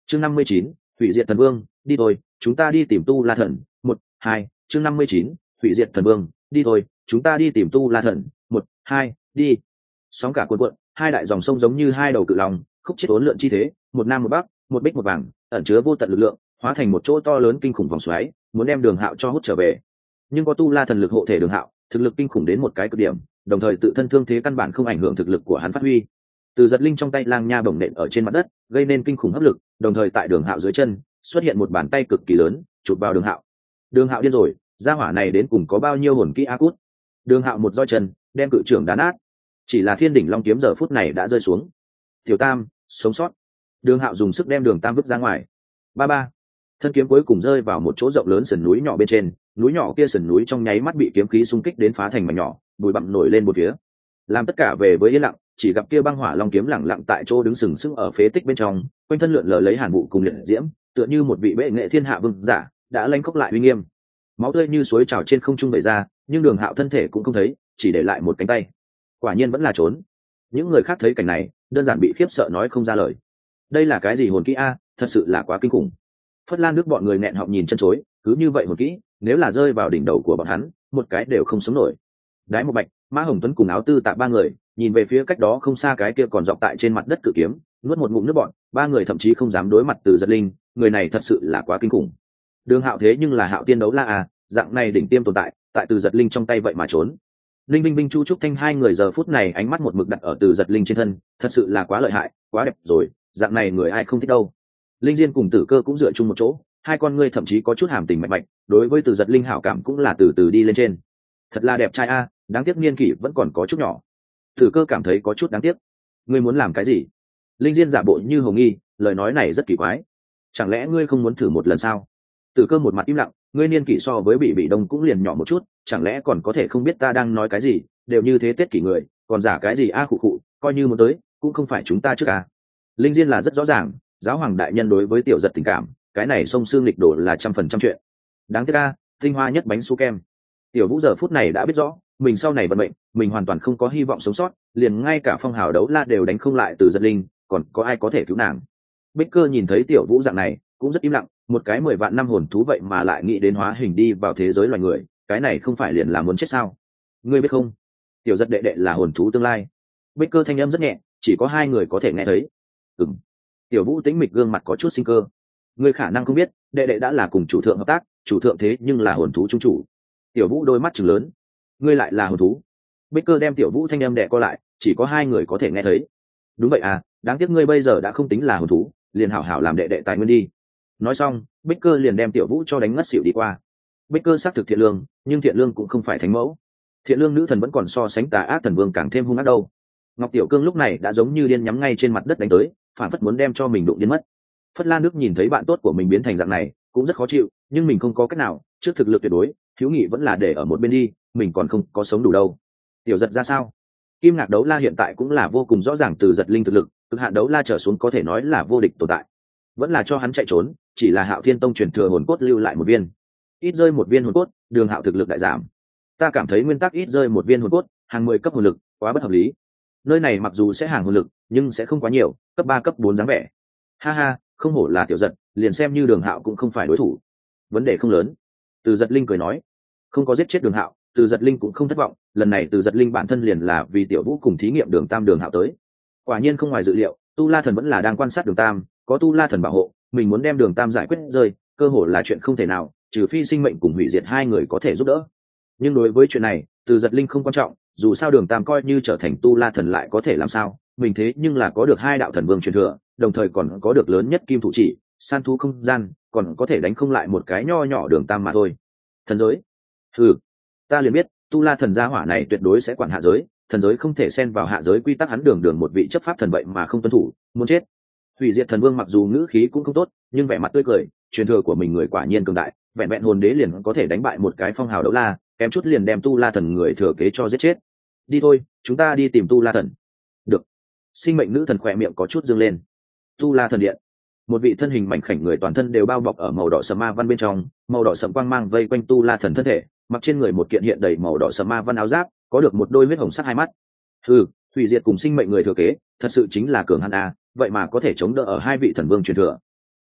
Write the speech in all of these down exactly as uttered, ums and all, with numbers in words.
chương năm mươi chín, hủy diệt thần vương, đi thôi chúng ta đi tìm tu la thần. Một hai chương năm mươi chín, hủy diệt thần vương, đi thôi chúng ta đi tìm tu la thần. Một hai đi. Sóng cả cuộn cuộn, hai đại dòng sông giống như hai đầu cự long, khúc chết uốn lượn chi thế, một nam một bắc, một bích một vàng, ẩn chứa vô tận lực lượng, hóa thành một chỗ to lớn kinh khủng vòng xoáy, muốn đem Đường Hạo cho hút trở về. Nhưng có tu la thần lực hộ thể Đường Hạo, thực lực kinh khủng đến một cái cực điểm, đồng thời tự thân thương thế căn bản không ảnh hưởng thực lực của hắn phát huy. Từ giật linh trong tay lang nha bổng nện ở trên mặt đất, gây nên kinh khủng hấp lực, đồng thời tại Đường Hạo dưới chân xuất hiện một bàn tay cực kỳ lớn, chụp vào Đường Hạo. Đường Hạo điên rồi, gia hỏa này đến cùng có bao nhiêu hồn kỹ a cút. Đường Hạo một roi chân, đem cự trưởng đá nát. Chỉ là Thiên đỉnh long kiếm giờ phút này đã rơi xuống. Tiểu Tam, sống sót. Đường Hạo dùng sức đem Đường Tam vứt ra ngoài. Ba ba. Thân kiếm cuối cùng rơi vào một chỗ rộng lớn sườn núi nhỏ bên trên, núi nhỏ kia sườn núi trong nháy mắt bị kiếm khí xung kích đến phá thành mảnh nhỏ, bụi bặm nổi lên một phía. Làm tất cả về với yên lặng, chỉ gặp kia băng hỏa long kiếm lẳng lặng tại chỗ đứng sừng sững ở phế tích bên trong, quanh thân lượn lờ lấy hàn vụ cùng liệt diễm, tựa như một vị bệ nghệ thiên hạ vương giả, đã lãnh khốc lại uy nghiêm. Máu tươi như suối trào trên không trung vẩy ra, nhưng Đường Hạo thân thể cũng không thấy, chỉ để lại một cánh tay. Quả nhiên vẫn là trốn. Những người khác thấy cảnh này, đơn giản bị khiếp sợ nói không ra lời. Đây là cái gì hồn kỹ a, thật sự là quá kinh khủng. Phất Lan nước bọn người nghẹn họng nhìn chân chối, cứ như vậy hồn kỹ, nếu là rơi vào đỉnh đầu của bọn hắn, một cái đều không sống nổi. Đái Một Bạch, Mã Hồng Tuấn cùng Áo Tư Tạ ba người, nhìn về phía cách đó không xa cái kia còn dọc tại trên mặt đất cự kiếm, nuốt một ngụm nước bọt, ba người thậm chí không dám đối mặt Từ Giật Linh, người này thật sự là quá kinh khủng. Đường Hạo thế nhưng là Hạo tiên đấu la à, dạng này đỉnh tiêm tồn tại, tại Từ Giật Linh trong tay vậy mà trốn. Linh Vinh Vinh Chu Trúc Thanh hai người giờ phút này ánh mắt một mực đặt ở Từ Giật Linh trên thân, thật sự là quá lợi hại, quá đẹp rồi, dạng này người ai không thích đâu. Linh Diên cùng Tử Cơ cũng dựa chung một chỗ, hai con ngươi thậm chí có chút hàm tình mạch mạch, đối với Từ Giật Linh hảo cảm cũng là từ từ đi lên trên. Thật là đẹp trai a, đáng tiếc niên kỷ vẫn còn có chút nhỏ. Tử Cơ cảm thấy có chút đáng tiếc. Ngươi muốn làm cái gì? Linh Diên giả bộ như hồ nghi, lời nói này rất kỳ quái. Chẳng lẽ ngươi không muốn thử một lần sao? Tử Cơ một mặt im lặng, ngươi niên kỷ so với Bị Bị Đông cũng liền nhỏ một chút, chẳng lẽ còn có thể không biết ta đang nói cái gì, đều như thế tết kỷ người, còn giả cái gì a khụ khụ, coi như muốn tới, cũng không phải chúng ta trước a. Linh Diên là rất rõ ràng, giáo hoàng đại nhân đối với tiểu giật tình cảm, cái này sông xương lịch đổ là trăm phần trăm chuyện. Đáng tiếc a, tinh hoa nhất bánh su kem. Tiểu Vũ giờ phút này đã biết rõ, mình sau này vận mệnh, mình hoàn toàn không có hy vọng sống sót, liền ngay cả phong hào đấu la đều đánh không lại Từ Giật Linh, còn có ai có thể cứu nàng? Bích Cơ nhìn thấy Tiểu Vũ dạng này, cũng rất im lặng, một cái mười vạn năm hồn thú vậy mà lại nghĩ đến hóa hình đi vào thế giới loài người, cái này không phải liền là muốn chết sao? Ngươi biết không? Tiểu Giật đệ đệ là hồn thú tương lai. Bích Cơ thanh âm rất nhẹ, chỉ có hai người có thể nghe thấy. Ừm. Tiểu Vũ tĩnh mịch gương mặt có chút sinh cơ. Ngươi khả năng không biết, đệ đệ đã là cùng chủ thượng hợp tác, chủ thượng thế nhưng là hồn thú trung chủ. Tiểu Vũ đôi mắt trừng lớn. Ngươi lại là hồn thú? Bích Cơ đem Tiểu Vũ thanh âm đè co lại, chỉ có hai người có thể nghe thấy. Đúng vậy à, đáng tiếc ngươi bây giờ đã không tính là hồn thú, liền hảo hảo làm đệ đệ tài nguyên đi. Nói xong, Bích Cơ liền đem Tiểu Vũ cho đánh ngất xỉu đi qua. Bích Cơ xác thực thiện lương, nhưng thiện lương cũng không phải thánh mẫu. Thiện lương nữ thần vẫn còn so sánh tà ác thần vương càng thêm hung ác đâu. Ngọc Tiểu Cương lúc này đã giống như điên nhắm ngay trên mặt đất đánh tới, phản phất muốn đem cho mình đụng điên mất. Phất Lan Đức nhìn thấy bạn tốt của mình biến thành dạng này, cũng rất khó chịu, nhưng mình không có cách nào, trước thực lực tuyệt đối, hữu nghị vẫn là để ở một bên đi, mình còn không có sống đủ đâu. Tiểu Giật ra sao? Kim Ngạc đấu la hiện tại cũng là vô cùng rõ ràng Từ Giật Linh thực lực, cực hạn đấu la trở xuống có thể nói là vô địch tồn tại. Vẫn là cho hắn chạy trốn, chỉ là Hạo Thiên Tông truyền thừa hồn cốt lưu lại một viên. Ít rơi một viên hồn cốt, Đường Hạo thực lực đại giảm. Ta cảm thấy nguyên tắc ít rơi một viên hồn cốt, hàng mười cấp hồn lực, quá bất hợp lý. Nơi này mặc dù sẽ hàng hồn lực, nhưng sẽ không quá nhiều, cấp ba cấp bốn dáng vẻ. Ha ha, không hổ là Tiểu Giật, liền xem như Đường Hạo cũng không phải đối thủ. Vấn đề không lớn. Từ Giật Linh cười nói, không có giết chết Đường Hạo, Từ Giật Linh cũng không thất vọng, lần này Từ Giật Linh bản thân liền là vì Tiểu Vũ cùng thí nghiệm Đường Tam Đường Hạo tới. Quả nhiên không ngoài dự liệu, Tu La Thần vẫn là đang quan sát Đường Tam, có Tu La Thần bảo hộ, mình muốn đem Đường Tam giải quyết rơi, cơ hội là chuyện không thể nào, trừ phi sinh mệnh cùng hủy diệt hai người có thể giúp đỡ. Nhưng đối với chuyện này, Từ Giật Linh không quan trọng, dù sao Đường Tam coi như trở thành Tu La Thần lại có thể làm sao, mình thế nhưng là có được hai đạo thần vương truyền thừa, đồng thời còn có được lớn nhất kim thủ chỉ, san thú không gian, còn có thể đánh không lại một cái nho nhỏ Đường Tam mà thôi. Thần giới? Ừ, ta liền biết, Tu La Thần gia hỏa này tuyệt đối sẽ quản hạ giới, thần giới không thể xen vào hạ giới quy tắc, hắn Đường Đường một vị chấp pháp thần vậy mà không tuân thủ, muốn chết. Hủy diệt thần vương mặc dù ngữ khí cũng không tốt, nhưng vẻ mặt tươi cười, truyền thừa của mình người quả nhiên cường đại, vẹn vẹn hồn đế liền có thể đánh bại một cái phong hào đấu la, kém chút liền đem Tu La Thần người thừa kế cho giết chết. Đi thôi, chúng ta đi tìm Tu La Thần. Được. Sinh mệnh nữ thần khỏe miệng có chút dương lên. Tu La Thần điện. Một vị thân hình mảnh khảnh người toàn thân đều bao bọc ở màu đỏ sẫm ma văn bên trong, màu đỏ sẫm quang mang vây quanh Tu La Thần thân thể, mặc trên người một kiện hiện đầy màu đỏ sẫm ma văn áo giáp, có được một đôi huyết hồng sắc hai mắt. Ừ, hủy diệt cùng sinh mệnh người thừa kế, thật sự chính là cường hãn a, vậy mà có thể chống đỡ ở hai vị thần vương truyền thừa.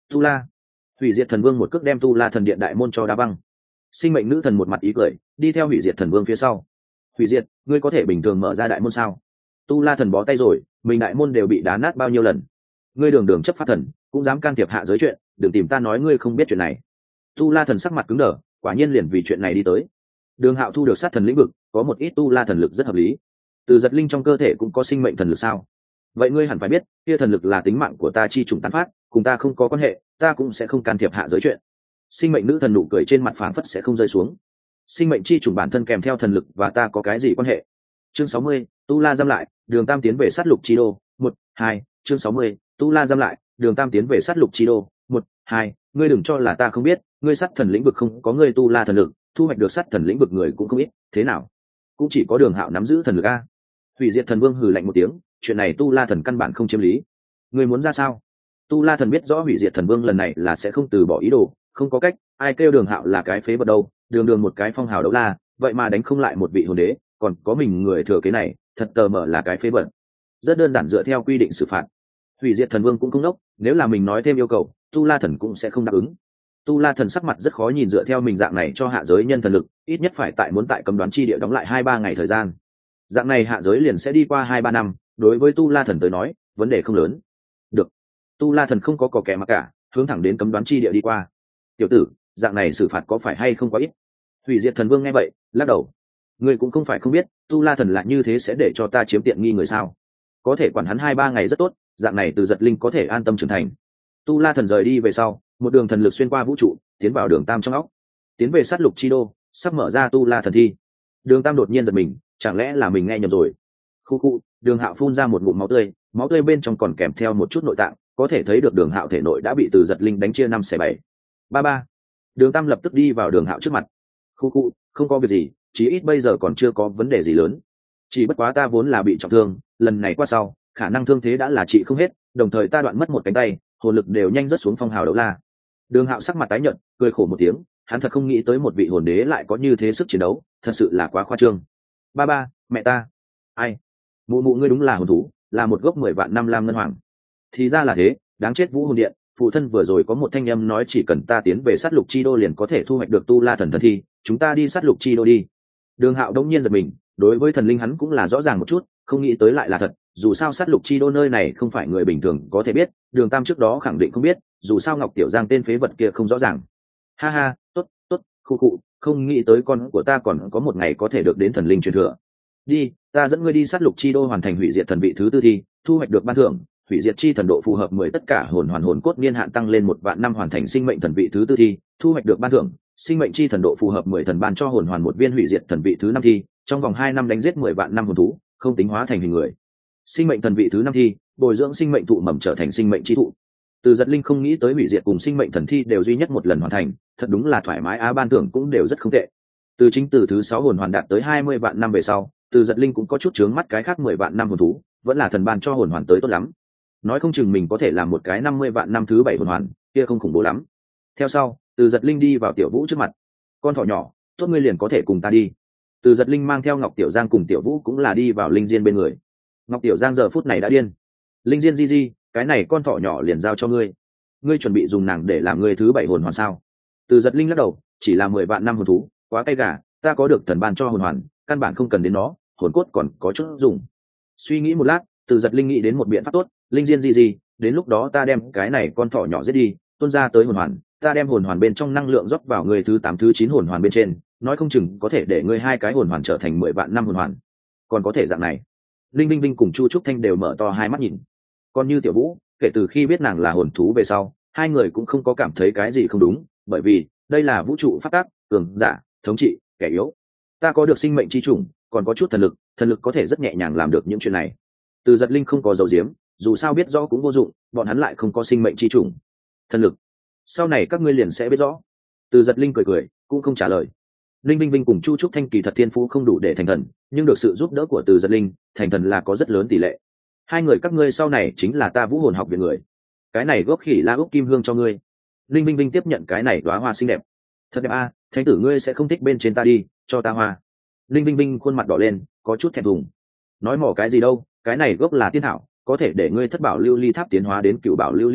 tu la. Hủy diệt thần vương một cước đem tu la thần điện đại môn cho đá băng. Sinh mệnh nữ thần một mặt ý cười, đi theo hủy diệt thần vương phía sau. Hủy diệt, ngươi có thể bình thường mở ra đại môn sao? Tu la thần bó tay rồi, mình đại môn đều bị đá nát bao nhiêu lần. Ngươi đường đường chấp pháp thần cũng dám can thiệp hạ giới chuyện, đừng tìm ta nói ngươi không biết chuyện này. Tu la thần sắc mặt cứng đờ, quả nhiên liền vì chuyện này đi tới. Đường Hạo thu được sát thần lĩnh vực, có một ít tu la thần lực rất hợp lý. Từ giật linh trong cơ thể cũng có sinh mệnh thần lực sao? Vậy ngươi hẳn phải biết, kia thần lực là tính mạng của ta chi trùng tán phát, cùng ta không có quan hệ, ta cũng sẽ không can thiệp hạ giới chuyện. Sinh mệnh nữ thần nụ cười trên mặt phảng phất sẽ không rơi xuống. Sinh mệnh chi trùng bản thân kèm theo thần lực và ta có cái gì quan hệ? Chương sáu mươi, tu la giam lại, đường tam tiến về sát lục chi đô. Một, hai. Chương sáu mươi, tu la giam lại, đường tam tiến về sát lục chi đô. Một, hai. Ngươi đừng cho là ta không biết, ngươi sát thần lĩnh vực không có ngươi tu la thần lực, thu hoạch được sát thần lĩnh vực người cũng không ít, thế nào? Cũng chỉ có Đường Hạo nắm giữ thần lực a. Hủy diệt thần vương hừ lạnh một tiếng, chuyện này tu la thần căn bản không chiếm lý. Ngươi muốn ra sao? Tu la thần biết rõ hủy diệt thần vương lần này là sẽ không từ bỏ ý đồ, không có cách, ai kêu Đường Hạo là cái phế vật đâu, đường đường một cái phong hào đấu la, vậy mà đánh không lại một vị hồn đế, còn có mình người thừa kế này, thật tờ mở là cái phế vật. Rất đơn giản dựa theo quy định xử phạt. Hủy diệt thần vương cũng không đốc, nếu là mình nói thêm yêu cầu, tu la thần cũng sẽ không đáp ứng. Tu la thần sắc mặt rất khó nhìn, dựa theo mình dạng này cho hạ giới nhân thần lực, ít nhất phải tại muốn tại cấm đoán chi địa đóng lại hai ba ngày thời gian. Dạng này hạ giới liền sẽ đi qua hai ba năm, đối với tu la thần tới nói, vấn đề không lớn. Được. Tu la thần không có cò kẻ mà cả, hướng thẳng đến cấm đoán chi địa đi qua. Tiểu tử, dạng này xử phạt có phải hay không quá ít? Hủy diệt thần vương nghe vậy, lắc đầu. Ngươi cũng không phải không biết, tu la thần lại như thế sẽ để cho ta chiếm tiện nghi người sao? Có thể quản hắn hai ba ngày rất tốt, dạng này từ giật linh có thể an tâm trưởng thành. Tu la thần rời đi về sau, một đường thần lực xuyên qua vũ trụ, tiến vào đường tam trong óc, tiến về sát lục chi đô, sắp mở ra tu la thần thi. Đường tam đột nhiên giật mình, chẳng lẽ là mình nghe nhầm rồi? Khu khu, Đường Hạo phun ra một ngụm máu tươi, máu tươi bên trong còn kèm theo một chút nội tạng, có thể thấy được Đường Hạo thể nội đã bị từ giật linh đánh chia năm xẻ bảy. Ba ba. Đường tam lập tức đi vào Đường Hạo trước mặt. Khu khu, không có việc gì, chí ít bây giờ còn chưa có vấn đề gì lớn. Chỉ bất quá ta vốn là bị trọng thương, lần này qua sau, khả năng thương thế đã là trị không hết, đồng thời ta đoạn mất một cánh tay, hồn lực đều nhanh rớt xuống phong hào đấu la. Đường Hạo sắc mặt tái nhợt, cười khổ một tiếng, hắn thật không nghĩ tới một vị hồn đế lại có như thế sức chiến đấu, thật sự là quá khoa trương. Ba ba, mẹ ta. Ai? Mụ mụ ngươi đúng là hồn thú, là một gốc mười vạn năm lam ngân hoàng. Thì ra là thế, đáng chết Vũ Hồn Điện, phụ thân vừa rồi có một thanh âm nói chỉ cần ta tiến về sát lục chi đô liền có thể thu hoạch được tu la thần thần thi, chúng ta đi sát lục chi đô đi. Đường Hạo đông nhiên giật mình, đối với thần linh hắn cũng là rõ ràng một chút, không nghĩ tới lại là thật, dù sao sát lục chi đô nơi này không phải người bình thường có thể biết, Đường Tam trước đó khẳng định không biết, dù sao Ngọc Tiểu Giang tên phế vật kia không rõ ràng. Ha ha, tốt, tốt, khu khu, không nghĩ tới con của ta còn có một ngày có thể được đến thần linh truyền thừa. Đi, ta dẫn ngươi đi sát lục chi đô hoàn thành hủy diệt thần vị thứ tư thi, thu hoạch được ban thưởng, hủy diệt chi thần độ phù hợp mười tất cả hồn hoàn hồn cốt niên hạn tăng lên một vạn năm hoàn thành sinh mệnh thần vị thứ tư thi, thu hoạch được ban thưởng, sinh mệnh chi thần độ phù hợp mười thần ban cho hồn hoàn một viên hủy diệt thần vị thứ năm thi, trong vòng hai năm đánh giết mười vạn năm hồn thú, không tính hóa thành hình người. Sinh mệnh thần vị thứ năm thi, bồi dưỡng sinh mệnh thụ mầm trở thành sinh mệnh chi thụ. Từ giật linh không nghĩ tới hủy diệt cùng sinh mệnh thần thi đều duy nhất một lần hoàn thành, thật đúng là thoải mái á, ban thưởng cũng đều rất không tệ. Từ chính từ thứ sáu hồn hoàn đạt tới hai mươi vạn năm về sau, từ giật linh cũng có chút chướng mắt cái khác mười vạn năm hồn thú, vẫn là thần ban cho hồn hoàn tới tốt lắm. Nói không chừng mình có thể làm một cái năm mươi vạn năm thứ bảy hồn hoàn, kia không khủng bố lắm. Theo sau, từ giật linh đi vào tiểu vũ trước mặt. Con thỏ nhỏ, tốt ngươi liền có thể cùng ta đi. Từ giật linh mang theo Ngọc Tiểu Giang cùng tiểu vũ cũng là đi vào linh diên bên người. Ngọc Tiểu Giang giờ phút này đã điên. Linh diên di di, cái này con thỏ nhỏ liền giao cho ngươi. Ngươi chuẩn bị dùng nàng để làm ngươi thứ bảy hồn hoàn sao? Từ giật linh lắc đầu, chỉ là mười vạn năm hồn thú, quá cay gà, ta có được thần ban cho hồn hoàn, căn bản không cần đến nó, hồn cốt còn có chút dùng. Suy nghĩ một lát, từ giật linh nghĩ đến một biện pháp tốt. Linh diên di di, đến lúc đó ta đem cái này con thỏ nhỏ giết đi, tuôn ra tới hồn hoàn, ta đem hồn hoàn bên trong năng lượng rót vào người thứ tám thứ chín hồn hoàn bên trên, nói không chừng có thể để ngươi hai cái hồn hoàn trở thành mười vạn năm hồn hoàn. Còn có thể dạng này. Linh Vinh Vinh cùng Chu Trúc Thanh đều mở to hai mắt nhìn. Còn như Tiểu Vũ, kể từ khi biết nàng là hồn thú về sau, hai người cũng không có cảm thấy cái gì không đúng, bởi vì đây là vũ trụ pháp tắc, cường giả, thống trị, kẻ yếu. Ta có được sinh mệnh chi chủng, còn có chút thần lực, thần lực có thể rất nhẹ nhàng làm được những chuyện này. Từ giật linh không có dấu diếm, dù sao biết rõ cũng vô dụng, bọn hắn lại không có sinh mệnh chi chủng, thần lực. Sau này các ngươi liền sẽ biết rõ. Từ giật linh cười cười, cũng không trả lời. Linh Vinh Vinh cùng Chu Trúc Thanh kỳ thật thiên phú không đủ để thành thần, nhưng được sự giúp đỡ của Từ giật linh, thành thần là có rất lớn tỷ lệ. Hai người các ngươi sau này chính là ta Vũ Hồn học viện người. Cái này gốc khỉ la úc kim hương cho ngươi. Linh Vinh Vinh tiếp nhận cái này đóa hoa xinh đẹp. Thật đẹp a, à, thánh tử ngươi sẽ không thích bên trên ta đi, cho ta hoa. Linh Vinh Vinh khuôn mặt đỏ lên, có chút thẹn thùng. Nói mỏ cái gì đâu, cái này gốc là tiên thảo, có thể để ngươi thất bảo lưu ly tháp tiến hóa đến cựu bảo lưu ly tháp,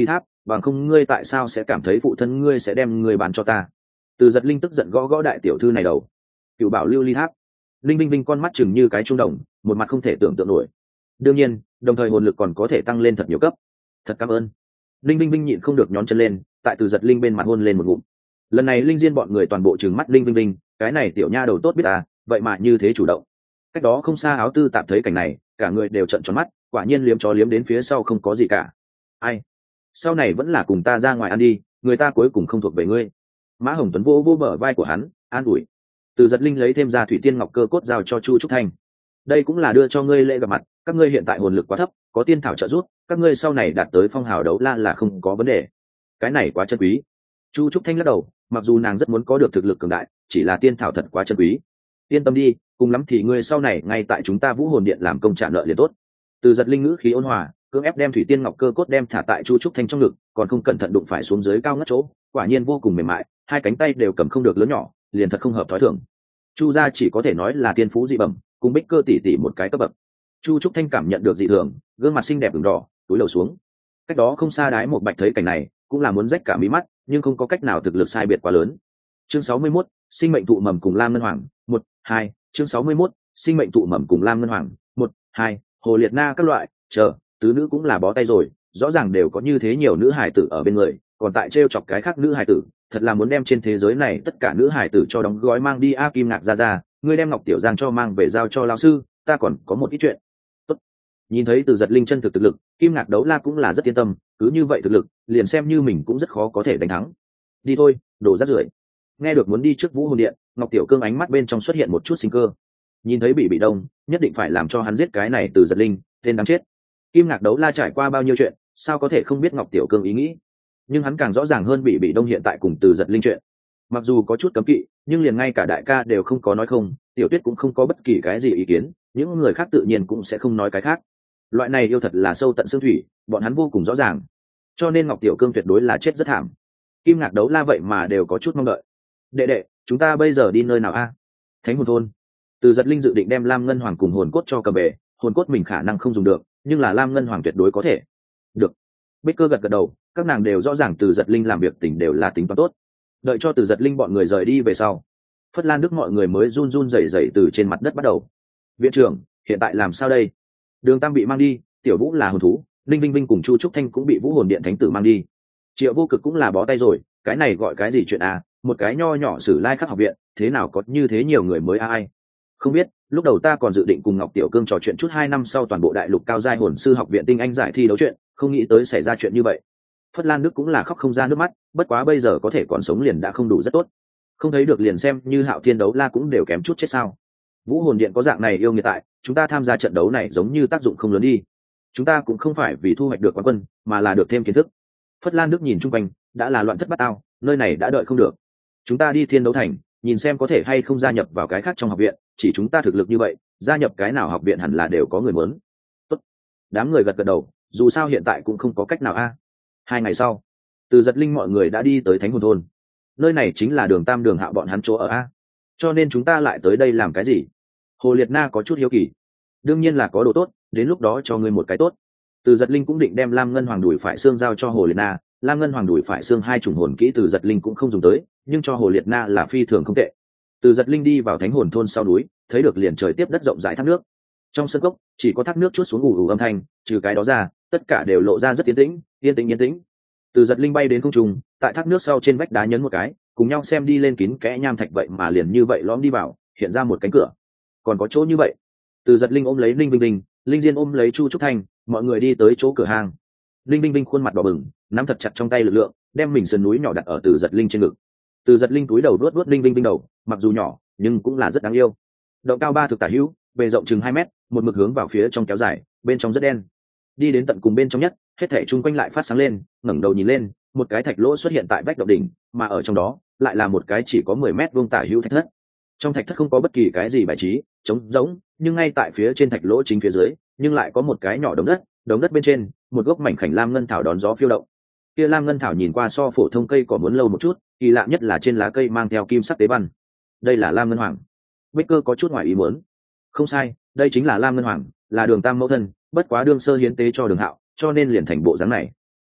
bằng không ngươi tại sao sẽ cảm thấy phụ thân ngươi sẽ đem ngươi bán cho ta? Từ Giật Linh tức giận gõ gõ đại tiểu thư này đầu. Cựu bảo lưu ly tháp. Linh Vinh Vinh con mắt chừng như cái trung đồng, một mặt không thể tưởng tượng nổi. Đương nhiên, đồng thời hồn lực còn có thể tăng lên thật nhiều cấp. Thật cảm ơn. Linh Vinh Vinh nhịn không được nhón chân lên, tại Từ Giật Linh bên mặt hôn lên một ngụm. Lần này Linh Diên bọn người toàn bộ trừng mắt Linh Vinh Vinh, cái này tiểu nha đầu tốt biết à, vậy mà như thế chủ động. Cách đó không xa Áo Tư tạm thấy cảnh này, cả người đều trợn tròn mắt, quả nhiên liếm chó liếm đến phía sau không có gì cả. Ai? Sau này vẫn là cùng ta ra ngoài ăn đi, người ta cuối cùng không thuộc về ngươi. Mã Hồng Tuấn vô vô bờ vai của hắn, an ủi. Từ Giật Linh lấy thêm ra thủy tiên ngọc cơ cốt giao cho Chu Trúc Thanh. Đây cũng là đưa cho ngươi lễ gặp mặt, các ngươi hiện tại hồn lực quá thấp, có tiên thảo trợ giúp, các ngươi sau này đạt tới phong hào đấu la là không có vấn đề. Cái này quá chân quý. Chu Trúc Thanh lắc đầu, mặc dù nàng rất muốn có được thực lực cường đại, chỉ là tiên thảo thật quá chân quý. Yên tâm đi, cùng lắm thì ngươi sau này ngay tại chúng ta Vũ Hồn Điện làm công trả nợ liền tốt. Từ Giật Linh ngữ khí ôn hòa, cưỡng ép đem thủy tiên ngọc cơ cốt đem thả tại Chu Trúc Thanh trong ngực, còn không cẩn thận đụng phải xuống dưới cao ngất chỗ, quả nhiên vô cùng mềm mại, hai cánh tay đều cầm không được lớn nhỏ, liền thật không hợp thói thường. Chu gia chỉ có thể nói là tiên phú dị bẩm, cùng Bích Cơ tỷ tỷ một cái cấp bậc. Chu Trúc Thanh cảm nhận được dị thường, gương mặt xinh đẹp ửng đỏ, túi đầu xuống. Cách đó không xa Đái một Bạch thấy cảnh này, cũng là muốn rách cả mí mắt, nhưng không có cách nào, thực lực sai biệt quá lớn. Chương sáu mươi mốt, sinh mệnh thụ mầm cùng Lam Ngân Hoàng, một, hai, chương sáu mươi mốt, sinh mệnh thụ mầm cùng Lam Ngân Hoàng, một, hai, Hồ Liệt Na các loại, chờ, tứ nữ cũng là bó tay rồi, rõ ràng đều có như thế nhiều nữ hài tử ở bên người, còn tại trêu chọc cái khác nữ hài tử, thật là muốn đem trên thế giới này tất cả nữ hài tử cho đóng gói mang đi. A Kim Ngạc ra ra, ngươi đem Ngọc Tiểu Giang cho mang về giao cho lão sư, ta còn có một ít chuyện. Tốt. Nhìn thấy Từ Giật Linh chân thực thực lực, Kim Ngạc Đấu La cũng là rất yên tâm, cứ như vậy thực lực, liền xem như mình cũng rất khó có thể đánh thắng. Đi thôi, đồ rác rưởi. Nghe được muốn đi trước Vũ Hồn Điện, Ngọc Tiểu Cương ánh mắt bên trong xuất hiện một chút sinh cơ. Nhìn thấy bị bị đông, nhất định phải làm cho hắn giết cái này Từ Giật Linh, tên đáng chết. Kim Ngạc Đấu La trải qua bao nhiêu chuyện, sao có thể không biết Ngọc Tiểu Cương ý nghĩ? Nhưng hắn càng rõ ràng hơn bị bị đông hiện tại cùng Từ Giật Linh chuyện. Mặc dù có chút cấm kỵ, nhưng liền ngay cả đại ca đều không có nói không, Tiểu Tuyết cũng không có bất kỳ cái gì ý kiến, những người khác tự nhiên cũng sẽ không nói cái khác. Loại này yêu thật là sâu tận xương thủy, bọn hắn vô cùng rõ ràng. Cho nên Ngọc Tiểu Cương tuyệt đối là chết rất thảm. Kim Ngạc Đấu La vậy mà đều có chút mong đợi. Đệ đệ, chúng ta bây giờ đi nơi nào a? Thánh Hồn Thôn. Từ Giật Linh dự định đem Lam Ngân Hoàng cùng hồn cốt cho cầm về, hồn cốt mình khả năng không dùng được, nhưng là Lam Ngân Hoàng tuyệt đối có thể. Được. Bích Cơ gật gật đầu, các nàng đều rõ ràng Từ Giật Linh làm việc tình đều là tính toán tốt. Đợi cho Từ Giật Linh bọn người rời đi về sau, Phất Lan Đức mọi người mới run run rẩy rẩy từ trên mặt đất bắt đầu. Viện trưởng, hiện tại làm sao đây? Đường Tam bị mang đi, Tiểu Vũ là hồn thú, Linh Vinh Vinh cùng Chu Trúc Thanh cũng bị Vũ Hồn Điện thánh tử mang đi. Triệu Vô Cực cũng là bó tay rồi, cái này gọi cái gì chuyện à? Một cái nho nhỏ Sử Lai Khắc học viện, thế nào có như thế nhiều người mới ai? Không biết, lúc đầu ta còn dự định cùng Ngọc Tiểu Cương trò chuyện chút hai năm sau toàn bộ đại lục cao giai hồn sư học viện tinh anh giải thi đấu chuyện, không nghĩ tới xảy ra chuyện như vậy. Phất Lan Đức cũng là khóc không ra nước mắt, bất quá bây giờ có thể còn sống liền đã không đủ rất tốt. Không thấy được liền xem như Hạo Thiên Đấu La cũng đều kém chút chết sao? Vũ Hồn Điện có dạng này yêu nghiệt tại, chúng ta tham gia trận đấu này giống như tác dụng không lớn đi. Chúng ta cũng không phải vì thu hoạch được quán quân, mà là được thêm kiến thức. Phất Lan Đức nhìn chung quanh, đã là loạn thất bát ao, nơi này đã đợi không được. Chúng ta đi Thiên Đấu Thành, nhìn xem có thể hay không gia nhập vào cái khác trong học viện, chỉ chúng ta thực lực như vậy, gia nhập cái nào học viện hẳn là đều có người muốn. Tốt. Đám người gật gật đầu, dù sao hiện tại cũng không có cách nào a. Hai ngày sau, Từ Giật Linh mọi người đã đi tới Thánh Hồn Thôn. Nơi này chính là Đường Tam Đường Hạo bọn hắn chỗ ở a. Cho nên chúng ta lại tới đây làm cái gì? Hồ Liệt Na có chút hiếu kỳ. Đương nhiên là có đồ tốt, đến lúc đó cho ngươi một cái tốt. Từ Giật Linh cũng định đem Lam Ngân Hoàng đùi phải xương giao cho Hồ Liệt Na, Lam Ngân Hoàng đùi phải xương hai chủng hồn kỹ Từ Giật Linh cũng không dùng tới, nhưng cho Hồ Liệt Na là phi thường không tệ. Từ Giật Linh đi vào Thánh Hồn Thôn sau núi, thấy được liền trời tiếp đất rộng rãi thác nước. Trong sân cốc chỉ có thác nước chuốt xuống ù ù âm thanh, trừ cái đó ra, tất cả đều lộ ra rất yên tĩnh, yên tĩnh yên tĩnh. Từ Giật Linh bay đến không trung, tại thác nước sau trên vách đá nhấn một cái, cùng nhau xem đi lên kín kẽ nham thạch vậy mà liền như vậy lõm đi vào, hiện ra một cánh cửa. Còn có chỗ như vậy. Từ Giật Linh ôm lấy Linh Vinh Vinh, Linh Diên ôm lấy Chu Trúc Thanh, mọi người đi tới chỗ cửa hàng. Linh Vinh Vinh khuôn mặt đỏ bừng, nắm thật chặt trong tay lực lượng, đem mình sườn núi nhỏ đặt ở Từ Giật Linh trên ngực. Từ Giật Linh túi đầu đuốt đuốt Linh Vinh Vinh đầu, mặc dù nhỏ, nhưng cũng là rất đáng yêu. Động cao ba thực tả hữu, bề rộng chừng hai mét, một mực hướng vào phía trong kéo dài, bên trong rất đen. Đi đến tận cùng bên trong nhất, hết thảy chung quanh lại phát sáng lên, ngẩng đầu nhìn lên, một cái thạch lỗ xuất hiện tại vách động đỉnh, mà ở trong đó lại là một cái chỉ có mười mét vuông tả hữu thạch thất. Trong thạch thất không có bất kỳ cái gì bài trí, trống rỗng, nhưng ngay tại phía trên thạch lỗ chính phía dưới, nhưng lại có một cái nhỏ đống đất, đống đất bên trên, một gốc mảnh khảnh lam ngân thảo đón gió phiêu động. Kia lam ngân thảo nhìn qua so phổ thông cây cỏ muốn lâu một chút, kỳ lạ nhất là trên lá cây mang theo kim sắc tế văn. Đây là lam ngân hoàng. Bích Cơ có chút ngoài ý muốn. Không sai, đây chính là lam ngân hoàng, là Đường Tam mẫu thân, bất quá đương sơ hiến tế cho Đường Hạo, cho nên liền thành bộ dáng này.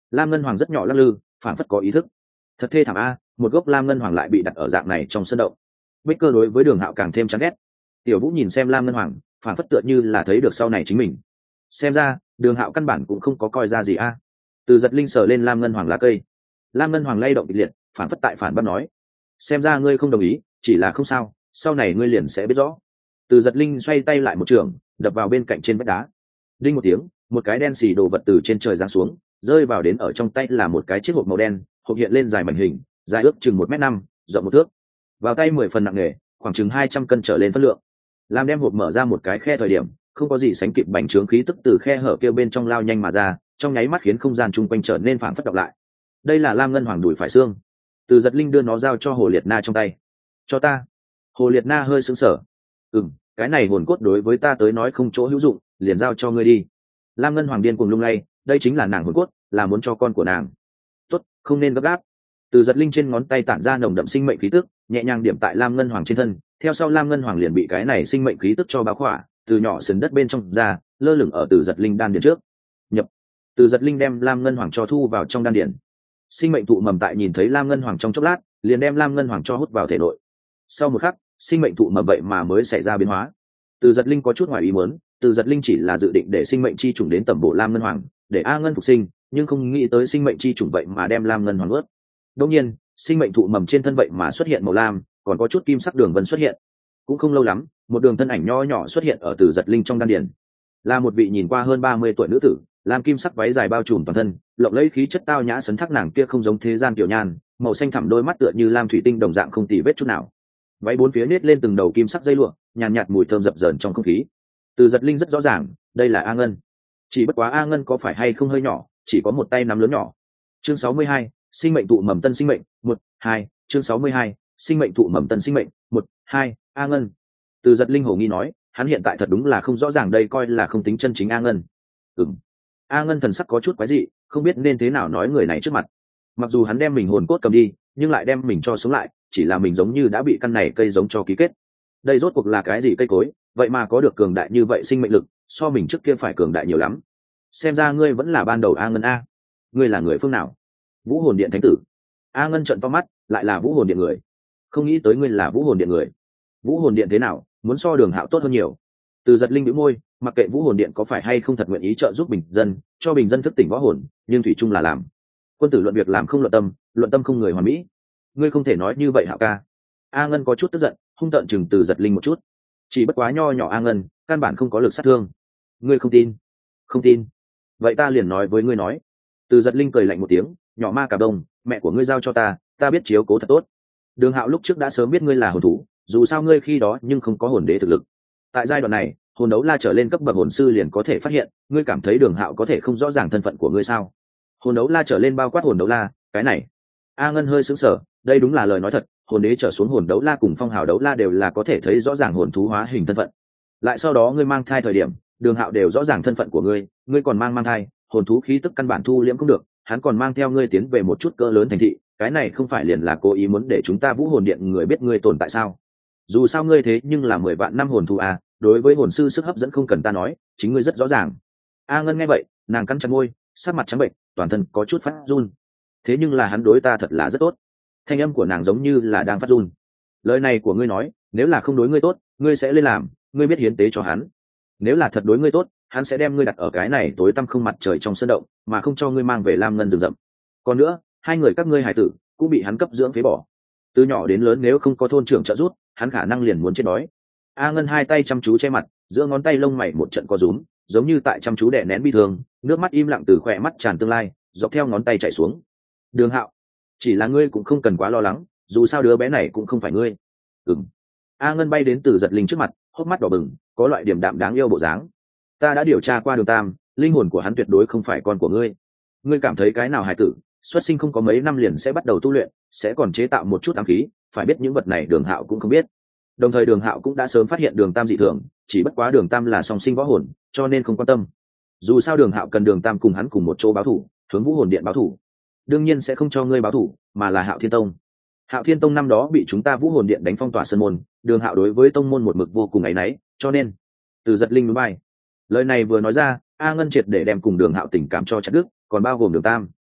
lam ngân hoàng rất nhỏ lắc lư, phản phất có ý thức. Thật thê thảm a, một gốc lam ngân hoàng lại bị đặt ở dạng này trong sân động. Bích Cơ đối với Đường Hạo càng thêm chán ghét. Tiểu Vũ nhìn xem lam ngân hoàng, phản phất tựa như là thấy được sau này chính mình. Xem ra Đường Hạo căn bản cũng không có coi ra gì a. Từ Giật Linh sờ lên lam ngân hoàng lá cây, lam ngân hoàng lay động kịch liệt, phản phất tại phản bác nói: xem ra ngươi không đồng ý, chỉ là không sao, sau này ngươi liền sẽ biết rõ. Từ Giật Linh xoay tay lại một trường, đập vào bên cạnh trên vách đá. Đinh một tiếng, một cái đen xì đồ vật từ trên trời giáng xuống, rơi vào đến ở trong tay là một cái chiếc hộp màu đen, hộp hiện lên dài mảnh hình, dài ước chừng một mét năm, rộng một thước. Vào tay mười phần nặng nề, khoảng chừng hai trăm cân trở lên phân lượng. Lam đem hộp mở ra một cái khe thời điểm, không có gì sánh kịp bành trướng khí tức từ khe hở kia bên trong lao nhanh mà ra, trong nháy mắt khiến không gian chung quanh trở nên phảng phất đọc lại. Đây là lam ngân hoàng đùi phải xương. Từ Giật Linh đưa nó giao cho Hồ Liệt Na trong tay. Cho ta. Hồ Liệt Na hơi sững sờ. Ừm, cái này hồn cốt đối với ta tới nói không chỗ hữu dụng, liền giao cho ngươi đi. Lam ngân hoàng điên cuồng lung lay, đây chính là nàng hồn cốt, là muốn cho con của nàng. Tốt, không nên gấp gáp. Từ Giật Linh trên ngón tay tản ra nồng đậm sinh mệnh khí tức, nhẹ nhàng điểm tại lam ngân hoàng trên thân, theo sau lam ngân hoàng liền bị cái này sinh mệnh khí tức cho bao khỏa, từ nhỏ sườn đất bên trong ra, lơ lửng ở Từ Giật Linh đan điền trước. Nhập. Từ Giật Linh đem lam ngân hoàng cho thu vào trong đan điền. Sinh mệnh thụ mầm tại nhìn thấy lam ngân hoàng trong chốc lát, liền đem lam ngân hoàng cho hút vào thể nội. Sau một khắc, sinh mệnh thụ mầm vậy mà mới xảy ra biến hóa. Từ Giật Linh có chút ngoài ý muốn, Từ Giật Linh chỉ là dự định để sinh mệnh chi chủng đến tẩm bổ lam ngân hoàng, để a ngân phục sinh, nhưng không nghĩ tới sinh mệnh chi chủng vậy mà đem lam ngân hoàng ướt. Đương nhiên, sinh mệnh thụ mầm trên thân vậy mà xuất hiện màu lam, còn có chút kim sắc đường vân xuất hiện. Cũng không lâu lắm, một đường thân ảnh nho nhỏ xuất hiện ở Từ Giật Linh trong đan điền. Là một vị nhìn qua hơn ba mươi tuổi nữ tử, lam kim sắc váy dài bao trùm toàn thân, lộng lẫy khí chất tao nhã sấn thác, nàng kia không giống thế gian tiểu nhan, màu xanh thẳm đôi mắt tựa như lam thủy tinh đồng dạng không tì vết chút nào. Váy bốn phía nết lên từng đầu kim sắc dây lụa, nhàn nhạt, nhạt mùi thơm dập dờn trong không khí. Từ Giật Linh rất rõ ràng, đây là A Ngân. Chỉ bất quá A Ngân có phải hay không hơi nhỏ, chỉ có một tay nắm lớn nhỏ. Chương sáu mươi hai, sinh mệnh tụ mầm tân sinh mệnh, một, hai, chương sáu mươi hai, sinh mệnh tụ mầm tân sinh mệnh, một, hai, A Ngân. Từ Giật Linh hồ nghi nói, hắn hiện tại thật đúng là không rõ ràng đây coi là không tính chân chính A Ngân. Ừm. A Ngân thần sắc có chút quái dị, không biết nên thế nào nói người này trước mặt. Mặc dù hắn đem mình hồn cốt cầm đi, nhưng lại đem mình cho sống lại, chỉ là mình giống như đã bị căn này cây giống cho ký kết. Đây rốt cuộc là cái gì cây cối, vậy mà có được cường đại như vậy sinh mệnh lực, so mình trước kia phải cường đại nhiều lắm. Xem ra ngươi vẫn là ban đầu A Ngân a. Ngươi là người phương nào? Vũ Hồn Điện thánh tử. A Ngân trợn to mắt, lại là Vũ Hồn Điện người. Không nghĩ tới ngươi là Vũ Hồn Điện người. Vũ Hồn Điện thế nào, muốn so Đường Hạo tốt hơn nhiều. Từ Giật Linh bĩu môi, mặc kệ Vũ Hồn Điện có phải hay không thật nguyện ý trợ giúp bình dân, cho bình dân thức tỉnh võ hồn, nhưng thủy chung là làm. Quân tử luận việc làm không luận tâm, luận tâm không người hoàn mỹ. Ngươi không thể nói như vậy Hạo ca. A Ngân có chút tức giận, hung tợn chừng Từ Giật Linh một chút. Chỉ bất quá nho nhỏ A Ngân, căn bản không có lực sát thương. Ngươi không tin? Không tin. Vậy ta liền nói với ngươi nói. Từ Giật Linh cười lạnh một tiếng, nhỏ ma cả đông, mẹ của ngươi giao cho ta, ta biết chiếu cố thật tốt. Đường Hạo lúc trước đã sớm biết ngươi là hồn thú, dù sao ngươi khi đó nhưng không có hồn đế thực lực. Tại giai đoạn này, hồn đấu la trở lên cấp bậc hồn sư liền có thể phát hiện, ngươi cảm thấy Đường Hạo có thể không rõ ràng thân phận của ngươi sao? Hồn đấu la trở lên bao quát hồn đấu la, cái này. A Ngân hơi sững sờ, đây đúng là lời nói thật, hồn đế trở xuống hồn đấu la cùng phong hào đấu la đều là có thể thấy rõ ràng hồn thú hóa hình thân phận. Lại sau đó ngươi mang thai thời điểm, Đường Hạo đều rõ ràng thân phận của ngươi, ngươi còn mang mang thai, hồn thú khí tức căn bản thu liễm không được, hắn còn mang theo ngươi tiến về một chút cỡ lớn thành thị, cái này không phải liền là cố ý muốn để chúng ta Vũ Hồn Điện người biết ngươi tồn tại sao? Dù sao ngươi thế nhưng là mười vạn năm hồn thú à, đối với hồn sư sức hấp dẫn không cần ta nói, chính ngươi rất rõ ràng. A Ngân nghe vậy, nàng cắn chặt môi, sắc mặt trắng bệnh, toàn thân có chút phát run. Thế nhưng là hắn đối ta thật là rất tốt. Thanh âm của nàng giống như là đang phát run. Lời này của ngươi nói, nếu là không đối ngươi tốt, ngươi sẽ lên làm, ngươi biết hiến tế cho hắn. Nếu là thật đối ngươi tốt, hắn sẽ đem ngươi đặt ở cái này tối tăm không mặt trời trong sân động, mà không cho ngươi mang về Lam Ngân rừng rậm. Còn nữa, hai người các ngươi hải tử cũng bị hắn cấp dưỡng phế bỏ. Từ nhỏ đến lớn nếu không có thôn trưởng trợ giúp, hắn khả năng liền muốn chết đói. A Ngân hai tay chăm chú che mặt, giữa ngón tay lông mày một trận co rúm, giống như tại chăm chú đè nén bi thương, nước mắt im lặng từ khỏe mắt tràn tương lai, dọc theo ngón tay chảy xuống. Đường Hạo, chỉ là ngươi cũng không cần quá lo lắng, dù sao đứa bé này cũng không phải ngươi. Ừm. A Ngân bay đến Từ Giật Linh trước mặt, hốc mắt đỏ bừng, có loại điểm đạm đáng yêu bộ dáng. Ta đã điều tra qua Đường Tam, linh hồn của hắn tuyệt đối không phải con của ngươi. Ngươi cảm thấy cái nào hài tử xuất sinh không có mấy năm liền sẽ bắt đầu tu luyện, sẽ còn chế tạo một chút ám khí, phải biết những vật này Đường Hạo cũng không biết. Đồng thời Đường Hạo cũng đã sớm phát hiện Đường Tam dị thường, chỉ bất quá Đường Tam là song sinh võ hồn, cho nên không quan tâm. Dù sao Đường Hạo cần Đường Tam cùng hắn cùng một chỗ báo thù, hướng Vũ Hồn Điện báo thù. Đương nhiên sẽ không cho ngươi báo thù, mà là Hạo Thiên Tông. Hạo Thiên Tông năm đó bị chúng ta Vũ Hồn Điện đánh phong tỏa sơn môn, Đường Hạo đối với tông môn một mực vô cùng áy náy, cho nên Từ Giật Linh núi bay. Lời này vừa nói ra, A Ngân triệt để đem cùng Đường Hạo tình cảm cho chặt đứt, còn bao gồm Đường Tam.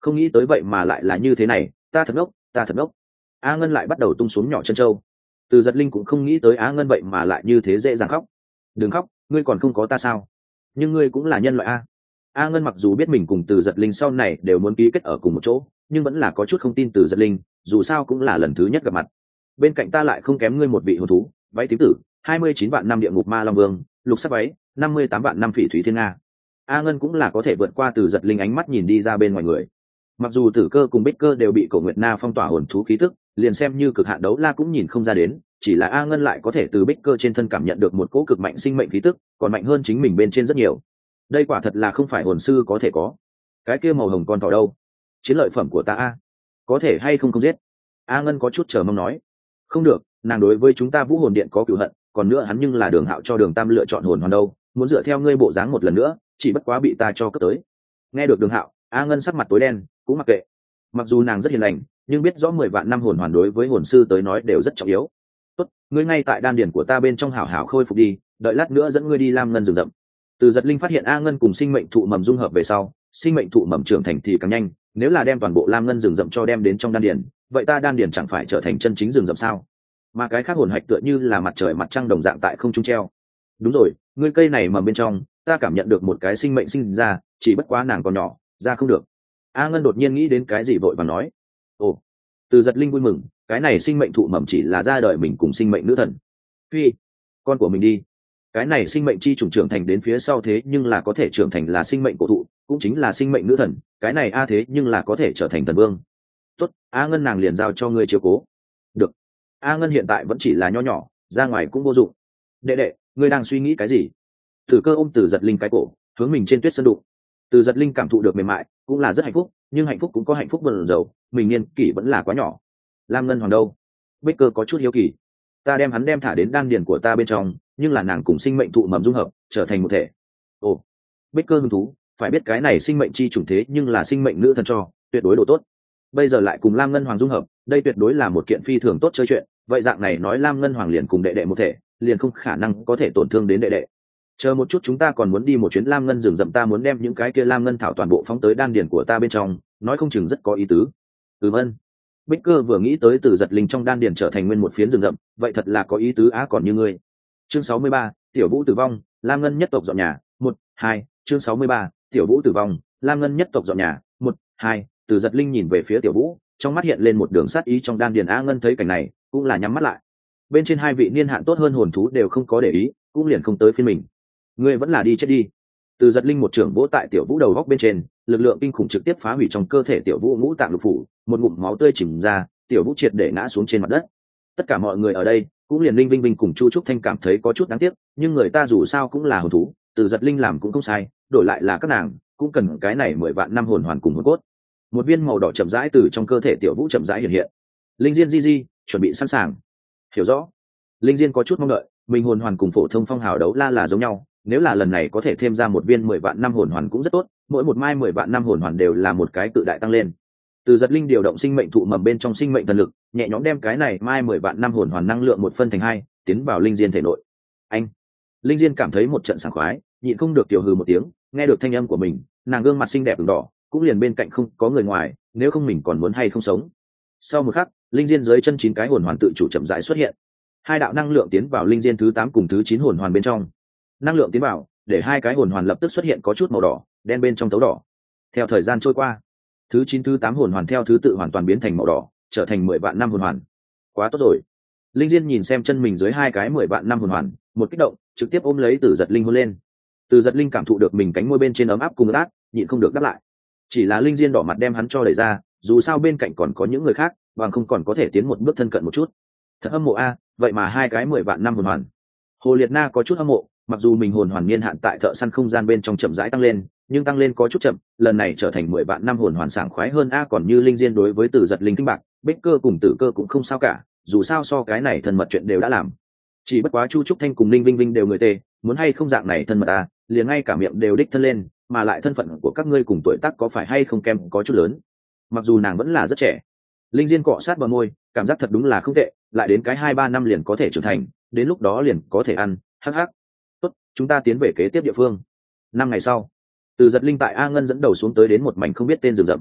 không nghĩ tới vậy mà lại là như thế này, ta thật ngốc, ta thật ngốc. A Ngân lại bắt đầu tung xuống nhỏ chân trâu. Từ Giật Linh cũng không nghĩ tới Á Ngân vậy mà lại như thế dễ dàng khóc. Đừng khóc, ngươi còn không có ta sao? Nhưng ngươi cũng là nhân loại a. A Ngân mặc dù biết mình cùng Từ Giật Linh sau này đều muốn ký kết ở cùng một chỗ, nhưng vẫn là có chút không tin Từ Giật Linh, dù sao cũng là lần thứ nhất gặp mặt. Bên cạnh ta lại không kém ngươi một vị hồn thú, váy tím tử, hai mươi chín vạn năm địa ngục ma long vương, lục sắc váy, năm mươi tám vạn năm phỉ thúy thiên nga. A Ngân cũng là có thể vượt qua Từ Giật Linh ánh mắt nhìn đi ra bên ngoài người. Mặc dù Tử Cơ cùng Bích Cơ đều bị Cổ Nguyệt Na phong tỏa hồn thú khí tức, liền xem như cực hạn đấu la cũng nhìn không ra đến, chỉ là A Ngân lại có thể từ Bích Cơ trên thân cảm nhận được một cỗ cực mạnh sinh mệnh khí tức, còn mạnh hơn chính mình bên trên rất nhiều. Đây quả thật là không phải hồn sư có thể có. Cái kia màu hồng con thỏ đâu? Chiến lợi phẩm của ta a, có thể hay không không giết? A Ngân có chút chờ mong nói. Không được, nàng đối với chúng ta Vũ Hồn Điện có cửu hận, còn nữa hắn nhưng là Đường Hạo cho Đường Tam lựa chọn hồn hoàn đâu, muốn dựa theo ngươi bộ dáng một lần nữa, chỉ bất quá bị ta cho cướp tới. Nghe được Đường Hạo, A Ngân sắc mặt tối đen, cũng mặc kệ. Mặc dù nàng rất hiền lành, nhưng biết rõ mười vạn năm hồn hoàn đối với hồn sư tới nói đều rất trọng yếu. Tốt, ngươi ngay tại đan điển của ta bên trong hảo hảo khôi phục đi, đợi lát nữa dẫn ngươi đi Lam Ngân rừng rậm. Từ Giật Linh phát hiện A Ngân cùng sinh mệnh thụ mầm dung hợp về sau, sinh mệnh thụ mầm trưởng thành thì càng nhanh, nếu là đem toàn bộ Lam Ngân rừng rậm cho đem đến trong đan điển, vậy ta đan điển chẳng phải trở thành chân chính rừng rậm sao? Mà cái khác hồn hạch tựa như là mặt trời mặt trăng đồng dạng tại không trung treo. Đúng rồi, ngươi cây này mầm bên trong, ta cảm nhận được một cái sinh mệnh sinh ra, chỉ bất quá nàng còn nhỏ, ra không được. A Ngân đột nhiên nghĩ đến cái gì vội và nói. Ồ. Từ Giật Linh vui mừng, cái này sinh mệnh thụ mầm chỉ là ra đời mình cùng sinh mệnh nữ thần. Phi, con của mình đi. Cái này sinh mệnh chi trùng trưởng thành đến phía sau thế nhưng là có thể trưởng thành là sinh mệnh cổ thụ, cũng chính là sinh mệnh nữ thần, cái này a thế nhưng là có thể trở thành thần vương. Tốt, A Ngân nàng liền giao cho ngươi chiếu cố. Được. A Ngân hiện tại vẫn chỉ là nho nhỏ, ra ngoài cũng vô dụng. Đệ đệ, ngươi đang suy nghĩ cái gì? Tử Cơ ôm Từ Giật Linh cái cổ, hướng mình trên tuyết sơn đụng. Từ Giật Linh cảm thụ được mềm mại, cũng là rất hạnh phúc, nhưng hạnh phúc cũng có hạnh phúc bần dầu, mình niên kỷ vẫn là quá nhỏ. Lam Ngân Hoàng đâu? Bích Cơ có chút hiếu kỳ. Ta đem hắn đem thả đến đan điền của ta bên trong, nhưng là nàng cùng sinh mệnh thụ mầm dung hợp, trở thành một thể. Ồ, Bích Cơ hứng thú, phải biết cái này sinh mệnh chi chủng thế nhưng là sinh mệnh nữ thần cho, tuyệt đối độ tốt. Bây giờ lại cùng Lam Ngân Hoàng dung hợp, đây tuyệt đối là một kiện phi thường tốt chơi chuyện, vậy dạng này nói Lam Ngân Hoàng liền cùng đệ đệ một thể, liền không khả năng có thể tổn thương đến đệ đệ. Chờ một chút, chúng ta còn muốn đi một chuyến Lam Ngân rừng rậm, ta muốn đem những cái kia Lam Ngân thảo toàn bộ phóng tới đan điền của ta bên trong, nói không chừng rất có ý tứ. Ừm ân. Bích Cơ vừa nghĩ tới Từ Giật Linh trong đan điền trở thành nguyên một phiến rừng rậm, vậy thật là có ý tứ á. Còn như ngươi. Chương sáu mươi ba, Tiểu Vũ tử vong, Lam Ngân nhất tộc dọn nhà, một, hai, chương sáu mươi ba, Tiểu Vũ tử vong, Lam Ngân nhất tộc dọn nhà, một, hai. Từ Giật Linh nhìn về phía Tiểu Vũ, trong mắt hiện lên một đường sát ý trong đan điền. A Ngân thấy cảnh này, cũng là nhắm mắt lại. Bên trên hai vị niên hạn tốt hơn hồn thú đều không có để ý, cũng liền không tới phiên mình. Ngươi vẫn là đi chết đi. Từ Giật Linh một trưởng vỗ tại Tiểu Vũ đầu góc bên trên, lực lượng kinh khủng trực tiếp phá hủy trong cơ thể Tiểu Vũ ngũ tạng lục phủ, một ngụm máu tươi chìm ra, Tiểu Vũ triệt để ngã xuống trên mặt đất. Tất cả mọi người ở đây cũng liền Linh Vinh Vinh cùng Chu Trúc Thanh cảm thấy có chút đáng tiếc, nhưng người ta dù sao cũng là hồn thú, Từ Giật Linh làm cũng không sai, đổi lại là các nàng cũng cần cái này mười vạn năm hồn hoàn cùng hồn cốt. Một viên màu đỏ chậm rãi từ trong cơ thể Tiểu Vũ chậm rãi hiện hiện. Linh Diên di di, chuẩn bị sẵn sàng. Hiểu rõ. Linh Diên có chút mong đợi, mình hồn hoàn cùng phổ thông phong hào đấu la là giống nhau, nếu là lần này có thể thêm ra một viên mười vạn năm hồn hoàn cũng rất tốt, mỗi một mai mười vạn năm hồn hoàn đều là một cái cự đại tăng lên. Từ Giật Linh điều động sinh mệnh thụ mầm bên trong sinh mệnh thần lực, nhẹ nhõm đem cái này mai mười vạn năm hồn hoàn năng lượng một phân thành hai, tiến vào Linh Diên thể nội. Anh. Linh Diên cảm thấy một trận sảng khoái, nhịn không được tiểu hừ một tiếng, nghe được thanh âm của mình, nàng gương mặt xinh đẹp ửng đỏ, cũng liền bên cạnh không có người ngoài, nếu không mình còn muốn hay không sống. Sau một khắc, Linh Diên dưới chân chín cái hồn hoàn tự chủ chậm rãi xuất hiện. Hai đạo năng lượng tiến vào Linh Diên thứ tám cùng thứ chín hồn hoàn bên trong. Năng lượng tiến vào, để hai cái hồn hoàn lập tức xuất hiện có chút màu đỏ, đen bên trong tấu đỏ. Theo thời gian trôi qua, thứ chín thứ tám hồn hoàn theo thứ tự hoàn toàn biến thành màu đỏ, trở thành mười vạn năm hồn hoàn. Quá tốt rồi. Linh Diên nhìn xem chân mình dưới hai cái mười vạn năm hồn hoàn, một kích động, trực tiếp ôm lấy Từ Giật Linh hôn lên. Từ Giật Linh cảm thụ được mình cánh môi bên trên ấm áp cùng át, nhịn không được đáp lại. Chỉ là Linh Diên đỏ mặt đem hắn cho đẩy ra, dù sao bên cạnh còn có những người khác, bằng không còn có thể tiến một bước thân cận một chút. Thật hâm mộ a, vậy mà hai cái mười vạn năm hồn hoàn. Hồ Liệt Na có chút hâm mộ, mặc dù mình hồn hoàn niên hạn tại thợ săn không gian bên trong chậm rãi tăng lên, nhưng tăng lên có chút chậm, lần này trở thành mười vạn năm hồn hoàn sảng khoái hơn a. Còn như Linh Diên đối với Từ Giật Linh kinh bạc, Bích Cơ cùng Tử Cơ cũng không sao cả, dù sao so cái này thân mật chuyện đều đã làm. Chỉ bất quá Chu Trúc Thanh cùng Linh Vinh Vinh đều người tê, muốn hay không dạng này thân mật a, liền ngay cả miệng đều đích thân lên, mà lại thân phận của các ngươi cùng tuổi tác có phải hay không kém có chút lớn. Mặc dù nàng vẫn là rất trẻ. Linh Diên cọ sát bờ môi, cảm giác thật đúng là không tệ, lại đến cái hai ba năm liền có thể trưởng thành, đến lúc đó liền có thể ăn. Hắc hắc. Tốt, chúng ta tiến về kế tiếp địa phương. Năm ngày sau, Từ Giật Linh tại A Ngân dẫn đầu xuống tới đến một mảnh không biết tên rừng rậm.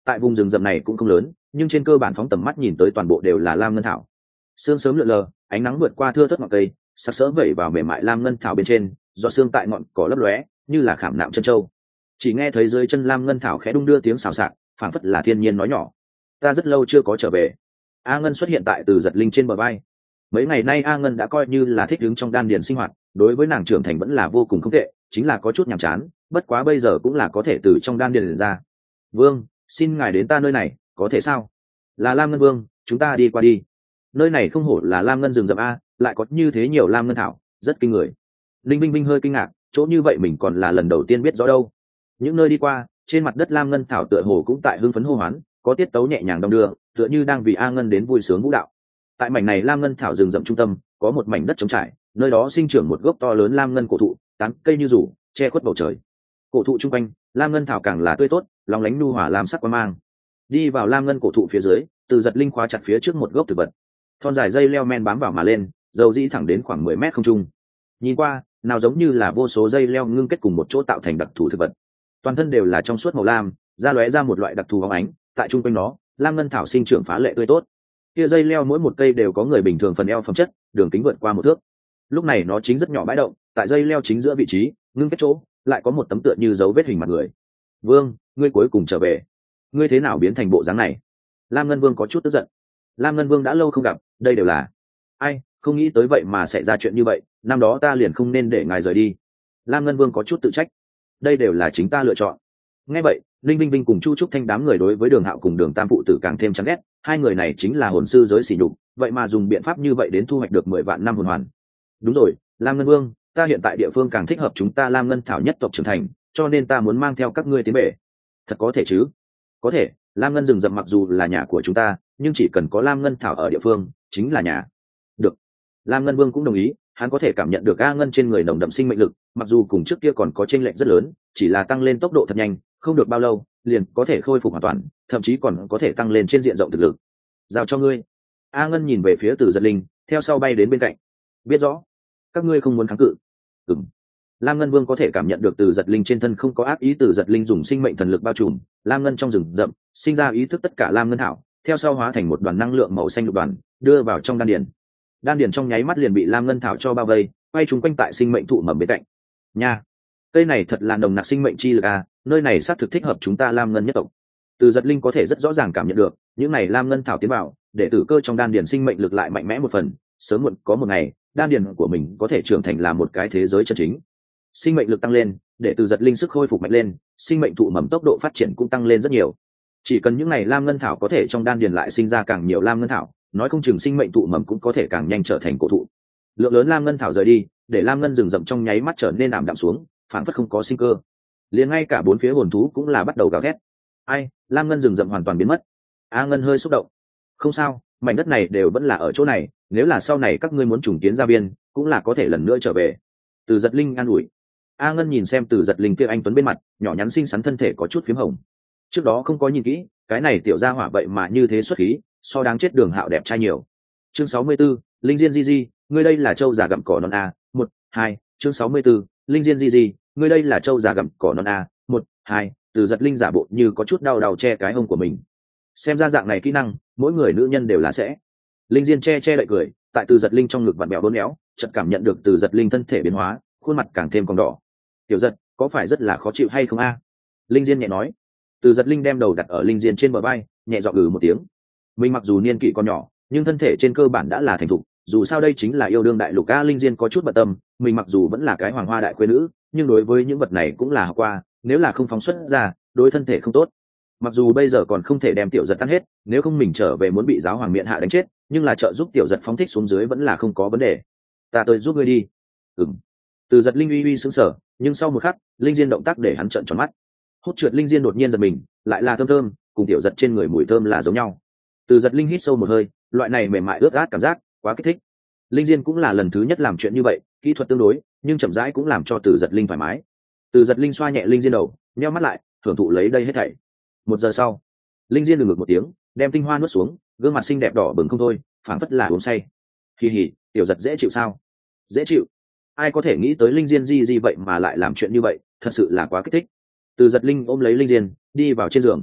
tại vùng rừng rậm này cũng không lớn, nhưng trên cơ bản phóng tầm mắt nhìn tới toàn bộ đều là lam ngân thảo. Sương sớm lượn lờ, ánh nắng vượt qua thưa thớt ngọn cây, sắc sỡ vẩy vào mềm mại lam ngân thảo bên trên, giọt sương tại ngọn cỏ lấp lóe, như là khảm nạm chân châu. Chỉ nghe thấy dưới chân lam ngân thảo khẽ đung đưa tiếng xào xạc, phảng phất là thiên nhiên nói nhỏ. Ta rất lâu chưa có trở về. A Ngân xuất hiện tại Từ Giật Linh trên bờ vai. Mấy ngày nay A Ngân đã coi như là thích ứng trong đan điền sinh hoạt, đối với nàng trưởng thành vẫn là vô cùng không tệ, chính là có chút nhàm chán, bất quá bây giờ cũng là có thể từ trong đan điền ra. Vương, xin ngài đến ta nơi này, có thể sao? Là Lam Ngân Vương, chúng ta đi qua đi. Nơi này không hổ là Lam Ngân rừng rậm a, lại có như thế nhiều lam ngân thảo, rất kinh người. Linh Binh Binh hơi kinh ngạc, chỗ như vậy mình còn là lần đầu tiên biết rõ đâu. Những nơi đi qua, trên mặt đất lam ngân thảo tựa hồ cũng tại hưng phấn hô hoán, có tiết tấu nhẹ nhàng đong đưa, tựa như đang vì A Ngân đến vui sướng vũ đạo. Tại mảnh này lam ngân thảo rừng rậm trung tâm, có một mảnh đất trống trải, nơi đó sinh trưởng một gốc to lớn lam ngân cổ thụ, tán cây như rủ, che khuất bầu trời. Cổ thụ trung quanh, lam ngân thảo càng là tươi tốt, lóng lánh nhu hòa lam sắc quang mang. Đi vào lam ngân cổ thụ phía dưới, Từ Giật Linh khóa chặt phía trước một gốc thực vật, thon dài dây leo men bám vào mà lên, dầu dĩ thẳng đến khoảng mười mét không trung. Nhìn qua, nào giống như là vô số dây leo ngưng kết cùng một chỗ tạo thành đặc thù thực vật. Toàn thân đều là trong suốt màu lam, ra lóe ra một loại đặc thù bóng ánh, tại trung quanh nó, lam ngân thảo sinh trưởng phá lệ tươi tốt. Kia dây leo mỗi một cây đều có người bình thường phần eo phẩm chất, đường kính vượt qua một thước. Lúc này nó chính rất nhỏ bãi động, tại dây leo chính giữa vị trí, ngưng kết chỗ, lại có một tấm tựa như dấu vết hình mặt người. Vương, ngươi cuối cùng trở về. Ngươi thế nào biến thành bộ dáng này? Lam Ngân Vương có chút tức giận. Lam Ngân Vương đã lâu không gặp, đây đều là ai, không nghĩ tới vậy mà sẽ ra chuyện như vậy, năm đó ta liền không nên để ngài rời đi. Lam Ngân Vương có chút tự trách. Đây đều là chính ta lựa chọn. Nghe vậy, Linh Vinh Vinh cùng Chu Trúc Thanh đám người đối với Đường Hạo cùng Đường Tam phụ tử càng thêm chán ghét, hai người này chính là hồn sư giới sỉ nhục, vậy mà dùng biện pháp như vậy đến thu hoạch được mười vạn năm hồn hoàn. Đúng rồi, Lam Ngân Vương, ta hiện tại địa phương càng thích hợp chúng ta Lam Ngân Thảo nhất tộc trưởng thành, cho nên ta muốn mang theo các ngươi tiến bể. Thật có thể chứ? Có thể, Lam Ngân rừng rậm mặc dù là nhà của chúng ta, nhưng chỉ cần có Lam Ngân Thảo ở địa phương, chính là nhà. Được. Lam Ngân Vương cũng đồng ý, hắn có thể cảm nhận được A Ngân trên người nồng đậm sinh mệnh lực, mặc dù cùng trước kia còn có chênh lệch rất lớn, chỉ là tăng lên tốc độ thật nhanh, không được bao lâu, liền có thể khôi phục hoàn toàn, thậm chí còn có thể tăng lên trên diện rộng thực lực. Giao cho ngươi. A Ngân nhìn về phía Từ Giật Linh, theo sau bay đến bên cạnh. Biết rõ, các ngươi không muốn kháng cự. Ừm. Lam Ngân Vương có thể cảm nhận được Từ Giật Linh trên thân không có ác ý, Từ Giật Linh dùng sinh mệnh thần lực bao trùm Lam Ngân trong rừng rậm, sinh ra ý thức tất cả Lam Ngân thảo, theo sau hóa thành một đoàn năng lượng màu xanh lục đoàn, đưa vào trong đan điền. Đan điền trong nháy mắt liền bị Lam Ngân thảo cho bao vây, quay trúng quanh tại sinh mệnh thụ mầm bên cạnh. Nha, cây này thật là nồng nặc sinh mệnh chi lực a, nơi này xác thực thích hợp chúng ta Lam Ngân nhất tộc. Từ Giật Linh có thể rất rõ ràng cảm nhận được, những này Lam Ngân thảo tiến vào, để tử cơ trong đan điền sinh mệnh lực lại mạnh mẽ một phần, sớm muộn có một ngày, đan điền của mình có thể trưởng thành là một cái thế giới chân chính. Sinh mệnh lực tăng lên, để Từ Giật Linh sức khôi phục mạnh lên, sinh mệnh thụ mầm tốc độ phát triển cũng tăng lên rất nhiều. Chỉ cần những này Lam Ngân thảo có thể trong đan điền lại sinh ra càng nhiều Lam Ngân thảo, nói không chừng sinh mệnh thụ mầm cũng có thể càng nhanh trở thành cổ thụ. Lượng lớn Lam Ngân thảo rời đi, để Lam Ngân rừng rậm trong nháy mắt trở nên ảm đạm xuống, phản phất không có sinh cơ. Liền ngay cả bốn phía hồn thú cũng là bắt đầu gào thét. Ai, Lam Ngân rừng rậm hoàn toàn biến mất. A Ngân hơi xúc động. Không sao, mảnh đất này đều vẫn là ở chỗ này, nếu là sau này các ngươi muốn trùng kiến gia viên, cũng là có thể lần nữa trở về. Từ Giật Linh an ủi. A Ngân nhìn xem Từ Giật Linh kia anh tuấn bên mặt, nhỏ nhắn xinh xắn thân thể có chút phím hồng. Trước đó không có nhìn kỹ, cái này tiểu gia hỏa vậy mà như thế xuất khí, so đáng chết Đường Hạo đẹp trai nhiều. Chương sáu mươi 64, Linh Diên Di Di, ngươi đây là châu già gặm cỏ non a, một, hai, chương sáu mươi 64, Linh Diên Di Di, ngươi đây là châu già gặm cỏ non a, một, hai, Từ Giật Linh giả bộ như có chút đau đầu che cái hông của mình. Xem ra dạng này kỹ năng, mỗi người nữ nhân đều là sẽ. Linh Diên che che đậy cười, tại Từ Giật Linh trong ngực vặn bèo bốn éo, chợt cảm nhận được Từ Giật Linh thân thể biến hóa, khuôn mặt càng thêm cong đỏ. Tiểu Giật, có phải rất là khó chịu hay không a? Linh Diên nhẹ nói. Từ Giật Linh đem đầu đặt ở Linh Diên trên bờ vai, nhẹ giọng ừ một tiếng. Mình mặc dù niên kỷ còn nhỏ, nhưng thân thể trên cơ bản đã là thành thục, dù sao đây chính là yêu đương đại lục a. Linh Diên có chút bận tâm, mình mặc dù vẫn là cái hoàng hoa đại khuê nữ, nhưng đối với những vật này cũng là học qua, nếu là không phóng xuất ra, đối thân thể không tốt. Mặc dù bây giờ còn không thể đem Tiểu Giật tan hết, nếu không mình trở về muốn bị giáo hoàng miện hạ đánh chết, nhưng là trợ giúp Tiểu Giật phóng thích xuống dưới vẫn là không có vấn đề. Ta tới giúp ngươi đi. Ừm. Từ Giật Linh uy uy sững sờ, nhưng sau một khắc, Linh Diên động tác để hắn trợn tròn mắt. Hốt trượt Linh Diên đột nhiên giật mình, lại là thơm thơm, cùng Tiểu Giật trên người mùi thơm là giống nhau. Từ Giật Linh hít sâu một hơi, loại này mềm mại ướt át cảm giác, quá kích thích. Linh Diên cũng là lần thứ nhất làm chuyện như vậy, kỹ thuật tương đối, nhưng chậm rãi cũng làm cho Từ Giật Linh thoải mái. Từ Giật Linh xoa nhẹ Linh Diên đầu, nheo mắt lại, thưởng thụ lấy đây hết thảy. Một giờ sau, Linh Diên ngừng một tiếng, đem tinh hoa nuốt xuống, gương mặt xinh đẹp đỏ bừng không thôi, phảng phất là uống say. Kỳ hỉ, Tiểu Giật dễ chịu sao? Dễ chịu. Ai có thể nghĩ tới Linh Diên di di vậy mà lại làm chuyện như vậy, thật sự là quá kích thích. Từ Giật Linh ôm lấy Linh Diên, đi vào trên giường.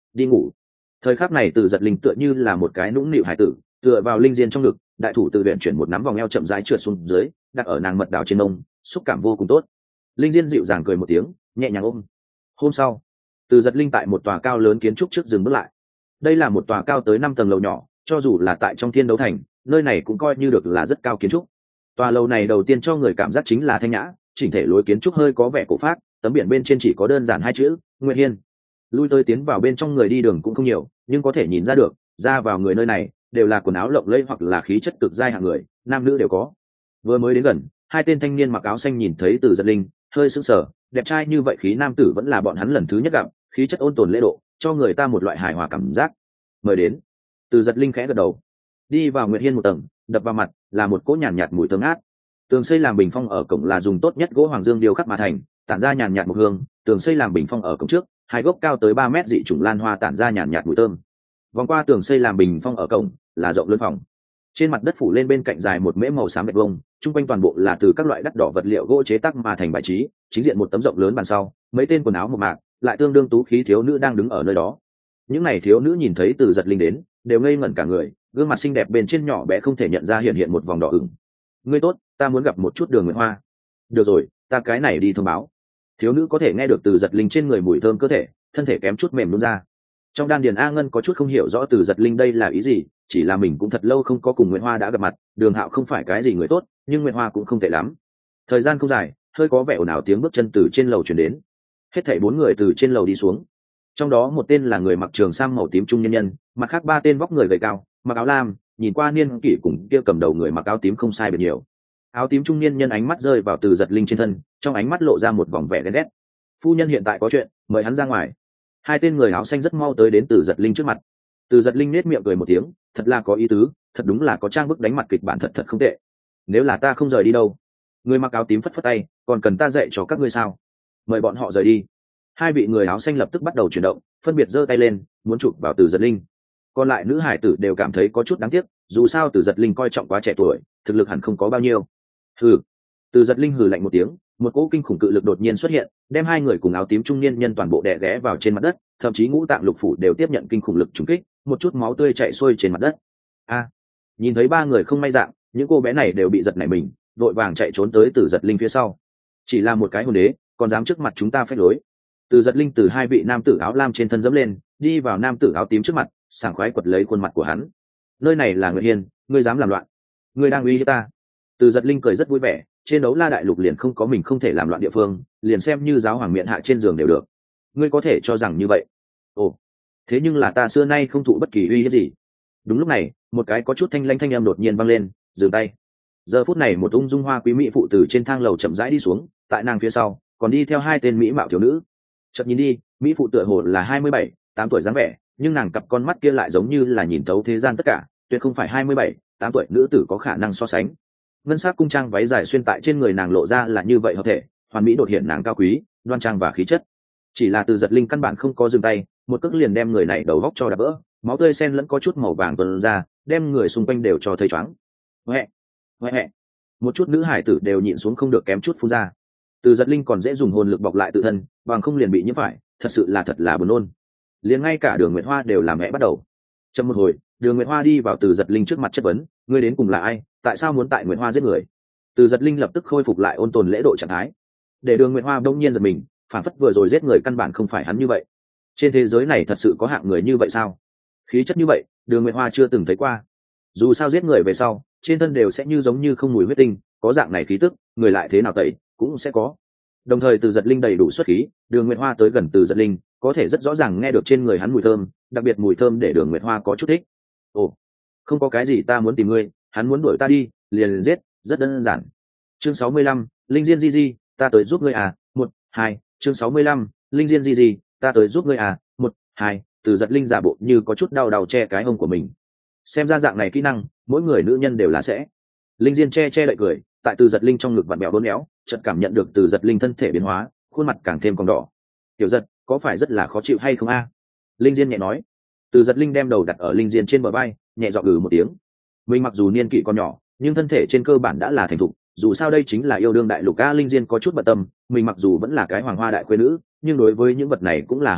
đi ngủ. Thời khắc này Từ Giật Linh tựa như là một cái nũng nịu hải tử, tựa vào linh diên trong ngực, đại thủ từ viện chuyển một nắm vòng eo chậm rãi trượt xuống dưới, đặt ở nàng mật đảo trên mông, xúc cảm vô cùng tốt. Linh diên dịu dàng cười một tiếng, nhẹ nhàng ôm. Hôm sau, Từ Giật Linh tại một tòa cao lớn kiến trúc trước dừng bước lại. Đây là một tòa cao tới năm tầng lầu nhỏ, cho dù là tại trong thiên đấu thành, nơi này cũng coi như được là rất cao kiến trúc. Tòa lầu này đầu tiên cho người cảm giác chính là thanh nhã, chỉnh thể lối kiến trúc hơi có vẻ cổ phác, tấm biển bên trên chỉ có đơn giản hai chữ Nguyệt Hiên. Lui tới tiến vào bên trong người đi đường cũng không nhiều, nhưng có thể nhìn ra được, ra vào người nơi này đều là quần áo lộng lẫy hoặc là khí chất cực giai hạng người, nam nữ đều có. Vừa mới đến gần, hai tên thanh niên mặc áo xanh nhìn thấy Từ Giật Linh, hơi sững sờ, đẹp trai như vậy khí nam tử vẫn là bọn hắn lần thứ nhất gặp, khí chất ôn tồn lễ độ, cho người ta một loại hài hòa cảm giác. Mời đến. Từ Giật Linh khẽ gật đầu. Đi vào Nguyệt Hiên một tầng, đập vào mặt là một cỗ nhàn nhạt, nhạt mùi thơm ngát. Tường xây làm bình phong ở cổng là dùng tốt nhất gỗ hoàng dương điêu khắc mà thành, tản ra nhàn nhạt mùi hương. Tường xây làm bình phong ở cổng trước, hai gốc cao tới ba mét dị chủng lan hoa tản ra nhàn nhạt mùi thơm. Vòng qua tường xây làm bình phong ở cổng là rộng lớn phòng. Trên mặt đất phủ lên bên cạnh dài một mễ màu xám gạch vông, chung quanh toàn bộ là từ các loại đắt đỏ vật liệu gỗ chế tác mà thành bài trí, chính diện một tấm rộng lớn bàn sau, mấy tên quần áo mộc mạc, lại tương đương tú khí thiếu nữ đang đứng ở nơi đó. Những này thiếu nữ nhìn thấy Từ Giật Linh đến, đều ngây ngẩn cả người, gương mặt xinh đẹp bên trên nhỏ bé không thể nhận ra hiện hiện một vòng đỏ ửng. Ngươi tốt, ta muốn gặp một chút Đường Nguyệt Hoa. Được rồi, ta cái này đi thông báo. Thiếu nữ có thể nghe được Từ Giật Linh trên người mùi thơm cơ thể, thân thể kém chút mềm luôn ra. Trong đan điền A Ngân có chút không hiểu rõ Từ Giật Linh đây là ý gì, chỉ là mình cũng thật lâu không có cùng Nguyệt Hoa đã gặp mặt. Đường Hạo không phải cái gì người tốt, nhưng Nguyệt Hoa cũng không tệ lắm. Thời gian không dài, hơi có vẻ ồn ào tiếng bước chân từ trên lầu truyền đến. Hết thảy bốn người từ trên lầu đi xuống. Trong đó một tên là người mặc trường sam màu tím trung nhân nhân, mặt khác ba tên vóc người gầy cao, mặc áo lam, nhìn qua niên kỷ cùng kia cầm đầu người mặc áo tím không sai biệt nhiều. Áo tím trung niên nhân ánh mắt rơi vào Từ Giật Linh trên thân, trong ánh mắt lộ ra một vòng vẻ ghen ghét. Phu nhân hiện tại có chuyện, mời hắn ra ngoài. Hai tên người áo xanh rất mau tới đến Từ Giật Linh trước mặt. Từ Giật Linh nết miệng cười một tiếng, thật là có ý tứ, thật đúng là có trang bức đánh mặt kịch bản thật thật không tệ. Nếu là ta không rời đi đâu? Người mặc áo tím phất phất tay, còn cần ta dạy cho các ngươi sao? Mời bọn họ rời đi. Hai vị người áo xanh lập tức bắt đầu chuyển động, phân biệt giơ tay lên, muốn chụp vào Từ Giật Linh. Còn lại nữ hải tử đều cảm thấy có chút đáng tiếc, dù sao Từ Giật Linh coi trọng quá trẻ tuổi, thực lực hẳn không có bao nhiêu. Hừ. Từ Giật Linh hừ lạnh một tiếng, một cỗ kinh khủng cự lực đột nhiên xuất hiện, đem hai người cùng áo tím trung niên nhân toàn bộ đè ghé vào trên mặt đất, thậm chí ngũ tạng lục phủ đều tiếp nhận kinh khủng lực trùng kích, một chút máu tươi chảy xuôi trên mặt đất. A! Nhìn thấy ba người không may dạng, những cô bé này đều bị giật nảy mình, vội vàng chạy trốn tới Từ Giật Linh phía sau. Chỉ là một cái hồn đế, còn dám trước mặt chúng ta phép lối. Từ Giật Linh từ hai vị nam tử áo lam trên thân dẫm lên, đi vào nam tử áo tím trước mặt, sảng khoái quật lấy khuôn mặt của hắn. Nơi này là Nguyệt Hiên, ngươi dám làm loạn? Ngươi đang uy hiếp ta? Từ Giật Linh cười rất vui vẻ, trên đấu la đại lục liền không có mình không thể làm loạn địa phương, liền xem như giáo hoàng miện hạ trên giường đều được. Ngươi có thể cho rằng như vậy? Ồ, thế nhưng là ta xưa nay không thụ bất kỳ uy hiếp gì. Đúng lúc này, một cái có chút thanh lanh thanh âm đột nhiên vang lên, dừng tay. Giờ phút này một ung dung hoa quý mỹ phụ từ trên thang lầu chậm rãi đi xuống, tại nàng phía sau còn đi theo hai tên mỹ mạo thiếu nữ. Chợt nhìn đi, mỹ phụ tựa hồ là hai mươi bảy, tám tuổi dáng vẻ, nhưng nàng cặp con mắt kia lại giống như là nhìn thấu thế gian tất cả, tuyệt không phải hai mươi bảy, tám tuổi nữ tử có khả năng so sánh. Ngân sắc cung trang váy dài xuyên tại trên người nàng lộ ra là như vậy hợp thể, hoàn mỹ đột hiện nàng cao quý, đoan trang và khí chất. Chỉ là Từ Giật Linh căn bản không có dừng tay, một cước liền đem người này đầu góc cho đạp vỡ, máu tươi xen lẫn có chút màu vàng tuôn ra, đem người xung quanh đều cho thấy choáng. Hoẹ, hoẹ, một chút nữ hải tử đều nhịn xuống không được kém chút phun ra. Từ Giật Linh còn dễ dùng hồn lực bọc lại tự thân, bằng không liền bị nhiễm phải, thật sự là thật là buồn nôn. Liền ngay cả Đường Nguyệt Hoa đều làm mẹ bắt đầu. Trong một hồi, Đường Nguyệt Hoa đi vào Từ Giật Linh trước mặt chất vấn, ngươi đến cùng là ai, tại sao muốn tại Nguyệt Hoa giết người? Từ Giật Linh lập tức khôi phục lại ôn tồn lễ độ trạng thái. Để Đường Nguyệt Hoa đông nhiên giật mình, phản phất vừa rồi giết người căn bản không phải hắn như vậy. Trên thế giới này thật sự có hạng người như vậy sao? Khí chất như vậy, Đường Nguyệt Hoa chưa từng thấy qua. Dù sao giết người về sau, trên thân đều sẽ như giống như không mùi huyết tinh, có dạng này khí tức, người lại thế nào tẩy cũng sẽ có. Đồng thời Từ Giật Linh đầy đủ xuất khí, Đường Nguyệt Hoa tới gần Từ Giật Linh, có thể rất rõ ràng nghe được trên người hắn mùi thơm, đặc biệt mùi thơm để Đường Nguyệt Hoa có chút thích. Ồ, không có cái gì ta muốn tìm ngươi, hắn muốn đuổi ta đi, liền, liền giết, rất đơn giản. Chương sáu mươi lăm, Linh Diên Di Di, ta tới giúp ngươi à? Một, hai, chương sáu mươi lăm, Linh Diên Di Di, ta tới giúp ngươi à? Một, hai, Từ Giật Linh giả bộ như có chút đau đầu che cái hông của mình. Xem ra dạng này kỹ năng, mỗi người nữ nhân đều là sẽ. Linh Diên che che đậy cười, tại Từ Giật Linh trong ngực vặn bẹo đốn éo, chợt cảm nhận được Từ Giật Linh thân thể biến hóa, khuôn mặt càng thêm còn đỏ. Tiểu Giật, có phải rất là khó chịu hay không a? Linh Diên nhẹ nói. Từ Giật Linh đem đầu đặt ở Linh Diên trên bờ vai, nhẹ giọng ừ một tiếng. Mình mặc dù niên kỷ còn nhỏ, nhưng thân thể trên cơ bản đã là thành thục, dù sao đây chính là yêu đương đại lục a. Linh Diên có chút bận tâm, mình mặc dù vẫn là cái hoàng hoa đại khuê nữ, nhưng đối với những vật này cũng là học qua,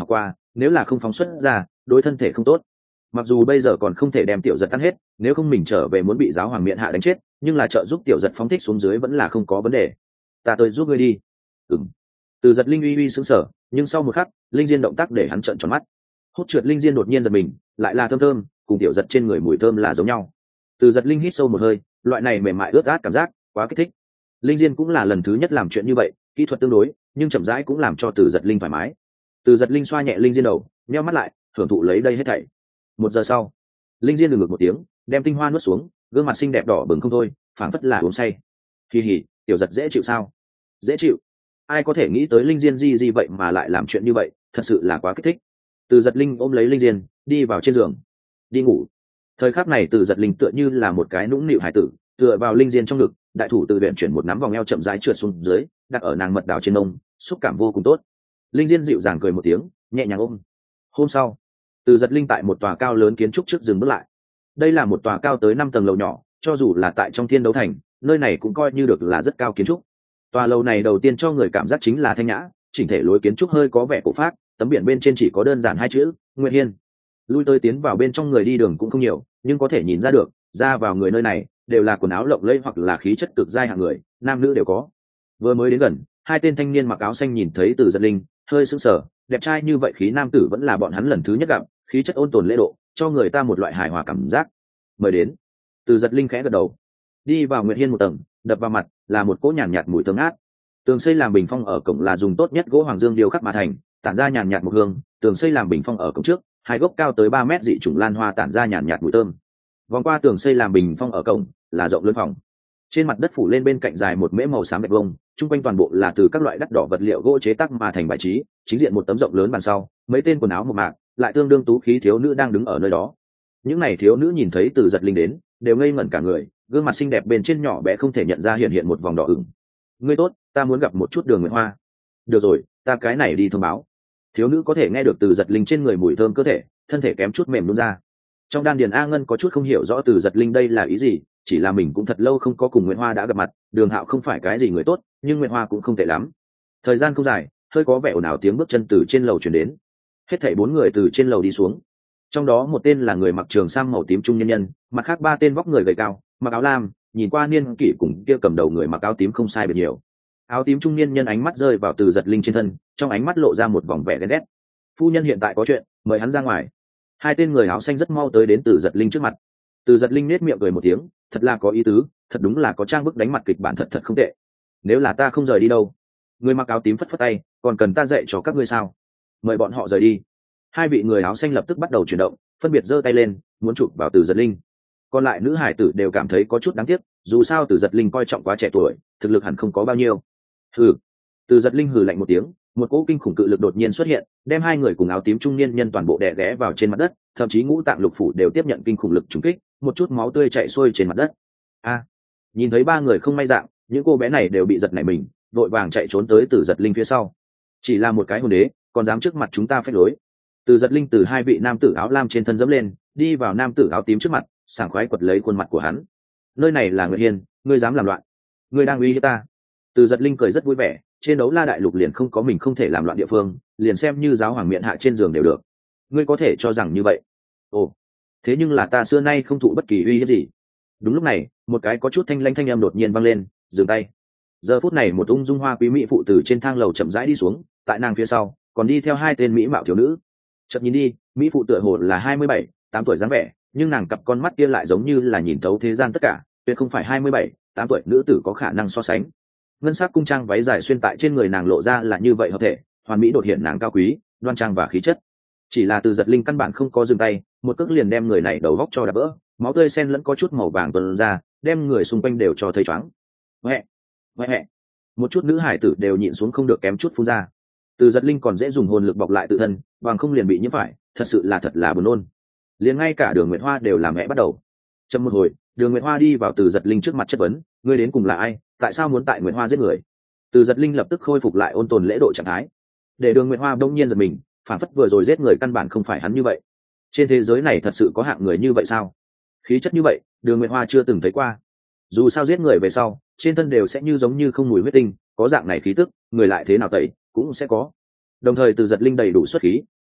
nếu là không phóng xuất ra đối thân thể không tốt. Mặc dù bây giờ còn không thể đem tiểu giật ăn hết, nếu không mình trở về muốn bị giáo hoàng miện hạ đánh chết, nhưng là trợ giúp tiểu giật phóng thích xuống dưới vẫn là không có vấn đề. Ta tới giúp ngươi đi. Ừm. Từ giật linh uy uy sững sờ, nhưng sau một khắc linh diên động tác để hắn trợn tròn mắt. Hút trượt linh diên đột nhiên giật mình, lại là thơm thơm, cùng tiểu giật trên người mùi thơm là giống nhau. Từ giật linh hít sâu một hơi, loại này mềm mại ướt át cảm giác quá kích thích. Linh diên cũng là lần thứ nhất làm chuyện như vậy, kỹ thuật tương đối, nhưng chậm rãi cũng làm cho từ giật linh thoải mái. Từ giật linh xoa nhẹ linh diên đầu, nheo mắt lại thưởng thụ lấy đây hết thảy. Một giờ sau, linh diên ngừng ngực một tiếng, đem tinh hoa nuốt xuống, gương mặt xinh đẹp đỏ bừng không thôi, phảng phất là uống say. Kỳ hỉ, tiểu giật dễ chịu sao? Dễ chịu. Ai có thể nghĩ tới linh diên di di vậy mà lại làm chuyện như vậy, thật sự là quá kích thích. Từ giật linh ôm lấy linh diên, đi vào trên giường, đi ngủ. Thời khắc này từ giật linh tựa như là một cái nũng nịu hải tử, tựa vào linh diên trong ngực, đại thủ từ viện chuyển một nắm vòng eo chậm rãi trượt xuống dưới, đặt ở nàng mật đảo trên mông, xúc cảm vô cùng tốt. Linh diên dịu dàng cười một tiếng, nhẹ nhàng ôm. Hôm sau, từ giật linh tại một tòa cao lớn kiến trúc trước dừng bước lại. Đây là một tòa cao tới năm tầng lầu nhỏ, cho dù là tại trong thiên đấu thành, nơi này cũng coi như được là rất cao kiến trúc. Tòa lầu này đầu tiên cho người cảm giác chính là thanh nhã, chỉnh thể lối kiến trúc hơi có vẻ cổ phác, tấm biển bên trên chỉ có đơn giản hai chữ Nguyệt Hiên. Lui tới tiến vào bên trong người đi đường cũng không nhiều, nhưng có thể nhìn ra được, ra vào người nơi này đều là quần áo lộng lẫy hoặc là khí chất cực giai hạng người, nam nữ đều có. Vừa mới đến gần, hai tên thanh niên mặc áo xanh nhìn thấy Từ Giật Linh, hơi sững sờ, đẹp trai như vậy khí nam tử vẫn là bọn hắn lần thứ nhất gặp, khí chất ôn tồn lễ độ, cho người ta một loại hài hòa cảm giác. Mời đến. Từ Giật Linh khẽ gật đầu, đi vào Nguyệt Hiên một tầng, đập vào mặt là một cỗ nhàn nhạt, nhạt mùi thơm ngát. Tường xây làm bình phong ở cổng là dùng tốt nhất gỗ hoàng dương điêu khắc mà thành, tản ra nhàn nhạt một hương. Tường xây làm bình phong ở cổng trước, hai gốc cao tới ba mét dị chủng lan hoa tản ra nhàn nhạt mùi thơm. Vòng qua tường xây làm bình phong ở cổng là rộng lớn phòng, trên mặt đất phủ lên bên cạnh dài một mễ màu xám bạch vông, chung quanh toàn bộ là từ các loại đắt đỏ vật liệu gỗ chế tác mà thành bài trí. Chính diện một tấm rộng lớn bàn sau, mấy tên quần áo mộc mạc lại tương đương tú khí thiếu nữ đang đứng ở nơi đó. Những này thiếu nữ nhìn thấy Từ Giật Linh đến, đều ngây ngẩn cả người, gương mặt xinh đẹp bên trên nhỏ bé không thể nhận ra hiện hiện một vòng đỏ ửng. Ngươi tốt, ta muốn gặp một chút Đường Nguyệt Hoa. Được rồi, ta cái này đi thông báo. Thiếu nữ có thể nghe được Từ Giật Linh trên người mùi thơm cơ thể, thân thể kém chút mềm luôn ra. Trong đan điền A Ngân có chút không hiểu rõ Từ Giật Linh đây là ý gì, chỉ là mình cũng thật lâu không có cùng Nguyệt Hoa đã gặp mặt. Đường Hạo không phải cái gì người tốt, nhưng Nguyệt Hoa cũng không tệ lắm. Thời gian không dài, hơi có vẻ ồn ào tiếng bước chân từ trên lầu truyền đến. Hết thảy bốn người từ trên lầu đi xuống, trong đó một tên là người mặc trường sam màu tím trung nhân nhân, mặt khác ba tên vóc người gầy cao, mặc áo lam, nhìn qua niên kỷ cùng kia cầm đầu người mặc áo tím không sai biệt nhiều. Áo tím trung niên nhân ánh mắt rơi vào Từ Giật Linh trên thân, trong ánh mắt lộ ra một vòng vẻ ghen ghét. Phu nhân hiện tại có chuyện, mời hắn ra ngoài. Hai tên người áo xanh rất mau tới đến Từ Giật Linh trước mặt. Từ Giật Linh nết miệng cười một tiếng, thật là có ý tứ, thật đúng là có trang bức đánh mặt kịch bản thật thật không tệ. Nếu là ta không rời đi đâu? Người mặc áo tím phất phất tay, còn cần ta dạy cho các ngươi sao? Mời bọn họ rời đi. Hai vị người áo xanh lập tức bắt đầu chuyển động, phân biệt giơ tay lên, muốn chụp vào Từ Giật Linh. Còn lại nữ hải tử đều cảm thấy có chút đáng tiếc, dù sao Từ Giật Linh coi trọng quá trẻ tuổi, thực lực hẳn không có bao nhiêu. Hừ. Từ Giật Linh hừ lạnh một tiếng, một cỗ kinh khủng cự lực đột nhiên xuất hiện, đem hai người cùng áo tím trung niên nhân toàn bộ đè ghé vào trên mặt đất, thậm chí ngũ tạng lục phủ đều tiếp nhận kinh khủng lực trùng kích, một chút máu tươi chảy xuôi trên mặt đất. A! Nhìn thấy ba người không may dạng, những cô bé này đều bị giật nảy mình, vội vàng chạy trốn tới Từ Giật Linh phía sau. Chỉ là một cái hồn đế, còn dám trước mặt chúng ta phách lối. Từ Giật Linh từ hai vị nam tử áo lam trên thân dẫm lên, đi vào nam tử áo tím trước mặt, sảng khoái quật lấy khuôn mặt của hắn. Nơi này là Nguyệt Hiên, ngươi dám làm loạn? Ngươi đang uy hiếp ta? Từ Giật Linh cười rất vui vẻ, trên đấu la đại lục liền không có mình không thể làm loạn địa phương, liền xem như giáo hoàng miện hạ trên giường đều được. Ngươi có thể cho rằng như vậy? Ồ, thế nhưng là ta xưa nay không thụ bất kỳ uy hiếp gì. Đúng lúc này, một cái có chút thanh lanh thanh âm đột nhiên vang lên, dừng tay. Giờ phút này một ung dung hoa quý mỹ phụ từ trên thang lầu chậm rãi đi xuống, tại nàng phía sau còn đi theo hai tên mỹ mạo thiếu nữ. Chợt nhìn đi, mỹ phụ tựa hồ là hai mươi bảy, tám tuổi dáng vẻ, nhưng nàng cặp con mắt kia lại giống như là nhìn thấu thế gian tất cả, tuyệt không phải hai mươi bảy, tám tuổi nữ tử có khả năng so sánh. Ngân sắc cung trang váy dài xuyên tại trên người nàng lộ ra là như vậy hợp thể, hoàn mỹ đột hiện nàng cao quý, đoan trang và khí chất. Chỉ là Từ Giật Linh căn bản không có dừng tay, một cước liền đem người này đầu góc cho đạp vỡ, máu tươi xen lẫn có chút màu vàng tuôn ra, đem người xung quanh đều cho thấy choáng. Mẹ, mẹ, một chút nữ hải tử đều nhịn xuống không được kém chút phun ra. Từ Giật Linh còn dễ dùng hồn lực bọc lại tự thân, bằng không liền bị nhiễm phải, thật sự là thật là buồn nôn. Liền ngay cả Đường Nguyệt Hoa đều làm mẹ bắt đầu. Trong một hồi, Đường Nguyệt Hoa đi vào Từ Giật Linh trước mặt chất vấn, ngươi đến cùng là ai, tại sao muốn tại Nguyệt Hoa giết người? Từ Giật Linh lập tức khôi phục lại ôn tồn lễ độ trạng thái. Để Đường Nguyệt Hoa đông nhiên giật mình, phản phất vừa rồi giết người căn bản không phải hắn như vậy. Trên thế giới này thật sự có hạng người như vậy sao? Khí chất như vậy, Đường Nguyệt Hoa chưa từng thấy qua. Dù sao giết người về sau, trên thân đều sẽ như giống như không mùi huyết tinh, có dạng này khí tức, người lại thế nào tẩy cũng sẽ có. Đồng thời Từ Giật Linh đầy đủ xuất khí,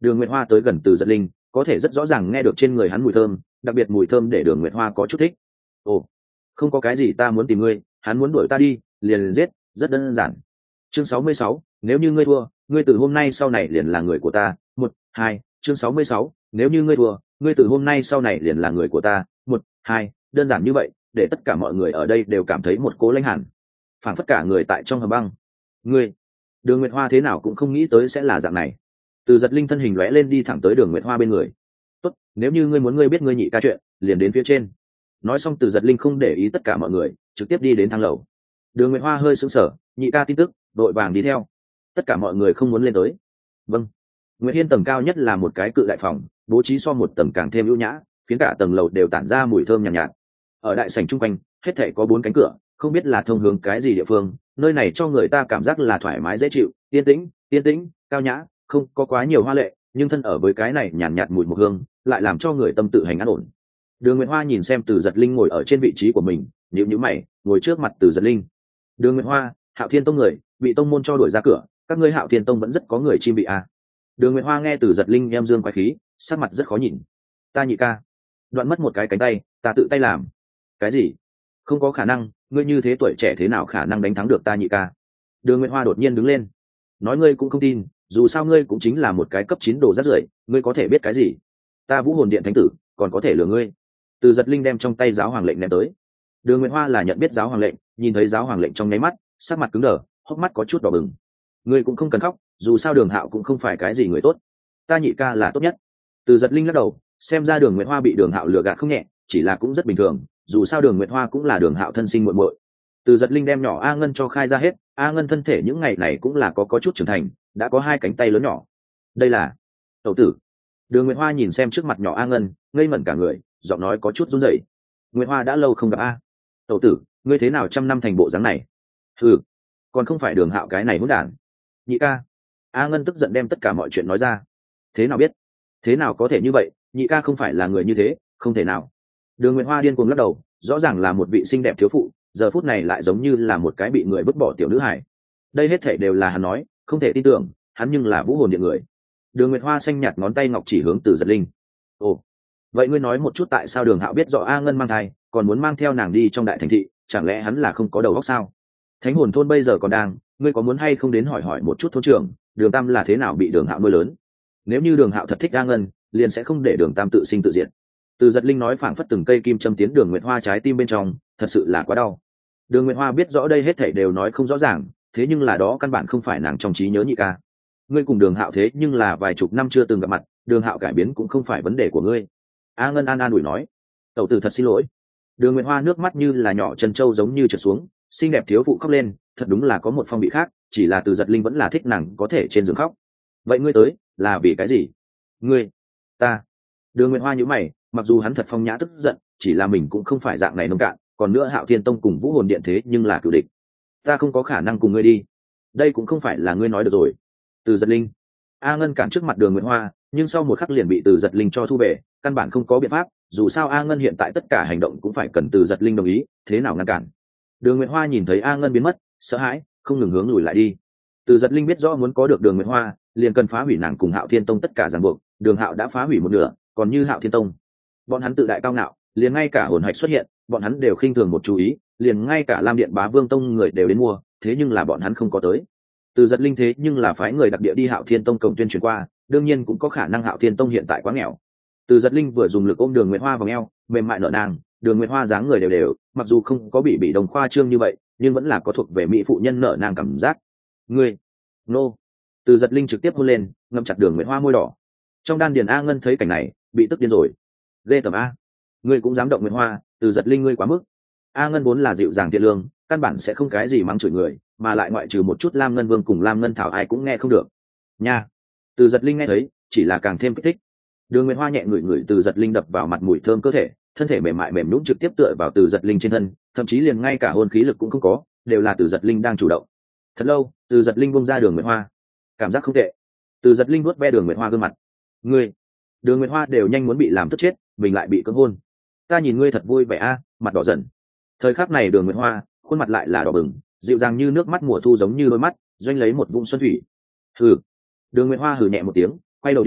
Đường Nguyệt Hoa tới gần Từ Giật Linh, có thể rất rõ ràng nghe được trên người hắn mùi thơm, đặc biệt mùi thơm để Đường Nguyệt Hoa có chút thích. Ồ, không có cái gì ta muốn tìm ngươi, hắn muốn đuổi ta đi, liền liền giết, rất đơn giản. Chương sáu mươi sáu, nếu như ngươi thua, ngươi từ hôm nay sau này liền là người của ta. Một, hai. Chương sáu mươi sáu, nếu như ngươi thua, ngươi từ hôm nay sau này liền là người của ta. Một, hai. Đơn giản như vậy, để tất cả mọi người ở đây đều cảm thấy một cố lãnh hẳn, phảng phất cả người tại trong hầm băng. Ngươi, Đường Nguyệt Hoa thế nào cũng không nghĩ tới sẽ là dạng này. Từ Giật Linh thân hình lóe lên đi thẳng tới Đường Nguyệt Hoa bên người. Tốt, nếu như ngươi muốn ngươi biết ngươi nhị ca chuyện, liền đến phía trên. Nói xong Từ Giật Linh không để ý tất cả mọi người, trực tiếp đi đến thang lầu. Đường Nguyệt Hoa hơi sững sờ, nhị ca tin tức, đội vàng đi theo. Tất cả mọi người không muốn lên tới. Vâng. Nguyệt Hiên tầng cao nhất là một cái cự đại phòng, bố trí so một tầng càng thêm ưu nhã, khiến cả tầng lầu đều tản ra mùi thơm nhàn nhạt, nhạt. Ở đại sảnh trung quanh, hết thảy có bốn cánh cửa, không biết là thông hướng cái gì địa phương, nơi này cho người ta cảm giác là thoải mái dễ chịu, yên tĩnh, yên tĩnh, cao nhã, không có quá nhiều hoa lệ, nhưng thân ở với cái này nhàn nhạt, nhạt mùi mộc hương, lại làm cho người tâm tự hành an ổn. Đường Nguyệt Hoa nhìn xem Từ Giật Linh ngồi ở trên vị trí của mình, nhíu nhíu mày, ngồi trước mặt Từ Giật Linh. Đường Nguyệt Hoa, Hạo Thiên Tông người, bị tông môn cho đuổi ra cửa, các ngươi Hạo Thiên Tông vẫn rất có người chim bị à? Đường Nguyệt Hoa nghe Từ Giật Linh em dương quái khí, sắc mặt rất khó nhìn. Ta nhị ca, đoạn mất một cái cánh tay, ta tự tay làm. Cái gì? Không có khả năng, ngươi như thế tuổi trẻ thế nào khả năng đánh thắng được ta nhị ca? Đường Nguyệt Hoa đột nhiên đứng lên, nói ngươi cũng không tin, dù sao ngươi cũng chính là một cái cấp chín đồ rác rưởi, ngươi có thể biết cái gì? Ta Vũ Hồn Điện thánh tử, còn có thể lừa ngươi? Từ Giật Linh đem trong tay giáo hoàng lệnh ném tới. Đường Nguyệt Hoa là nhận biết giáo hoàng lệnh, nhìn thấy giáo hoàng lệnh trong nháy mắt, sắc mặt cứng đờ, hốc mắt có chút đỏ bừng. Ngươi cũng không cần khóc, dù sao Đường Hạo cũng không phải cái gì người tốt, ta nhị ca là tốt nhất. Từ Giật Linh lắc đầu, xem ra Đường Nguyệt Hoa bị Đường Hạo lừa gạt không nhẹ, chỉ là cũng rất bình thường, dù sao Đường Nguyệt Hoa cũng là Đường Hạo thân sinh muội muội. Từ Giật Linh đem nhỏ A Ngân cho khai ra hết, A Ngân thân thể những ngày này cũng là có có chút trưởng thành, đã có hai cánh tay lớn nhỏ. Đây là tẩu tử. Đường Nguyệt Hoa nhìn xem trước mặt nhỏ A Ngân, ngây ngẩn cả người, giọng nói có chút run rẩy. Nguyệt Hoa đã lâu không gặp a. Tẩu tử, ngươi thế nào trăm năm thành bộ dáng này? Ừ, còn không phải Đường Hạo cái này hỗn đản. Nhị ca. A Ngân tức giận đem tất cả mọi chuyện nói ra. Thế nào biết? Thế nào có thể như vậy, nhị ca không phải là người như thế, không thể nào. Đường Nguyệt Hoa điên cuồng lắc đầu, rõ ràng là một vị xinh đẹp thiếu phụ, giờ phút này lại giống như là một cái bị người vứt bỏ tiểu nữ hài. Đây hết thảy đều là hắn nói, không thể tin tưởng, hắn nhưng là Vũ Hồn Điện người. Đường Nguyệt Hoa xanh nhạt ngón tay ngọc chỉ hướng Từ Giật Linh. Ồ, vậy ngươi nói một chút tại sao Đường Hạo biết rõ A Ngân mang thai, còn muốn mang theo nàng đi trong đại thành thị, chẳng lẽ hắn là không có đầu óc sao? Thánh Hồn thôn bây giờ còn đang, ngươi có muốn hay không đến hỏi hỏi một chút thôn trưởng, Đường Tam là thế nào bị Đường Hạo nuôi lớn? Nếu như Đường Hạo thật thích A Ngân, liền sẽ không để Đường Tam tự sinh tự diệt. Từ Giật Linh nói phảng phất từng cây kim châm tiến Đường Nguyệt Hoa trái tim bên trong, thật sự là quá đau. Đường Nguyệt Hoa biết rõ đây hết thảy đều nói không rõ ràng, thế nhưng là đó căn bản không phải nàng trong trí nhớ nhị ca. Ngươi cùng Đường Hạo thế nhưng là vài chục năm chưa từng gặp mặt, Đường Hạo cải biến cũng không phải vấn đề của ngươi. A Ngân an an ủi nói. Tẩu tử thật xin lỗi. Đường Nguyệt Hoa nước mắt như là nhỏ chân trâu giống như trượt xuống, xinh đẹp thiếu phụ khóc lên, thật đúng là có một phong vị khác, chỉ là Từ Giật Linh vẫn là thích nàng có thể trên giường khóc. Vậy ngươi tới, là vì cái gì? Ngươi, ta. Đường Nguyệt Hoa nhíu mày, mặc dù hắn thật phong nhã tức giận, chỉ là mình cũng không phải dạng này nông cạn, còn nữa Hạo Thiên Tông cùng Vũ Hồn Điện thế nhưng là cửu địch. Ta không có khả năng cùng ngươi đi. Đây cũng không phải là ngươi nói được rồi. Từ Giật Linh. A Ngân cản trước mặt Đường Nguyệt Hoa, nhưng sau một khắc liền bị Từ Giật Linh cho thu về, căn bản không có biện pháp, dù sao A Ngân hiện tại tất cả hành động cũng phải cần Từ Giật Linh đồng ý, thế nào ngăn cản. Đường Nguyệt Hoa nhìn thấy A Ngân biến mất, sợ hãi, không ngừng hướng lùi lại đi. Từ Giật Linh biết rõ muốn có được Đường Nguyệt Hoa, liền cần phá hủy nàng cùng Hạo Thiên Tông tất cả ràng buộc, Đường Hạo đã phá hủy một nửa, còn như Hạo Thiên Tông, bọn hắn tự đại cao ngạo, liền ngay cả hồn hạch xuất hiện, bọn hắn đều khinh thường một chú ý, liền ngay cả Lam Điện Bá Vương Tông người đều đến mua, thế nhưng là bọn hắn không có tới. Từ Giật Linh thế nhưng là phái người đặc địa đi Hạo Thiên Tông cầu tuyên truyền qua, đương nhiên cũng có khả năng Hạo Thiên Tông hiện tại quá nghèo. Từ Giật Linh vừa dùng lực ôm Đường Nguyệt Hoa vào eo, mềm mại nở nàng, Đường Nguyệt Hoa dáng người đều đều, mặc dù không có bị bị đồng khoa trương như vậy, nhưng vẫn là có thuộc về mỹ phụ nhân nở nàng cảm giác. Ngươi, nô. Từ Giật Linh trực tiếp hôn lên, ngậm chặt Đường Nguyệt Hoa môi đỏ. Trong đan điền A Ngân thấy cảnh này, bị tức điên rồi. Ghê tởm a, ngươi cũng dám động Nguyệt Hoa, Từ Giật Linh ngươi quá mức. A Ngân vốn là dịu dàng thiện lương, căn bản sẽ không cái gì mắng chửi người, mà lại ngoại trừ một chút Lam Ngân Vương cùng Lam Ngân Thảo ai cũng nghe không được. Nha. Từ Giật Linh nghe thấy, chỉ là càng thêm kích thích. Đường Nguyệt Hoa nhẹ ngửi ngửi Từ Giật Linh đập vào mặt mùi thơm cơ thể, thân thể mềm mại mềm nhũn trực tiếp tựa vào Từ Giật Linh trên thân, thậm chí liền ngay cả hôn khí lực cũng không có, đều là Từ Giật Linh đang chủ động. Thật lâu, Từ Giật Linh buông ra Đường Nguyệt Hoa. Cảm giác không tệ. Từ Giật Linh vuốt ve Đường Nguyệt Hoa gương mặt. Ngươi, Đường Nguyệt Hoa đều nhanh muốn bị làm tức chết, mình lại bị cưỡng hôn. Ta nhìn ngươi thật vui vẻ a, mặt đỏ dần. Thời khắc này Đường Nguyệt Hoa, khuôn mặt lại là đỏ bừng, dịu dàng như nước mắt mùa thu giống như đôi mắt doanh lấy một vũng xuân thủy. Hừ. Đường Nguyệt Hoa hừ nhẹ một tiếng, quay đầu đi,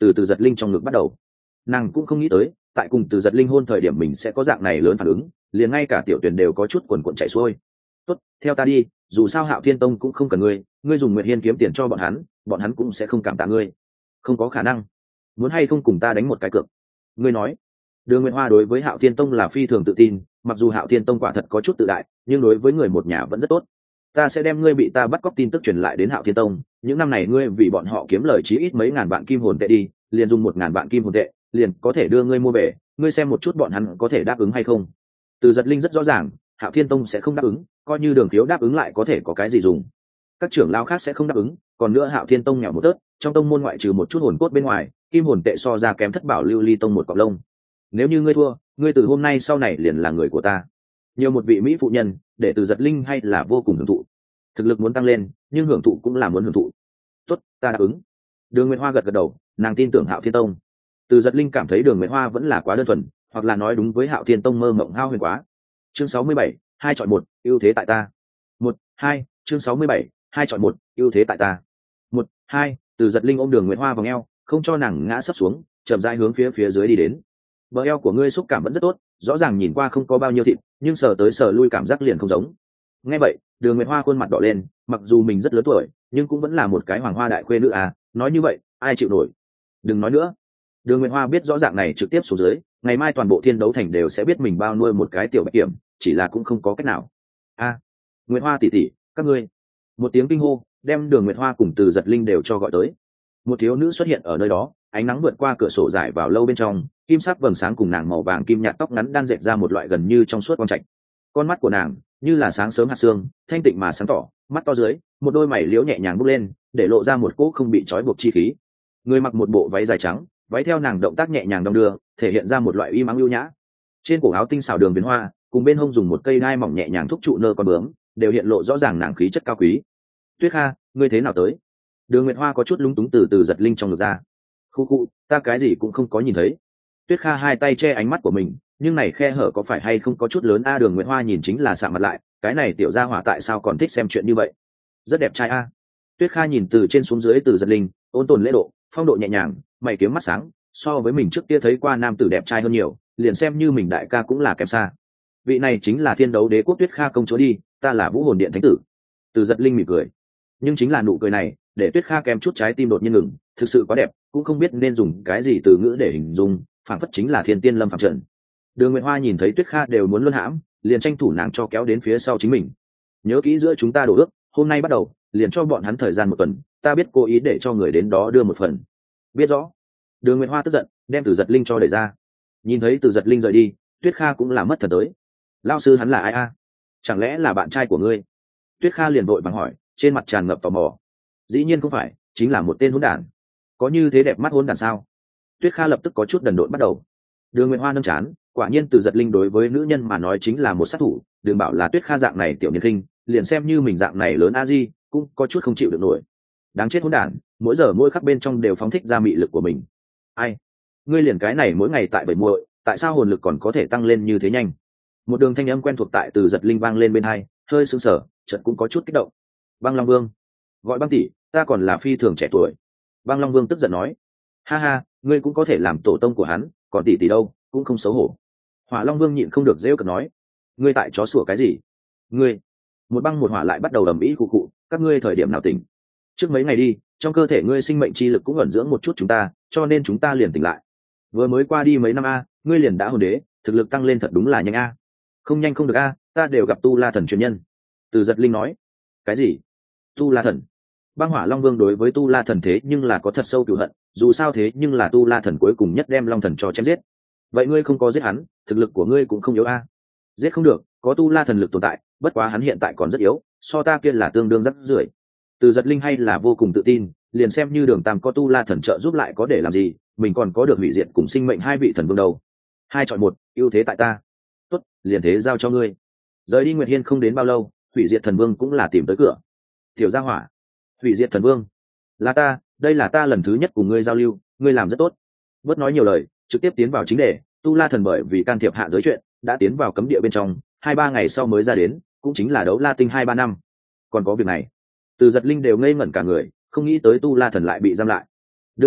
từ từ giật linh trong ngực bắt đầu. Nàng cũng không nghĩ tới tại cùng từ giật linh hôn thời điểm mình sẽ có dạng này lớn phản ứng, liền ngay cả tiểu tuyển đều có chút quần quần chạy xuôi. Tốt, theo ta đi, dù sao Hạo Thiên Tông cũng không cần ngươi, ngươi dùng Nguyệt Hiên kiếm tiền cho bọn hắn, bọn hắn cũng sẽ không cảm tạ ngươi. Không có khả năng. Muốn hay không cùng ta đánh một cái cược? Ngươi nói. Đường Nguyệt Hoa đối với Hạo Thiên Tông là phi thường tự tin, mặc dù Hạo Thiên Tông quả thật có chút tự đại, nhưng đối với người một nhà vẫn rất tốt. Ta sẽ đem ngươi bị ta bắt cóc tin tức truyền lại đến Hạo Thiên Tông, những năm này ngươi vì bọn họ kiếm lời chí ít mấy ngàn vạn kim hồn tệ đi, liền dùng một ngàn vạn kim hồn tệ, liền có thể đưa ngươi mua về, ngươi xem một chút bọn hắn có thể đáp ứng hay không. Từ Giật Linh rất rõ ràng, Hạo Thiên Tông sẽ không đáp ứng, coi như Đường Khiếu đáp ứng lại có thể có cái gì dùng. Các trưởng lão khác sẽ không đáp ứng, còn nữa Hạo Thiên Tông nghèo một tớt, trong tông môn ngoại trừ một chút hồn cốt bên ngoài, kim hồn tệ so ra kém Thất Bảo Lưu Ly Tông một cọng lông. Nếu như ngươi thua, ngươi từ hôm nay sau này liền là người của ta. Nhiều một vị mỹ phụ nhân, để Từ Giật Linh hay là vô cùng hưởng thụ. Thực lực muốn tăng lên, nhưng hưởng thụ cũng là muốn hưởng thụ. Tốt, ta đáp ứng. Đường Nguyệt Hoa gật gật đầu, nàng tin tưởng Hạo Thiên Tông. Từ Giật Linh cảm thấy Đường Nguyệt Hoa vẫn là quá đơn thuần, hoặc là nói đúng với Hạo Thiên Tông mơ mộng hao huyền quá. Chương sáu mươi bảy, hai chọn một, ưu thế tại ta. Một, hai, chương sáu mươi bảy, hai chọn một, ưu thế tại ta. Một, hai, Từ Giật Linh ôm Đường Nguyệt Hoa vào eo, không cho nàng ngã sấp xuống, chậm rãi hướng phía phía dưới đi đến. Bờ eo của ngươi xúc cảm vẫn rất tốt, rõ ràng nhìn qua không có bao nhiêu thịt, nhưng sờ tới sờ lui cảm giác liền không giống. Nghe vậy, Đường Nguyệt Hoa khuôn mặt đỏ lên, mặc dù mình rất lớn tuổi, nhưng cũng vẫn là một cái hoàng hoa đại khuê nữ à, nói như vậy, ai chịu nổi. Đừng nói nữa. Đường Nguyệt Hoa biết rõ dạng này trực tiếp xuống dưới, ngày mai toàn bộ Thiên Đấu Thành đều sẽ biết mình bao nuôi một cái tiểu bạch kiểm, chỉ là cũng không có cách nào. A, à, Nguyệt Hoa tỷ tỷ, các ngươi. Một tiếng kinh hô, đem Đường Nguyệt Hoa cùng Từ Giật Linh đều cho gọi tới. Một thiếu nữ xuất hiện ở nơi đó, ánh nắng vượt qua cửa sổ rải vào lâu bên trong, kim sắc vầng sáng cùng nàng màu vàng kim nhạt tóc ngắn đan dệt ra một loại gần như trong suốt quang trạch. Con mắt của nàng như là sáng sớm hạt sương, thanh tịnh mà sáng tỏ, mắt to dưới, một đôi mày liễu nhẹ nhàng bốc lên, để lộ ra một cỗ không bị trói buộc chi khí. Người mặc một bộ váy dài trắng, váy theo nàng động tác nhẹ nhàng đong đưa, thể hiện ra một loại uy mãnh ưu nhã. Trên cổ áo tinh xảo đường viền hoa, cùng bên hông dùng một cây đai mỏng nhẹ nhàng thúc trụ nơ con bướm, đều hiện lộ rõ ràng nàng khí chất cao quý. Tuyết Kha, ngươi thế nào tới? Đường Nguyệt Hoa có chút lúng túng từ từ giật linh trong ngực ra. Khu khu, ta cái gì cũng không có nhìn thấy. Tuyết Kha hai tay che ánh mắt của mình, nhưng này khe hở có phải hay không có chút lớn a? Đường Nguyệt Hoa nhìn chính là sạm mặt lại, cái này tiểu gia hỏa tại sao còn thích xem chuyện như vậy? Rất đẹp trai a. Tuyết Kha nhìn từ trên xuống dưới từ giật linh, ôn tồn lễ độ, phong độ nhẹ nhàng, mày kiếm mắt sáng, so với mình trước kia thấy qua nam tử đẹp trai hơn nhiều, liền xem như mình đại ca cũng là kém xa. Vị này chính là Thiên Đấu Đế quốc Tuyết Kha công chúa đi, ta là Vũ Hồn Điện thánh tử. Từ giật linh mỉm cười, nhưng chính là nụ cười này để Tuyết Kha kém chút trái tim đột nhiên ngừng, thực sự quá đẹp, cũng không biết nên dùng cái gì từ ngữ để hình dung, phảng phất chính là thiên tiên lâm phạm trận. Đường Nguyệt Hoa nhìn thấy Tuyết Kha đều muốn luân hãm, liền tranh thủ nàng cho kéo đến phía sau chính mình. Nhớ kỹ giữa chúng ta đổ ước, hôm nay bắt đầu, liền cho bọn hắn thời gian một tuần, ta biết cố ý để cho người đến đó đưa một phần. Biết rõ. Đường Nguyệt Hoa tức giận, đem Từ Giật Linh cho đẩy ra. Nhìn thấy Từ Giật Linh rời đi, Tuyết Kha cũng là mất thần tới. Lão sư hắn là ai a? Chẳng lẽ là bạn trai của ngươi? Tuyết Kha liền vội vàng hỏi, trên mặt tràn ngập tò mò. Dĩ nhiên không phải, chính là một tên hỗn đản. Có như thế đẹp mắt hỗn đản sao? Tuyết Kha lập tức có chút đần độn bắt đầu. Đường Nguyệt Hoa nâng chán, quả nhiên Từ Giật Linh đối với nữ nhân mà nói chính là một sát thủ, đừng bảo là Tuyết Kha dạng này tiểu niên khinh, liền xem như mình dạng này lớn a di, cũng có chút không chịu được nổi. Đáng chết hỗn đản, mỗi giờ mỗi khắc bên trong đều phóng thích ra mị lực của mình. Ai? Ngươi liền cái này mỗi ngày tại bảy muội, tại sao hồn lực còn có thể tăng lên như thế nhanh? Một đường thanh âm quen thuộc tại Từ Giật Linh vang lên bên hai, hơi sững sờ, chợt cũng có chút kích động. Băng Long Vương, gọi Băng tỷ, ta còn là phi thường trẻ tuổi. Băng Long Vương tức giận nói, ha ha, ngươi cũng có thể làm tổ tông của hắn, còn tỷ tỷ đâu, cũng không xấu hổ. Hỏa Long Vương nhịn không được rêu cợt nói, ngươi tại chó sủa cái gì? Ngươi, một băng một hỏa lại bắt đầu ầm ĩ cụ cụ, các ngươi thời điểm nào tỉnh? Trước mấy ngày đi, trong cơ thể ngươi sinh mệnh chi lực cũng ẩn dưỡng một chút chúng ta, cho nên chúng ta liền tỉnh lại. Vừa mới qua đi mấy năm a, ngươi liền đã hồn đế, thực lực tăng lên thật đúng là nhanh a. Không nhanh không được a, ta đều gặp tu la thần truyền nhân. Từ Giật Linh nói, cái gì? Tu la thần? Băng Hỏa Long Vương đối với tu la thần thế nhưng là có thật sâu cừu hận, dù sao thế nhưng là tu la thần cuối cùng nhất đem long thần cho chém giết. Vậy ngươi không có giết hắn, thực lực của ngươi cũng không yếu a. Giết không được, có tu la thần lực tồn tại, bất quá hắn hiện tại còn rất yếu, so ta kia là tương đương rất rưởi. Từ Giật Linh hay là vô cùng tự tin, liền xem như Đường Tam có tu la thần trợ giúp lại có để làm gì, mình còn có được hủy diệt cùng sinh mệnh hai vị thần vương đầu. Hai chọn một, ưu thế tại ta. Tốt, liền thế giao cho ngươi. Rời đi Nguyệt Hiên không đến bao lâu, hủy diệt thần vương cũng là tìm tới cửa. Tiểu gia hỏa, hủy diệt thần vương, là ta, đây là ta lần thứ nhất cùng ngươi giao lưu, ngươi làm rất tốt. Bớt nói nhiều lời, trực tiếp tiến vào chính đề. Tu la thần bởi vì can thiệp hạ giới chuyện, đã tiến vào cấm địa bên trong, hai ba ngày sau mới ra đến, cũng chính là đấu la tinh hai ba năm. Còn có việc này, Từ Giật Linh đều ngây ngẩn cả người, không nghĩ tới tu la thần lại bị giam lại. Đương nhiên,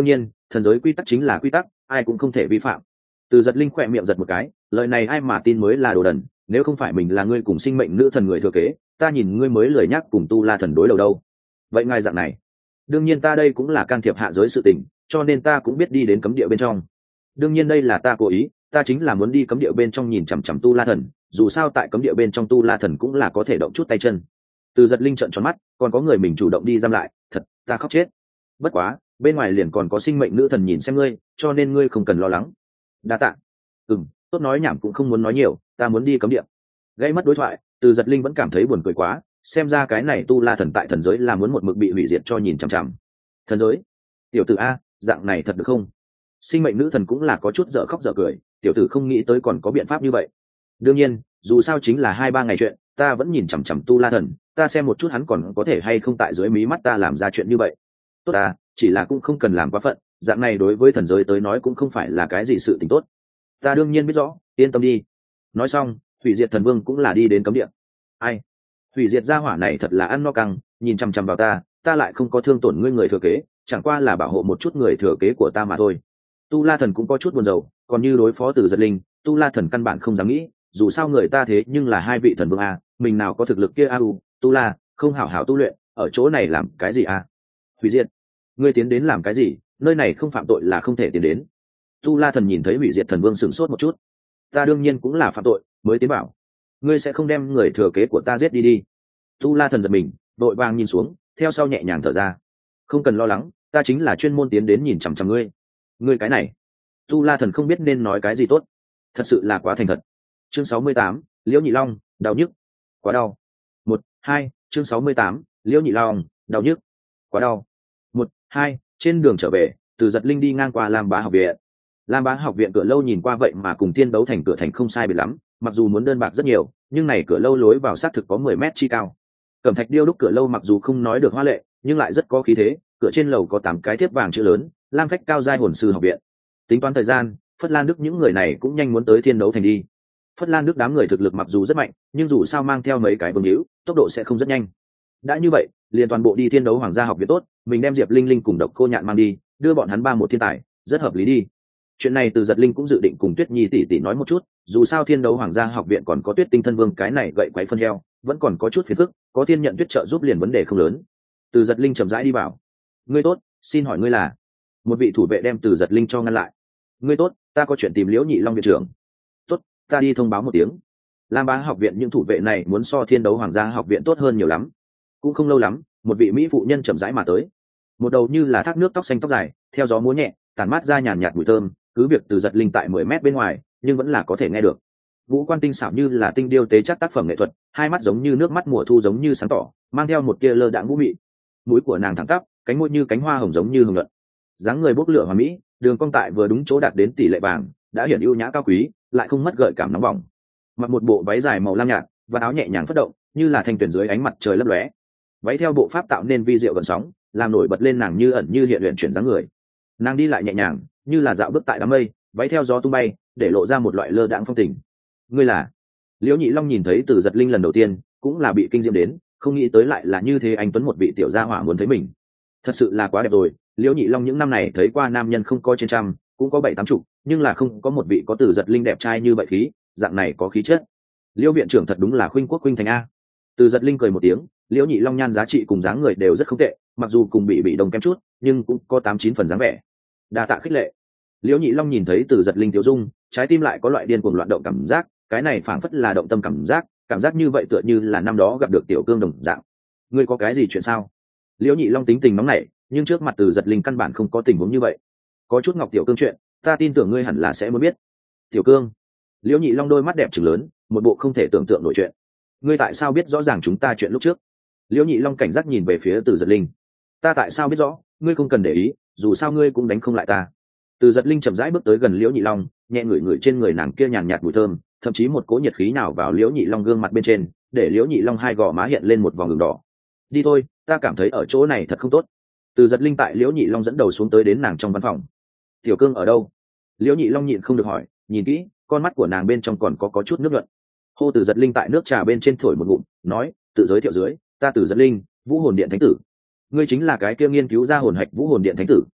thần giới quy tắc chính là quy tắc, ai cũng không thể vi phạm. Từ Giật Linh khỏe miệng giật một cái, lời này ai mà tin mới là đồ đần, nếu không phải mình là ngươi cùng sinh mệnh nữ thần người thừa kế, ta nhìn ngươi mới lười nhắc cùng tu la thần đối đầu đâu. Vậy ngài dạng này, đương nhiên ta đây cũng là can thiệp hạ giới sự tình, cho nên ta cũng biết đi đến cấm địa bên trong. Đương nhiên đây là ta cố ý, ta chính là muốn đi cấm địa bên trong nhìn chằm chằm tu la thần, dù sao tại cấm địa bên trong tu la thần cũng là có thể động chút tay chân. Từ Giật Linh trợn tròn mắt, còn có người mình chủ động đi giam lại, thật, ta khóc chết. Bất quá, bên ngoài liền còn có sinh mệnh nữ thần nhìn xem ngươi, cho nên ngươi không cần lo lắng. Đa tạ. Ừm, tốt, nói nhảm cũng không muốn nói nhiều, ta muốn đi cấm địa. Gây mất đối thoại, Từ Giật Linh vẫn cảm thấy buồn cười quá, xem ra cái này tu la thần tại thần giới là muốn một mực bị hủy diệt cho nhìn chằm chằm. Thần giới? Tiểu tử a, dạng này thật được không? Sinh mệnh nữ thần cũng là có chút dở khóc dở cười, tiểu tử không nghĩ tới còn có biện pháp như vậy. Đương nhiên, dù sao chính là hai ba ngày chuyện, ta vẫn nhìn chằm chằm tu la thần, ta xem một chút hắn còn có thể hay không tại dưới mí mắt ta làm ra chuyện như vậy. Tốt à, chỉ là cũng không cần làm quá phận, dạng này đối với thần giới tới nói cũng không phải là cái gì sự tình tốt. Ta đương nhiên biết rõ, yên tâm đi. Nói xong, hủy diệt thần vương cũng là đi đến cấm địa. Ai? Hủy diệt gia hỏa này thật là ăn no căng, nhìn chằm chằm vào ta, ta lại không có thương tổn ngươi người thừa kế, chẳng qua là bảo hộ một chút người thừa kế của ta mà thôi. Tu la thần cũng có chút buồn rầu, còn như đối phó Từ Giật Linh, tu la thần căn bản không dám nghĩ, dù sao người ta thế nhưng là hai vị thần vương a, mình nào có thực lực kia a u, tu la không hảo hảo tu luyện, ở chỗ này làm cái gì a? Hủy diệt, ngươi tiến đến làm cái gì? Nơi này không phạm tội là không thể tiến đến. Tu la thần nhìn thấy hủy diệt thần vương sửng sốt một chút. Ta đương nhiên cũng là phạm tội mới tiến bảo, ngươi sẽ không đem người thừa kế của ta giết đi đi. Tu la thần giật mình, đội vàng nhìn xuống, theo sau nhẹ nhàng thở ra. Không cần lo lắng, ta chính là chuyên môn tiến đến nhìn chằm chằm ngươi. Ngươi cái này, tu la thần không biết nên nói cái gì tốt, thật sự là quá thành thật. Chương sáu mươi tám, Liễu Nhị Long, đau nhức, quá đau. Một, hai, chương sáu mươi tám, Liễu Nhị Long, đau nhức, quá đau. Một, hai, trên đường trở về, Từ Giật Linh đi ngang qua Lam Bá học viện. Lam Bá học viện cửa lâu nhìn qua vậy mà cùng Thiên Đấu Thành cửa thành không sai biệt lắm, mặc dù muốn đơn bạc rất nhiều, nhưng này cửa lâu lối vào xác thực có mười mét chi cao. Cẩm thạch điêu đúc cửa lâu mặc dù không nói được hoa lệ, nhưng lại rất có khí thế, cửa trên lầu có tám cái thiếp vàng chữ lớn, Lam Phách cao giai hồn sư học viện. Tính toán thời gian, Phất Lan Đức những người này cũng nhanh muốn tới Thiên Đấu Thành đi. Phất Lan Đức đám người thực lực mặc dù rất mạnh, nhưng dù sao mang theo mấy cái vương hữu, tốc độ sẽ không rất nhanh. Đã như vậy, liền toàn bộ đi Thiên Đấu Hoàng gia học viện tốt, mình đem Diệp Linh Linh cùng Độc Cô Nhạn mang đi, đưa bọn hắn ba một thiên tài, rất hợp lý đi. Chuyện này Từ Giật Linh cũng dự định cùng Tuyết Nhi tỷ tỷ nói một chút, dù sao Thiên Đấu Hoàng gia học viện còn có Tuyết Tinh Thân Vương cái này gậy quấy phân heo, vẫn còn có chút phiền phức, có Thiên Nhận Tuyết trợ giúp liền vấn đề không lớn. Từ Giật Linh chậm rãi đi vào. Ngươi tốt, xin hỏi ngươi là? Một vị thủ vệ đem Từ Giật Linh cho ngăn lại. Ngươi tốt, ta có chuyện tìm Liễu Nhị Long viện trưởng. Tốt, ta đi thông báo một tiếng. Lam Bá học viện những thủ vệ này muốn so Thiên Đấu Hoàng gia học viện tốt hơn nhiều lắm. Cũng không lâu lắm, một vị mỹ phụ nhân chậm rãi mà tới. Một đầu như là thác nước tóc xanh tóc dài, theo gió múa nhẹ, tản mát ra nhàn nhạt mùi thơm, cứ việc Từ Giật Linh tại mười mét bên ngoài, nhưng vẫn là có thể nghe được. Ngũ quan tinh xảo như là tinh điêu tế chất tác phẩm nghệ thuật, hai mắt giống như nước mắt mùa thu giống như sáng tỏ, mang theo một tia lơ đãng vũ mị. Mũi của nàng thẳng tắp, cánh môi như cánh hoa hồng giống như hồng nhuận. Dáng người bốc lửa hoàn mỹ, đường cong tại vừa đúng chỗ đạt đến tỷ lệ vàng, đã hiển ưu nhã cao quý, lại không mất gợi cảm nóng bỏng. Mặc một bộ váy dài màu lam nhạt, và áo nhẹ nhàng phất động, như là thanh tuyển dưới ánh mặt trời lấp lóe. Váy theo bộ pháp tạo nên vi diệu gần sóng, làm nổi bật lên nàng như ẩn như hiện luyện chuyển dáng người. Nàng đi lại nhẹ nhàng, như là dạo bước tại đám mây, váy theo gió tung bay, để lộ ra một loại lơ đãng phong tình. Ngươi là? Liễu Nhị Long nhìn thấy Từ Giật Linh lần đầu tiên, cũng là bị kinh diễm đến, không nghĩ tới lại là như thế anh tuấn một vị tiểu gia hỏa muốn thấy mình. Thật sự là quá đẹp rồi. Liễu Nhị Long những năm này thấy qua nam nhân không có trên trăm, cũng có bảy tám chục, nhưng là không có một vị có Từ Giật Linh đẹp trai như vậy khí, dạng này có khí chất. Liễu viện trưởng thật đúng là khuynh quốc khuynh thành a. Từ Giật Linh cười một tiếng, Liễu Nhị Long nhan giá trị cùng dáng người đều rất không tệ, mặc dù cùng bị bị đồng kém chút, nhưng cũng có tám chín phần dáng vẻ. Đa tạ khích lệ. Liễu Nhị Long nhìn thấy Từ Giật Linh tiểu dung, trái tim lại có loại điên cuồng loạn động cảm giác, cái này phảng phất là động tâm cảm giác, cảm giác như vậy tựa như là năm đó gặp được tiểu cương đồng dạng. Ngươi có cái gì chuyện sao? Liễu Nhị Long tính tình nóng nảy, nhưng trước mặt Từ Giật Linh căn bản không có tình huống như vậy. Có chút Ngọc tiểu cương chuyện, ta tin tưởng ngươi hẳn là sẽ muốn biết. Tiểu cương? Liễu Nhị Long đôi mắt đẹp trừng lớn, một bộ không thể tưởng tượng nổi chuyện. Ngươi tại sao biết rõ ràng chúng ta chuyện lúc trước? Liễu Nhị Long cảnh giác nhìn về phía Từ Giật Linh. Ta tại sao biết rõ? Ngươi không cần để ý, dù sao ngươi cũng đánh không lại ta. Từ Giật Linh chậm rãi bước tới gần Liễu Nhị Long, nhẹ ngửi ngửi trên người nàng kia nhàn nhạt mùi thơm, thậm chí một cỗ nhiệt khí nào vào Liễu Nhị Long gương mặt bên trên, để Liễu Nhị Long hai gò má hiện lên một vòng đường đỏ. Đi thôi, ta cảm thấy ở chỗ này thật không tốt. Từ Giật Linh tại Liễu Nhị Long dẫn đầu xuống tới đến nàng trong văn phòng. Tiểu cương ở đâu? Liễu Nhị Long nhịn không được hỏi, nhìn kỹ, con mắt của nàng bên trong còn có có chút nước nhuận. Hô. Từ Giật Linh tại nước trà bên trên thổi một ngụm, nói, tự giới thiệu dưới, ta Từ Giật Linh, Vũ Hồn Điện Thánh tử. Ngươi chính là cái kia nghiên cứu ra hồn hạch Vũ Hồn Điện Thánh tử.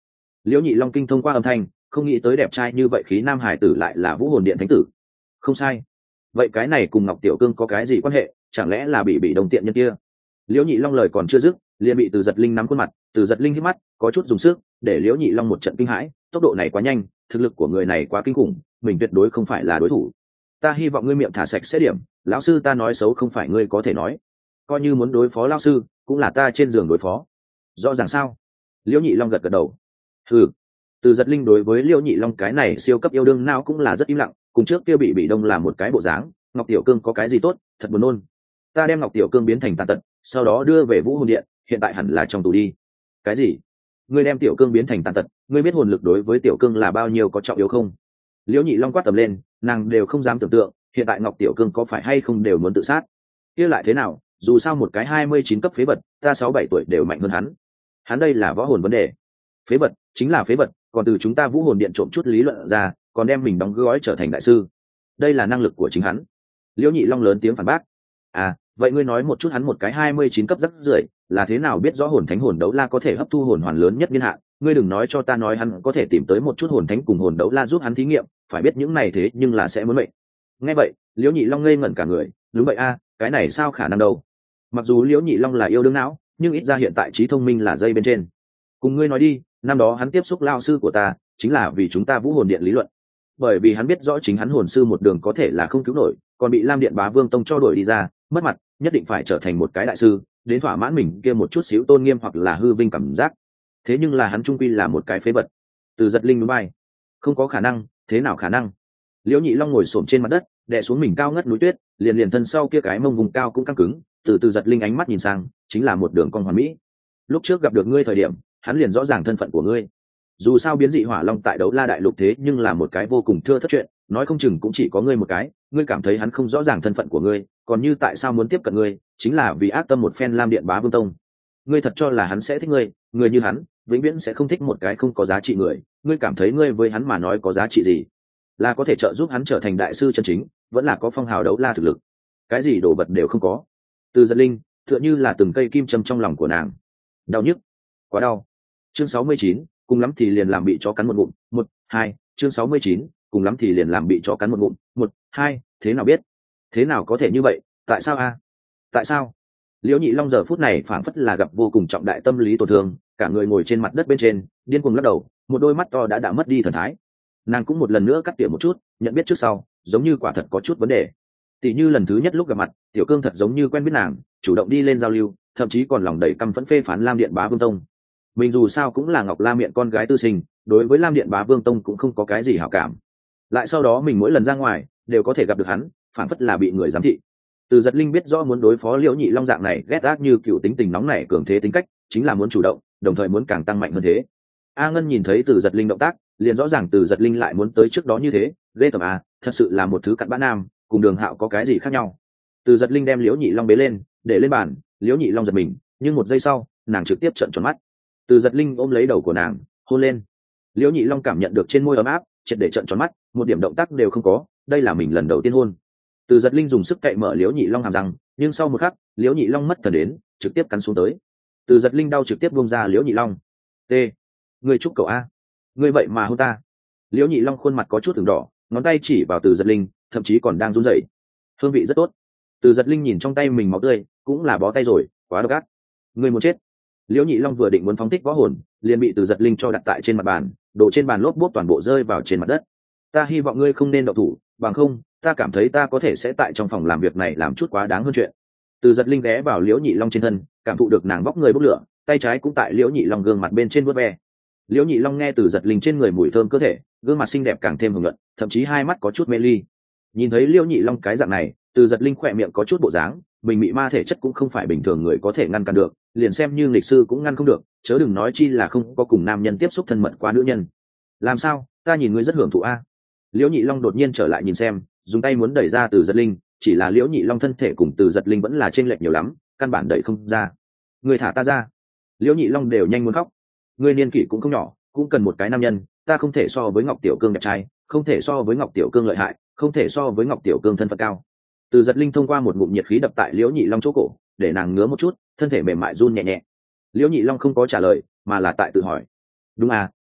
Liễu Nhị Long kinh thông qua âm thanh, không nghĩ tới đẹp trai như vậy khí nam hải tử lại là vũ hồn điện thánh tử. Không sai. Vậy cái này cùng Ngọc Tiểu Cương có cái gì quan hệ? Chẳng lẽ là bị bị đồng tiện nhân kia? Liễu Nhị Long lời còn chưa dứt, liền bị Từ Giật Linh nắm khuôn mặt. Từ Giật Linh hít mắt, có chút dùng sức, để Liễu Nhị Long một trận kinh hãi. Tốc độ này quá nhanh, thực lực của người này quá kinh khủng, mình tuyệt đối không phải là đối thủ. Ta hy vọng ngươi miệng thả sạch sẽ điểm, lão sư ta nói xấu không phải ngươi có thể nói. Coi như muốn đối phó lão sư, cũng là ta trên giường đối phó. Rõ ràng sao? Liễu Nhị Long gật gật đầu. Ừ. Từ Giật Linh đối với Liễu Nhị Long cái này siêu cấp yêu đương nào cũng là rất im lặng, cùng trước kia bị bị đông làm một cái bộ dáng. Ngọc Tiểu Cương có cái gì tốt, thật buồn nôn. Ta đem Ngọc Tiểu Cương biến thành tàn tật, sau đó đưa về Vũ Hồn Điện, hiện tại hẳn là trong tù đi. Cái gì? Ngươi đem Tiểu Cương biến thành tàn tật, ngươi biết hồn lực đối với Tiểu Cương là bao nhiêu có trọng yếu không? Liễu Nhị Long quát tầm lên, nàng đều không dám tưởng tượng, hiện tại Ngọc Tiểu Cương có phải hay không đều muốn tự sát. Kia lại thế nào, dù sao một cái hai mươi chín cấp phế vật, ta sáu bảy tuổi đều mạnh hơn hắn. Hắn đây là võ hồn vấn đề. Phế vật, chính là phế vật, còn từ chúng ta Vũ Hồn Điện trộm chút lý luận ra, còn đem mình đóng gói trở thành đại sư. Đây là năng lực của chính hắn. Liễu Nhị Long lớn tiếng phản bác. À, vậy ngươi nói một chút hắn một cái hai mươi chín cấp rắc rưởi, là thế nào biết rõ hồn thánh hồn đấu la có thể hấp thu hồn hoàn lớn nhất niên hạn, ngươi đừng nói cho ta nói hắn có thể tìm tới một chút hồn thánh cùng hồn đấu la giúp hắn thí nghiệm, phải biết những này thế nhưng là sẽ muốn mệnh. Nghe vậy, Liễu Nhị Long ngây ngẩn cả người, đúng vậy a, cái này sao khả năng đâu. Mặc dù Liễu Nhị Long là yêu đương não, nhưng ít ra hiện tại trí thông minh là dây bên trên. Cùng ngươi nói đi, năm đó hắn tiếp xúc lao sư của ta, chính là vì chúng ta Vũ Hồn Điện lý luận. Bởi vì hắn biết rõ chính hắn hồn sư một đường có thể là không cứu nổi, còn bị Lam Điện Bá Vương Tông cho đuổi đi ra, mất mặt, nhất định phải trở thành một cái đại sư, đến thỏa mãn mình kia một chút xíu tôn nghiêm hoặc là hư vinh cảm giác. Thế nhưng là hắn trung quy là một cái phế vật. Từ Giật Linh núi bay, không có khả năng, thế nào khả năng? Liễu Nhị Long ngồi xổm trên mặt đất, đè xuống mình cao ngất núi tuyết, liền liền thân sau kia cái mông vùng cao cũng căng cứng, từ Từ Giật Linh ánh mắt nhìn sang, chính là một đường cong hoàn mỹ. Lúc trước gặp được ngươi thời điểm, hắn liền rõ ràng thân phận của ngươi. Dù sao biến dị hỏa long tại Đấu La đại lục thế nhưng là một cái vô cùng thưa thất chuyện, nói không chừng cũng chỉ có ngươi một cái, ngươi cảm thấy hắn không rõ ràng thân phận của ngươi, còn như tại sao muốn tiếp cận ngươi, chính là vì ác tâm một phen Lam Điện Bá Vương Tông. Ngươi thật cho là hắn sẽ thích ngươi, người như hắn, vĩnh viễn sẽ không thích một cái không có giá trị người, ngươi cảm thấy ngươi với hắn mà nói có giá trị gì? Là có thể trợ giúp hắn trở thành đại sư chân chính, vẫn là có phong hào đấu la thực lực. Cái gì đồ vật đều không có. Từ Giật Linh, tựa như là từng cây kim châm trong lòng của nàng. Đau nhức, quá đau. Chương sáu mươi chín, cùng lắm thì liền làm bị chó cắn một ngụm, một, hai, chương sáu mươi chín, cùng lắm thì liền làm bị chó cắn một ngụm, một, hai, thế nào biết? Thế nào có thể như vậy, tại sao a? Tại sao? Liễu Nhị Long giờ phút này phảng phất là gặp vô cùng trọng đại tâm lý tổn thương, cả người ngồi trên mặt đất bên trên, điên cuồng lắc đầu, một đôi mắt to đã đã mất đi thần thái. Nàng cũng một lần nữa cắt tỉa một chút, nhận biết trước sau, giống như quả thật có chút vấn đề. Tỷ như lần thứ nhất lúc gặp mặt, Tiểu Cương thật giống như quen biết nàng, chủ động đi lên giao lưu, thậm chí còn lòng đầy căm phẫn phê phán Lam Điện Bá Vương Tông. Mình dù sao cũng là Ngọc La Miện con gái tư sinh, đối với Lam Điện Bá Vương Tông cũng không có cái gì hảo cảm. Lại sau đó mình mỗi lần ra ngoài đều có thể gặp được hắn, phản phất là bị người giám thị. Từ Giật Linh biết rõ muốn đối phó Liễu Nhị Long dạng này ghét ác như cựu tính tình nóng nảy cường thế tính cách, chính là muốn chủ động, đồng thời muốn càng tăng mạnh hơn thế. A Ngân nhìn thấy Từ Giật Linh động tác, liền rõ ràng Từ Giật Linh lại muốn tới trước đó như thế, ghê tởm à, thật sự là một thứ cặn bã nam, cùng Đường Hạo có cái gì khác nhau. Từ Giật Linh đem Liễu Nhị Long bế lên, để lên bàn, Liễu Nhị Long giật mình, nhưng một giây sau, nàng trực tiếp trợn tròn mắt. Từ Giật Linh ôm lấy đầu của nàng, hôn lên. Liễu Nhị Long cảm nhận được trên môi ấm áp, triệt để trợn tròn mắt, một điểm động tác đều không có, đây là mình lần đầu tiên hôn. Từ Giật Linh dùng sức cậy mở Liễu Nhị Long hàm răng, nhưng sau một khắc, Liễu Nhị Long mất thần đến, trực tiếp cắn xuống tới. Từ Giật Linh đau trực tiếp buông ra Liễu Nhị Long. T, ngươi chúc cậu a, ngươi vậy mà hôn ta. Liễu Nhị Long khuôn mặt có chút ửng đỏ, ngón tay chỉ vào Từ Giật Linh, thậm chí còn đang run rẩy. Hương vị rất tốt. Từ Giật Linh nhìn trong tay mình máu tươi, cũng là bó tay rồi, quá độc ác. Ngươi muốn chết. Liễu Nhị Long vừa định muốn phóng thích võ hồn, liền bị Từ Giật Linh cho đặt tại trên mặt bàn, đồ trên bàn lốp bốp toàn bộ rơi vào trên mặt đất. Ta hy vọng ngươi không nên động thủ, bằng không, ta cảm thấy ta có thể sẽ tại trong phòng làm việc này làm chút quá đáng hơn chuyện. Từ Giật Linh ghé vào Liễu Nhị Long trên thân, cảm thụ được nàng bóc người bốc lửa, tay trái cũng tại Liễu Nhị Long gương mặt bên trên vuốt ve. Liễu Nhị Long nghe Từ Giật Linh trên người mùi thơm cơ thể, gương mặt xinh đẹp càng thêm hồng nhuận, thậm chí hai mắt có chút mê ly. Nhìn thấy Liễu Nhị Long cái dạng này, Từ Giật Linh khỏe miệng có chút bộ dáng, mình mị ma thể chất cũng không phải bình thường người có thể ngăn cản được, liền xem như lịch sư cũng ngăn không được, chớ đừng nói chi là không có cùng nam nhân tiếp xúc thân mật quá nữ nhân. Làm sao, ta nhìn ngươi rất hưởng thụ a. Liễu Nhị Long đột nhiên trở lại nhìn xem, dùng tay muốn đẩy ra Từ Giật Linh, chỉ là Liễu Nhị Long thân thể cùng Từ Giật Linh vẫn là chênh lệch nhiều lắm, căn bản đẩy không ra. Ngươi thả ta ra. Liễu Nhị Long đều nhanh muốn khóc. Ngươi niên kỷ cũng không nhỏ, cũng cần một cái nam nhân, ta không thể so với Ngọc Tiểu Cương đẹp trai, không thể so với Ngọc Tiểu Cương lợi hại, không thể so với Ngọc Tiểu Cương thân phận cao. Từ Giật Linh thông qua một ngụm nhiệt khí đập tại Liễu Nhị Long chỗ cổ, để nàng ngứa một chút, thân thể mềm mại run nhẹ nhẹ. Liễu Nhị Long không có trả lời, mà là tại tự hỏi. Đúng à,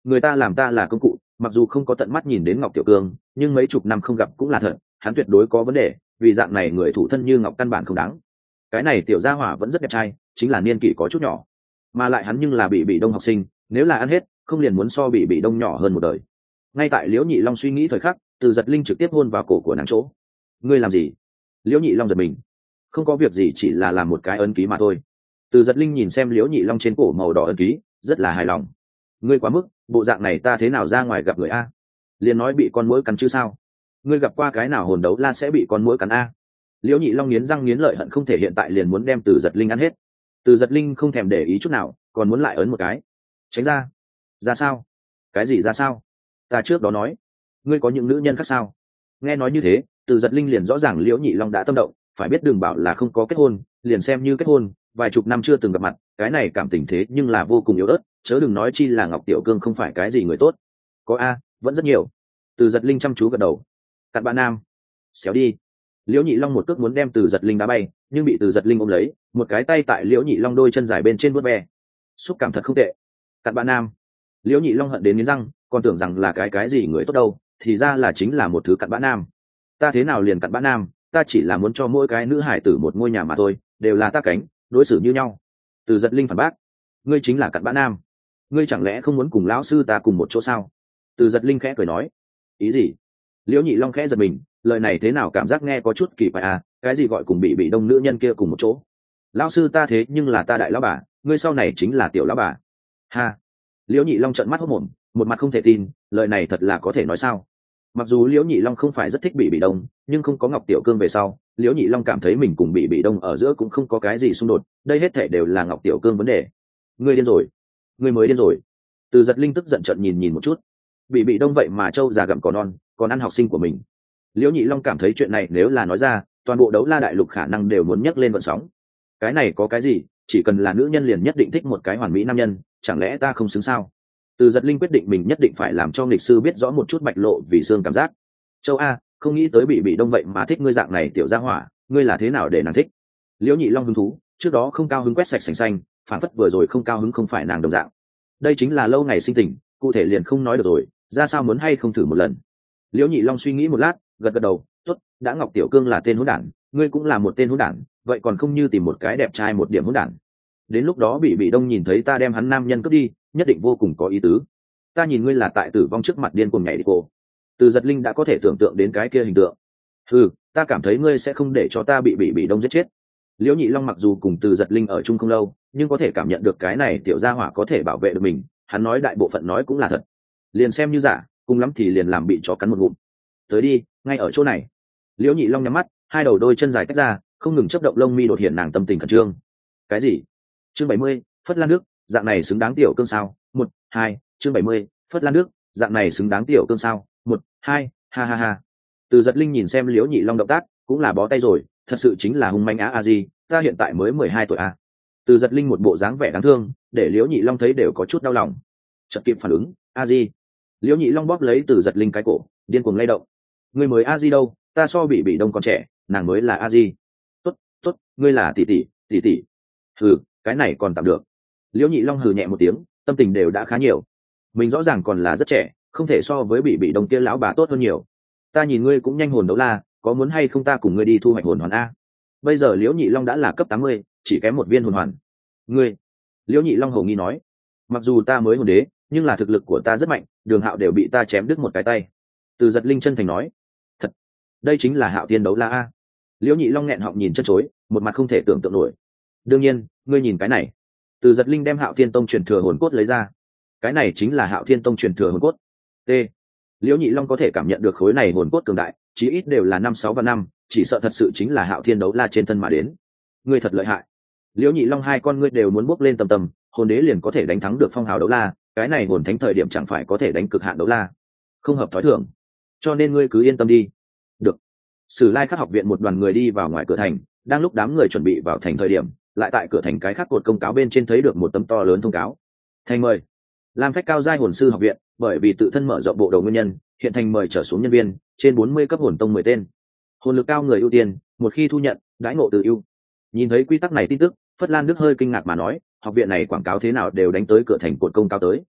người ta làm ta là công cụ, mặc dù không có tận mắt nhìn đến Ngọc Tiểu Cương, nhưng mấy chục năm không gặp cũng là thật, hắn tuyệt đối có vấn đề, vì dạng này người thủ thân như Ngọc căn bản không đáng. Cái này tiểu gia hỏa vẫn rất đẹp trai, chính là niên kỷ có chút nhỏ, mà lại hắn nhưng là bị bị đông học sinh, nếu là ăn hết, không liền muốn so bị bị đông nhỏ hơn một đời. Ngay tại Liễu Nhị Long suy nghĩ thời khắc, Từ Giật Linh trực tiếp hôn vào cổ của nàng chỗ. Ngươi làm gì? Liễu Nhị Long giật mình. Không có việc gì, chỉ là làm một cái ấn ký mà thôi. Từ Giật Linh nhìn xem Liễu Nhị Long trên cổ màu đỏ ấn ký, rất là hài lòng. Ngươi quá mức, bộ dạng này ta thế nào ra ngoài gặp người a? Liền nói bị con muỗi cắn chứ sao? Ngươi gặp qua cái nào hồn đấu la sẽ bị con muỗi cắn a? Liễu Nhị Long nghiến răng nghiến lợi hận không thể hiện tại liền muốn đem Từ Giật Linh ăn hết. Từ Giật Linh không thèm để ý chút nào, còn muốn lại ấn một cái. Tránh ra. Ra sao? Cái gì ra sao? Ta trước đó nói, ngươi có những nữ nhân khác sao? Nghe nói như thế, Từ Giật Linh liền rõ ràng Liễu Nhị Long đã tâm động, phải biết đừng bảo là không có kết hôn, liền xem như kết hôn, vài chục năm chưa từng gặp mặt, cái này cảm tình thế nhưng là vô cùng yếu ớt, chớ đừng nói chi là Ngọc Tiểu Cương không phải cái gì người tốt. Có a, vẫn rất nhiều. Từ Giật Linh chăm chú gật đầu. Cặn bạn nam, xéo đi. Liễu Nhị Long một cước muốn đem Từ Giật Linh đá bay, nhưng bị Từ Giật Linh ôm lấy, một cái tay tại Liễu Nhị Long đôi chân dài bên trên vuốt ve. Xúc cảm thật không tệ. Cặn bạn nam. Liễu Nhị Long hận đến nghiến răng, còn tưởng rằng là cái cái gì người tốt đâu, thì ra là chính là một thứ cặn bã nam. Ta thế nào liền cặn bã nam, ta chỉ là muốn cho mỗi cái nữ hải tử một ngôi nhà mà thôi, đều là ta cánh, đối xử như nhau. Từ Giật Linh phản bác, ngươi chính là cặn bã nam, ngươi chẳng lẽ không muốn cùng lão sư ta cùng một chỗ sao? Từ Giật Linh khẽ cười nói, ý gì? Liễu Nhị Long khẽ giật mình, lời này thế nào cảm giác nghe có chút kỳ quái à, cái gì gọi cùng bị bị đông nữ nhân kia cùng một chỗ? Lão sư ta thế nhưng là ta đại lão bà, ngươi sau này chính là tiểu lão bà. Ha. Liễu Nhị Long trợn mắt hốt mồm, một mặt không thể tin, lời này thật là có thể nói sao? Mặc dù Liễu Nhị Long không phải rất thích bị bị đông, nhưng không có Ngọc Tiểu Cương về sau, Liễu Nhị Long cảm thấy mình cùng bị bị đông ở giữa cũng không có cái gì xung đột, đây hết thể đều là Ngọc Tiểu Cương vấn đề. Ngươi điên rồi, ngươi mới điên rồi. Từ Giật Linh tức giận trợn nhìn nhìn một chút, bị bị đông vậy mà trâu già gặm cỏ non, còn ăn học sinh của mình. Liễu Nhị Long cảm thấy chuyện này nếu là nói ra, toàn bộ Đấu La đại lục khả năng đều muốn nhấc lên vận sóng. Cái này có cái gì, chỉ cần là nữ nhân liền nhất định thích một cái hoàn mỹ nam nhân, chẳng lẽ ta không xứng sao? Từ Giật Linh quyết định mình nhất định phải làm cho nghịch sư biết rõ một chút bạch lộ vì xương cảm giác. Châu A, không nghĩ tới bị bị đông vậy mà thích ngươi dạng này tiểu gia hỏa, ngươi là thế nào để nàng thích? Liễu Nhị Long hứng thú, trước đó không cao hứng quét sạch sành xanh, phản phất vừa rồi không cao hứng không phải nàng đồng dạng. Đây chính là lâu ngày sinh tình, cụ thể liền không nói được rồi, ra sao muốn hay không thử một lần. Liễu Nhị Long suy nghĩ một lát, gật gật đầu, tốt, đã Ngọc Tiểu Cương là tên hỗn đản, ngươi cũng là một tên hỗn đản, vậy còn không như tìm một cái đẹp trai một điểm hỗn đản. Đến lúc đó bị bị đông nhìn thấy ta đem hắn nam nhân cướp đi, nhất định vô cùng có ý tứ. Ta nhìn ngươi là tại tử vong trước mặt điên cuồng nhảy đi cô. Từ Giật Linh đã có thể tưởng tượng đến cái kia hình tượng. Ừ, ta cảm thấy ngươi sẽ không để cho ta bị bị bị đông giết chết. Liễu Nhị Long mặc dù cùng Từ Giật Linh ở chung không lâu, nhưng có thể cảm nhận được cái này tiểu gia hỏa có thể bảo vệ được mình, hắn nói đại bộ phận nói cũng là thật. Liền xem như giả, cùng lắm thì liền làm bị chó cắn một ngụm. Tới đi, ngay ở chỗ này. Liễu Nhị Long nhắm mắt, hai đầu đôi chân dài tách ra, không ngừng chớp động lông mi đột hiện nàng tâm tình khẩn trương. Cái gì? Chương bảy mươi, Phất Lan Nước, dạng này xứng đáng tiểu cương sao? Một, hai, chương bảy mươi, Phất Lan Nước, dạng này xứng đáng tiểu cương sao? Một, hai, ha ha ha. Từ Giật Linh nhìn xem Liễu Nhị Long động tác, cũng là bó tay rồi, thật sự chính là hung manh á a gì, ta hiện tại mới mười hai tuổi a. Từ Giật Linh một bộ dáng vẻ đáng thương, để Liễu Nhị Long thấy đều có chút đau lòng. Chợt kịp phản ứng, a di. Liễu Nhị Long bóp lấy Từ Giật Linh cái cổ, điên cuồng lay động. Ngươi mới a di đâu, ta so bị bị đông còn trẻ, nàng mới là a di. Tốt, tốt, ngươi là tỷ tỷ, tỷ tỷ. Hừ, cái này còn tạm được. Liễu Nhị Long hừ nhẹ một tiếng, tâm tình đều đã khá nhiều. Mình rõ ràng còn là rất trẻ, không thể so với bị bị đông kia lão bà tốt hơn nhiều. Ta nhìn ngươi cũng nhanh hồn đấu la, có muốn hay không ta cùng ngươi đi thu hoạch hồn hoàn a? Bây giờ Liễu Nhị Long đã là cấp tám mươi, chỉ kém một viên hồn hoàn. Ngươi? Liễu Nhị Long hổ nghi nói, mặc dù ta mới hồn đế, nhưng là thực lực của ta rất mạnh, Đường Hạo đều bị ta chém đứt một cái tay. Từ Giật Linh chân thành nói, thật, đây chính là Hạo Thiên đấu la a. Liễu Nhị Long nghẹn họng nhìn chân chối, một mặt không thể tưởng tượng nổi. Đương nhiên, ngươi nhìn cái này. Từ Giật Linh đem Hạo Thiên Tông truyền thừa hồn cốt lấy ra. Cái này chính là Hạo Thiên Tông truyền thừa hồn cốt. T. Liễu Nhị Long có thể cảm nhận được khối này hồn cốt cường đại, chí ít đều là năm sáu và năm, chỉ sợ thật sự chính là Hạo Thiên đấu la trên thân mà đến. Ngươi thật lợi hại. Liễu Nhị Long hai con ngươi đều muốn bốc lên tầm tầm, hồn đế liền có thể đánh thắng được phong hào đấu la, cái này hồn thánh thời điểm chẳng phải có thể đánh cực hạn đấu la. Không hợp thói thường. Cho nên ngươi cứ yên tâm đi. Được. Sử Lai Khắc học viện một đoàn người đi vào ngoài cửa thành, đang lúc đám người chuẩn bị vào thành thời điểm, lại tại cửa thành cái khác cột công cáo bên trên thấy được một tấm to lớn thông cáo. Thành mời. Lam Phách cao giai hồn sư học viện, bởi vì tự thân mở rộng bộ đầu nguyên nhân, hiện thành mời trở xuống nhân viên, trên bốn mươi cấp hồn tông mười tên. Hồn lực cao người ưu tiên, một khi thu nhận, đãi ngộ từ ưu. Nhìn thấy quy tắc này tin tức, Phất Lan Đức hơi kinh ngạc mà nói, học viện này quảng cáo thế nào đều đánh tới cửa thành cột công cáo tới.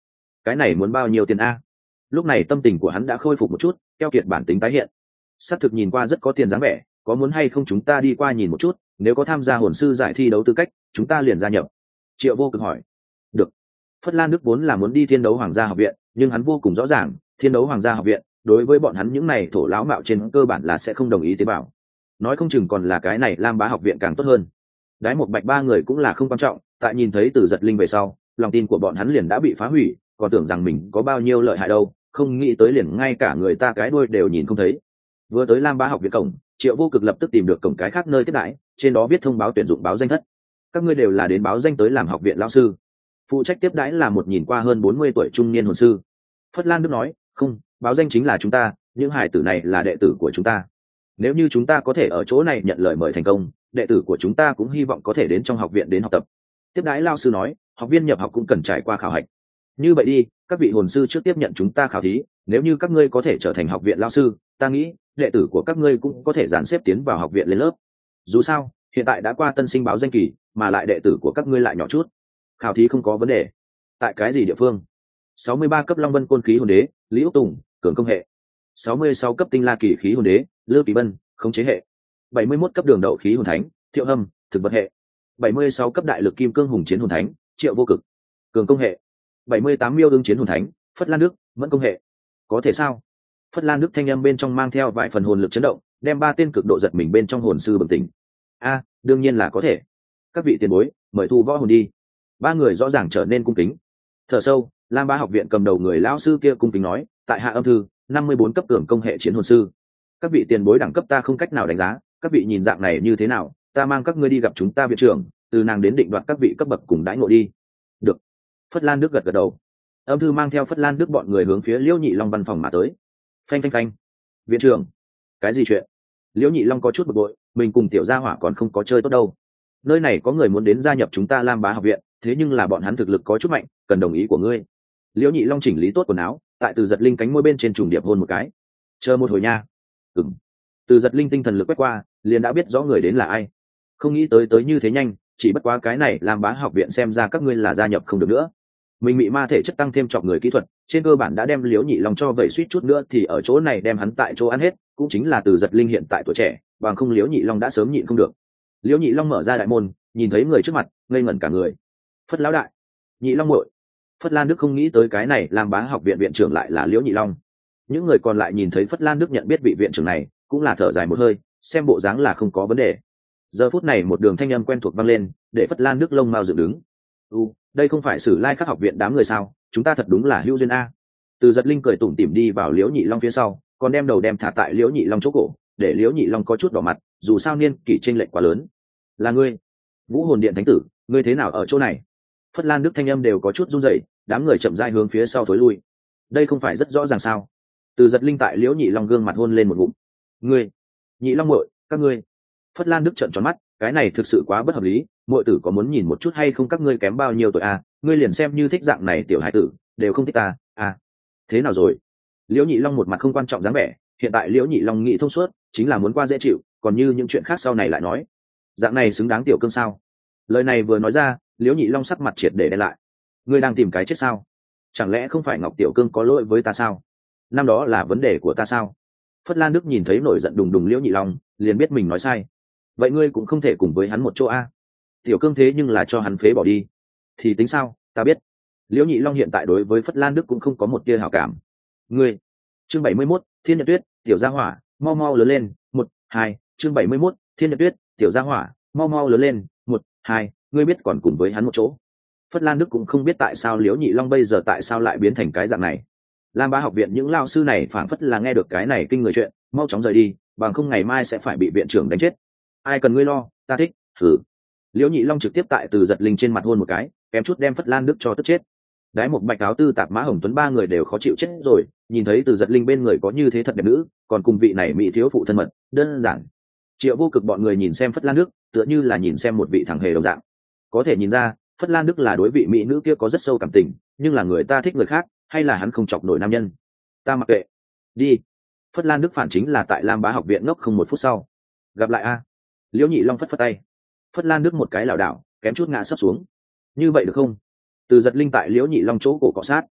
cái này muốn bao nhiêu tiền a? Lúc này tâm tình của hắn đã khôi phục một chút, keo kiệt bản tính tái hiện. Sắc thực nhìn qua rất có tiền dáng vẻ, có muốn hay không chúng ta đi qua nhìn một chút, nếu có tham gia hồn sư giải thi đấu tư cách chúng ta liền gia nhập. Triệu Vô Cực hỏi. Được. Phất Lan Đức vốn là muốn đi Thiên Đấu Hoàng gia học viện, nhưng hắn vô cùng rõ ràng Thiên Đấu Hoàng gia học viện đối với bọn hắn những này thổ lão mạo trên cơ bản là sẽ không đồng ý tiến vào, nói không chừng còn là cái này Lam Bá học viện càng tốt hơn. Đái một bạch ba người cũng là không quan trọng, tại nhìn thấy Từ Giật Linh về sau lòng tin của bọn hắn liền đã bị phá hủy, còn tưởng rằng mình có bao nhiêu lợi hại đâu, không nghĩ tới liền ngay cả người ta cái đuôi đều nhìn không thấy. Vừa tới Lam Bá học viện cổng, Triệu Vô Cực lập tức tìm được cổng cái khác nơi tiếp đãi, trên đó viết thông báo tuyển dụng báo danh thất. Các ngươi đều là đến báo danh tới làm học viện lão sư. Phụ trách tiếp đãi là một nhìn qua hơn bốn mươi tuổi trung niên hồn sư. Phất Lan Đức nói, không, báo danh chính là chúng ta, những hải tử này là đệ tử của chúng ta. Nếu như chúng ta có thể ở chỗ này nhận lời mời thành công, đệ tử của chúng ta cũng hy vọng có thể đến trong học viện đến học tập. Tiếp đãi lao sư nói, học viên nhập học cũng cần trải qua khảo hạch. Như vậy đi, các vị hồn sư trước tiếp nhận chúng ta khảo thí, nếu như các ngươi có thể trở thành học viện lao sư, ta nghĩ đệ tử của các ngươi cũng có thể dàn xếp tiến vào học viện lên lớp. Dù sao hiện tại đã qua tân sinh báo danh kỳ, mà lại đệ tử của các ngươi lại nhỏ chút, khảo thí không có vấn đề. Tại cái gì địa phương? sáu mươi ba cấp Long Vân Côn khí hồn đế Lý Úc Tùng, cường công hệ. sáu mươi sáu cấp Tinh La Kỳ khí hồn đế Lư Kỳ Bân, khống chế hệ. bảy mươi mốt cấp Đường Đậu khí hồn thánh Thiệu Hâm, thực vật hệ. bảy mươi sáu cấp Đại Lực Kim Cương Hùng chiến hồn thánh Triệu Vô Cực, cường công hệ. bảy mươi tám Miêu Đương chiến hồn thánh Phất Lan Đức, mẫn công hệ. Có thể sao? Phất Lan Đức thanh âm bên trong mang theo vài phần hồn lực chấn động, đem ba tên cực độ giật mình bên trong hồn sư bừng tỉnh. A, đương nhiên là có thể. Các vị tiền bối, mời thu võ hồn đi. Ba người rõ ràng trở nên cung kính. Thở sâu, Lam Bá học viện cầm đầu người lão sư kia cung kính nói, tại hạ âm thư, năm mươi bốn cấp cường công hệ chiến hồn sư. Các vị tiền bối đẳng cấp ta không cách nào đánh giá, các vị nhìn dạng này như thế nào, ta mang các ngươi đi gặp chúng ta viện trưởng, từ nàng đến định đoạt các vị cấp bậc cùng đãi ngộ đi. Được. Phất Lan Đức gật gật đầu. Âm thư mang theo Phất Lan Đức bọn người hướng phía Liễu Nhị Long văn phòng mà tới. Phanh phanh phanh. Viện trưởng, cái gì chuyện? Liễu Nhị Long có chút bực bội, mình cùng tiểu gia hỏa còn không có chơi tốt đâu. Nơi này có người muốn đến gia nhập chúng ta Lam Bá học viện, thế nhưng là bọn hắn thực lực có chút mạnh, cần đồng ý của ngươi. Liễu Nhị Long chỉnh lý tốt quần áo, tại Từ Giật Linh cánh môi bên trên trùng điệp hôn một cái. Chờ một hồi nha. Ừm. Từ Giật Linh tinh thần lực quét qua, liền đã biết rõ người đến là ai. Không nghĩ tới tới như thế nhanh, chỉ bất quá cái này Lam Bá học viện xem ra các ngươi là gia nhập không được nữa. Mình bị ma thể chất tăng thêm chọc người kỹ thuật, trên cơ bản đã đem Liễu Nhị Long cho vẩy suýt chút nữa thì ở chỗ này đem hắn tại chỗ ăn hết, cũng chính là Từ Giật Linh hiện tại tuổi trẻ, bằng không Liễu Nhị Long đã sớm nhịn không được. Liễu Nhị Long mở ra đại môn, nhìn thấy người trước mặt, ngây ngẩn cả người. Phất lão đại, Nhị Long muội. Phất Lan Đức không nghĩ tới cái này Lam Bá học viện viện trưởng lại là Liễu Nhị Long. Những người còn lại nhìn thấy Phất Lan Đức nhận biết vị viện trưởng này, cũng là thở dài một hơi, xem bộ dáng là không có vấn đề. Giờ phút này một đường thanh âm quen thuộc vang lên, để Phất Lan Đức lông mao dựng đứng. U, đây không phải Sử Lai Khắc học viện đám người sao? Chúng ta thật đúng là hữu duyên a. Từ Giật Linh cười tủm tỉm đi vào Liễu Nhị Long phía sau, còn đem đầu đem thả tại Liễu Nhị Long chỗ cổ, để Liễu Nhị Long có chút đỏ mặt, dù sao niên kỷ chênh lệch quá lớn. Là ngươi, Vũ Hồn Điện thánh tử, ngươi thế nào ở chỗ này? Phất Lan Đức thanh âm đều có chút run rẩy, đám người chậm rãi hướng phía sau thối lui. Đây không phải rất rõ ràng sao? Từ Giật Linh tại Liễu Nhị Long gương mặt hôn lên một ngụm. Ngươi, Nhị Long muội, các ngươi. Phất Lan Đức trợn tròn mắt, cái này thực sự quá bất hợp lý, muội tử có muốn nhìn một chút hay không, các ngươi kém bao nhiêu tuổi à, ngươi liền xem như thích dạng này tiểu hải tử, đều không thích ta, à. Thế nào rồi? Liễu Nhị Long một mặt không quan trọng dáng vẻ, hiện tại Liễu Nhị Long nghĩ thông suốt, chính là muốn qua dễ chịu, còn như những chuyện khác sau này lại nói. Dạng này xứng đáng tiểu cương sao? Lời này vừa nói ra, Liễu Nhị Long sắc mặt triệt để đen lại. Ngươi đang tìm cái chết sao? Chẳng lẽ không phải Ngọc tiểu cương có lỗi với ta sao? Năm đó là vấn đề của ta sao? Phất Lan Đức nhìn thấy nổi giận đùng đùng Liễu Nhị Long, liền biết mình nói sai. Vậy ngươi cũng không thể cùng với hắn một chỗ a. Tiểu cương thế nhưng là cho hắn phế bỏ đi. Thì tính sao, ta biết. Liễu Nhị Long hiện tại đối với Phất Lan Đức cũng không có một tia hảo cảm. Ngươi. Chương bảy mươi mốt, Thiên Nhật Tuyết, tiểu gia hỏa, mau mau lớn lên, một, hai, chương bảy mươi mốt, Thiên Nhật Tuyết, tiểu gia hỏa, mau mau lớn lên, một, hai, ngươi biết còn cùng với hắn một chỗ. Phất Lan Đức cũng không biết tại sao Liễu Nhị Long bây giờ tại sao lại biến thành cái dạng này. Lam Bá học viện những lao sư này phảng phất là nghe được cái này kinh người chuyện, mau chóng rời đi, bằng không ngày mai sẽ phải bị viện trưởng đánh chết. Ai cần ngươi lo, ta thích. Thử. Liễu Nhị Long trực tiếp tại Từ Giật Linh trên mặt hôn một cái, kém chút đem Phất Lan Đức cho tức chết. Đái một bạch áo tư tạp Mã Hồng Tuấn ba người đều khó chịu chết rồi, nhìn thấy Từ Giật Linh bên người có như thế thật đẹp nữ, còn cùng vị này mỹ thiếu phụ thân mật, đơn giản. Triệu Vô Cực bọn người nhìn xem Phất Lan Đức, tựa như là nhìn xem một vị thằng hề đồng dạng. Có thể nhìn ra, Phất Lan Đức là đối vị mỹ nữ kia có rất sâu cảm tình, nhưng là người ta thích người khác, hay là hắn không chọc nổi nam nhân. Ta mặc kệ. Đi. Phất Lan Đức phản chính là tại Lam Bá học viện ngốc không một phút sau. Gặp lại a. Liễu Nhị Long phất phất tay. Phất Lan Đức một cái lảo đảo, kém chút ngã sấp xuống. Như vậy được không? Từ Giật Linh tại Liễu Nhị Long chỗ cổ cọ sát.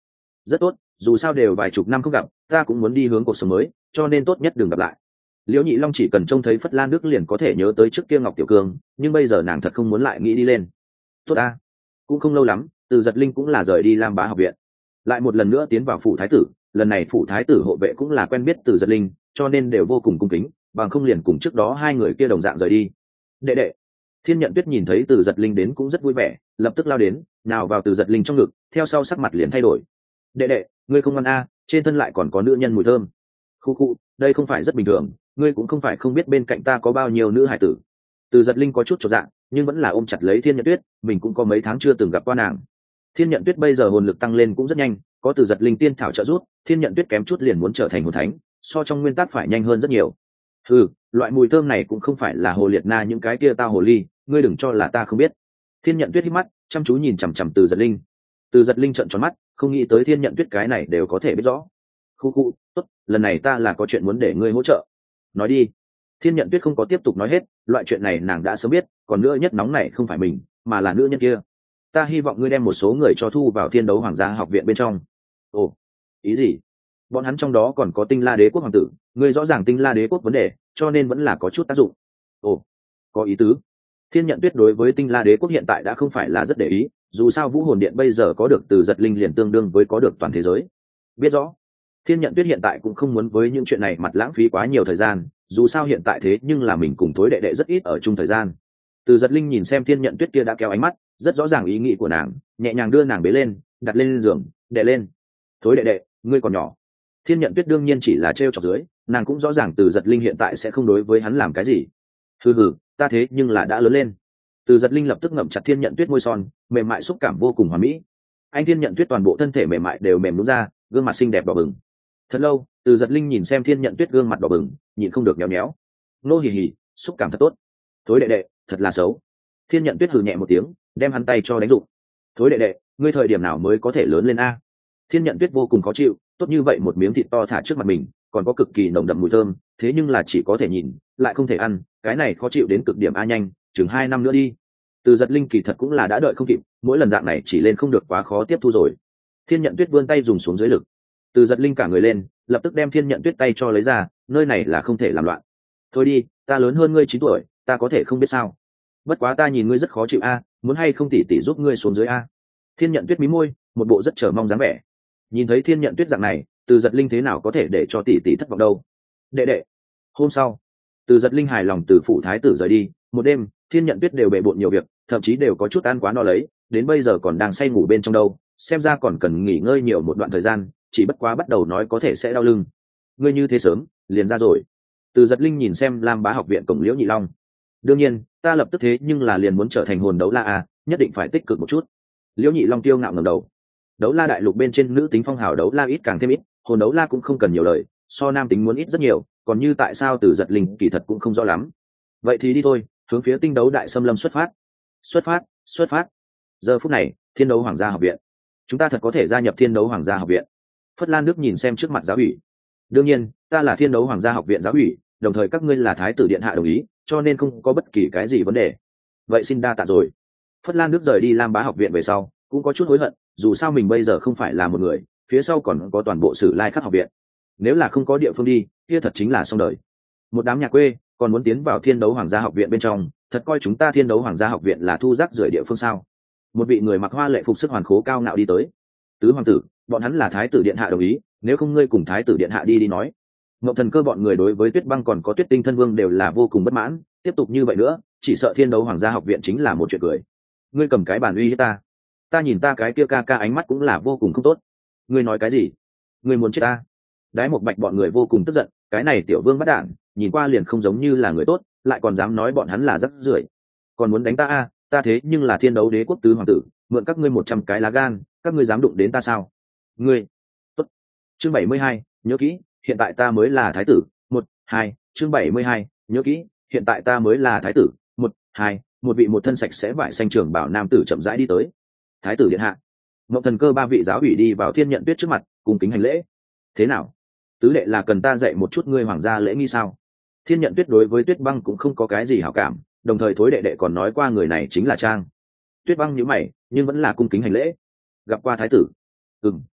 rất tốt, dù sao đều vài chục năm không gặp, ta cũng muốn đi hướng cuộc sống mới, cho nên tốt nhất đừng gặp lại. Liễu Nhị Long chỉ cần trông thấy Phất Lan Đức liền có thể nhớ tới trước kia Ngọc Tiểu Cương, nhưng bây giờ nàng thật không muốn lại nghĩ đi lên. Tốt a. Cũng không lâu lắm, Từ Giật Linh cũng là rời đi Lam Bá học viện, lại một lần nữa tiến vào phủ thái tử. Lần này phủ thái tử hộ vệ cũng là quen biết Từ Giật Linh, cho nên đều vô cùng cung kính, bằng không liền cùng trước đó hai người kia đồng dạng rời đi. Đệ đệ. Thiên Nhận Tuyết nhìn thấy Từ Giật Linh đến cũng rất vui vẻ, lập tức lao đến, nào vào Từ Giật Linh trong ngực, theo sau sắc mặt liền thay đổi. Đệ đệ, ngươi không ngoan a, trên thân lại còn có nữ nhân mùi thơm. Khu khu, đây không phải rất bình thường, ngươi cũng không phải không biết bên cạnh ta có bao nhiêu nữ hải tử. Từ Giật Linh có chút chột dạ, nhưng vẫn là ôm chặt lấy Thiên Nhận Tuyết, mình cũng có mấy tháng chưa từng gặp qua nàng. Thiên Nhận Tuyết bây giờ hồn lực tăng lên cũng rất nhanh, có Từ Giật Linh tiên thảo trợ giúp, Thiên Nhận Tuyết kém chút liền muốn trở thành hồn thánh, so trong nguyên tắc phải nhanh hơn rất nhiều. Ừ, loại mùi thơm này cũng không phải là hồ liệt na những cái kia tao hồ ly, ngươi đừng cho là ta không biết. Thiên Nhận Tuyết hít mắt, chăm chú nhìn chằm chằm Từ Giật Linh. Từ Giật Linh trợn tròn mắt, không nghĩ tới Thiên Nhận Tuyết cái này đều có thể biết rõ. Khu khu, tốt, lần này ta là có chuyện muốn để ngươi hỗ trợ. Nói đi. Thiên Nhận Tuyết không có tiếp tục nói hết, loại chuyện này nàng đã sớm biết, còn nữa nhất nóng này không phải mình, mà là nữ nhân kia. Ta hy vọng ngươi đem một số người cho thu vào Thiên Đấu Hoàng gia học viện bên trong. Ồ, ý gì? Bọn hắn trong đó còn có Tinh La Đế quốc hoàng tử, ngươi rõ ràng Tinh La Đế quốc vấn đề, cho nên vẫn là có chút tác dụng. Ồ, có ý tứ. Thiên Nhận Tuyết đối với Tinh La Đế quốc hiện tại đã không phải là rất để ý, dù sao Vũ Hồn Điện bây giờ có được Từ Giật Linh liền tương đương với có được toàn thế giới. Biết rõ. Thiên Nhận Tuyết hiện tại cũng không muốn với những chuyện này mặt lãng phí quá nhiều thời gian, dù sao hiện tại thế nhưng là mình cùng Thối đệ đệ rất ít ở chung thời gian. Từ Giật Linh nhìn xem Thiên Nhận Tuyết kia đã kéo ánh mắt, rất rõ ràng ý nghĩ của nàng, nhẹ nhàng đưa nàng bế lên, đặt lên giường, đè lên. Thối đệ đệ, ngươi còn nhỏ. Thiên Nhận Tuyết đương nhiên chỉ là trêu chọc dưới, nàng cũng rõ ràng Từ Giật Linh hiện tại sẽ không đối với hắn làm cái gì. Hừ hừ, ta thế nhưng là đã lớn lên. Từ Giật Linh lập tức ngậm chặt Thiên Nhận Tuyết môi son, mềm mại xúc cảm vô cùng hoàn mỹ. Anh Thiên Nhận Tuyết toàn bộ thân thể mềm mại đều mềm nhũn ra, gương mặt xinh đẹp đỏ bừng. Thật lâu, Từ Giật Linh nhìn xem Thiên Nhận Tuyết gương mặt đỏ bừng, nhịn không được nhéo nhéo. Nô hì hì, xúc cảm thật tốt. Thối đệ đệ, thật là xấu. Thiên Nhận Tuyết hừ nhẹ một tiếng, đem hắn tay cho đánh rụng. Thối đệ đệ, ngươi thời điểm nào mới có thể lớn lên a? Thiên Nhận Tuyết vô cùng khó chịu, tốt như vậy một miếng thịt to thả trước mặt mình, còn có cực kỳ nồng đậm mùi thơm, thế nhưng là chỉ có thể nhìn, lại không thể ăn, cái này khó chịu đến cực điểm a. Nhanh, chừng hai năm nữa đi. Từ Giật Linh kỳ thật cũng là đã đợi không kịp, mỗi lần dạng này chỉ lên không được quá khó tiếp thu rồi. Thiên Nhận Tuyết vươn tay dùng xuống dưới lực. Từ Giật Linh cả người lên, lập tức đem Thiên Nhận Tuyết tay cho lấy ra, nơi này là không thể làm loạn. Thôi đi, ta lớn hơn ngươi chín tuổi, ta có thể không biết sao? Bất quá ta nhìn ngươi rất khó chịu a, muốn hay không tỉ tỉ giúp ngươi xuống dưới a? Thiên Nhận Tuyết mí môi, một bộ rất chờ mong dáng vẻ. Nhìn thấy Thiên Nhận Tuyết dạng này, Từ Giật Linh thế nào có thể để cho tỷ tỷ thất vọng đâu? Đệ đệ. Hôm sau, Từ Giật Linh hài lòng từ phủ thái tử rời đi, một đêm, Thiên Nhận Tuyết đều bệ bội nhiều việc, thậm chí đều có chút ăn quá no lấy, đến bây giờ còn đang say ngủ bên trong đâu, xem ra còn cần nghỉ ngơi nhiều một đoạn thời gian, chỉ bất quá bắt đầu nói có thể sẽ đau lưng. Ngươi như thế sớm, liền ra rồi. Từ Giật Linh nhìn xem Lam Bá học viện cổng Liễu Nhị Long. Đương nhiên, ta lập tức thế nhưng là liền muốn trở thành hồn đấu la à, nhất định phải tích cực một chút. Liễu Nhị Long tiêu ngạo ngẩng đầu. Đấu la đại lục bên trên nữ tính phong hào đấu la ít càng thêm ít, hồn đấu la cũng không cần nhiều lời, so nam tính muốn ít rất nhiều, còn như tại sao Từ Giật Linh kỳ thật cũng không rõ lắm. Vậy thì đi thôi, hướng phía tinh đấu đại xâm lâm xuất phát. Xuất phát, xuất phát. Giờ phút này, Thiên Đấu Hoàng gia học viện. Chúng ta thật có thể gia nhập Thiên Đấu Hoàng gia học viện. Phất Lan Đức nhìn xem trước mặt giáo ủy. Đương nhiên, ta là Thiên Đấu Hoàng gia học viện giáo ủy, đồng thời các ngươi là thái tử điện hạ đồng ý, cho nên không có bất kỳ cái gì vấn đề. Vậy xin đa tạ rồi. Phất Lan Đức rời đi Lam Bá học viện về sau, cũng có chút hối hận, dù sao mình bây giờ không phải là một người, phía sau còn có toàn bộ Sử Lai Khắc học viện. Nếu là không có địa phương đi, kia thật chính là xong đời. Một đám nhà quê còn muốn tiến vào Thiên Đấu Hoàng gia học viện bên trong, thật coi chúng ta Thiên Đấu Hoàng gia học viện là thu rác rưởi địa phương sao? Một vị người mặc hoa lệ phục sức hoàn khố cao ngạo đi tới. Tứ hoàng tử, bọn hắn là thái tử điện hạ đồng ý, nếu không ngươi cùng thái tử điện hạ đi đi nói. Ngọc Thần Cơ bọn người đối với Tuyết Băng còn có Tuyết Tinh thân vương đều là vô cùng bất mãn, tiếp tục như vậy nữa, chỉ sợ Thiên Đấu Hoàng gia học viện chính là một chuyện cười. Ngươi cầm cái bàn uy hiếp ta, ta nhìn ta cái kia ca ca ánh mắt cũng là vô cùng không tốt. Ngươi nói cái gì? Ngươi muốn chết ta? Đái Một Bạch bọn người vô cùng tức giận, cái này tiểu vương bắt đản, nhìn qua liền không giống như là người tốt, lại còn dám nói bọn hắn là rắc rưởi, còn muốn đánh ta a? Ta thế nhưng là Thiên Đấu Đế quốc tứ hoàng tử, mượn các ngươi một trăm cái lá gan, các ngươi dám đụng đến ta sao? Ngươi, tốt. Chương bảy mươi hai, nhớ kỹ, hiện tại ta mới là thái tử. Một, hai, chương bảy mươi hai, nhớ kỹ, hiện tại ta mới là thái tử. Một, hai, một vị một thân sạch sẽ vải xanh trưởng bảo nam tử chậm rãi đi tới. Thái tử điện hạ. Ngọc Thần Cơ ba vị giáo ủy đi vào Thiên Nhận Tuyết trước mặt, cùng kính hành lễ. Thế nào? Tứ đệ là cần ta dạy một chút ngươi hoàng gia lễ nghi sao? Thiên Nhận Tuyết đối với Tuyết Băng cũng không có cái gì hảo cảm, đồng thời Thối đệ đệ còn nói qua người này chính là Trang. Tuyết Băng nhíu mày, nhưng vẫn là cung kính hành lễ. Gặp qua thái tử. Ừm,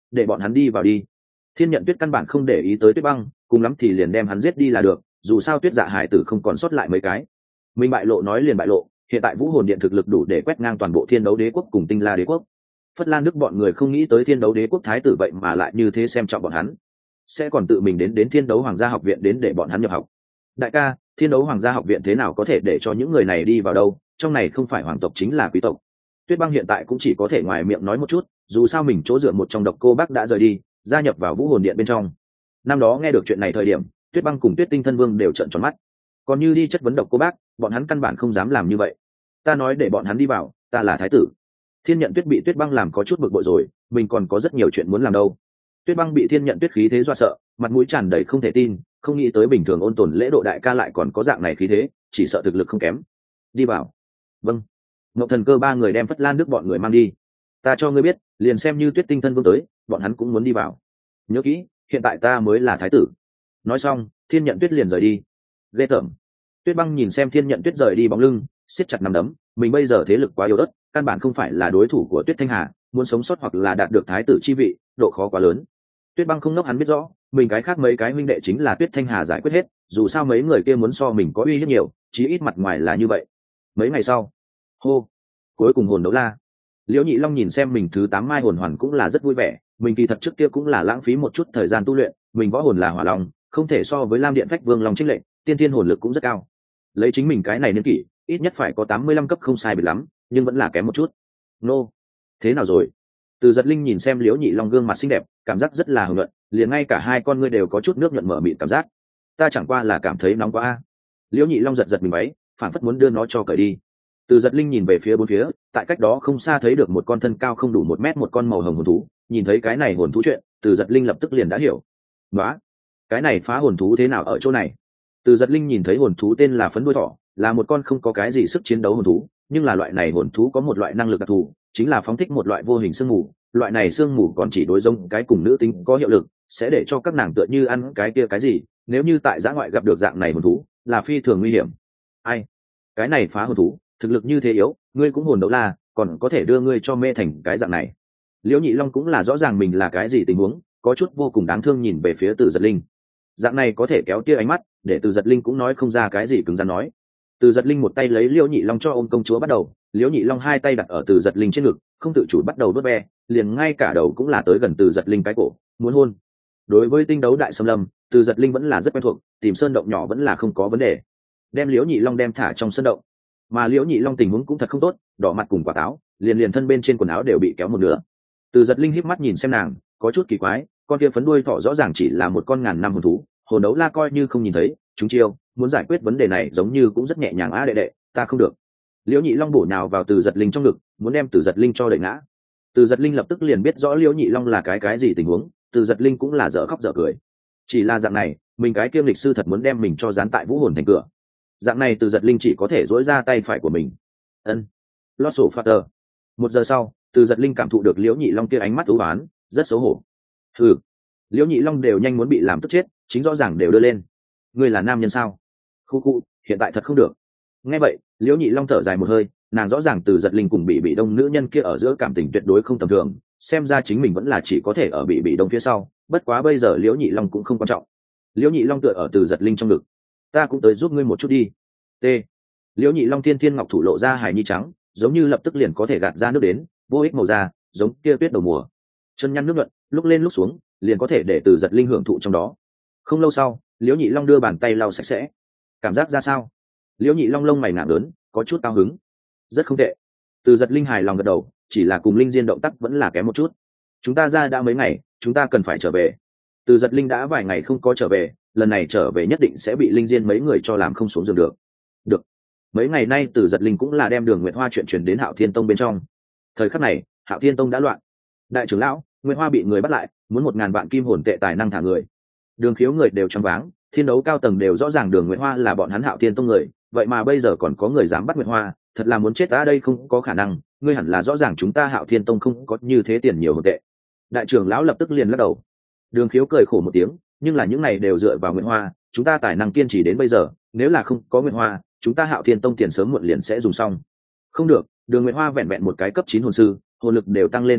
để bọn hắn đi vào đi. Thiên Nhận Tuyết căn bản không để ý tới Tuyết Băng, cùng lắm thì liền đem hắn giết đi là được, dù sao Tuyết Dạ hải tử không còn sót lại mấy cái. Mình bại lộ nói liền bại lộ, hiện tại Vũ Hồn Điện thực lực đủ để quét ngang toàn bộ Thiên Đấu Đế quốc cùng Tinh La Đế quốc. Phất Lan Đức bọn người không nghĩ tới Thiên Đấu Đế quốc thái tử vậy mà lại như thế xem trọng bọn hắn, sẽ còn tự mình đến đến Thiên Đấu Hoàng gia học viện đến để bọn hắn nhập học. Đại ca, Thiên Đấu Hoàng gia học viện thế nào có thể để cho những người này đi vào đâu, trong này không phải hoàng tộc chính là quý tộc. Tuyết Băng hiện tại cũng chỉ có thể ngoài miệng nói một chút, dù sao mình chỗ dựa một trong Độc Cô Bác đã rời đi, gia nhập vào Vũ Hồn Điện bên trong. Năm đó nghe được chuyện này thời điểm, Tuyết Băng cùng Tuyết Tinh Thân Vương đều trợn tròn mắt. Còn như đi chất vấn Độc Cô Bác, bọn hắn căn bản không dám làm như vậy. Ta nói để bọn hắn đi vào, ta là thái tử. Thiên Nhận Tuyết bị Tuyết Băng làm có chút bực bội rồi, mình còn có rất nhiều chuyện muốn làm đâu. Tuyết Băng bị Thiên Nhận Tuyết khí thế dọa sợ, mặt mũi tràn đầy không thể tin, không nghĩ tới bình thường ôn tồn lễ độ đại ca lại còn có dạng này khí thế, chỉ sợ thực lực không kém. Đi vào. Vâng. Ngộ Thần Cơ ba người đem Phất Lan Đức bọn người mang đi. Ta cho ngươi biết, liền xem như Tuyết Tinh Thân Vương tới, bọn hắn cũng muốn đi vào. Nhớ kỹ, hiện tại ta mới là thái tử. Nói xong, Thiên Nhận Tuyết liền rời đi. Ghê tởm. Tuyết Băng nhìn xem Thiên Nhận Tuyết rời đi bóng lưng, siết chặt nắm đấm, mình bây giờ thế lực quá yếu ớt, căn bản không phải là đối thủ của Tuyết Thanh Hà, muốn sống sót hoặc là đạt được thái tử chi vị, độ khó quá lớn. Tuyết Băng không nốc hắn biết rõ, mình cái khác mấy cái huynh đệ chính là Tuyết Thanh Hà giải quyết hết, dù sao mấy người kia muốn so mình có uy hiếp nhiều, chí ít mặt ngoài là như vậy. Mấy ngày sau, hô, cuối cùng hồn đấu la. Liễu Nhị Long nhìn xem mình thứ tám mai hồn hoàn cũng là rất vui vẻ, mình kỳ thật trước kia cũng là lãng phí một chút thời gian tu luyện, mình võ hồn là hỏa long, không thể so với Lam Điện Phách Vương Long trích lệnh, tiên thiên hồn lực cũng rất cao. Lấy chính mình cái này niên kỷ, ít nhất phải có tám mươi lăm cấp không sai biệt lắm, nhưng vẫn là kém một chút. Nô, thế nào rồi? Từ Giật Linh nhìn xem Liễu Nhị Long gương mặt xinh đẹp, cảm giác rất là hưởng luận, liền ngay cả hai con ngươi đều có chút nước nhuận mở mịn cảm giác. Ta chẳng qua là cảm thấy nóng quá a. Liễu Nhị Long giật giật mình váy, phản phất muốn đưa nó cho cởi đi. Từ Giật Linh nhìn về phía bốn phía, tại cách đó không xa thấy được một con thân cao không đủ một mét một con màu hồng hồn thú, nhìn thấy cái này hồn thú chuyện, Từ Giật Linh lập tức liền đã hiểu. Đó, cái này phá hồn thú thế nào ở chỗ này? Từ Giật Linh nhìn thấy hồn thú tên là Phấn Đuôi Thỏ, là một con không có cái gì sức chiến đấu hồn thú, nhưng là loại này hồn thú có một loại năng lực đặc thù, chính là phóng thích một loại vô hình sương mù, loại này sương mù còn chỉ đối giống cái cùng nữ tính có hiệu lực, sẽ để cho các nàng tựa như ăn cái kia cái gì, nếu như tại giã ngoại gặp được dạng này hồn thú, là phi thường nguy hiểm. Ai? Cái này phá hồn thú, thực lực như thế yếu, ngươi cũng hồn đấu la, còn có thể đưa ngươi cho mê thành cái dạng này. Liễu Nhị Long cũng là rõ ràng mình là cái gì tình huống, có chút vô cùng đáng thương nhìn về phía Từ Giật Linh. Dạng này có thể kéo tia ánh mắt, để Từ Giật Linh cũng nói không ra cái gì cứng rắn nói. Từ Giật Linh một tay lấy Liễu Nhị Long cho ôm công chúa bắt đầu, Liễu Nhị Long hai tay đặt ở Từ Giật Linh trên ngực, không tự chủ bắt đầu đốt ve, liền ngay cả đầu cũng là tới gần Từ Giật Linh cái cổ, muốn hôn. Đối với tinh đấu đại xâm lâm, Từ Giật Linh vẫn là rất quen thuộc, tìm sơn động nhỏ vẫn là không có vấn đề. Đem Liễu Nhị Long đem thả trong sơn động, mà Liễu Nhị Long tình huống cũng thật không tốt, đỏ mặt cùng quả táo, liền liền thân bên trên quần áo đều bị kéo một nửa. Từ Giật Linh híp mắt nhìn xem nàng, có chút kỳ quái, con kia Phấn Đuôi Thỏ rõ ràng chỉ là một con ngàn năm hồn thú, hồn đấu la coi như không nhìn thấy, chúng chiêu, muốn giải quyết vấn đề này giống như cũng rất nhẹ nhàng. Á đệ đệ, ta không được. Liễu Nhị Long bổ nhào vào Từ Giật Linh trong ngực, muốn đem Từ Giật Linh cho đẩy ngã. Từ Giật Linh lập tức liền biết rõ Liễu Nhị Long là cái cái gì tình huống, Từ Giật Linh cũng là dở khóc dở cười. Chỉ là dạng này, mình cái kiêm lịch sư thật muốn đem mình cho dán tại Vũ Hồn thành cửa. Dạng này Từ Giật Linh chỉ có thể duỗi ra tay phải của mình. Ân. Lót sổ phát tờ. Một giờ sau, Từ Giật Linh cảm thụ được Liễu Nhị Long kia ánh mắt u ám, rất xấu hổ. Ừ. Liễu Nhị Long đều nhanh muốn bị làm tức chết, chính rõ ràng đều đưa lên. Ngươi là nam nhân sao? Khu khu, hiện tại thật không được. Nghe vậy, Liễu Nhị Long thở dài một hơi, nàng rõ ràng Từ Giật Linh cùng bị bị đông nữ nhân kia ở giữa cảm tình tuyệt đối không tầm thường, xem ra chính mình vẫn là chỉ có thể ở bị bị đông phía sau, bất quá bây giờ Liễu Nhị Long cũng không quan trọng. Liễu Nhị Long tựa ở Từ Giật Linh trong ngực. Ta cũng tới giúp ngươi một chút đi. T. Liễu Nhị Long thiên thiên ngọc thủ lộ ra hài nhi trắng, giống như lập tức liền có thể gạt ra nước đến, vô ích màu da, giống kia tuyết đầu mùa. Chân nhăn nước nhuận, lúc lên lúc xuống, liền có thể để Từ Giật Linh hưởng thụ trong đó. Không lâu sau, Liễu Nhị Long đưa bàn tay lau sạch sẽ. Cảm giác ra sao? Liễu Nhị Long lông mày nặng lớn, có chút cao hứng. Rất không tệ. Từ Giật Linh hài lòng gật đầu, chỉ là cùng Linh Diên động tác vẫn là kém một chút. Chúng ta ra đã mấy ngày, chúng ta cần phải trở về. Từ Giật Linh đã vài ngày không có trở về, lần này trở về nhất định sẽ bị Linh Diên mấy người cho làm không xuống giường được. Được. Mấy ngày nay Từ Giật Linh cũng là đem Đường Nguyệt Hoa chuyện truyền đến Hạo Thiên Tông bên trong. Thời khắc này, Hạo Thiên Tông đã loạn. Đại trưởng lão, Nguyệt Hoa bị người bắt lại, muốn một ngàn vạn kim hồn tệ tài năng thả người. Đường Khiếu người đều choáng váng, thiên đấu cao tầng đều rõ ràng Đường Nguyệt Hoa là bọn hắn Hạo Thiên Tông người, vậy mà bây giờ còn có người dám bắt Nguyệt Hoa, thật là muốn chết. Ta đây không có khả năng, ngươi hẳn là rõ ràng chúng ta Hạo Thiên Tông không có như thế tiền nhiều hồn tệ. Đại trưởng lão lập tức liền lắc đầu. Đường Khiếu cười khổ một tiếng, nhưng là những này đều dựa vào Nguyệt Hoa, chúng ta tài năng kiên trì đến bây giờ, nếu là không có Nguyệt Hoa, chúng ta Hạo Thiên Tông tiền sớm muộn liền sẽ dùng xong. Không được, Đường Nguyệt Hoa vẹn vẹn một cái cấp chín hồn sư, hồn lực đều tăng lên không được,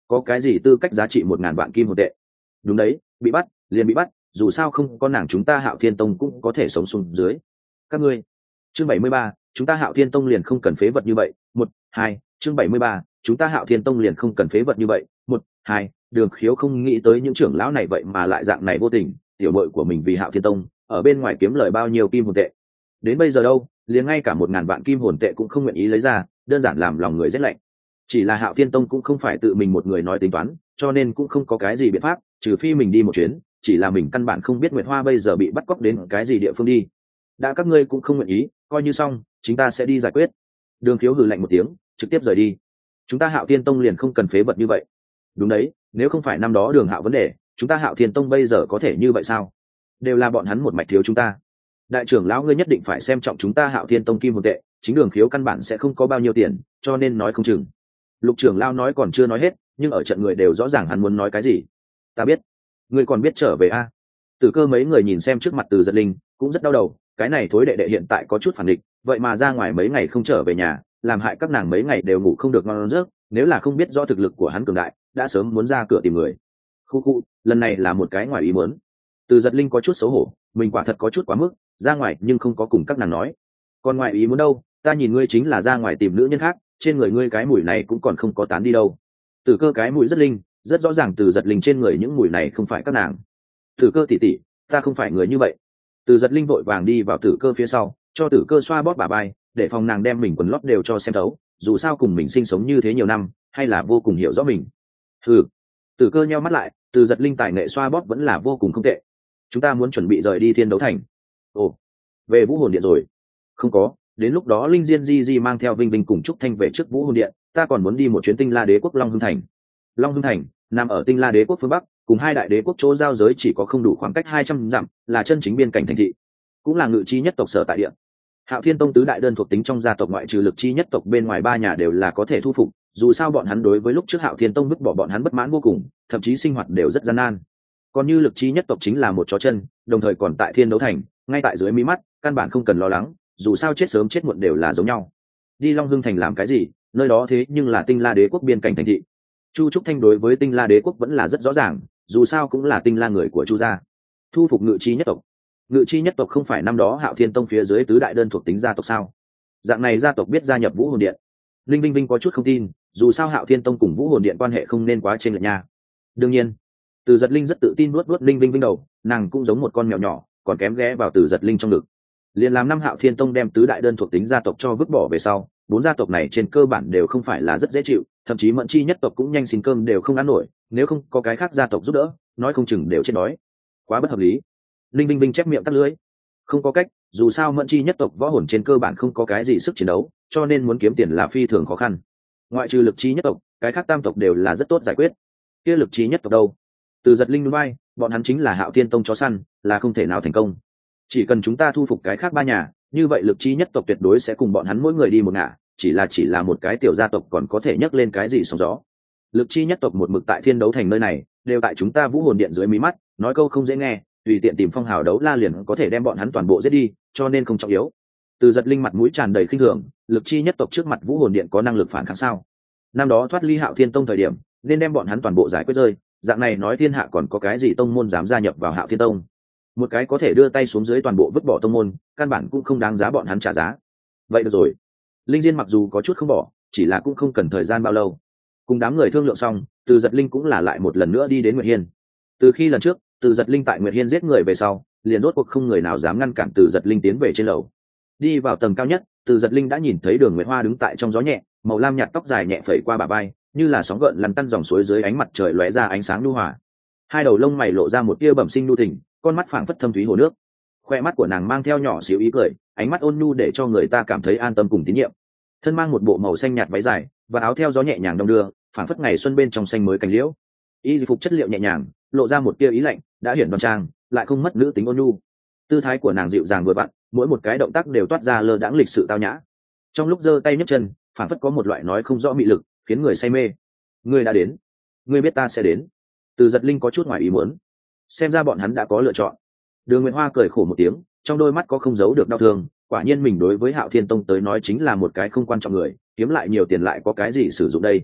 có cái gì tư cách giá trị một ngàn vạn kim hồn tệ? Đúng đấy, bị bắt liền bị bắt, dù sao không có nàng chúng ta Hạo Thiên Tông cũng có thể sống xuống dưới. Các ngươi. Chương bảy mươi ba, chúng ta Hạo Thiên Tông liền không cần phế vật như vậy. Một, hai, chương bảy mươi ba, chúng ta Hạo Thiên Tông liền không cần phế vật như vậy. Một, hai, Đường Khiếu không nghĩ tới những trưởng lão này vậy mà lại dạng này vô tình, tiểu muội của mình vì Hạo Thiên Tông, ở bên ngoài kiếm lời bao nhiêu kim hồn tệ. Đến bây giờ đâu, liền ngay cả một ngàn vạn kim hồn tệ cũng không nguyện ý lấy ra, đơn giản làm lòng người rét lạnh. Chỉ là Hạo Thiên Tông cũng không phải tự mình một người nói tính toán, cho nên cũng không có cái gì biện pháp, trừ phi mình đi một chuyến, chỉ là mình căn bản không biết Nguyệt Hoa bây giờ bị bắt cóc đến cái gì địa phương đi. Đã các ngươi cũng không nguyện ý, coi như xong, chúng ta sẽ đi giải quyết. Đường Khiếu hừ lạnh một tiếng, trực tiếp rời đi. Chúng ta Hạo Thiên Tông liền không cần phế vật như vậy. Đúng đấy, nếu không phải năm đó Đường Hạo vấn đề, chúng ta Hạo Thiên Tông bây giờ có thể như vậy sao? Đều là bọn hắn một mạch thiếu chúng ta. Đại trưởng lão ngươi nhất định phải xem trọng chúng ta Hạo Thiên Tông kim hồn tệ, chính Đường Khiếu căn bản sẽ không có bao nhiêu tiền, cho nên nói không chừng. Lục trưởng lão nói còn chưa nói hết, nhưng ở trận người đều rõ ràng hắn muốn nói cái gì. Ta biết, ngươi còn biết trở về a? À? Tử Cơ mấy người nhìn xem trước mặt Từ Giật Linh, cũng rất đau đầu, cái này thối đệ đệ hiện tại có chút phản địch, vậy mà ra ngoài mấy ngày không trở về nhà, làm hại các nàng mấy ngày đều ngủ không được ngon giấc, nếu là không biết rõ thực lực của hắn cường đại, đã sớm muốn ra cửa tìm người. Khu khu, lần này là một cái ngoài ý muốn. Từ Giật Linh có chút xấu hổ, mình quả thật có chút quá mức, ra ngoài nhưng không có cùng các nàng nói. Còn ngoài ý muốn đâu, ta nhìn ngươi chính là ra ngoài tìm nữ nhân khác, trên người ngươi cái mùi này cũng còn không có tán đi đâu. Tử Cơ cái mùi rất linh, rất rõ ràng Từ Giật Linh trên người những mùi này không phải các nàng. Tử Cơ tỷ tỷ, ta không phải người như vậy. Từ Giật Linh vội vàng đi vào Tử Cơ phía sau, cho Tử Cơ xoa bóp bả vai, để phòng nàng đem mình quần lót đều cho xem thấu, dù sao cùng mình sinh sống như thế nhiều năm, hay là vô cùng hiểu rõ mình. Ừ. Tử Cơ nheo mắt lại, Từ Giật Linh tài nghệ xoa bóp vẫn là vô cùng không tệ. Chúng ta muốn chuẩn bị rời đi Thiên Đấu Thành. Ồ, về Vũ Hồn Điện rồi? Không có, đến lúc đó Linh Diên Di Di mang theo Vinh Vinh cùng Trúc Thanh về trước Vũ Hồn Điện, ta còn muốn đi một chuyến Tinh La Đế quốc Long Hưng Thành. Long Hưng Thành nằm ở Tinh La Đế quốc phương bắc, cùng hai đại đế quốc chỗ giao giới chỉ có không đủ khoảng cách hai trăm dặm, là chân chính biên cảnh thành thị, cũng là ngự chi nhất tộc sở tại địa. Hạo Thiên Tông tứ đại đơn thuộc tính trong gia tộc ngoại trừ lực chi nhất tộc bên ngoài ba nhà đều là có thể thu phục, dù sao bọn hắn đối với lúc trước Hạo Thiên Tông vứt bỏ bọn hắn bất mãn vô cùng, thậm chí sinh hoạt đều rất gian nan. Còn như lực chi nhất tộc chính là một chó chân, đồng thời còn tại Thiên Đấu Thành, ngay tại dưới mí mắt, căn bản không cần lo lắng, dù sao chết sớm chết muộn đều là giống nhau. Đi Long Hưng Thành làm cái gì, nơi đó thế nhưng là Tinh La Đế quốc biên cảnh thành thị. Chu Trúc Thanh đối với Tinh La Đế quốc vẫn là rất rõ ràng, dù sao cũng là Tinh La người của Chu gia. Thu phục ngự chi nhất tộc. Ngự chi nhất tộc không phải năm đó Hạo Thiên Tông phía dưới tứ đại đơn thuộc tính gia tộc sao? Dạng này gia tộc biết gia nhập Vũ Hồn Điện. Linh Vinh Vinh có chút không tin, dù sao Hạo Thiên Tông cùng Vũ Hồn Điện quan hệ không nên quá chênh lệch nha. Đương nhiên, Từ Giật Linh rất tự tin nuốt nuốt Linh Vinh Vinh đầu, nàng cũng giống một con mèo nhỏ, còn kém ghé vào Từ Giật Linh trong ngực. Liên làm năm Hạo Thiên Tông đem tứ đại đơn thuộc tính gia tộc cho vứt bỏ về sau, bốn gia tộc này trên cơ bản đều không phải là rất dễ chịu, thậm chí Mẫn Chi nhất tộc cũng nhanh xin cơm đều không ăn nổi, nếu không có cái khác gia tộc giúp đỡ, nói không chừng đều chết đói. Quá bất hợp lý. Linh Vinh Vinh chép miệng tắt lưỡi. Không có cách, dù sao Mẫn Chi nhất tộc võ hồn trên cơ bản không có cái gì sức chiến đấu, cho nên muốn kiếm tiền là phi thường khó khăn. Ngoại trừ Lực Chi nhất tộc, cái khác tam tộc đều là rất tốt giải quyết. Kia Lực Chi nhất tộc đâu? Từ Giật Linh núi bay, bọn hắn chính là Hạo Thiên Tông chó săn, là không thể nào thành công. Chỉ cần chúng ta thu phục cái khác ba nhà, như vậy Lực Chi nhất tộc tuyệt đối sẽ cùng bọn hắn mỗi người đi một ngả, chỉ là chỉ là một cái tiểu gia tộc còn có thể nhấc lên cái gì sóng gió. Lực Chi nhất tộc một mực tại Thiên Đấu Thành nơi này, đều tại chúng ta Vũ Hồn Điện dưới mí mắt, nói câu không dễ nghe, tùy tiện tìm phong hào đấu la liền có thể đem bọn hắn toàn bộ giết đi, cho nên không trọng yếu. Từ Giật Linh mặt mũi tràn đầy khinh thường, Lực Chi nhất tộc trước mặt Vũ Hồn Điện có năng lực phản kháng sao? Năm đó thoát ly Hạo Thiên Tông thời điểm, nên đem bọn hắn toàn bộ giải quyết rơi, dạng này nói thiên hạ còn có cái gì tông môn dám gia nhập vào Hạo Thiên Tông? Một cái có thể đưa tay xuống dưới toàn bộ vứt bỏ tông môn, căn bản cũng không đáng giá bọn hắn trả giá. Vậy được rồi. Linh Diên mặc dù có chút không bỏ, chỉ là cũng không cần thời gian bao lâu. Cùng đám người thương lượng xong, Từ Giật Linh cũng là lại một lần nữa đi đến Nguyệt Hiên. Từ khi lần trước, Từ Giật Linh tại Nguyệt Hiên giết người về sau, liền rốt cuộc không người nào dám ngăn cản Từ Giật Linh tiến về trên lầu. Đi vào tầng cao nhất, Từ Giật Linh đã nhìn thấy Đường Nguyệt Hoa đứng tại trong gió nhẹ, màu lam nhạt tóc dài nhẹ phẩy qua bả vai, như là sóng gợn lăn tăn dòng suối dưới ánh mặt trời lóe ra ánh sáng nhu hòa. Hai đầu lông mày lộ ra một tia bẩm sinh nhu tình, con mắt phảng phất thâm thúy hồ nước. Khoe mắt của nàng mang theo nhỏ xíu ý cười, ánh mắt ôn nhu để cho người ta cảm thấy an tâm cùng tín nhiệm. Thân mang một bộ màu xanh nhạt váy dài và áo theo gió nhẹ nhàng đong đưa, phảng phất ngày xuân bên trong xanh mới cành liễu. Y phục chất liệu nhẹ nhàng, lộ ra một tia ý lạnh, đã hiển đoan trang, lại không mất nữ tính ôn nhu. Tư thái của nàng dịu dàng vừa vặn, mỗi một cái động tác đều toát ra lơ đãng lịch sự tao nhã. Trong lúc giơ tay nhấc chân, phảng phất có một loại nói không rõ mị lực, khiến người say mê. Ngươi đã đến, ngươi biết ta sẽ đến. Từ Giật Linh có chút ngoài ý muốn, xem ra bọn hắn đã có lựa chọn. Đường Nguyệt Hoa cười khổ một tiếng, trong đôi mắt có không giấu được đau thương, quả nhiên mình đối với Hạo Thiên Tông tới nói chính là một cái không quan trọng người, kiếm lại nhiều tiền lại có cái gì sử dụng đây.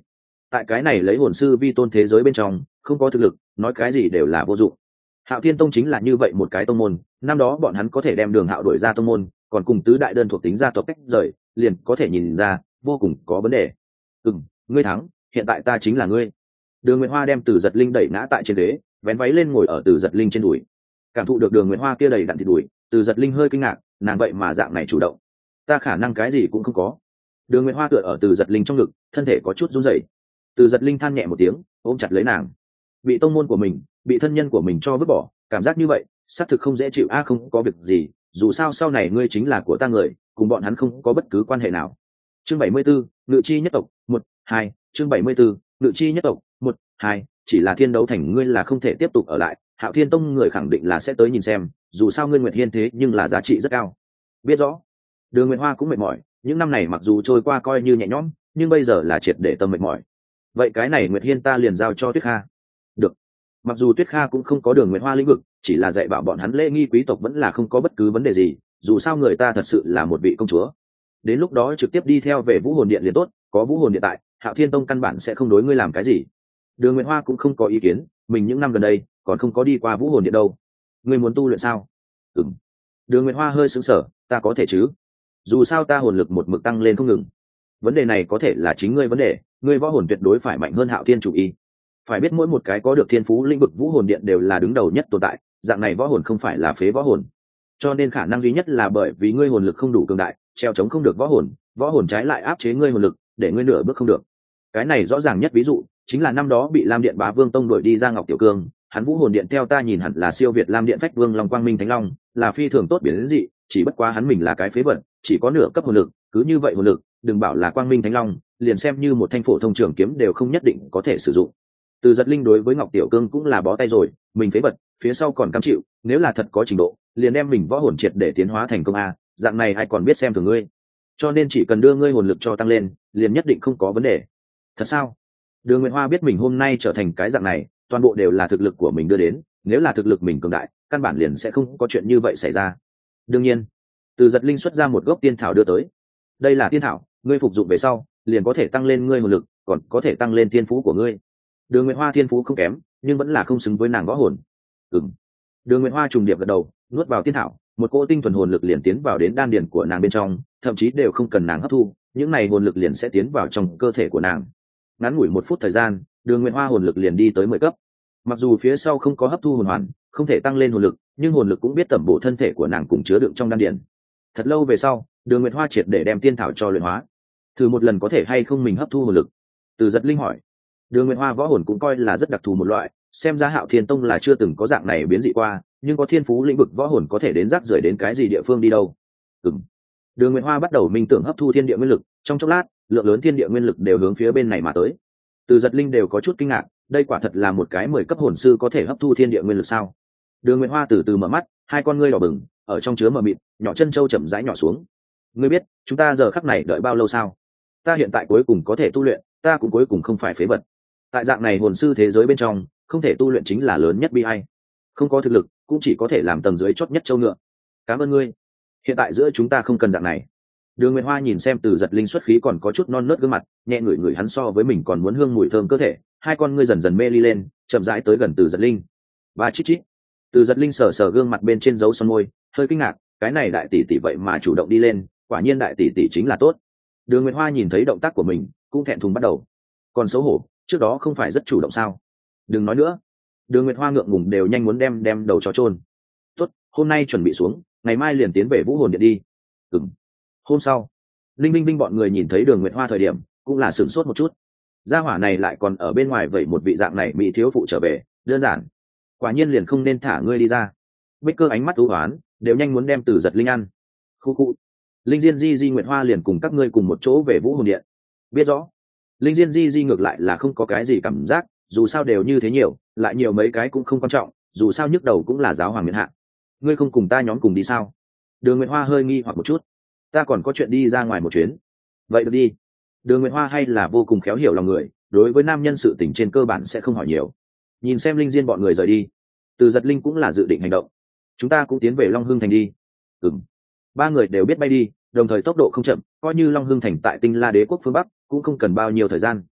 tại cái này lấy hồn sư vi tôn thế giới bên trong không có thực lực nói cái gì đều là vô dụng. Hạo Thiên Tông chính là như vậy một cái tông môn, năm đó bọn hắn có thể đem Đường Hạo đuổi ra tông môn, còn cùng tứ đại đơn thuộc tính gia tộc cách rời, liền có thể nhìn ra vô cùng có vấn đề. Ừm, ngươi thắng, hiện tại ta chính là ngươi. Đường Nguyệt Hoa đem Từ Giật Linh đẩy ngã tại trên ghế, vén váy lên ngồi ở Từ Giật Linh trên đùi. Cảm thụ được Đường Nguyệt Hoa kia đầy đặn thịt đùi, Từ Giật Linh hơi kinh ngạc, nàng vậy mà dạng này chủ động. Ta khả năng cái gì cũng không có. Đường Nguyệt Hoa tựa ở Từ Giật Linh trong ngực, thân thể có chút run rẩy. Từ Giật Linh than nhẹ một tiếng, ôm chặt lấy nàng. Bị tông môn của mình, bị thân nhân của mình cho vứt bỏ, cảm giác như vậy xác thực không dễ chịu. A không có việc gì, dù sao sau này ngươi chính là của ta người, cùng bọn hắn không có bất cứ quan hệ nào. Chương bảy mươi 74, Ngự Chi nhất tộc, một, hai, chương bảy mươi 74, Ngự Chi nhất tộc, một, hai, chỉ là Thiên Đấu Thành ngươi là không thể tiếp tục ở lại, Hạo Thiên Tông người khẳng định là sẽ tới nhìn xem, dù sao ngươi Nguyệt Hiên thế nhưng là giá trị rất cao. Biết rõ. Đường Nguyệt Hoa cũng mệt mỏi, những năm này mặc dù trôi qua coi như nhẹ nhõm, nhưng bây giờ là triệt để tâm mệt mỏi. Vậy cái này Nguyệt Hiên ta liền giao cho Tuyết Kha. Được. Mặc dù Tuyết Kha cũng không có Đường Nguyệt Hoa lĩnh vực, chỉ là dạy bảo bọn hắn lễ nghi quý tộc vẫn là không có bất cứ vấn đề gì, dù sao người ta thật sự là một vị công chúa. Đến lúc đó trực tiếp đi theo về Vũ Hồn Điện liền tốt, có Vũ Hồn Điện tại, Hạo Thiên Tông căn bản sẽ không đối ngươi làm cái gì. Đường Nguyệt Hoa cũng không có ý kiến, mình những năm gần đây còn không có đi qua Vũ Hồn Điện đâu. Ngươi muốn tu luyện sao? Ừm. Đường Nguyệt Hoa hơi sững sờ, ta có thể chứ? Dù sao ta hồn lực một mực tăng lên không ngừng. Vấn đề này có thể là chính ngươi vấn đề, ngươi võ hồn tuyệt đối phải mạnh hơn Hạo Thiên chủ y. Phải biết mỗi một cái có được thiên phú lĩnh vực Vũ Hồn Điện đều là đứng đầu nhất tồn tại, dạng này võ hồn không phải là phế võ hồn. Cho nên khả năng duy nhất là bởi vì ngươi hồn lực không đủ cường đại, treo chống không được võ hồn, võ hồn trái lại áp chế ngươi hồn lực, để ngươi nửa bước không được. Cái này rõ ràng nhất ví dụ chính là năm đó bị Lam Điện Bá Vương Tông đuổi đi ra Ngọc Tiểu Cương, hắn Vũ Hồn Điện theo ta nhìn hẳn là siêu việt Lam Điện Phách Vương Long Quang Minh Thánh Long, là phi thường tốt biến dị, chỉ bất quá hắn mình là cái phế vật, chỉ có nửa cấp hồn lực, cứ như vậy hồn lực, đừng bảo là Quang Minh Thánh Long, liền xem như một thanh phổ thông trường kiếm đều không nhất định có thể sử dụng. Từ Giật Linh đối với Ngọc Tiểu Cương cũng là bó tay rồi, mình phế vật, phía sau còn cam chịu, nếu là thật có trình độ, liền đem mình võ hồn triệt để tiến hóa thành công a, dạng này ai còn biết xem thường ngươi. Cho nên chỉ cần đưa ngươi hồn lực cho tăng lên, liền nhất định không có vấn đề. Thật sao? Đường Nguyệt Hoa biết mình hôm nay trở thành cái dạng này, toàn bộ đều là thực lực của mình đưa đến, nếu là thực lực mình cường đại, căn bản liền sẽ không có chuyện như vậy xảy ra. Đương nhiên, Từ Giật Linh xuất ra một gốc tiên thảo đưa tới. Đây là tiên thảo, ngươi phục dụng về sau, liền có thể tăng lên ngươi hồn lực, còn có thể tăng lên thiên phú của ngươi. Đường Nguyệt Hoa thiên phú không kém, nhưng vẫn là không xứng với nàng võ hồn. Ừm. Đường Nguyệt Hoa trùng điệp gật đầu, nuốt vào tiên thảo, một cỗ tinh thuần hồn lực liền tiến vào đến đan điền của nàng bên trong, thậm chí đều không cần nàng hấp thu, những này hồn lực liền sẽ tiến vào trong cơ thể của nàng. Ngắn ngủi một phút thời gian, Đường Nguyệt Hoa hồn lực liền đi tới mười cấp. Mặc dù phía sau không có hấp thu hồn hoàn, không thể tăng lên hồn lực, nhưng hồn lực cũng biết tẩm bổ thân thể của nàng cùng chứa đựng trong đan điền. Thật lâu về sau, Đường Nguyệt Hoa triệt để đem tiên thảo cho luyện hóa. Thử một lần có thể hay không mình hấp thu hồn lực? Từ Giật Linh hỏi. Đường Nguyệt Hoa võ hồn cũng coi là rất đặc thù một loại, xem ra Hạo Thiên Tông là chưa từng có dạng này biến dị qua, nhưng có thiên phú lĩnh vực võ hồn có thể đến rác rưởi đến cái gì địa phương đi đâu. Ừm. Đường Nguyệt Hoa bắt đầu minh tưởng hấp thu thiên địa nguyên lực, trong chốc lát, lượng lớn thiên địa nguyên lực đều hướng phía bên này mà tới. Từ Giật Linh đều có chút kinh ngạc, đây quả thật là một cái mười cấp hồn sư có thể hấp thu thiên địa nguyên lực sao? Đường Nguyệt Hoa từ từ mở mắt, hai con ngươi đỏ bừng, ở trong chứa mờ mịt, nhỏ chân châu chậm rãi nhỏ xuống. Ngươi biết, chúng ta giờ khắc này đợi bao lâu sao? Ta hiện tại cuối cùng có thể tu luyện, ta cũng cuối cùng không phải phế vật. Tại dạng này hồn sư thế giới bên trong, không thể tu luyện chính là lớn nhất bi ai. Không có thực lực, cũng chỉ có thể làm tầng dưới chót nhất châu ngựa. Cảm ơn ngươi. Hiện tại giữa chúng ta không cần dạng này. Đường Nguyệt Hoa nhìn xem Từ Giật Linh xuất khí còn có chút non nớt gương mặt, nhẹ ngửi ngửi hắn so với mình còn muốn hương mùi thơm cơ thể, hai con ngươi dần dần mê ly lên, chậm rãi tới gần Từ Giật Linh. Và chít chít. Từ Giật Linh sờ sờ gương mặt bên trên dấu son môi, hơi kinh ngạc, cái này đại tỷ tỷ vậy mà chủ động đi lên, quả nhiên đại tỷ tỷ chính là tốt. Đường Nguyệt Hoa nhìn thấy động tác của mình, cũng thẹn thùng bắt đầu. Còn xấu hổ, trước đó không phải rất chủ động sao? Đừng nói nữa. Đường Nguyệt Hoa ngượng ngùng đều nhanh muốn đem đem đầu cho chôn. Tốt, hôm nay chuẩn bị xuống, ngày mai liền tiến về Vũ Hồn Điện đi. Ừm. Hôm sau, Linh Linh Linh bọn người nhìn thấy Đường Nguyệt Hoa thời điểm, cũng là sửng sốt một chút. Gia hỏa này lại còn ở bên ngoài vậy một vị dạng này mỹ thiếu phụ trở về, đơn giản. Quả nhiên liền không nên thả ngươi đi ra. Bích Cơ ánh mắt u hoán, đều nhanh muốn đem Từ Giật Linh ăn. Khu khu. Linh Diên Di Di Nguyệt Hoa liền cùng các ngươi cùng một chỗ về Vũ Hồn Điện. Biết rõ. Linh Diên Di Di ngược lại là không có cái gì cảm giác, dù sao đều như thế nhiều, lại nhiều mấy cái cũng không quan trọng, dù sao nhức đầu cũng là giáo hoàng miễn hạn. Ngươi không cùng ta nhóm cùng đi sao? Đường Nguyệt Hoa hơi nghi hoặc một chút. Ta còn có chuyện đi ra ngoài một chuyến. Vậy được đi. Đường Nguyệt Hoa hay là vô cùng khéo hiểu lòng người, đối với nam nhân sự tình trên cơ bản sẽ không hỏi nhiều. Nhìn xem Linh Diên bọn người rời đi, Từ Giật Linh cũng là dự định hành động. Chúng ta cũng tiến về Long Hưng Thành đi. Ừm. Ba người đều biết bay đi, đồng thời tốc độ không chậm, coi như Long Hưng Thành tại Tinh La Đế quốc phương Bắc, cũng không cần bao nhiêu thời gian.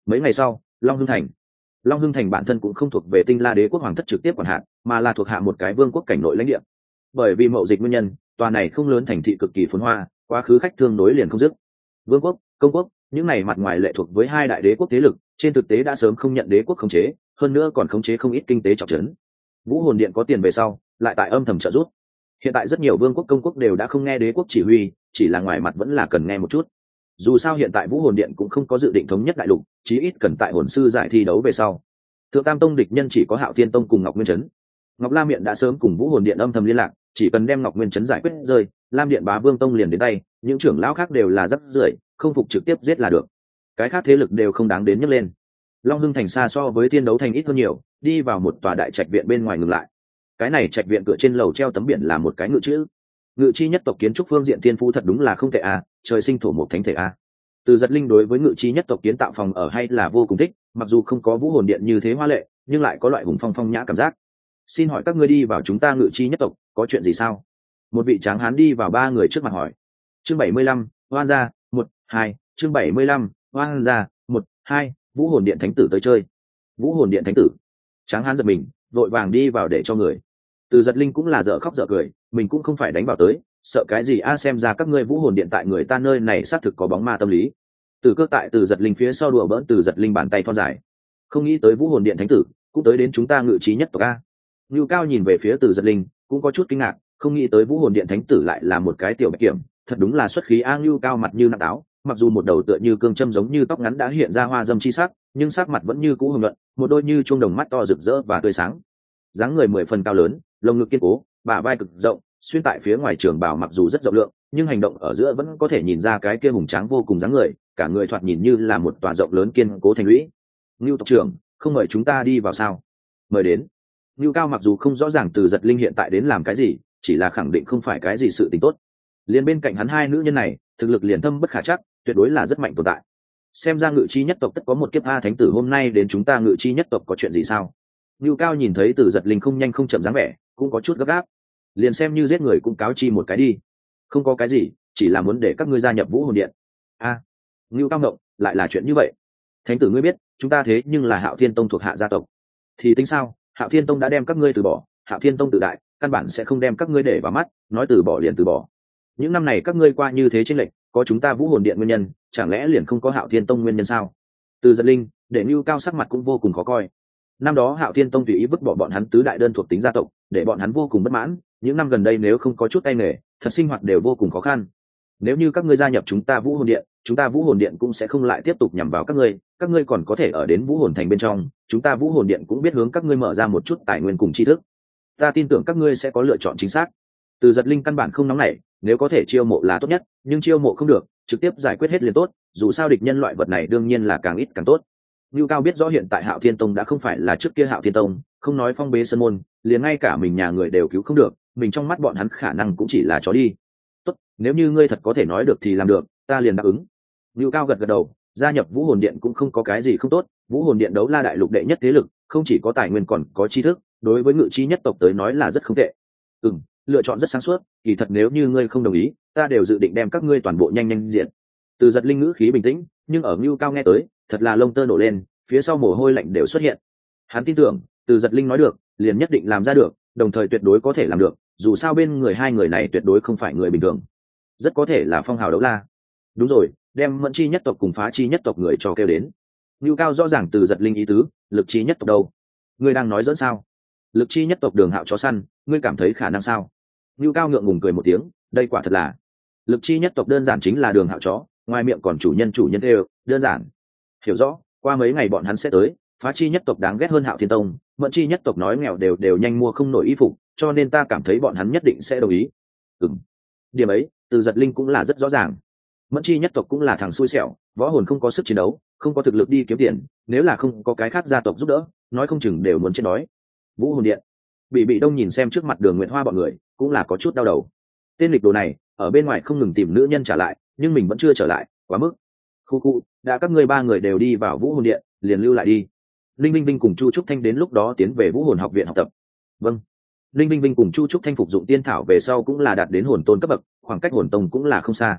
Mấy ngày sau, Long Hưng Thành. Long Hưng Thành bản thân cũng không thuộc về Tinh La Đế quốc hoàng thất trực tiếp quản hạt, mà là thuộc hạ một cái vương quốc cảnh nội lãnh địa. Bởi vì mậu dịch nguyên nhân, tòa này không lớn thành thị cực kỳ phồn hoa, quá khứ khách thương nối liền không dứt. Vương quốc, công quốc, những này mặt ngoài lệ thuộc với hai đại đế quốc thế lực, trên thực tế đã sớm không nhận đế quốc khống chế, hơn nữa còn khống chế không ít kinh tế trọng trấn. Vũ Hồn Điện có tiền về sau, lại tại âm thầm trợ giúp. Hiện tại rất nhiều vương quốc công quốc đều đã không nghe đế quốc chỉ huy, chỉ là ngoài mặt vẫn là cần nghe một chút. Dù sao hiện tại Vũ Hồn Điện cũng không có dự định thống nhất đại lục, chí ít cần tại hồn sư giải thi đấu về sau. Thượng Tam Tông địch nhân chỉ có Hạo Thiên Tông cùng Ngọc Nguyên Trấn. Ngọc La Miện đã sớm cùng Vũ Hồn Điện âm thầm liên lạc, chỉ cần đem Ngọc Nguyên Trấn giải quyết rơi, Lam Điện Bá Vương Tông liền đến tay, những trưởng lão khác đều là rất rưởi, không phục trực tiếp giết là được. Cái khác thế lực đều không đáng đến nhắc lên. Long Hưng Thành xa so với Thiên Đấu Thành ít hơn nhiều, đi vào một tòa đại trạch viện bên ngoài ngừng lại. Cái này trạch viện cửa trên lầu treo tấm biển là một cái ngự chữ. Ngự chi nhất tộc kiến trúc phương diện thiên phú thật đúng là không tệ a, trời sinh thổ một thánh thể a. Từ Giật Linh đối với ngự chi nhất tộc kiến tạo phòng ở hay là vô cùng thích, mặc dù không có Vũ Hồn Điện như thế hoa lệ, nhưng lại có loại hùng phong phong nhã cảm giác. Xin hỏi các ngươi đi vào chúng ta ngự chi nhất tộc, có chuyện gì sao? Một vị tráng hán đi vào ba người trước mặt hỏi. Chương bảy mươi lăm, Hoan gia, một, hai, chương bảy mươi lăm, Hoan gia, một, hai, Vũ Hồn Điện thánh tử tới chơi. Vũ Hồn Điện thánh tử. Tráng hán giật mình, vội vàng đi vào để cho người. Từ Giật Linh cũng là dở khóc dở cười, mình cũng không phải đánh vào tới, sợ cái gì a, xem ra các ngươi Vũ Hồn Điện tại người ta nơi này xác thực có bóng ma tâm lý. Từ Cơ tại Từ Giật Linh phía sau đùa bỡn Từ Giật Linh bàn tay thon dài. Không nghĩ tới Vũ Hồn Điện thánh tử cũng tới đến chúng ta ngự trí nhất tộc a. Ngưu Cao nhìn về phía Từ Giật Linh, cũng có chút kinh ngạc, không nghĩ tới Vũ Hồn Điện thánh tử lại là một cái tiểu bạch kiểm, thật đúng là xuất khí a. Ngưu Cao mặt như nặng táo, mặc dù một đầu tựa như cương châm giống như tóc ngắn đã hiện ra hoa dâm chi sắc, nhưng sắc mặt vẫn như cũ hồng nhuận, một đôi như chuông đồng mắt to rực rỡ và tươi sáng. Dáng người mười phần cao lớn, lồng ngực kiên cố, bả vai cực rộng, xuyên tại phía ngoài trường bào mặc dù rất rộng lượng, nhưng hành động ở giữa vẫn có thể nhìn ra cái kia hùng tráng vô cùng dáng người, cả người thoạt nhìn như là một tòa rộng lớn kiên cố thành lũy. Ngưu tộc trưởng, không mời chúng ta đi vào sao? Mời đến. Ngưu Cao mặc dù không rõ ràng Từ Giật Linh hiện tại đến làm cái gì, chỉ là khẳng định không phải cái gì sự tình tốt. Liền bên cạnh hắn hai nữ nhân này, thực lực liền thâm bất khả chắc, tuyệt đối là rất mạnh tồn tại. Xem ra ngự chi nhất tộc tất có một kiếp a thánh tử hôm nay đến chúng ta ngự chi nhất tộc có chuyện gì sao? Ngưu Cao nhìn thấy Từ Giật Linh không nhanh không chậm dáng vẻ, cũng có chút gấp gáp. Liền xem như giết người cũng cáo chi một cái đi. Không có cái gì, chỉ là muốn để các ngươi gia nhập Vũ Hồn Điện. A, à, Ngưu Cao ngộng, lại là chuyện như vậy. Thánh tử ngươi biết, chúng ta thế nhưng là Hạo Thiên Tông thuộc hạ gia tộc. Thì tính sao? Hạo Thiên Tông đã đem các ngươi từ bỏ, Hạo Thiên Tông tự đại, căn bản sẽ không đem các ngươi để vào mắt, nói từ bỏ liền từ bỏ. Những năm này các ngươi qua như thế chênh lệch, có chúng ta Vũ Hồn Điện nguyên nhân, chẳng lẽ liền không có Hạo Thiên Tông nguyên nhân sao? Từ Giật Linh, để Ngưu Cao sắc mặt cũng vô cùng khó coi. Năm đó Hạo Thiên Tông tùy ý vứt bỏ bọn hắn tứ đại đơn thuộc tính gia tộc, để bọn hắn vô cùng bất mãn, những năm gần đây nếu không có chút tay nghề, thật sinh hoạt đều vô cùng khó khăn. Nếu như các ngươi gia nhập chúng ta Vũ Hồn Điện, chúng ta Vũ Hồn Điện cũng sẽ không lại tiếp tục nhằm vào các ngươi, các ngươi còn có thể ở đến Vũ Hồn Thành bên trong, chúng ta Vũ Hồn Điện cũng biết hướng các ngươi mở ra một chút tài nguyên cùng tri thức. Ta tin tưởng các ngươi sẽ có lựa chọn chính xác. Từ Giật Linh căn bản không nóng nảy, nếu có thể chiêu mộ là tốt nhất, nhưng chiêu mộ không được, trực tiếp giải quyết hết liền tốt, dù sao địch nhân loại vật này đương nhiên là càng ít càng tốt. Ngưu Cao biết rõ hiện tại Hạo Thiên Tông đã không phải là trước kia Hạo Thiên Tông, không nói phong bế sân môn, liền ngay cả mình nhà người đều cứu không được, mình trong mắt bọn hắn khả năng cũng chỉ là chó đi. Tốt, nếu như ngươi thật có thể nói được thì làm được, ta liền đáp ứng. Ngưu Cao gật gật đầu, gia nhập Vũ Hồn Điện cũng không có cái gì không tốt, Vũ Hồn Điện đấu la đại lục đệ nhất thế lực, không chỉ có tài nguyên còn có tri thức, đối với ngự chi nhất tộc tới nói là rất không tệ. Ừm, lựa chọn rất sáng suốt, kỳ thật nếu như ngươi không đồng ý, ta đều dự định đem các ngươi toàn bộ nhanh nhanh diện. Từ Giật Linh ngữ khí bình tĩnh, nhưng ở Ngưu Cao nghe tới, thật là lông tơ nổ lên, phía sau mồ hôi lạnh đều xuất hiện. Hắn tin tưởng, Từ Giật Linh nói được, liền nhất định làm ra được, đồng thời tuyệt đối có thể làm được, dù sao bên người hai người này tuyệt đối không phải người bình thường, rất có thể là phong hào đấu la. Đúng rồi, đem Mẫn Chi nhất tộc cùng Phá Chi nhất tộc người cho kêu đến. Ngưu Cao rõ ràng Từ Giật Linh ý tứ, Lực Chi nhất tộc đâu? Ngươi đang nói dẫn sao? Lực Chi nhất tộc Đường Hạo chó săn, ngươi cảm thấy khả năng sao? Ngưu Cao ngượng ngùng cười một tiếng, đây quả thật là. Lực Chi nhất tộc đơn giản chính là Đường Hạo chó, ngoài miệng còn chủ nhân chủ nhân đều, đơn giản. Hiểu rõ, qua mấy ngày bọn hắn sẽ tới, Phá Chi nhất tộc đáng ghét hơn Hạo Thiên Tông, Mẫn Chi nhất tộc nói nghèo đều đều nhanh mua không nổi y phục, cho nên ta cảm thấy bọn hắn nhất định sẽ đồng ý. Ừm. Điểm ấy, Từ Giật Linh cũng là rất rõ ràng. Mẫn Chi nhất tộc cũng là thằng xui xẻo, võ hồn không có sức chiến đấu, không có thực lực đi kiếm tiền, nếu là không có cái khác gia tộc giúp đỡ, nói không chừng đều muốn chết đói. Vũ Hồn Điện. Bị Bị Đông nhìn xem trước mặt Đường Nguyệt Hoa bọn người, cũng là có chút đau đầu. Tên lịch đồ này, ở bên ngoài không ngừng tìm nữ nhân trả lại, nhưng mình vẫn chưa trở lại, quá mức. Khu khu, đã các ngươi ba người đều đi vào Vũ Hồn Điện, liền lưu lại đi. Linh Vinh Vinh cùng Chu Trúc Thanh đến lúc đó tiến về Vũ Hồn học viện học tập. Vâng. Linh Vinh Vinh cùng Chu Trúc Thanh phục dụng tiên thảo về sau cũng là đạt đến hồn tôn cấp bậc, khoảng cách hồn tông cũng là không xa.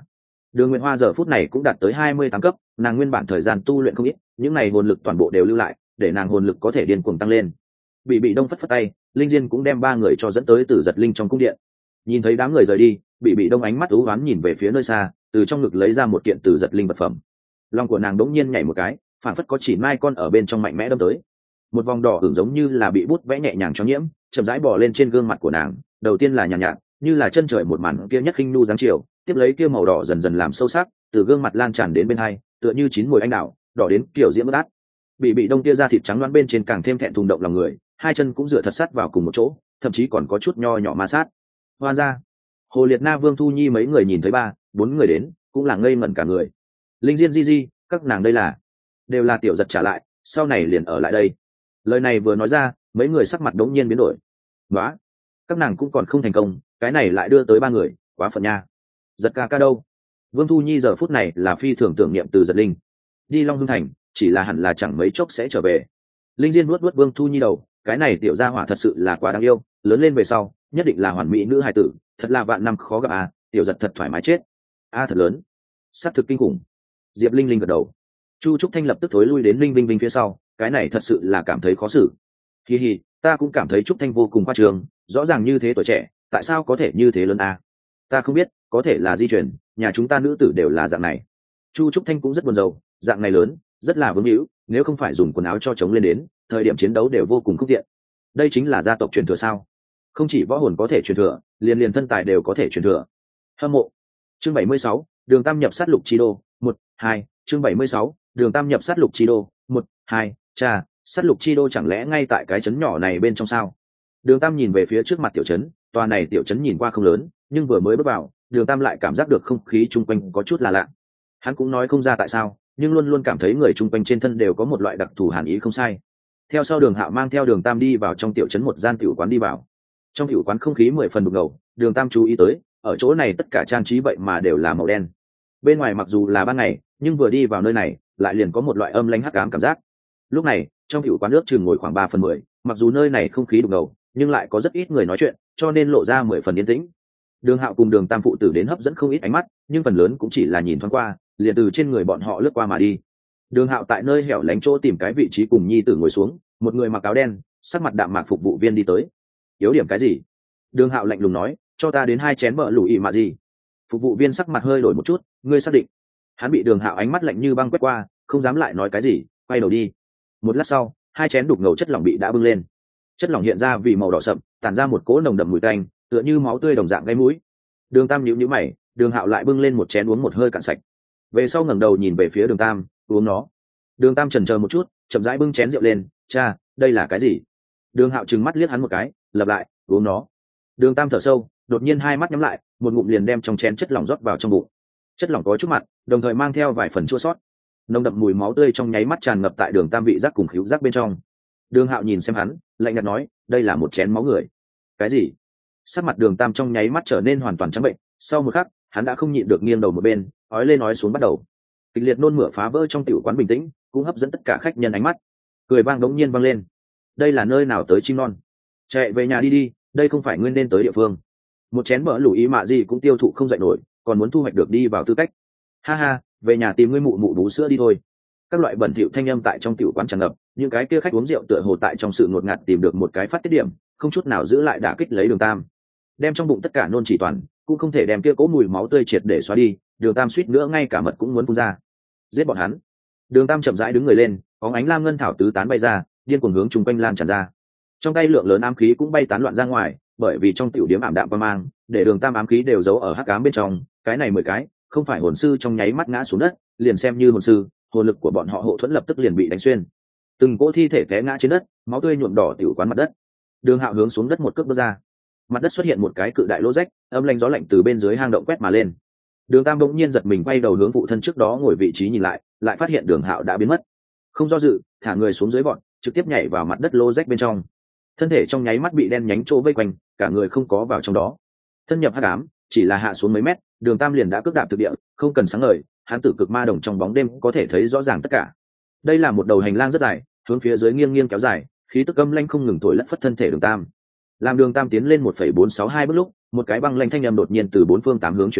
Đường Nguyệt Hoa giờ phút này cũng đạt tới hai mươi tám cấp, nàng nguyên bản thời gian tu luyện không ít, những này hồn lực toàn bộ đều lưu lại, để nàng hồn lực có thể điên cuồng tăng lên. Bị Bị Đông phất phất tay, Linh Diên cũng đem ba người cho dẫn tới Tử Giật Linh trong cung điện. Nhìn thấy đám người rời đi, Bị Bị Đông ánh mắt u ám nhìn về phía nơi xa, từ trong ngực lấy ra một kiện Tử Giật Linh vật phẩm. Lòng của nàng đống nhiên nhảy một cái, phản phất có chỉ mai con ở bên trong mạnh mẽ đâm tới. Một vòng đỏ ửng giống như là bị bút vẽ nhẹ nhàng cho nhiễm, chậm rãi bò lên trên gương mặt của nàng, đầu tiên là nhàn nhạt, nhạt, như là chân trời một màn kia nhất khinh nu dáng chiều, tiếp lấy kia màu đỏ dần dần làm sâu sắc, từ gương mặt lan tràn đến bên hai, tựa như chín mùi anh đào, đỏ đến kiểu diễm bất át. Bị Bị Đông kia ra thịt trắng loáng bên trên càng thêm thẹn thùng động lòng người, hai chân cũng dựa thật sát vào cùng một chỗ, thậm chí còn có chút nho nhỏ ma sát. Hoan ra, Hồ Liệt Na, Vương Thu Nhi mấy người nhìn thấy ba, bốn người đến, cũng là ngây ngẩn cả người. Linh Diên, Di Di, các nàng đây là, đều là Tiểu Giật trả lại, sau này liền ở lại đây. Lời này vừa nói ra, mấy người sắc mặt đống nhiên biến đổi. Nóa, các nàng cũng còn không thành công, cái này lại đưa tới ba người, quá phận nha. Giật ca ca đâu? Vương Thu Nhi giờ phút này là phi thường tưởng niệm Từ Giật Linh. Đi Long Hưng Thành, chỉ là hẳn là chẳng mấy chốc sẽ trở về. Linh Diên nuốt nuốt Vương Thu Nhi đầu, cái này tiểu gia hỏa thật sự là quá đáng yêu, lớn lên về sau, nhất định là hoàn mỹ nữ hài tử, thật là vạn năm khó gặp à, Tiểu Giật thật thoải mái chết. A à, thật lớn, sát thực kinh khủng. Diệp Linh Linh gật đầu. Chu Trúc Thanh lập tức thối lui đến Linh Linh Linh phía sau, cái này thật sự là cảm thấy khó xử. Hi hi, ta cũng cảm thấy Trúc Thanh vô cùng khoa trương, rõ ràng như thế tuổi trẻ, tại sao có thể như thế lớn à? Ta không biết, có thể là di chuyển, nhà chúng ta nữ tử đều là dạng này. Chu Trúc Thanh cũng rất buồn rầu, dạng này lớn, rất là vướng hữu, nếu không phải dùng quần áo cho chống lên đến, thời điểm chiến đấu đều vô cùng không tiện. Đây chính là gia tộc truyền thừa sao? Không chỉ võ hồn có thể truyền thừa, liền liền thân tài đều có thể truyền thừa. Hâm mộ. Chương bảy mươi sáu, Đường Tam nhập sát lục chi đô, một, hai, chương bảy mươi sáu, Đường Tam nhập sát lục chi đô, một, hai, cha, sát lục chi đô chẳng lẽ ngay tại cái trấn nhỏ này bên trong sao? Đường Tam nhìn về phía trước mặt tiểu trấn, tòa này tiểu trấn nhìn qua không lớn, nhưng vừa mới bước vào, Đường Tam lại cảm giác được không khí chung quanh có chút là lạ. Hắn cũng nói không ra tại sao, nhưng luôn luôn cảm thấy người chung quanh trên thân đều có một loại đặc thù hàn ý không sai. Theo sau Đường Hạo mang theo Đường Tam đi vào trong tiểu trấn một gian tiểu quán đi vào. Trong tiểu quán không khí mười phần đục ngầu, Đường Tam chú ý tới, ở chỗ này tất cả trang trí vậy mà đều là màu đen. Bên ngoài mặc dù là ban ngày, nhưng vừa đi vào nơi này, lại liền có một loại âm lãnh hắc ám cảm giác. Lúc này, trong tiểu quán nước chừng ngồi khoảng ba phần mười, mặc dù nơi này không khí đục ngầu, nhưng lại có rất ít người nói chuyện, cho nên lộ ra mười phần yên tĩnh. Đường Hạo cùng Đường Tam phụ tử đến hấp dẫn không ít ánh mắt, nhưng phần lớn cũng chỉ là nhìn thoáng qua, liền từ trên người bọn họ lướt qua mà đi. Đường Hạo tại nơi hẻo lánh chỗ tìm cái vị trí cùng nhi tử ngồi xuống, một người mặc áo đen, sắc mặt đạm mạc phục vụ viên đi tới. Yếu điểm cái gì? Đường Hạo lạnh lùng nói, cho ta đến hai chén bợ lù ị mà gì. Phục vụ viên sắc mặt hơi đổi một chút, ngươi xác định? Hắn bị Đường Hạo ánh mắt lạnh như băng quét qua, không dám lại nói cái gì, quay đầu đi. Một lát sau, hai chén đục ngầu chất lỏng bị đã bưng lên. Chất lỏng hiện ra vì màu đỏ sậm, tản ra một cỗ nồng đậm mùi tanh, tựa như máu tươi đồng dạng gây mũi. Đường Tam nhíu nhíu mày, Đường Hạo lại bưng lên một chén uống một hơi cạn sạch. Về sau ngẩng đầu nhìn về phía Đường Tam, uống nó. Đường Tam chần chờ một chút, chậm rãi bưng chén rượu lên, cha, đây là cái gì? Đường Hạo trừng mắt liếc hắn một cái, lặp lại, uống nó. Đường Tam thở sâu, đột nhiên hai mắt nhắm lại, một ngụm liền đem trong chén chất lỏng rót vào trong bụng. Chất lỏng có chút mặn, đồng thời mang theo vài phần chua xót. Nồng đậm mùi máu tươi trong nháy mắt tràn ngập tại Đường Tam vị giác cùng khứu giác bên trong. Đường Hạo nhìn xem hắn, lạnh nhạt nói, đây là một chén máu người. Cái gì? Sắc mặt Đường Tam trong nháy mắt trở nên hoàn toàn trắng bệnh, sau một khắc, hắn đã không nhịn được nghiêng đầu một bên, ói lên ói xuống bắt đầu. Kịch liệt nôn mửa phá vỡ trong tiểu quán bình tĩnh, cũng hấp dẫn tất cả khách nhân ánh mắt. Cười vang đống nhiên vang lên. Đây là nơi nào tới chim non? Chạy về nhà đi đi, đây không phải nguyên nên tới địa phương. Một chén mỡ lù ý mạ gì cũng tiêu thụ không dậy nổi, còn muốn thu hoạch được đi vào tư cách. Ha ha, về nhà tìm ngươi mụ mụ bú sữa đi thôi. Các loại bẩn thỉu thanh âm tại trong tiểu quán tràn ngập, những cái kia khách uống rượu tựa hồ tại trong sự ngột ngạt tìm được một cái phát tiết điểm, không chút nào giữ lại đả kích lấy Đường Tam. Đem trong bụng tất cả nôn chỉ toàn, cũng không thể đem kia cố mùi máu tươi triệt để xóa đi, Đường Tam suýt nữa ngay cả mật cũng muốn phun ra. Giết bọn hắn. Đường Tam chậm rãi đứng người lên, có ánh lam ngân thảo tứ tán bay ra, điên cuồng hướng chung quanh lan tràn ra. Trong tay lượng lớn ám khí cũng bay tán loạn ra ngoài, bởi vì trong tiểu điếm ảm đạm qua mang, để Đường Tam ám khí đều giấu ở hắc ám bên trong, cái này mười cái, không phải hồn sư trong nháy mắt ngã xuống đất, liền xem như hồn sư, hồn lực của bọn họ hộ thuẫn lập tức liền bị đánh xuyên. Từng cỗ thi thể té ngã trên đất, máu tươi nhuộm đỏ tiểu quán mặt đất. Đường Hạo hướng xuống đất một cước bước ra, mặt đất xuất hiện một cái cự đại lỗ rách, âm lanh gió lạnh từ bên dưới hang động quét mà lên. Đường Tam bỗng nhiên giật mình quay đầu hướng phụ thân trước đó ngồi vị trí nhìn lại, lại phát hiện Đường Hạo đã biến mất. Không do dự, thả người xuống dưới bọn, trực tiếp nhảy vào mặt đất lỗ rách bên trong. Thân thể trong nháy mắt bị đen nhánh chỗ vây quanh, cả người không có vào trong đó. Thân nhập hắc ám, chỉ là hạ xuống mấy mét, Đường Tam liền đã cước đạp thực địa, không cần sáng ngời, hắn tử cực ma đồng trong bóng đêm có thể thấy rõ ràng tất cả. Đây là một đầu hành lang rất dài, hướng phía dưới nghiêng nghiêng kéo dài, khí tức âm lanh không ngừng thổi lất phất thân thể Đường Tam. Làm Đường Tam tiến lên một phẩy bốn sáu hai bước lúc, một cái băng lanh thanh âm đột nhiên từ bốn phương tám hướng truyền đến,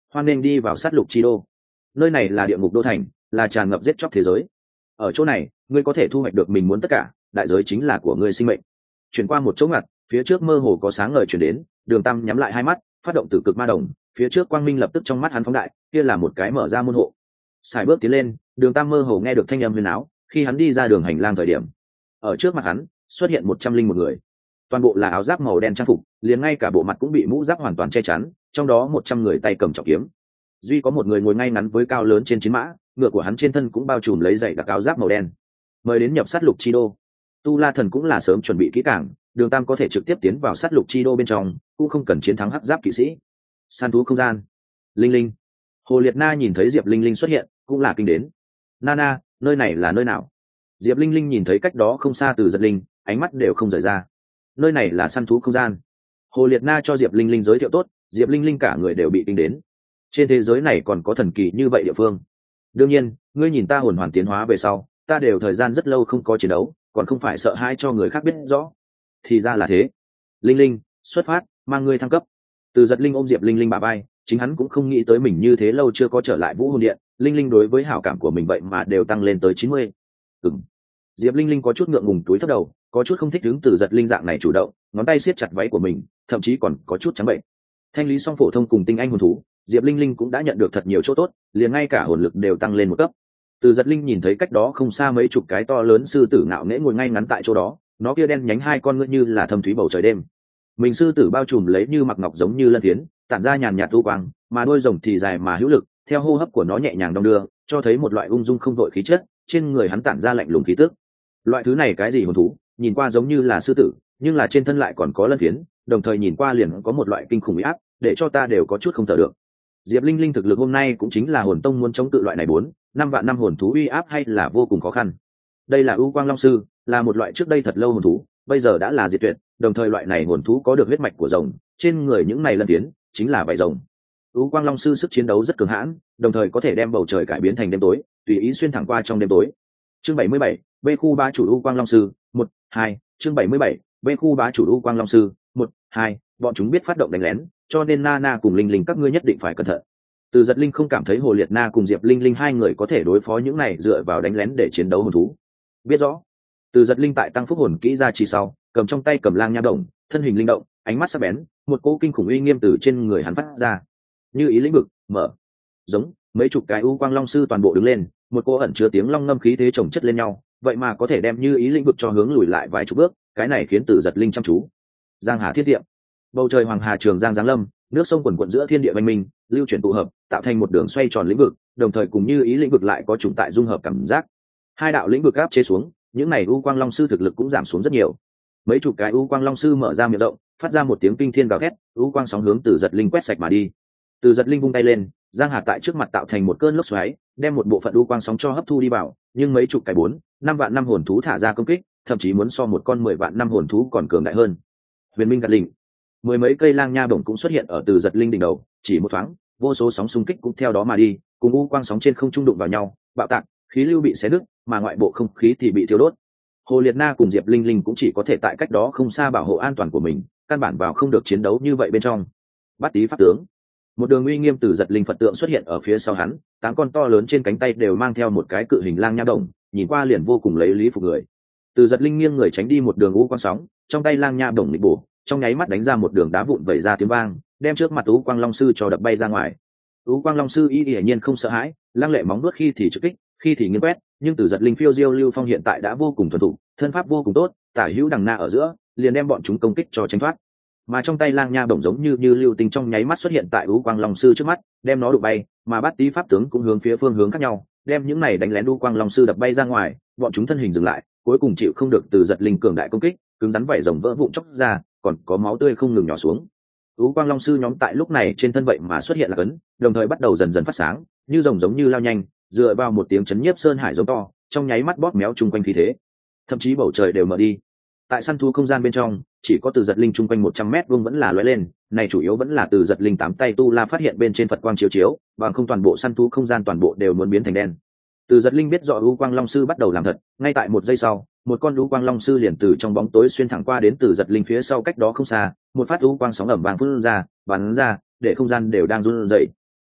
hoan nên đi vào sát lục chi đô. Nơi này là địa ngục đô thành, là tràn ngập giết chóc thế giới. Ở chỗ này ngươi có thể thu hoạch được mình muốn tất cả, đại giới chính là của ngươi sinh mệnh. Chuyển qua một chỗ ngặt, phía trước mơ hồ có sáng ngời chuyển đến, Đường Tam nhắm lại hai mắt, phát động tử cực ma đồng, phía trước quang minh lập tức trong mắt hắn phóng đại, kia là một cái mở ra môn hộ. Xài bước tiến lên, Đường Tam mơ hồ nghe được thanh âm huyền áo, khi hắn đi ra đường hành lang thời điểm, ở trước mặt hắn xuất hiện một trăm linh một người, toàn bộ là áo giáp màu đen trang phục, liền ngay cả bộ mặt cũng bị mũ giáp hoàn toàn che chắn, trong đó một trăm người tay cầm trọng kiếm, duy có một người ngồi ngay ngắn với cao lớn trên chiến mã, ngựa của hắn trên thân cũng bao trùm lấy dày đặc áo giáp màu đen. Mời đến nhập sát lục chi đô. Tu La Thần cũng là sớm chuẩn bị kỹ càng, Đường Tam có thể trực tiếp tiến vào sát lục chi đô bên trong, cũng không cần chiến thắng hắc giáp kỵ sĩ. Săn thú không gian. Linh Linh. Hồ Liệt Na nhìn thấy Diệp Linh Linh xuất hiện, cũng là kinh đến. Nana, nơi này là nơi nào? Diệp Linh Linh nhìn thấy cách đó không xa Từ Giật Linh, ánh mắt đều không rời ra. Nơi này là săn thú không gian. Hồ Liệt Na cho Diệp Linh Linh giới thiệu tốt, Diệp Linh Linh cả người đều bị kinh đến. Trên thế giới này còn có thần kỳ như vậy địa phương. Đương nhiên, ngươi nhìn ta hồn hoàn tiến hóa về sau, ta đều thời gian rất lâu không có chiến đấu, còn không phải sợ hãi cho người khác biết rõ. Thì ra là thế. Linh Linh, xuất phát, mang ngươi thăng cấp. Từ Giật Linh ôm Diệp Linh Linh bả vai, chính hắn cũng không nghĩ tới mình như thế lâu chưa có trở lại Vũ Hồn Điện, Linh Linh đối với hảo cảm của mình vậy mà đều tăng lên tới chín mươi. Ừm. Diệp Linh Linh có chút ngượng ngùng túi thấp đầu, có chút không thích đứng Từ Giật Linh dạng này chủ động, ngón tay siết chặt váy của mình, thậm chí còn có chút trắng bệnh. Thanh lý xong phổ thông cùng tinh anh hồn thú, Diệp Linh Linh cũng đã nhận được thật nhiều chỗ tốt, liền ngay cả hồn lực đều tăng lên một cấp. Từ Giật Linh nhìn thấy cách đó không xa mấy chục cái to lớn sư tử ngạo nghễ ngồi ngay ngắn tại chỗ đó, nó kia đen nhánh hai con ngươi như là thâm thúy bầu trời đêm. Mình sư tử bao trùm lấy như mặc ngọc giống như lân thiến, tản ra nhàn nhạt u quang, mà đôi rồng thì dài mà hữu lực, theo hô hấp của nó nhẹ nhàng đong đưa, cho thấy một loại ung dung không vội khí chất, trên người hắn tản ra lạnh lùng khí tức. Loại thứ này cái gì hồn thú, nhìn qua giống như là sư tử, nhưng là trên thân lại còn có lân thiến, đồng thời nhìn qua liền có một loại kinh khủng uy áp, để cho ta đều có chút không thở được. Diệp Linh Linh thực lực hôm nay cũng chính là hồn tông muốn chống tự loại này bốn, năm vạn năm hồn thú uy áp hay là vô cùng khó khăn. Đây là ưu quang long sư, là một loại trước đây thật lâu hồn thú, bây giờ đã là diệt tuyệt, đồng thời loại này hồn thú có được huyết mạch của rồng, trên người những này lân tiến chính là vảy rồng. Ưu quang long sư sức chiến đấu rất cường hãn, đồng thời có thể đem bầu trời cải biến thành đêm tối, tùy ý xuyên thẳng qua trong đêm tối. Chương bảy mươi bảy, B khu bá chủ ưu quang long sư, một, hai, chương bảy mươi bảy, B khu bá chủ ưu quang long sư, một, hai, bọn chúng biết phát động đánh lén, cho nên Nana cùng Linh Linh các ngươi nhất định phải cẩn thận. Từ Giật Linh không cảm thấy Hồ Liệt Na cùng Diệp Linh Linh hai người có thể đối phó những này dựa vào đánh lén để chiến đấu hồn thú. Biết rõ. Từ Giật Linh tại tăng phúc hồn kỹ ra chi sau, cầm trong tay cầm lang nha động, thân hình linh động, ánh mắt sắc bén, một cỗ kinh khủng uy nghiêm từ trên người hắn phát ra. Như ý lĩnh vực, mở. Giống, mấy chục cái u quang long sư toàn bộ đứng lên, một cỗ ẩn chứa tiếng long ngâm khí thế chồng chất lên nhau, vậy mà có thể đem như ý lĩnh vực cho hướng lùi lại vài chục bước, cái này khiến Từ Giật Linh chăm chú. Giang Hà Thiết Tiệm. Bầu trời hoàng hà trường giang giáng lâm, nước sông quần quận giữa thiên địa văn minh, lưu chuyển tụ hợp, tạo thành một đường xoay tròn lĩnh vực, đồng thời cùng như ý lĩnh vực lại có chủng tại dung hợp cảm giác. Hai đạo lĩnh vực áp chế xuống, những này u quang long sư thực lực cũng giảm xuống rất nhiều. Mấy chục cái u quang long sư mở ra miệng rộng, phát ra một tiếng kinh thiên gào thét, u quang sóng hướng Từ Giật Linh quét sạch mà đi. Từ Giật Linh vung tay lên, giang hà tại trước mặt tạo thành một cơn lốc xoáy, đem một bộ phận u quang sóng cho hấp thu đi vào, nhưng mấy chục cái bốn, năm vạn năm hồn thú thả ra công kích, thậm chí muốn so một con mười vạn năm hồn thú còn cường đại hơn. Huyền Minh gạt lỉnh, mười mấy cây lang nha bổng cũng xuất hiện ở Từ Giật Linh đỉnh đầu, chỉ một thoáng, vô số sóng xung kích cũng theo đó mà đi, cùng u quang sóng trên không trung đụng vào nhau, bạo tạc, khí lưu bị xé nứt, mà ngoại bộ không khí thì bị thiêu đốt. Hồ Liệt Na cùng Diệp Linh Linh cũng chỉ có thể tại cách đó không xa bảo hộ an toàn của mình, căn bản vào không được chiến đấu như vậy bên trong. Bát Tý pháp tướng, một đường uy nghiêm Từ Giật Linh Phật tượng xuất hiện ở phía sau hắn, tám con to lớn trên cánh tay đều mang theo một cái cự hình lang nha bổng, nhìn qua liền vô cùng lấy lý phục người. Từ Giật Linh nghiêng người tránh đi một đường u quang sóng, trong tay lang nha bổng nghịch bổ, trong nháy mắt đánh ra một đường đá vụn vẩy ra tiếng vang, đem trước mặt u quang long sư cho đập bay ra ngoài. U quang long sư y hiển nhiên không sợ hãi, lăng lệ móng vuốt khi thì trực kích, khi thì nghiêng quét, nhưng Từ Giật Linh phiêu diêu lưu phong hiện tại đã vô cùng thuần thục, thân pháp vô cùng tốt, tả hữu đằng na ở giữa, liền đem bọn chúng công kích cho tránh thoát. Mà trong tay lang nha bổng giống như như lưu tinh trong nháy mắt xuất hiện tại u quang long sư trước mắt, đem nó đụng bay, mà Bát Tý pháp tướng cũng hướng phía phương hướng khác nhau, đem những này đánh lén u quang long sư đập bay ra ngoài, bọn chúng thân hình dừng lại, cuối cùng chịu không được Từ Giật Linh cường đại công kích, cứng rắn vảy rồng vỡ vụn chóc ra, còn có máu tươi không ngừng nhỏ xuống. U quang long sư nhóm tại lúc này trên thân vậy mà xuất hiện là cấn, đồng thời bắt đầu dần dần phát sáng, như rồng giống như lao nhanh, dựa vào một tiếng chấn nhiếp sơn hải giống to, trong nháy mắt bóp méo chung quanh khí thế, thậm chí bầu trời đều mở đi. Tại săn thú không gian bên trong, chỉ có Từ Giật Linh chung quanh một trăm mét vuông vẫn là lóe lên, này chủ yếu vẫn là Từ Giật Linh tám tay tu la phát hiện bên trên Phật quang chiếu chiếu, bằng không toàn bộ săn thú không gian toàn bộ đều muốn biến thành đen. Từ Giật Linh biết rõ U Quang Long sư bắt đầu làm thật, ngay tại một giây sau, một con U Quang Long sư liền từ trong bóng tối xuyên thẳng qua đến Từ Giật Linh phía sau cách đó không xa, một phát U Quang sóng ẩm vàng phun ra, bắn ra, để không gian đều đang run rẩy.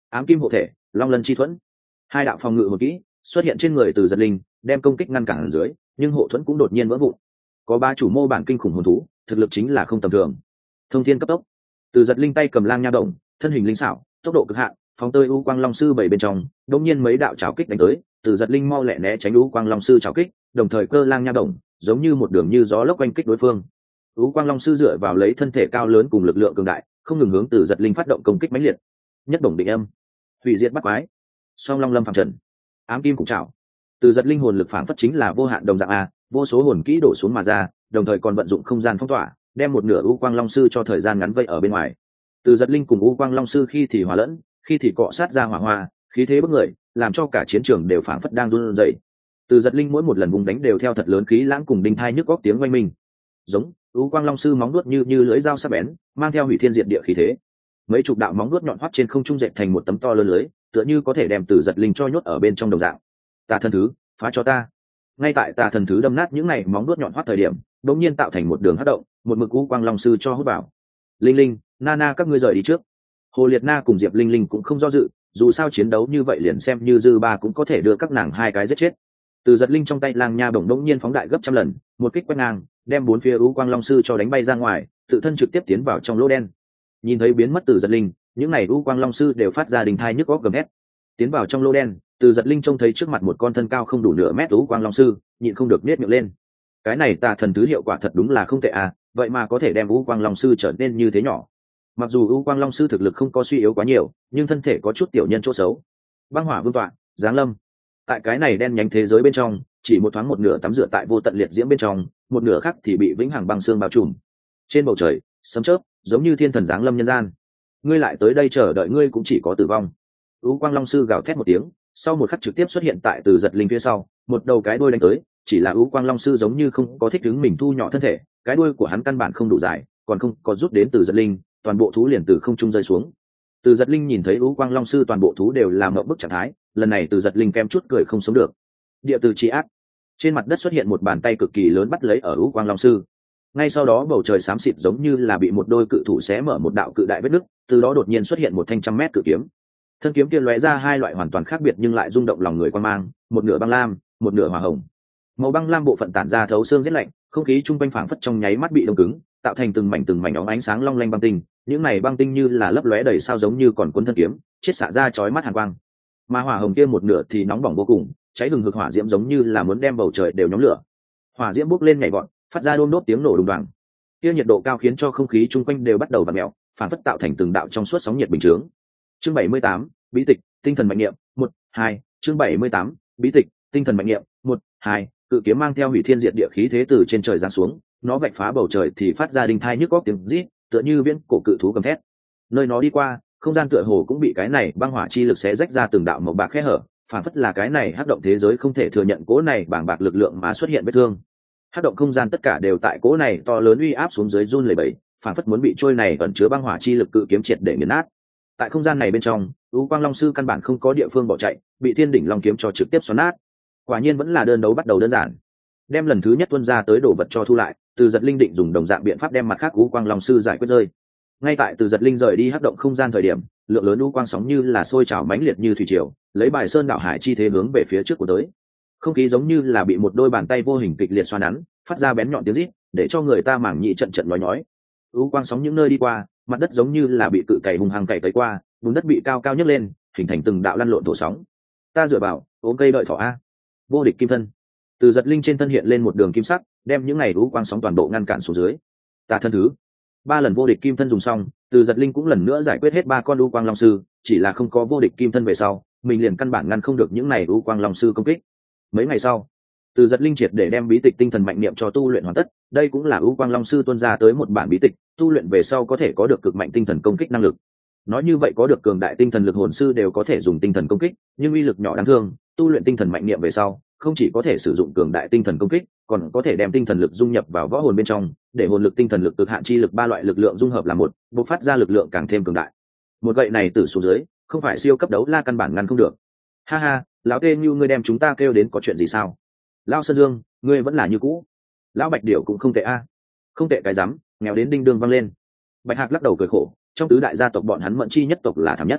ám kim hộ thể, long lân chi thuẫn, hai đạo phòng ngự hồn kỹ xuất hiện trên người Từ Giật Linh, đem công kích ngăn cản ở dưới, nhưng hộ thuẫn cũng đột nhiên vỡ vụn. Có ba chủ mô bản kinh khủng hồn thú, thực lực chính là không tầm thường. Thông thiên cấp tốc, Từ Giật Linh tay cầm lang nha động, thân hình linh xảo, tốc độ cực hạn, phóng tơi u quang long sư bảy bên trong, đột nhiên mấy đạo chảo kích đánh tới, Từ Giật Linh mau lẹ né tránh u quang long sư chảo kích, đồng thời cơ lang nha động, giống như một đường như gió lốc quanh kích đối phương. U quang long sư dựa vào lấy thân thể cao lớn cùng lực lượng cường đại, không ngừng hướng Từ Giật Linh phát động công kích mãnh liệt. Nhất đồng định âm, hủy diệt bắt quái, song long lâm phàm trần, ám kim cũng chảo. Từ Giật Linh hồn lực phản phất chính là vô hạn đồng dạng a, vô số hồn kỹ đổ xuống mà ra, đồng thời còn vận dụng không gian phong tỏa, đem một nửa u quang long sư cho thời gian ngắn vây ở bên ngoài. Từ Giật Linh cùng u quang long sư khi thì hòa lẫn, khi thì cọ sát ra hỏa hoa, khí thế bức người, làm cho cả chiến trường đều phảng phất đang run rẩy. Từ Giật Linh mỗi một lần vùng đánh đều theo thật lớn khí lãng cùng đinh thai nhức góc tiếng oanh minh. Giống, u quang long sư móng vuốt như như lưỡi dao sắc bén, mang theo hủy thiên diệt địa khí thế. Mấy chục đạo móng vuốt nhọn hoắt trên không trung dệt thành một tấm to lớn lưới, tựa như có thể đem Từ Giật Linh cho nhốt ở bên trong đồng dạng. Tà thần thứ, phá cho ta. Ngay tại tà thần thứ đâm nát những này móng vuốt nhọn hoắt thời điểm, đột nhiên tạo thành một đường hất động, một mực u quang long sư cho hút vào. Linh Linh, Nana các ngươi rời đi trước. Hồ Liệt Na cùng Diệp Linh Linh cũng không do dự, dù sao chiến đấu như vậy liền xem như dư ba cũng có thể đưa các nàng hai cái giết chết. Từ Giật Linh trong tay lang nha bổng đống nhiên phóng đại gấp trăm lần, một kích quét ngang, đem bốn phía u quang long sư cho đánh bay ra ngoài, tự thân trực tiếp tiến vào trong lỗ đen. Nhìn thấy biến mất Từ Giật Linh, những này u quang long sư đều phát ra đình thai nhức óc gầm hét. Tiến vào trong lỗ đen, Từ Giật Linh trông thấy trước mặt một con thân cao không đủ nửa mét u quang long sư, nhịn không được nhếch miệng lên. Cái này tà thần thứ hiệu quả thật đúng là không tệ à, vậy mà có thể đem u quang long sư trở nên như thế nhỏ. Mặc dù u quang long sư thực lực không có suy yếu quá nhiều, nhưng thân thể có chút tiểu nhân chỗ xấu. Băng hỏa vương tọa, giáng lâm. Tại cái này đen nhánh thế giới bên trong, chỉ một thoáng một nửa tắm rửa tại vô tận liệt diễm bên trong, một nửa khác thì bị vĩnh hằng băng xương bao trùm. Trên bầu trời, sấm chớp, giống như thiên thần giáng lâm nhân gian. Ngươi lại tới đây chờ đợi ngươi cũng chỉ có tử vong. U quang long sư gào thét một tiếng, sau một khắc trực tiếp xuất hiện tại Từ Giật Linh phía sau, một đầu cái đuôi đánh tới, chỉ là U quang long sư giống như không có thích ứng mình thu nhỏ thân thể, cái đuôi của hắn căn bản không đủ dài, còn không có rút đến Từ Giật Linh, toàn bộ thú liền từ không trung rơi xuống. Từ Giật Linh nhìn thấy U quang long sư toàn bộ thú đều làm ngậm bức trạng thái, lần này Từ Giật Linh kem chút cười không sống được. Địa từ chi ác. Trên mặt đất xuất hiện một bàn tay cực kỳ lớn bắt lấy ở U quang long sư. Ngay sau đó bầu trời xám xịt giống như là bị một đôi cự thủ xé mở một đạo cự đại vết nứt, từ đó đột nhiên xuất hiện một thanh trăm mét cự kiếm. Thân kiếm kia lóe ra hai loại hoàn toàn khác biệt nhưng lại rung động lòng người quan mang, một nửa băng lam, một nửa hỏa hồng. Màu băng lam bộ phận tản ra thấu xương rét lạnh, không khí trung quanh phảng phất trong nháy mắt bị đông cứng, tạo thành từng mảnh từng mảnh óng ánh sáng long lanh băng tinh, những này băng tinh như là lấp lóe đầy sao giống như còn cuốn thân kiếm, chiết xạ ra chói mắt hàn quang. Mà hỏa hồng kia một nửa thì nóng bỏng vô cùng, cháy hừng hực hỏa diễm giống như là muốn đem bầu trời đều nhóm lửa. Hỏa diễm bốc lên nhảy vọt, phát ra đôm đốt tiếng nổ đùng đoàng. Kia nhiệt độ cao khiến cho không khí trung quanh đều bắt đầu vặn mèo, phản phất tạo thành từng đạo trong suốt sóng nhiệt bình chướng. Chương bảy mươi tám, bí tịch, tinh thần mạnh niệm, một, hai, chương bảy mươi tám, bí tịch, tinh thần mạnh niệm, một, hai, cự kiếm mang theo hủy thiên diệt địa khí thế từ trên trời giáng xuống, nó vạch phá bầu trời thì phát ra đinh thai nhức óc tiếng rít, tựa như viễn cổ cự thú gầm thét. Nơi nó đi qua, không gian tựa hồ cũng bị cái này băng hỏa chi lực xé rách ra từng đạo màu bạc khe hở, phản phất là cái này hắc động thế giới không thể thừa nhận cố này bàng bạc lực lượng mà xuất hiện vết thương. Hắc động không gian tất cả đều tại cố này to lớn uy áp xuống dưới run lẩy bẩy, phản phất muốn bị trôi này ẩn chứa băng hỏa chi lực cự kiếm triệt để nghiền nát. Tại không gian này bên trong, U Quang Long sư căn bản không có địa phương bỏ chạy, bị Thiên đỉnh Long kiếm cho trực tiếp xoắn nát. Quả nhiên vẫn là đơn đấu bắt đầu đơn giản. Đem lần thứ nhất tuân ra tới đồ vật cho thu lại, Từ Giật Linh định dùng đồng dạng biện pháp đem mặt khác U Quang Long sư giải quyết rơi. Ngay tại Từ Giật Linh rời đi hắc động không gian thời điểm, lượng lớn U Quang sóng như là sôi trào mãnh liệt như thủy triều, lấy bài sơn đảo hải chi thế hướng về phía trước của tới. Không khí giống như là bị một đôi bàn tay vô hình kịch liệt xoắn nắn, phát ra bén nhọn tiếng rít, để cho người ta mảng nhị trận trận nói nhói. U Quang sóng những nơi đi qua, mặt đất giống như là bị cự cày hung hăng cày tới qua, bùn đất bị cao cao nhấc lên, hình thành từng đạo lăn lộn thổ sóng. Ta dựa vào, ôm cây đợi thỏ a. Vô địch kim thân. Từ Giật Linh trên thân hiện lên một đường kim sắc, đem những này U Quang sóng toàn bộ ngăn cản xuống dưới. Tà thân thứ. Ba lần vô địch kim thân dùng xong, Từ Giật Linh cũng lần nữa giải quyết hết ba con U Quang Long sư, chỉ là không có vô địch kim thân về sau, mình liền căn bản ngăn không được những này U Quang Long sư công kích. Mấy ngày sau, Từ Giật Linh triệt để đem bí tịch tinh thần mạnh niệm cho tu luyện hoàn tất, đây cũng là U Quang Long sư tuân ra tới một bản bí tịch, tu luyện về sau có thể có được cực mạnh tinh thần công kích năng lực. Nói như vậy có được cường đại tinh thần lực hồn sư đều có thể dùng tinh thần công kích, nhưng uy lực nhỏ đáng thương, tu luyện tinh thần mạnh niệm về sau, không chỉ có thể sử dụng cường đại tinh thần công kích, còn có thể đem tinh thần lực dung nhập vào võ hồn bên trong, để hồn lực tinh thần lực cực hạn chi lực ba loại lực lượng dung hợp là một, bộc phát ra lực lượng càng thêm cường đại. Một gậy này từ xuống dưới, không phải siêu cấp đấu la căn bản ngăn không được. Ha ha, lão Tê Như ngươi đem chúng ta kêu đến có chuyện gì sao? Lão Sơn Dương, ngươi vẫn là như cũ. Lão Bạch Điểu cũng không tệ a. Không tệ cái rắm, nghèo đến đinh đương văng lên. Bạch Hạc lắc đầu cười khổ, trong tứ đại gia tộc bọn hắn Mẫn Chi nhất tộc là thảm nhất.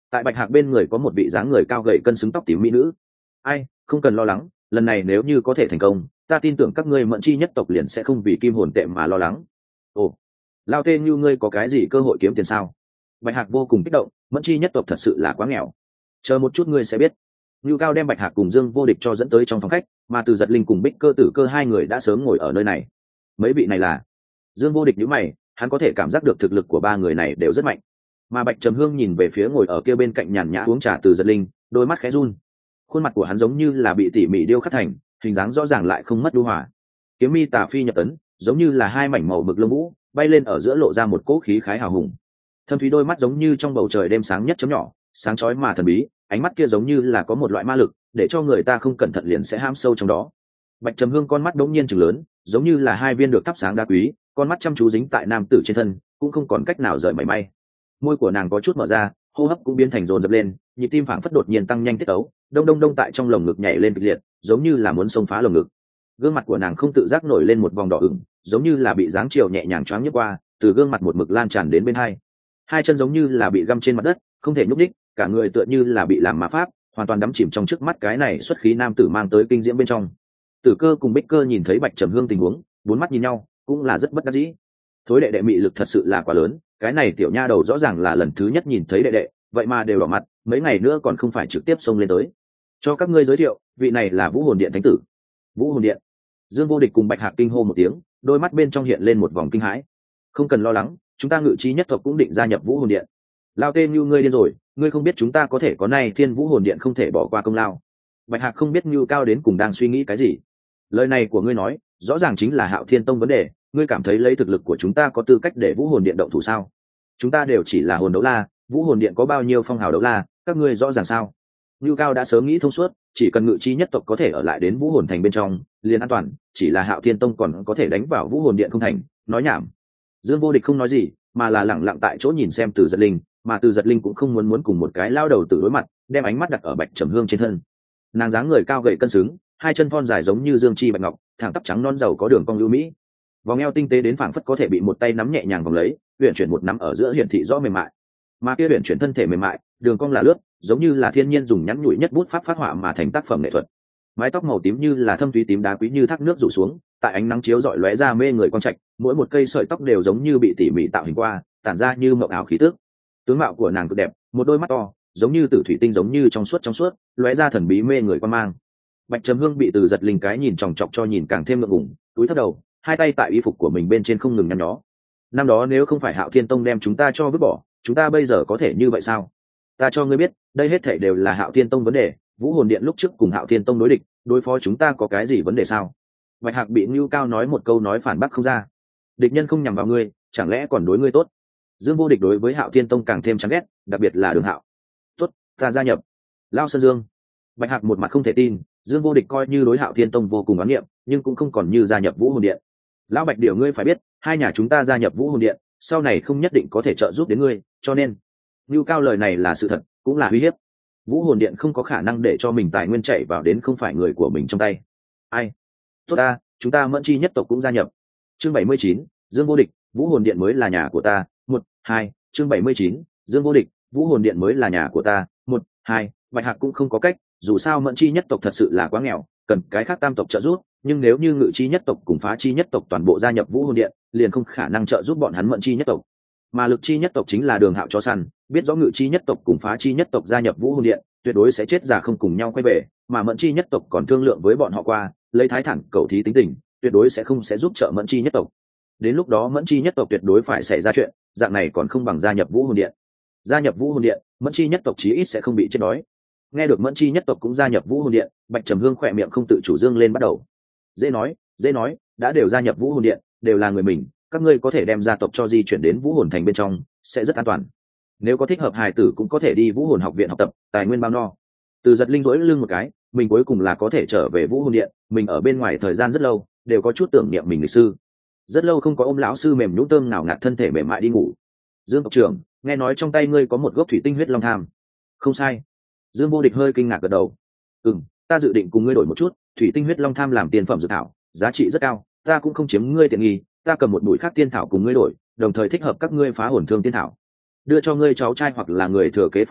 tại Bạch Hạc bên người có một vị dáng người cao gầy cân xứng tóc tím mỹ nữ. Ai, không cần lo lắng, lần này nếu như có thể thành công, ta tin tưởng các ngươi Mẫn Chi nhất tộc liền sẽ không vì kim hồn tệ mà lo lắng. Ồ, lao tên như ngươi có cái gì cơ hội kiếm tiền sao? Bạch Hạc vô cùng kích động, Mẫn Chi nhất tộc thật sự là quá nghèo. Chờ một chút ngươi sẽ biết. Nưu Cao đem Bạch Hạc cùng Dương Vô Địch cho dẫn tới trong phòng khách, mà Từ Giật Linh cùng Bích Cơ Tử Cơ hai người đã sớm ngồi ở nơi này. Mấy vị này là? Dương Vô Địch nhíu mày, hắn có thể cảm giác được thực lực của ba người này đều rất mạnh. Mà Bạch Trầm Hương nhìn về phía ngồi ở kia bên cạnh nhàn nhã uống trà Từ Giật Linh, đôi mắt khẽ run. Khuôn mặt của hắn giống như là bị tỉ mỉ điêu khắc thành, hình dáng rõ ràng lại không mất lưu hòa. Kiếm mi tà phi nhập tấn, giống như là hai mảnh màu mực lông vũ, bay lên ở giữa lộ ra một cỗ khí khái hào hùng. Thâm thúy đôi mắt giống như trong bầu trời đêm sáng nhất chấm nhỏ, sáng chói mà thần bí, ánh mắt kia giống như là có một loại ma lực, để cho người ta không cẩn thận liền sẽ ham sâu trong đó. Bạch Trầm Hương con mắt đống nhiên trừng lớn, giống như là hai viên được thắp sáng đá quý, con mắt chăm chú dính tại nam tử trên thân, cũng không còn cách nào rời mảy may. Môi của nàng có chút mở ra, hô hấp cũng biến thành dồn dập lên, nhịp tim phảng phất đột nhiên tăng nhanh tiết tấu, đông đông đông tại trong lồng ngực nhảy lên kịch liệt, giống như là muốn xông phá lồng ngực. Gương mặt của nàng không tự giác nổi lên một vòng đỏ ửng, giống như là bị dáng chiều nhẹ nhàng choáng nhấp qua, từ gương mặt một mực lan tràn đến bên hai. Hai chân giống như là bị găm trên mặt đất, không thể nhúc nhích, cả người tựa như là bị làm ma pháp, hoàn toàn đắm chìm trong trước mắt cái này xuất khí nam tử mang tới kinh diễm bên trong. Tử Cơ cùng Bích Cơ nhìn thấy Bạch Trầm Hương tình huống, bốn mắt nhìn nhau, cũng là rất bất đắc dĩ. Thối đệ đệ mị lực thật sự là quá lớn, cái này tiểu nha đầu rõ ràng là lần thứ nhất nhìn thấy đệ đệ, vậy mà đều đỏ mặt, mấy ngày nữa còn không phải trực tiếp xông lên tới. Cho các ngươi giới thiệu, vị này là Vũ Hồn Điện thánh tử. Vũ Hồn Điện. Dương Vô Địch cùng Bạch Hạc kinh hô một tiếng, đôi mắt bên trong hiện lên một vòng kinh hãi. Không cần lo lắng, chúng ta Ngự Chi nhất tộc cũng định gia nhập Vũ Hồn Điện. Lao tên như ngươi điên rồi, ngươi không biết chúng ta có thể có nay Thiên Vũ Hồn Điện không thể bỏ qua công lao. Bạch Hạc không biết Nưu Cao đến cùng đang suy nghĩ cái gì. Lời này của ngươi nói, rõ ràng chính là Hạo Thiên Tông vấn đề, ngươi cảm thấy lấy thực lực của chúng ta có tư cách để Vũ Hồn Điện động thủ sao? Chúng ta đều chỉ là hồn đấu la, Vũ Hồn Điện có bao nhiêu phong hào đấu la, các ngươi rõ ràng sao? Nưu Cao đã sớm nghĩ thông suốt, chỉ cần Ngự Chi nhất tộc có thể ở lại đến Vũ Hồn Thành bên trong, liền an toàn, chỉ là Hạo Thiên Tông còn có thể đánh vào Vũ Hồn Điện không thành, nói nhảm. Dương Vô Địch không nói gì, mà là lẳng lặng tại chỗ nhìn xem Từ Giật Linh, mà Từ Giật Linh cũng không muốn muốn cùng một cái lao đầu tử đối mặt, đem ánh mắt đặt ở Bạch Trầm Hương trên thân. Nàng dáng người cao gầy cân xứng, hai chân thon dài giống như dương chi bạch ngọc, thẳng tắp trắng non giàu có đường cong ưu mỹ, vòng eo tinh tế đến phảng phất có thể bị một tay nắm nhẹ nhàng vòng lấy, uyển chuyển một nắm ở giữa hiển thị rõ mềm mại, mà kia uyển chuyển thân thể mềm mại, đường cong là lướt, giống như là thiên nhiên dùng nhắn nhủi nhất bút pháp phát họa mà thành tác phẩm nghệ thuật. Mái tóc màu tím như là thâm thúy tím đá quý như thác nước rủ xuống, tại ánh nắng chiếu rọi lóe ra mê người quang trạch, mỗi một cây sợi tóc đều giống như bị tỉ mỉ tạo hình qua, tản ra như mộng ảo khí tức. Tướng mạo của nàng cực đẹp, một đôi mắt to, giống như tử thủy tinh giống như trong suốt trong suốt, lóe ra thần bí mê người quan mang. Bạch Trầm Hương bị Từ Giật Linh cái nhìn chòng chọc cho nhìn càng thêm ngượng ngùng, túi thấp đầu, hai tay tại y phục của mình bên trên không ngừng nhăn nhó. Năm đó nếu không phải Hạo Thiên Tông đem chúng ta cho vứt bỏ, chúng ta bây giờ có thể như vậy sao? Ta cho ngươi biết, đây hết thảy đều là Hạo Thiên Tông vấn đề, Vũ Hồn Điện lúc trước cùng Hạo Thiên Tông đối địch, đối phó chúng ta có cái gì vấn đề sao? Bạch Hạc bị Nưu Cao nói một câu nói phản bác không ra. Địch nhân không nhằm vào ngươi, chẳng lẽ còn đối ngươi tốt? Dương Vô Địch đối với Hạo Thiên Tông càng thêm chán ghét, đặc biệt là Đường Hạo. Tốt, ta gia nhập. Lao Sơn Dương. Bạch Hạc một mặt không thể tin, Dương Vô Địch coi như đối Hạo Thiên Tông vô cùng oán niệm, nhưng cũng không còn như gia nhập Vũ Hồn Điện. Lão Bạch Điểu ngươi phải biết, hai nhà chúng ta gia nhập Vũ Hồn Điện, sau này không nhất định có thể trợ giúp đến ngươi, cho nên, Nưu Cao lời này là sự thật, cũng là uy hiếp. Vũ Hồn Điện không có khả năng để cho mình tài nguyên chạy vào đến không phải người của mình trong tay. Ai? Tốt ta, chúng ta Mẫn Chi nhất tộc cũng gia nhập. Chương bảy mươi chín, Dương Vô Địch, Vũ Hồn Điện mới là nhà của ta. Một, hai, chương bảy mươi chín, Dương Vô Địch, Vũ Hồn Điện mới là nhà của ta. Một, hai, Bạch Hạc cũng không có cách, dù sao Mẫn Chi nhất tộc thật sự là quá nghèo, cần cái khác tam tộc trợ giúp, nhưng nếu như Ngự Chi nhất tộc cùng Phá Chi nhất tộc toàn bộ gia nhập Vũ Hồn Điện, liền không khả năng trợ giúp bọn hắn Mẫn Chi nhất tộc. Mà Lực Chi nhất tộc chính là Đường Hạo cho săn, biết rõ Ngự Chi nhất tộc cùng Phá Chi nhất tộc gia nhập Vũ Hồn Điện, tuyệt đối sẽ chết già không cùng nhau quay về, mà Mẫn Chi nhất tộc còn thương lượng với bọn họ qua, lấy thái thản cầu thí tính tình, tuyệt đối sẽ không sẽ giúp trợ Mẫn Chi nhất tộc. Đến lúc đó Mẫn Chi nhất tộc tuyệt đối phải xảy ra chuyện, dạng này còn không bằng gia nhập Vũ Hồn Điện. Gia nhập Vũ Hồn Điện, Mẫn Chi nhất tộc chí ít sẽ không bị chết đói. Nghe được Mẫn Chi nhất tộc cũng gia nhập Vũ Hồn Điện, Bạch Trầm Hương khỏe miệng không tự chủ dương lên bắt đầu. Dễ nói, dễ nói, đã đều gia nhập Vũ Hồn Điện, đều là người mình, các ngươi có thể đem gia tộc cho di chuyển đến Vũ Hồn Thành bên trong, sẽ rất an toàn. Nếu có thích hợp hài tử cũng có thể đi Vũ Hồn học viện học tập, tài nguyên bao no. Từ Giật Linh rỗi lưng một cái, mình cuối cùng là có thể trở về Vũ Hồn Điện, mình ở bên ngoài thời gian rất lâu, đều có chút tưởng niệm mình lịch sư. Rất lâu không có ôm lão sư mềm nhũn tơm nào ngạt thân thể mềm mại đi ngủ. Dương tộc trưởng, nghe nói trong tay ngươi có một gốc thủy tinh huyết long tham. Không sai. Dương Vô Địch hơi kinh ngạc gật đầu. Ừm, ta dự định cùng ngươi đổi một chút, thủy tinh huyết long tham làm tiền phẩm dược thảo, giá trị rất cao, ta cũng không chiếm ngươi tiện nghi, ta cầm một bụi khác tiên thảo cùng ngươi đổi, đồng thời thích hợp các ngươi phá hồn thương tiên thảo, đưa cho ngươi cháu trai hoặc là người thừa kế phục dụng,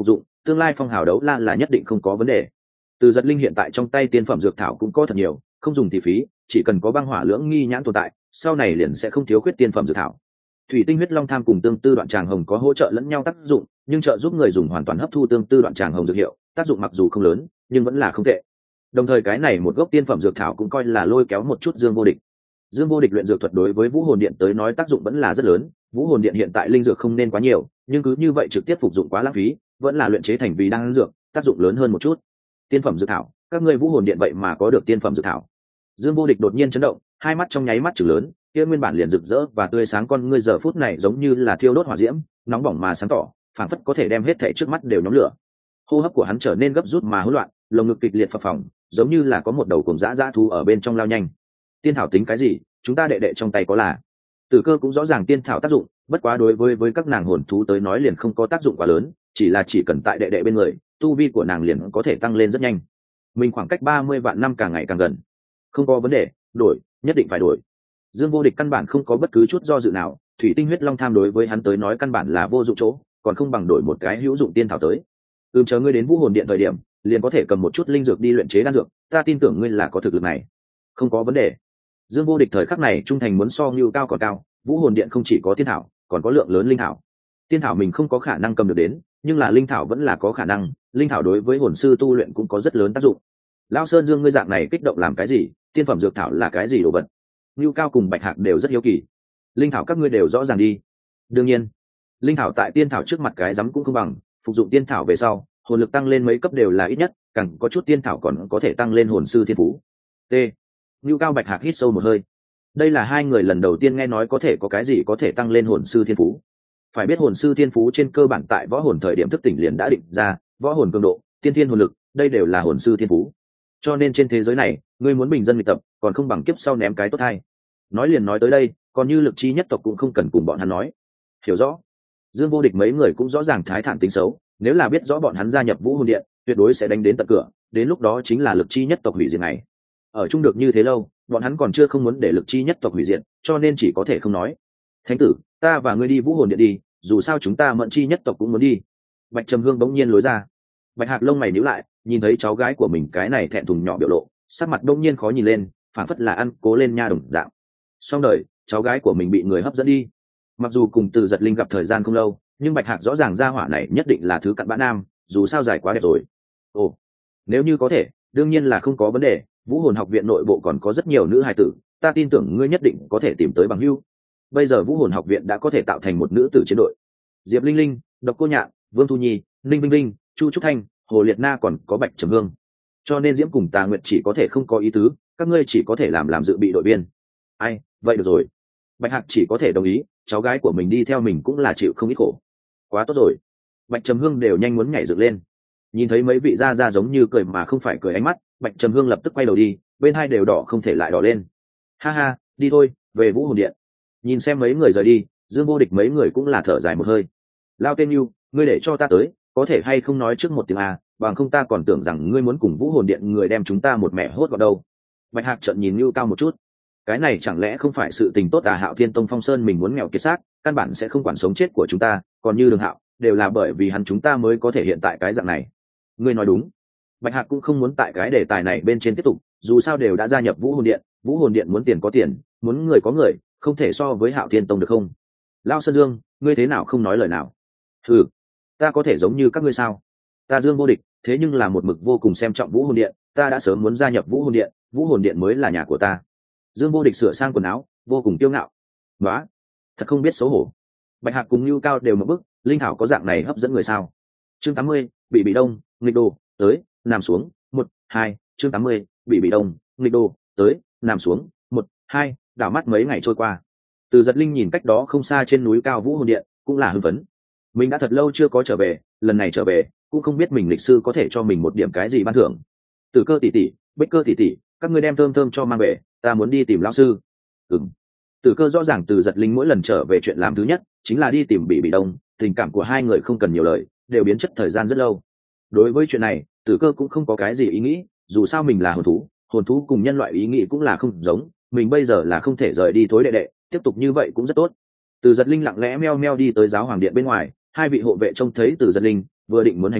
tương lai phong hào đấu la là nhất định không có vấn đề. Từ Giật Linh hiện tại trong tay tiên phẩm dược thảo cũng có thật nhiều, không dùng thì phí, chỉ cần có băng hỏa lưỡng nghi nhãn tồn tại, sau này liền sẽ không thiếu khuyết tiên phẩm dược thảo. Thủy tinh huyết long tham cùng tương tư đoạn tràng hồng có hỗ trợ lẫn nhau tác dụng, nhưng trợ giúp người dùng hoàn toàn hấp thu tương tư đoạn tràng hồng dược hiệu, tác dụng mặc dù không lớn, nhưng vẫn là không tệ. Đồng thời cái này một gốc tiên phẩm dược thảo cũng coi là lôi kéo một chút Dương Vô Địch. Dương Vô Địch luyện dược thuật đối với Vũ Hồn Điện tới nói tác dụng vẫn là rất lớn, Vũ Hồn Điện hiện tại linh dược không nên quá nhiều, nhưng cứ như vậy trực tiếp phục dụng quá lãng phí, vẫn là luyện chế thành vì đan dược, tác dụng lớn hơn một chút. Tiên phẩm dược thảo, các ngươi Vũ Hồn Điện vậy mà có được tiên phẩm dược thảo. Dương Vô Địch đột nhiên chấn động, hai mắt trong nháy mắt trừng lớn, kia nguyên bản liền rực rỡ và tươi sáng con ngươi giờ phút này giống như là thiêu đốt hỏa diễm, nóng bỏng mà sáng tỏ, phảng phất có thể đem hết thảy trước mắt đều nhóm lửa. Hô hấp của hắn trở nên gấp rút mà hỗn loạn, lồng ngực kịch liệt phập phồng, giống như là có một đầu cuồng dã dã thú ở bên trong lao nhanh. Tiên thảo tính cái gì, chúng ta đệ đệ trong tay có là. Tử Cơ cũng rõ ràng tiên thảo tác dụng, bất quá đối với với các nàng hồn thú tới nói liền không có tác dụng quá lớn, chỉ là chỉ cần tại đệ đệ bên người, tu vi của nàng liền có thể tăng lên rất nhanh. Mình khoảng cách ba mươi vạn năm càng ngày càng gần. Không có vấn đề, đổi, nhất định phải đổi. Dương Vô Địch căn bản không có bất cứ chút do dự nào, thủy tinh huyết long tham đối với hắn tới nói căn bản là vô dụng chỗ, còn không bằng đổi một cái hữu dụng tiên thảo tới. Ừm, chờ ngươi đến Vũ Hồn Điện thời điểm, liền có thể cầm một chút linh dược đi luyện chế đan dược, ta tin tưởng ngươi là có thực lực này. Không có vấn đề. Dương Vô Địch thời khắc này trung thành muốn so Nưu Cao còn cao, Vũ Hồn Điện không chỉ có tiên thảo, còn có lượng lớn linh thảo. Tiên thảo mình không có khả năng cầm được đến, nhưng là linh thảo vẫn là có khả năng, linh thảo đối với hồn sư tu luyện cũng có rất lớn tác dụng. Lão Sơn Dương, ngươi dạng này kích động làm cái gì? Tiên phẩm dược thảo là cái gì đồ vật? Nưu Cao cùng Bạch Hạc đều rất hiếu kỳ. Linh thảo các ngươi đều rõ ràng đi. Đương nhiên, linh thảo tại tiên thảo trước mặt cái rắm cũng không bằng, phục dụng tiên thảo về sau, hồn lực tăng lên mấy cấp đều là ít nhất, càng có chút tiên thảo còn có thể tăng lên hồn sư thiên phú. T. Nưu Cao Bạch Hạc hít sâu một hơi. Đây là hai người lần đầu tiên nghe nói có thể có cái gì có thể tăng lên hồn sư thiên phú. Phải biết hồn sư thiên phú trên cơ bản tại võ hồn thời điểm thức tỉnh liền đã định ra, võ hồn cường độ, tiên thiên hồn lực, đây đều là hồn sư thiên phú. Cho nên trên thế giới này, ngươi muốn bình dân luyện tập, còn không bằng kiếp sau ném cái tốt hay. Nói liền nói tới đây, còn như lực chi nhất tộc cũng không cần cùng bọn hắn nói. Hiểu rõ. Dương Vô Địch mấy người cũng rõ ràng thái thản tính xấu, nếu là biết rõ bọn hắn gia nhập Vũ Hồn Điện, tuyệt đối sẽ đánh đến tận cửa, đến lúc đó chính là lực chi nhất tộc hủy diệt này. Ở chung được như thế lâu, bọn hắn còn chưa không muốn để lực chi nhất tộc hủy diệt, cho nên chỉ có thể không nói. Thánh tử, ta và ngươi đi Vũ Hồn Điện đi, dù sao chúng ta Mẫn chi nhất tộc cũng muốn đi. Bạch Trầm Hương bỗng nhiên lối ra. Bạch Hạc lông mày nhíu lại, nhìn thấy cháu gái của mình cái này thẹn thùng nhỏ biểu lộ, sắc mặt đông nhiên khó nhìn lên, phản phất là ăn cố lên nha đồng dạng. Xong đời, cháu gái của mình bị người hấp dẫn đi. Mặc dù cùng Từ Giật Linh gặp thời gian không lâu, nhưng Bạch Hạc rõ ràng gia hỏa này nhất định là thứ cặn bã nam, dù sao dài quá đẹp rồi. Ồ, nếu như có thể, đương nhiên là không có vấn đề. Vũ Hồn học viện nội bộ còn có rất nhiều nữ hài tử, ta tin tưởng ngươi nhất định có thể tìm tới bằng hữu. Bây giờ Vũ Hồn học viện đã có thể tạo thành một nữ tử chiến đội. Diệp Linh Linh, Độc Cô Nhạn, Vương Thu Nhi, Ninh Vinh Vinh, Chu Trúc Thanh, Hồ Liệt Na còn có Bạch Trầm Hương. Cho nên Diễm cùng Tà Nguyệt chỉ có thể không có ý tứ, các ngươi chỉ có thể làm làm dự bị đội viên. Ai, vậy được rồi. Bạch Hạc chỉ có thể đồng ý, cháu gái của mình đi theo mình cũng là chịu không ít khổ. Quá tốt rồi. Bạch Trầm Hương đều nhanh muốn nhảy dựng lên. Nhìn thấy mấy vị gia gia giống như cười mà không phải cười ánh mắt, Bạch Trầm Hương lập tức quay đầu đi, bên hai đều đỏ không thể lại đỏ lên. Ha ha, đi thôi, về Vũ Hồn Điện. Nhìn xem mấy người rời đi, Dương Vô Địch mấy người cũng là thở dài một hơi. Lao tên yêu, ngươi để cho ta tới, có thể hay không nói trước một tiếng à, bằng không ta còn tưởng rằng ngươi muốn cùng Vũ Hồn Điện người đem chúng ta một mẹ hốt vào đâu. Bạch Hạc trợn nhìn Nưu Cao một chút. Cái này chẳng lẽ không phải sự tình tốt à? Hạo Thiên Tông Phong Sơn mình muốn nghèo kiệt xác, căn bản sẽ không quản sống chết của chúng ta, còn như Đường Hạo, đều là bởi vì hắn chúng ta mới có thể hiện tại cái dạng này. Ngươi nói đúng. Bạch Hạc cũng không muốn tại cái đề tài này bên trên tiếp tục, dù sao đều đã gia nhập Vũ Hồn Điện, Vũ Hồn Điện muốn tiền có tiền, muốn người có người, không thể so với Hạo Thiên Tông được không? Lao Sơn Dương, ngươi thế nào không nói lời nào? Ừ, ta có thể giống như các ngươi sao? Ta Dương Vô Địch, thế nhưng là một mực vô cùng xem trọng Vũ Hồn Điện, ta đã sớm muốn gia nhập Vũ Hồn Điện, Vũ Hồn Điện mới là nhà của ta. Dương Vô Địch sửa sang quần áo, vô cùng kiêu ngạo. Nóa, thật không biết xấu hổ. Bạch Hạc cùng Nưu Cao đều một bức, linh thảo có dạng này hấp dẫn người sao? Chương tám mươi, bị bị đông, nghịch đồ, tới, nằm xuống, một, hai, chương tám mươi, bị bị đông, nghịch đồ, tới, nằm xuống, một, hai, đảo mắt mấy ngày trôi qua. Từ Giật Linh nhìn cách đó không xa trên núi cao Vũ Hồn Điện, cũng là hưng phấn. Mình đã thật lâu chưa có trở về, lần này trở về, cũng không biết mình lịch sư có thể cho mình một điểm cái gì ban thưởng. Tử Cơ tỷ tỷ, Bích Cơ tỷ tỷ, các ngươi đem thơm thơm cho mang về, ta muốn đi tìm lão sư. Ừm. Tử Cơ rõ ràng Từ Giật Linh mỗi lần trở về chuyện làm thứ nhất chính là đi tìm Bị Bị Đông, tình cảm của hai người không cần nhiều lời, đều biến chất thời gian rất lâu. Đối với chuyện này, Tử Cơ cũng không có cái gì ý nghĩ, dù sao mình là hồn thú, hồn thú cùng nhân loại ý nghĩ cũng là không giống, mình bây giờ là không thể rời đi thối đệ đệ, tiếp tục như vậy cũng rất tốt. Từ Giật Linh lặng lẽ meo meo đi tới giáo hoàng điện bên ngoài, hai vị hộ vệ trông thấy Từ Giật Linh, vừa định muốn hành lễ,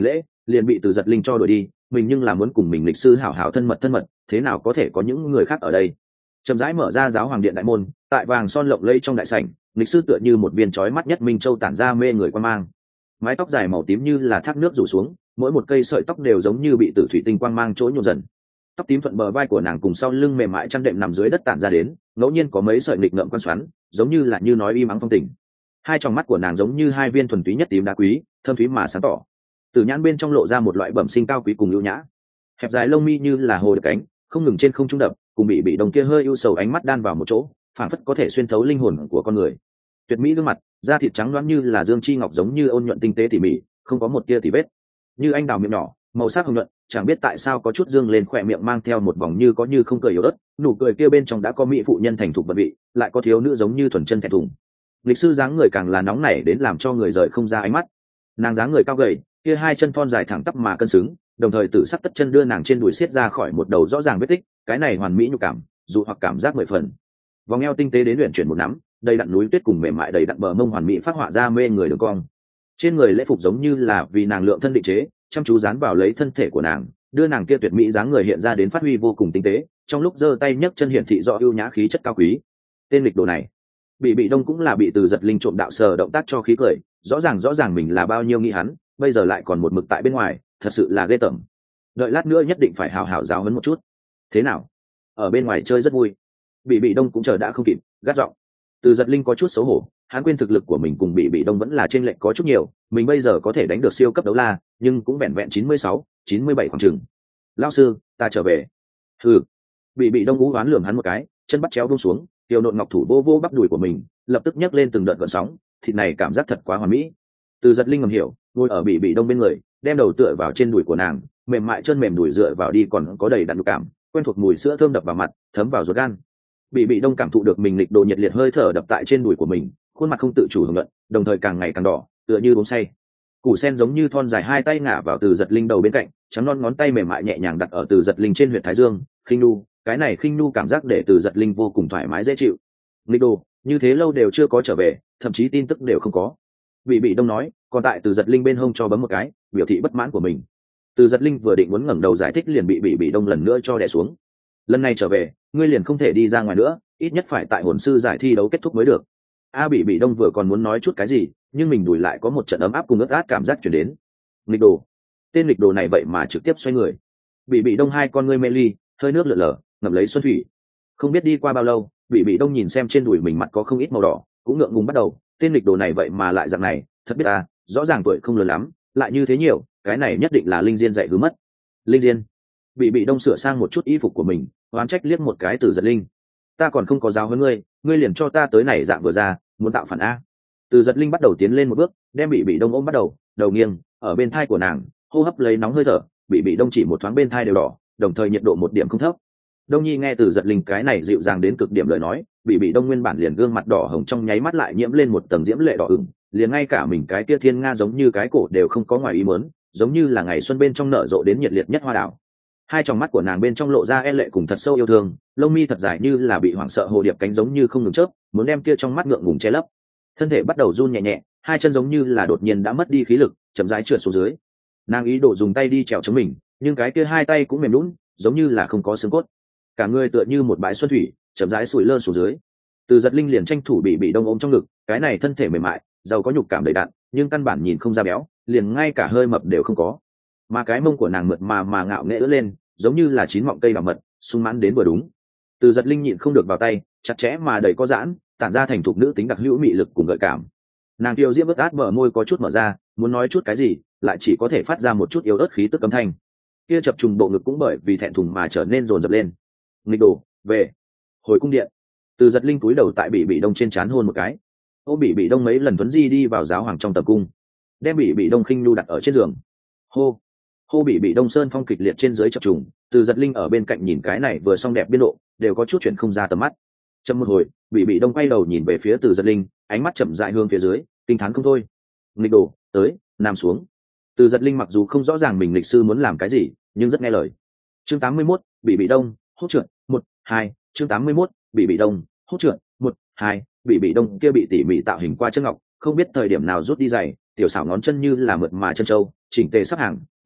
liền bị từ giật linh cho đuổi đi, mình nhưng là muốn cùng mình lịch sư hảo hảo thân mật thân mật, thế nào có thể có những người khác ở đây. Chậm rãi mở ra giáo hoàng điện đại môn, tại vàng son lộng lẫy trong đại sảnh, lịch sư tựa như một viên chói mắt nhất minh châu tản ra mê người quan mang. Mái tóc dài màu tím như là thác nước rủ xuống, mỗi một cây sợi tóc đều giống như bị tử thủy tinh quang mang trỗi nhộn dần. Tóc tím thuận bờ vai của nàng cùng sau lưng mềm mại chăn đệm nằm dưới đất tản ra đến, ngẫu nhiên có mấy sợi nghịch ngợm quan xoắn, giống như là như nói y mắng phong tình. Hai tròng mắt của nàng giống như hai viên thuần túy nhất tím đá quý, thâm thúy mà sáng tỏ. Từ nhãn bên trong lộ ra một loại bẩm sinh cao quý cùng ưu nhã. Hẹp dài lông mi như là hồ được cánh, không ngừng trên không trung đập, cùng bị bị đồng kia hơi ưu sầu ánh mắt đan vào một chỗ, phảng phất có thể xuyên thấu linh hồn của con người. Tuyệt mỹ gương mặt, da thịt trắng loáng như là dương chi ngọc, giống như ôn nhuận tinh tế tỉ mỉ, không có một tia tì vết. Như anh đào miệng nhỏ, màu sắc hồng nhuận, chẳng biết tại sao có chút dương lên khỏe miệng mang theo một vòng như có như không cười yếu ớt, nụ cười kia bên trong đã có mỹ phụ nhân thành thục bật vị, lại có thiếu nữ giống như thuần chân thẹn thùng. Lịch sư dáng người càng là nóng nảy đến làm cho người rời không ra ánh mắt. Nàng dáng người cao gầy, kia hai chân thon dài thẳng tắp mà cân xứng, đồng thời tự sắc tất chân đưa nàng trên đùi xiết ra khỏi một đầu rõ ràng vết tích, cái này hoàn mỹ nhục cảm, dù hoặc cảm giác mười phần. Vòng eo tinh tế đến luyện chuyển một nắm, đầy đặn núi tuyết cùng mềm mại đầy đặn bờ mông hoàn mỹ phát họa ra mê người đường cong. Trên người lễ phục giống như là vì nàng lượng thân định chế, chăm chú dán vào lấy thân thể của nàng, đưa nàng kia tuyệt mỹ dáng người hiện ra đến phát huy vô cùng tinh tế, trong lúc giơ tay nhấc chân hiển thị rõ ưu nhã khí chất cao quý. Tên lịch đồ này, bị bị đông cũng là bị từ giật linh trộm đạo sờ động tác cho khí cười, rõ ràng rõ ràng mình là bao nhiêu nghĩ hắn, bây giờ lại còn một mực tại bên ngoài, thật sự là ghê tởm. Đợi lát nữa nhất định phải hào hào giáo huấn một chút. Thế nào, ở bên ngoài chơi rất vui? Bị bị đông cũng chờ đã không kịp, gắt giọng. Từ giật linh có chút xấu hổ, hắn quên thực lực của mình cùng bị bị đông vẫn là trên lệnh có chút nhiều, mình bây giờ có thể đánh được siêu cấp đấu la, nhưng cũng vẹn vẹn chín mươi sáu, chín mươi bảy khoảng chừng. Lão sư, ta trở về. Ừ. Bị bị đông ú oán lườm hắn một cái, chân bắt chéo buông xuống, tiểu nộn ngọc thủ vô vô bắp đùi của mình, lập tức nhấc lên từng đợt gợn sóng, thịt này cảm giác thật quá hoàn mỹ. Từ giật linh ngầm hiểu, ngồi ở bị bị đông bên người, đem đầu tựa vào trên đùi của nàng, mềm mại chân mềm đùi dựa vào đi còn có đầy đặn cảm, quen thuộc mùi sữa thơm đập vào mặt, thấm vào ruột gan. Bị bị đông cảm thụ được mình lịch độ nhiệt liệt hơi thở đập tại trên đùi của mình, khuôn mặt không tự chủ hưởng luận, đồng thời càng ngày càng đỏ, tựa như uống say. Củ sen giống như thon dài hai tay ngả vào từ giật linh đầu bên cạnh, trắng non ngón tay mềm mại nhẹ nhàng đặt ở từ giật linh trên huyệt thái dương, khinh nu, cái này khinh nu cảm giác để từ giật linh vô cùng thoải mái dễ chịu. Lịch đồ, như thế lâu đều chưa có trở về, thậm chí tin tức đều không có. Bị bị đông nói, còn tại từ giật linh bên hông cho bấm một cái, biểu thị bất mãn của mình. Từ giật linh vừa định muốn ngẩng đầu giải thích liền bị bị bị đông lần nữa cho đè xuống. Lần này trở về, ngươi liền không thể đi ra ngoài nữa, ít nhất phải tại hồn sư giải thi đấu kết thúc mới được. A bị bị đông vừa còn muốn nói chút cái gì, nhưng mình đùi lại có một trận ấm áp cùng ướt át cảm giác chuyển đến. Nghịch đồ, tên nghịch đồ này vậy mà trực tiếp xoay người. Bị bị đông hai con ngươi mê ly, hơi nước lượn lờ, ngập lấy xuân thủy. Không biết đi qua bao lâu, bị bị đông nhìn xem trên đùi mình mặt có không ít màu đỏ, cũng ngượng ngùng bắt đầu. Tên nghịch đồ này vậy mà lại dạng này, thật biết à, rõ ràng tuổi không lớn lắm, lại như thế nhiều, cái này nhất định là linh diên dạy hứa mất. Linh diên. Bị bị đông sửa sang một chút y phục của mình, oán trách liếc một cái từ giật linh. Ta còn không có giáo hơn ngươi, ngươi liền cho ta tới này dạng vừa ra, muốn tạo phản a. Từ giật linh bắt đầu tiến lên một bước, đem bị bị đông ôm bắt đầu, đầu nghiêng ở bên thai của nàng, hô hấp lấy nóng hơi thở, bị bị đông chỉ một thoáng bên thai đều đỏ, đồng thời nhiệt độ một điểm không thấp. Đông nhi nghe từ giật linh cái này dịu dàng đến cực điểm lời nói, bị bị đông nguyên bản liền gương mặt đỏ hồng trong nháy mắt lại nhiễm lên một tầng diễm lệ đỏ ửng, liền ngay cả mình cái kia thiên nga giống như cái cổ đều không có ngoài ý muốn, giống như là ngày xuân bên trong nở rộ đến nhiệt liệt nhất hoa đảo. Hai tròng mắt của nàng bên trong lộ ra e lệ cùng thật sâu yêu thương, lông mi thật dài như là bị hoảng sợ hồ điệp cánh giống như không ngừng chớp, muốn đem kia trong mắt ngượng ngùng che lấp. Thân thể bắt đầu run nhẹ nhẹ, hai chân giống như là đột nhiên đã mất đi khí lực, chậm rãi trượt xuống dưới. Nàng ý đồ dùng tay đi trèo chống mình, nhưng cái kia hai tay cũng mềm lún, giống như là không có xương cốt. Cả người tựa như một bãi xuân thủy, chậm rãi sủi lơ xuống dưới. Từ giật linh liền tranh thủ bị bị đông ôm trong ngực, cái này thân thể mềm mại, giàu có nhục cảm đầy đặn, nhưng căn bản nhìn không ra béo, liền ngay cả hơi mập đều không có. Mà cái mông của nàng mượt mà mà ngạo nghễ ưỡn lên, giống như là chín mọng cây bảo mật, sung mãn đến vừa đúng. Từ giật linh nhịn không được vào tay, chặt chẽ mà đầy có giãn, tản ra thành thục nữ tính đặc hữu mị lực cùng gợi cảm. Nàng tiêu diễm ướt át mở môi có chút mở ra, muốn nói chút cái gì, lại chỉ có thể phát ra một chút yếu ớt khí tức âm thanh. Kia chập trùng bộ ngực cũng bởi vì thẹn thùng mà trở nên rồn rập lên. Nghịch đồ, về, hồi cung điện. Từ giật linh cúi đầu tại bị bị đông trên trán hôn một cái. Ô bị bị đông mấy lần tuấn di đi vào giáo hoàng trong tập cung, đem bị bị đông khinh nhu đặt ở trên giường. Hô, hô bị bị đông sơn phong kịch liệt trên dưới chập trùng. Từ giật linh ở bên cạnh nhìn cái này vừa xong đẹp biên độ, đều có chút chuyện không ra tầm mắt. Chậm một hồi, bị bị đông quay đầu nhìn về phía từ giật linh, ánh mắt chậm dại hướng phía dưới, kinh thán không thôi. Nghịch đồ, tới, nằm xuống. Từ giật linh mặc dù không rõ ràng mình lịch sư muốn làm cái gì, nhưng rất nghe lời. Chương tám mươi mốt, bị bị đông hốt trượt, một, hai. Chương tám mươi mốt, bị bị đông hốt trượt, một, hai. Bị bị đông kia bị tỉ mỉ tạo hình qua chân ngọc, không biết thời điểm nào rút đi giày, tiểu xảo ngón chân như là mượt mà chân trâu, chỉnh tề sắp hàng,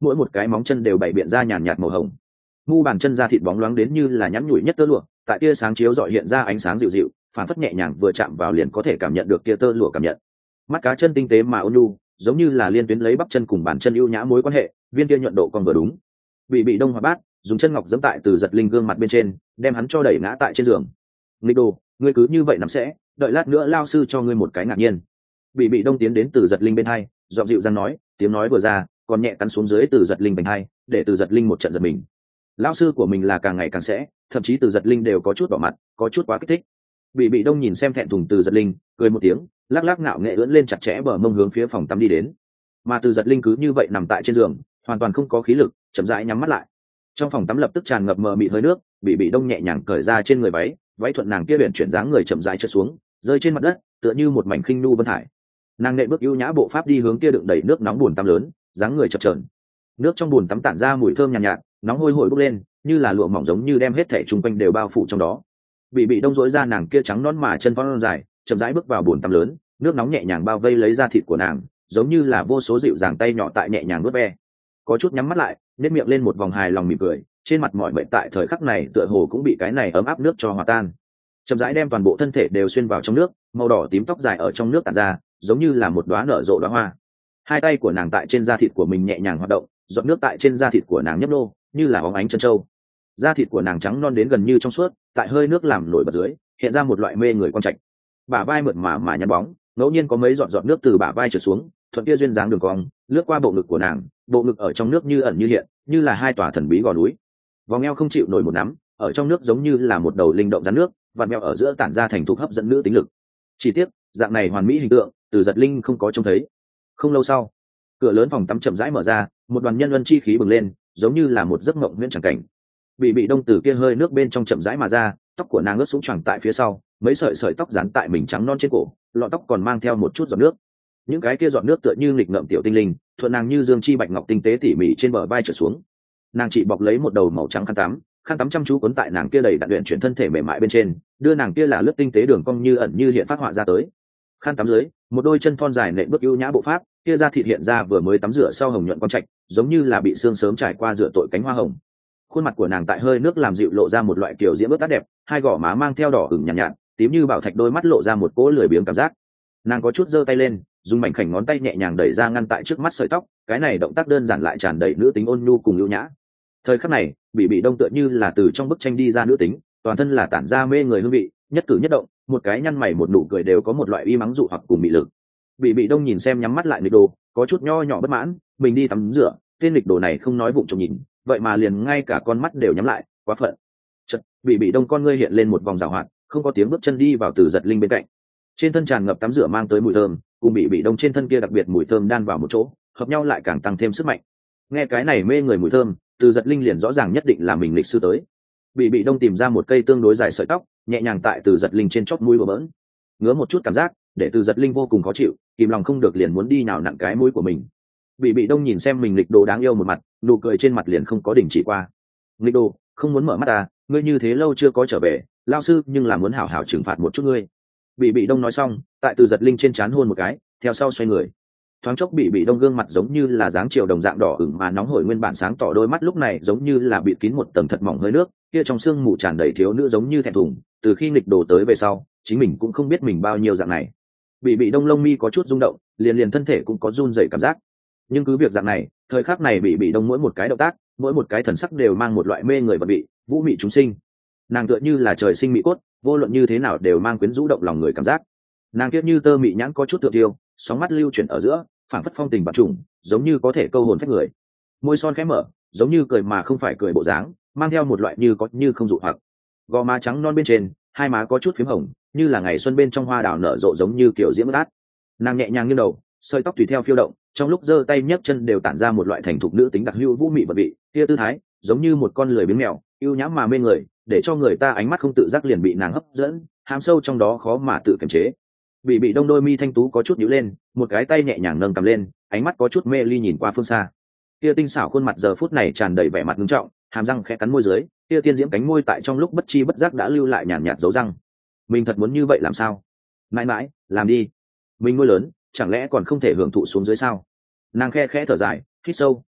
mỗi một cái móng chân đều bày biện ra nhàn nhạt màu hồng. Mu bàn chân da thịt bóng loáng đến như là nhắn nhủi nhất tơ lụa, tại tia sáng chiếu rọi hiện ra ánh sáng dịu dịu, phản phất nhẹ nhàng vừa chạm vào liền có thể cảm nhận được kia tơ lụa cảm nhận. Mắt cá chân tinh tế mà ôn nhu, giống như là liên tuyến lấy bắp chân cùng bàn chân ưu nhã mối quan hệ, viên kia nhuận độ còn vừa đúng. Bị bị đông hòa bát, dùng chân ngọc giẫm tại Từ Giật Linh gương mặt bên trên, đem hắn cho đẩy ngã tại trên giường. Nghịch đồ, ngươi cứ như vậy nằm sẽ, đợi lát nữa lao sư cho ngươi một cái ngạc nhiên. Bị bị đông tiến đến Từ Giật Linh bên hai, giọng dịu dàng nói, tiếng nói vừa ra, còn nhẹ cắn xuống dưới Từ Giật Linh bành hai, để Từ Giật Linh một trận giật mình. Lão sư của mình là càng ngày càng sẽ, thậm chí Từ Giật Linh đều có chút đỏ mặt, có chút quá kích thích. Bị bị đông nhìn xem thẹn thùng Từ Giật Linh, cười một tiếng, lắc lắc ngạo nghệ ưỡn lên chặt chẽ bờ mông hướng phía phòng tắm đi đến. Mà Từ Giật Linh cứ như vậy nằm tại trên giường, hoàn toàn không có khí lực, chậm rãi nhắm mắt lại. Trong phòng tắm lập tức tràn ngập mờ mịt hơi nước, bị bị đông nhẹ nhàng cởi ra trên người váy, váy thuận nàng kia biển chuyển dáng người chậm rãi trượt xuống, rơi trên mặt đất, tựa như một mảnh khinh nu vân thải. Nàng nện bước ưu nhã bộ pháp đi hướng kia đựng đầy nước nóng bùn tắm lớn, dáng người chập chờn. Nước trong bùn tắm tản ra mùi thơm nhàn nhạt, nhạt, nóng hôi hổi bốc lên, như là lụa mỏng giống như đem hết thảy chung quanh đều bao phủ trong đó. Bị bị đông rỗi ra nàng kia trắng nõn mà chân phong dài, chậm rãi bước vào bùn tắm lớn, nước nóng nhẹ nhàng bao vây lấy da thịt của nàng, giống như là vô số dịu dàng tay nhỏ tại nhẹ nhàng vuốt ve. Có chút nhắm mắt lại, nét miệng lên một vòng hài lòng mỉm cười, trên mặt mọi mệt tại thời khắc này tựa hồ cũng bị cái này ấm áp nước cho hòa tan. Chậm rãi đem toàn bộ thân thể đều xuyên vào trong nước, màu đỏ tím tóc dài ở trong nước tản ra, giống như là một đóa nở rộ đóa hoa. Hai tay của nàng tại trên da thịt của mình nhẹ nhàng hoạt động, giọt nước tại trên da thịt của nàng nhấp nô, như là óng ánh chân trâu. Da thịt của nàng trắng non đến gần như trong suốt, tại hơi nước làm nổi bật dưới, hiện ra một loại mê người quan trạch. Bả vai mượt mà mà nhăn bóng, ngẫu nhiên có mấy giọt giọt nước từ bả vai trượt xuống, thuận kia duyên dáng đường cong, lướt qua bộ ngực của nàng, bộ ngực ở trong nước như ẩn như hiện, như là hai tòa thần bí gò núi. Vòng eo không chịu nổi một nắm, ở trong nước giống như là một đầu linh động rắn nước, vặn vẹo ở giữa tản ra thành thục hấp dẫn nữ tính lực. Chỉ tiếc, dạng này hoàn mỹ hình tượng, Từ Giật Linh không có trông thấy. Không lâu sau, cửa lớn phòng tắm chậm rãi mở ra, một đoàn nhân luân chi khí bừng lên, giống như là một giấc mộng huyễn chẳng cảnh. Bị bị đông từ kia hơi nước bên trong chậm rãi mà ra, tóc của nàng ướt sũng choàng tại phía sau, mấy sợi sợi tóc dán tại mình trắng non trên cổ, lọn tóc còn mang theo một chút giọt nước. Những cái kia giọt nước tựa như nghịch ngợm tiểu tinh linh, thuận nàng như dương chi bạch ngọc tinh tế tỉ mỉ trên bờ vai trở xuống. Nàng chỉ bọc lấy một đầu màu trắng khăn tắm, khăn tắm chăm chú cuốn tại nàng kia đầy đặn luyện chuyển thân thể mềm mại bên trên, đưa nàng kia là lướt tinh tế đường cong như ẩn như hiện phát họa ra tới. Khăn tắm dưới, một đôi chân thon dài nện bước ưu nhã bộ pháp, kia da thịt hiện ra vừa mới tắm rửa sau hồng nhuận quang trạch, giống như là bị sương sớm trải qua rửa tội cánh hoa hồng. Khuôn mặt của nàng tại hơi nước làm dịu lộ ra một loại kiểu diễm bớt đắt đẹp, hai gò má mang theo đỏ ửng nhàn nhạt, nhạt, tím như bảo thạch, đôi mắt lộ ra một cỗ lười biếng cảm giác. Nàng có chút giơ tay lên, dùng mảnh khảnh ngón tay nhẹ nhàng đẩy ra ngăn tại trước mắt sợi tóc, cái này động tác đơn giản lại tràn đầy nữ tính ôn nhu cùng ưu nhã. Thời khắc này, bị bị đông tựa như là từ trong bức tranh đi ra nữ tính, toàn thân là tản ra mê người hương vị, nhất cử nhất động, một cái nhăn mày một nụ cười đều có một loại uy mắng dụ hoặc cùng mị lực. Bị bị đông nhìn xem nhắm mắt lại nghịch đồ, có chút nho nhỏ bất mãn, mình đi tắm rửa, tên nghịch đồ này không nói vụng trộm nhìn, vậy mà liền ngay cả con mắt đều nhắm lại, quá phận. Chợt, bị bị đông con ngươi hiện lên một vòng giảo hoạt, không có tiếng bước chân đi vào Từ Giật Linh bên cạnh. Trên thân tràn ngập tắm rửa mang tới mùi thơm, cùng bị bị đông trên thân kia đặc biệt mùi thơm đan vào một chỗ, hợp nhau lại càng tăng thêm sức mạnh. Nghe cái này mê người mùi thơm, Từ Giật Linh liền rõ ràng nhất định là mình lịch sư tới. Bị bị đông tìm ra một cây tương đối dài sợi tóc, nhẹ nhàng tại Từ Giật Linh trên chóp mũi bờ bỡn, ngứa một chút cảm giác, để Từ Giật Linh vô cùng khó chịu, kìm lòng không được liền muốn đi nào nặn cái mũi của mình. Bị bị đông nhìn xem mình lịch đồ đáng yêu một mặt, nụ cười trên mặt liền không có đình chỉ qua. Lịch đồ, không muốn mở mắt à, ngươi như thế lâu chưa có trở về, lao sư nhưng là muốn hảo hảo trừng phạt một chút ngươi. Bị bị đông nói xong, tại Từ Giật Linh trên trán hôn một cái, theo sau xoay người. Thoáng chốc bị bị đông gương mặt giống như là dáng chiều đồng dạng đỏ ửng mà nóng hổi, nguyên bản sáng tỏ đôi mắt lúc này giống như là bị kín một tầng thật mỏng hơi nước, kia trong xương mù tràn đầy thiếu nữ giống như thẹn thùng. Từ khi nghịch đồ tới về sau, chính mình cũng không biết mình bao nhiêu dạng này. Bị bị đông lông mi có chút rung động, liền liền thân thể cũng có run rẩy cảm giác. Nhưng cứ việc dạng này, thời khắc này bị bị đông mỗi một cái động tác, mỗi một cái thần sắc đều mang một loại mê người và bị vũ mị chúng sinh. Nàng tựa như là trời sinh mỹ cốt, vô luận như thế nào đều mang quyến rũ động lòng người cảm giác. Nàng kiết như tơ mị nhãn có chút tự tiêu, sóng mắt lưu chuyển ở giữa, phảng phất phong tình bạc trùng, giống như có thể câu hồn phách người. Môi son khẽ mở, giống như cười mà không phải cười bộ dáng, mang theo một loại như có như không dụ hoặc. Gò má trắng non bên trên, hai má có chút phím hồng, như là ngày xuân bên trong hoa đào nở rộ giống như kiểu diễm bất át. Nàng nhẹ nhàng nghiêng đầu, sợi tóc tùy theo phiêu động, trong lúc giơ tay nhấc chân đều tản ra một loại thành thục nữ tính đặc hữu vũ mị vật vị, kia tư thái, giống như một con lười biếng mèo, yêu nhãm mà mê người, để cho người ta ánh mắt không tự giác liền bị nàng hấp dẫn, hám sâu trong đó khó mà tự kiềm chế. Bị bị đông đôi mi thanh tú có chút nhíu lên, một cái tay nhẹ nhàng nâng cầm lên, ánh mắt có chút mê ly nhìn qua phương xa. Kia tinh xảo khuôn mặt giờ phút này tràn đầy vẻ mặt nghiêm trọng, hàm răng khẽ cắn môi dưới, kia tiên diễm cánh môi tại trong lúc bất chi bất giác đã lưu lại nhàn nhạt dấu răng. Mình thật muốn như vậy làm sao? Mãi mãi, làm đi. Mình môi lớn, chẳng lẽ còn không thể hưởng thụ xuống dưới sao? Nàng khe khẽ thở dài, hít sâu,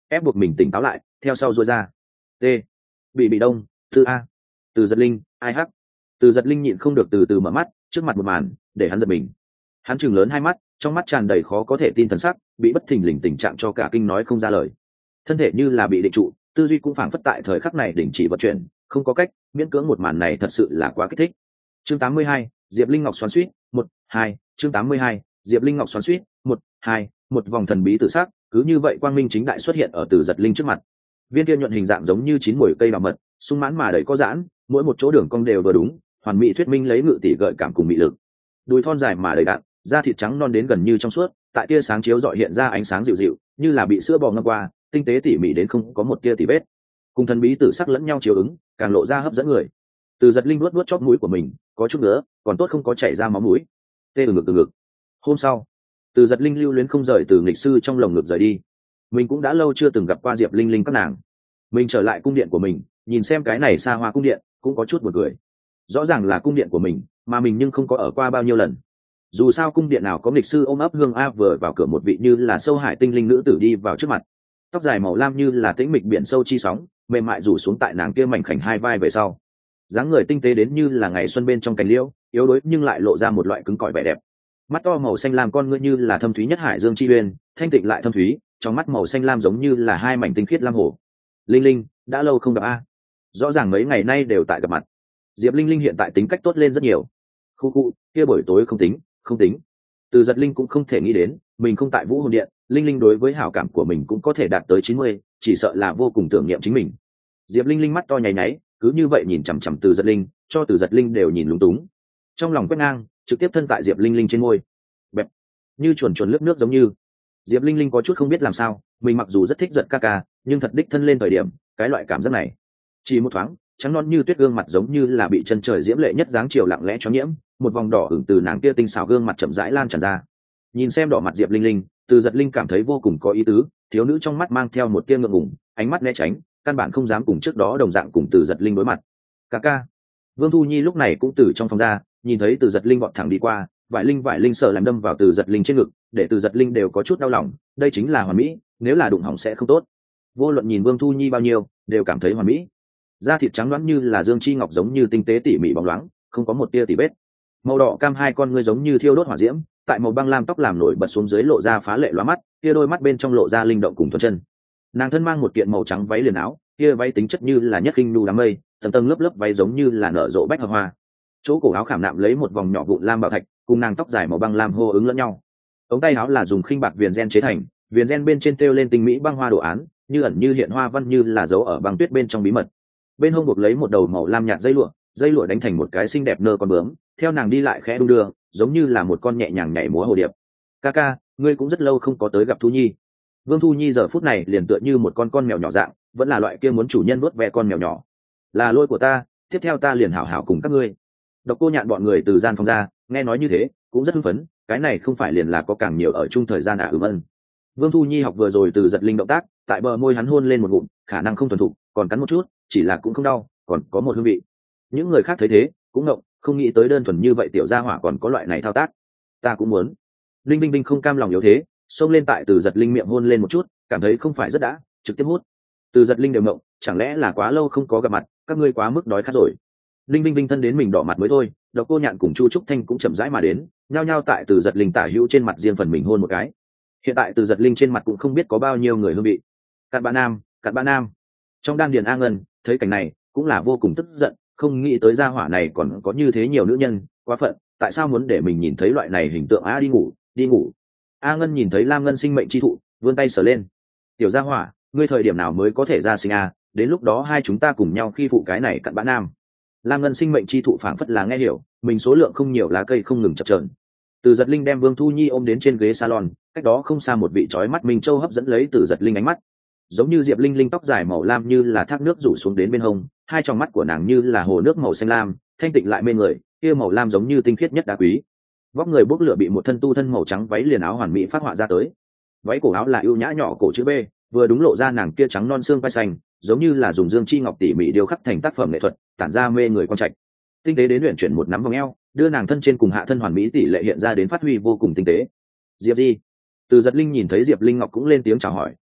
ép buộc mình tỉnh táo lại, theo sau duỗi ra. T. Bị bị đông, Tư A. Từ Giật Linh, ai hắc. Từ Giật Linh nhịn không được từ từ mở mắt, trước mặt một màn, để hắn giật mình. Hắn trừng lớn hai mắt, trong mắt tràn đầy khó có thể tin thần sắc, bị bất thình lình tình trạng cho cả kinh nói không ra lời. Thân thể như là bị định trụ, tư duy cũng phảng phất tại thời khắc này đình chỉ vận chuyển, không có cách, miễn cưỡng một màn này thật sự là quá kích thích. Chương tám mươi hai, Diệp Linh Ngọc xoắn xuýt, một, hai, chương tám mươi hai, Diệp Linh Ngọc xoắn xuýt, một, hai, một vòng thần bí tự sắc, cứ như vậy quang minh chính đại xuất hiện ở Từ Giật Linh trước mặt. Viên kia nhuận hình dạng giống như chín mùi cây đào mật, sung mãn mà đầy có giãn, mỗi một chỗ đường cong đều vừa đúng, hoàn mỹ thuyết minh lấy ngự tỷ gợi cảm cùng mị lực. Đùi thon dài mà đầy đặn, da thịt trắng non đến gần như trong suốt, tại tia sáng chiếu rọi hiện ra ánh sáng dịu dịu, như là bị sữa bò ngâm qua, tinh tế tỉ mỉ đến không có một tia tỉ vết. Cùng thần bí tử sắc lẫn nhau chiếu ứng, càng lộ ra hấp dẫn người. Từ Giật Linh nuốt nuốt chóp mũi của mình, có chút nữa, còn tốt không có chảy ra máu mũi. Tê từ ngực từ ngực. Hôm sau, Từ Giật Linh lưu luyến không rời từ nghịch sư trong lồng ngực rời đi. Mình cũng đã lâu chưa từng gặp qua Diệp Linh Linh các nàng. Mình trở lại cung điện của mình, nhìn xem cái này xa hoa cung điện, cũng có chút buồn cười. Rõ ràng là cung điện của mình, mà mình nhưng không có ở qua bao nhiêu lần. Dù sao cung điện nào có nghịch sư ôm ấp hương a vừa vào cửa một vị như là sâu hải tinh linh nữ tử đi vào trước mặt. Tóc dài màu lam như là tĩnh mịch biển sâu chi sóng, mềm mại rủ xuống tại nàng kia mảnh khảnh hai vai về sau. Dáng người tinh tế đến như là ngày xuân bên trong cành liễu, yếu đuối nhưng lại lộ ra một loại cứng cỏi vẻ đẹp. Mắt to màu xanh lam con ngươi như là thâm thúy nhất hải dương chi uyên, thanh tịnh lại thâm thúy, trong mắt màu xanh lam giống như là hai mảnh tinh khiết lam hồ. Linh Linh, đã lâu không gặp a. Rõ ràng mấy ngày nay đều tại gặp mặt. Diệp Linh Linh hiện tại tính cách tốt lên rất nhiều. Khu khu, kia buổi tối không tính, không tính. Từ Giật Linh cũng không thể nghĩ đến, mình không tại Vũ Hồn Điện, Linh Linh đối với hảo cảm của mình cũng có thể đạt tới chín mươi, chỉ sợ là vô cùng tưởng niệm chính mình. Diệp Linh Linh mắt to nháy nháy, cứ như vậy nhìn chằm chằm Từ Giật Linh, cho Từ Giật Linh đều nhìn lúng túng. Trong lòng quét ngang, trực tiếp thân tại Diệp Linh Linh trên môi. Bẹp, như chuồn chuồn lướt nước giống như. Diệp Linh Linh có chút không biết làm sao, mình mặc dù rất thích giật ca ca, nhưng thật đích thân lên thời điểm, cái loại cảm giác này, chỉ một thoáng, trắng non như tuyết gương mặt giống như là bị chân trời diễm lệ nhất dáng chiều lặng lẽ cho nhiễm, một vòng đỏ ửng từ nàng kia tinh xảo gương mặt chậm rãi lan tràn ra. Nhìn xem đỏ mặt Diệp Linh Linh, Từ Giật Linh cảm thấy vô cùng có ý tứ, thiếu nữ trong mắt mang theo một tia ngượng ngùng, ánh mắt né tránh, căn bản không dám cùng trước đó đồng dạng cùng Từ Giật Linh đối mặt. Ca ca. Vương Thu Nhi lúc này cũng từ trong phòng ra, nhìn thấy Từ Giật Linh vọt thẳng đi qua, vải linh vải linh sợ làm đâm vào Từ Giật Linh trên ngực, để Từ Giật Linh đều có chút đau lòng, đây chính là hoàn mỹ, nếu là đụng hỏng sẽ không tốt. Vô luận nhìn Vương Thu Nhi bao nhiêu, đều cảm thấy hoàn mỹ. Da thịt trắng loáng như là dương chi ngọc giống như tinh tế tỉ mỉ bóng loáng, không có một tia tỉ vết. Màu đỏ cam hai con ngươi giống như thiêu đốt hỏa diễm, tại màu băng lam tóc làm nổi bật xuống dưới lộ ra phá lệ lóa mắt, kia đôi mắt bên trong lộ ra linh động cùng thuần chân. Nàng thân mang một kiện màu trắng váy liền áo, kia váy tính chất như là nhất khinh nu đám mây, tầng tầng lớp lớp váy giống như là nở rộ bách hợp hoa. Chỗ cổ áo khảm nạm lấy một vòng nhỏ vụn lam bảo thạch, cùng nàng tóc dài màu băng lam hô ứng lẫn nhau. Ống tay áo là dùng khinh bạc viền ren chế thành, viền ren bên trên treo lên tinh mỹ băng hoa đồ án, như ẩn như hiện hoa văn như là dấu ở băng tuyết bên trong bí mật. Bên hông buộc lấy một đầu màu lam nhạt dây lụa, dây lụa đánh thành một cái xinh đẹp nơ con bướm, theo nàng đi lại khẽ đung đưa, giống như là một con nhẹ nhàng nhảy múa hồ điệp. Ca ca, ngươi cũng rất lâu không có tới gặp Thu Nhi. Vương Thu Nhi giờ phút này liền tựa như một con con mèo nhỏ dạng, vẫn là loại kia muốn chủ nhân nuốt ve con mèo nhỏ. Là lỗi của ta, tiếp theo ta liền hảo hảo cùng các ngươi. Độc Cô Nhạn bọn người từ gian phòng ra, nghe nói như thế, cũng rất hưng phấn, cái này không phải liền là có càng nhiều ở chung thời gian à ừm ân. Vương Thu Nhi học vừa rồi Từ Giật Linh động tác, tại bờ môi hắn hôn lên một ngụm, khả năng không thuần thục, còn cắn một chút, chỉ là cũng không đau, còn có một hương vị. Những người khác thấy thế, cũng ngộng, không nghĩ tới đơn thuần như vậy tiểu gia hỏa còn có loại này thao tác. Ta cũng muốn. Linh Binh Binh không cam lòng yếu thế, xông lên tại Từ Giật Linh miệng hôn lên một chút, cảm thấy không phải rất đã, trực tiếp hút. Từ Giật Linh đều ngộng, chẳng lẽ là quá lâu không có gặp mặt, các ngươi quá mức đói khát rồi. Linh Binh Binh thân đến mình đỏ mặt mới thôi, Độc Cô Nhạn cùng Chu Trúc Thanh cũng chậm rãi mà đến, nhao nhao tại Từ Giật Linh tả hữu trên mặt riêng phần mình hôn một cái. Hiện tại Từ Giật Linh trên mặt cũng không biết có bao nhiêu người hương vị. Cặn Bã Nam, Cặn Bã Nam. Trong đan điền A Ngân, thấy cảnh này, cũng là vô cùng tức giận, không nghĩ tới gia hỏa này còn có như thế nhiều nữ nhân, quá phận, tại sao muốn để mình nhìn thấy loại này hình tượng? A đi ngủ, đi ngủ. A Ngân nhìn thấy Lam Ngân sinh mệnh chi thụ, vươn tay sờ lên. Tiểu gia hỏa, ngươi thời điểm nào mới có thể ra sinh a? Đến lúc đó hai chúng ta cùng nhau khi phụ cái này Cặn Bã Nam. Lam Ngân sinh mệnh chi thụ phảng phất là nghe hiểu, mình số lượng không nhiều lá cây không ngừng chập chờn. Từ Giật Linh đem Vương Thu Nhi ôm đến trên ghế salon, cách đó không xa một vị chói mắt Minh Châu hấp dẫn lấy Từ Giật Linh ánh mắt. Giống như Diệp Linh Linh tóc dài màu lam như là thác nước rủ xuống đến bên hông, hai tròng mắt của nàng như là hồ nước màu xanh lam, thanh tịnh lại mê người, kia màu lam giống như tinh khiết nhất đá quý. Vóc người bốc lửa bị một thân tu thân màu trắng váy liền áo hoàn mỹ phát họa ra tới. Váy cổ áo là ưu nhã nhỏ cổ chữ B, vừa đúng lộ ra nàng kia trắng non xương vai xanh, giống như là dùng dương chi ngọc tỉ mỉ điêu khắc thành tác phẩm nghệ thuật, tản ra mê người quan trạch. Tinh tế đến luyện chuyển một nắm vòng eo, đưa nàng thân trên cùng hạ thân hoàn mỹ tỷ lệ hiện ra đến phát huy vô cùng tinh tế. Diệp Di. Từ Giật Linh nhìn thấy Diệp Linh Ngọc cũng lên tiếng chào hỏi,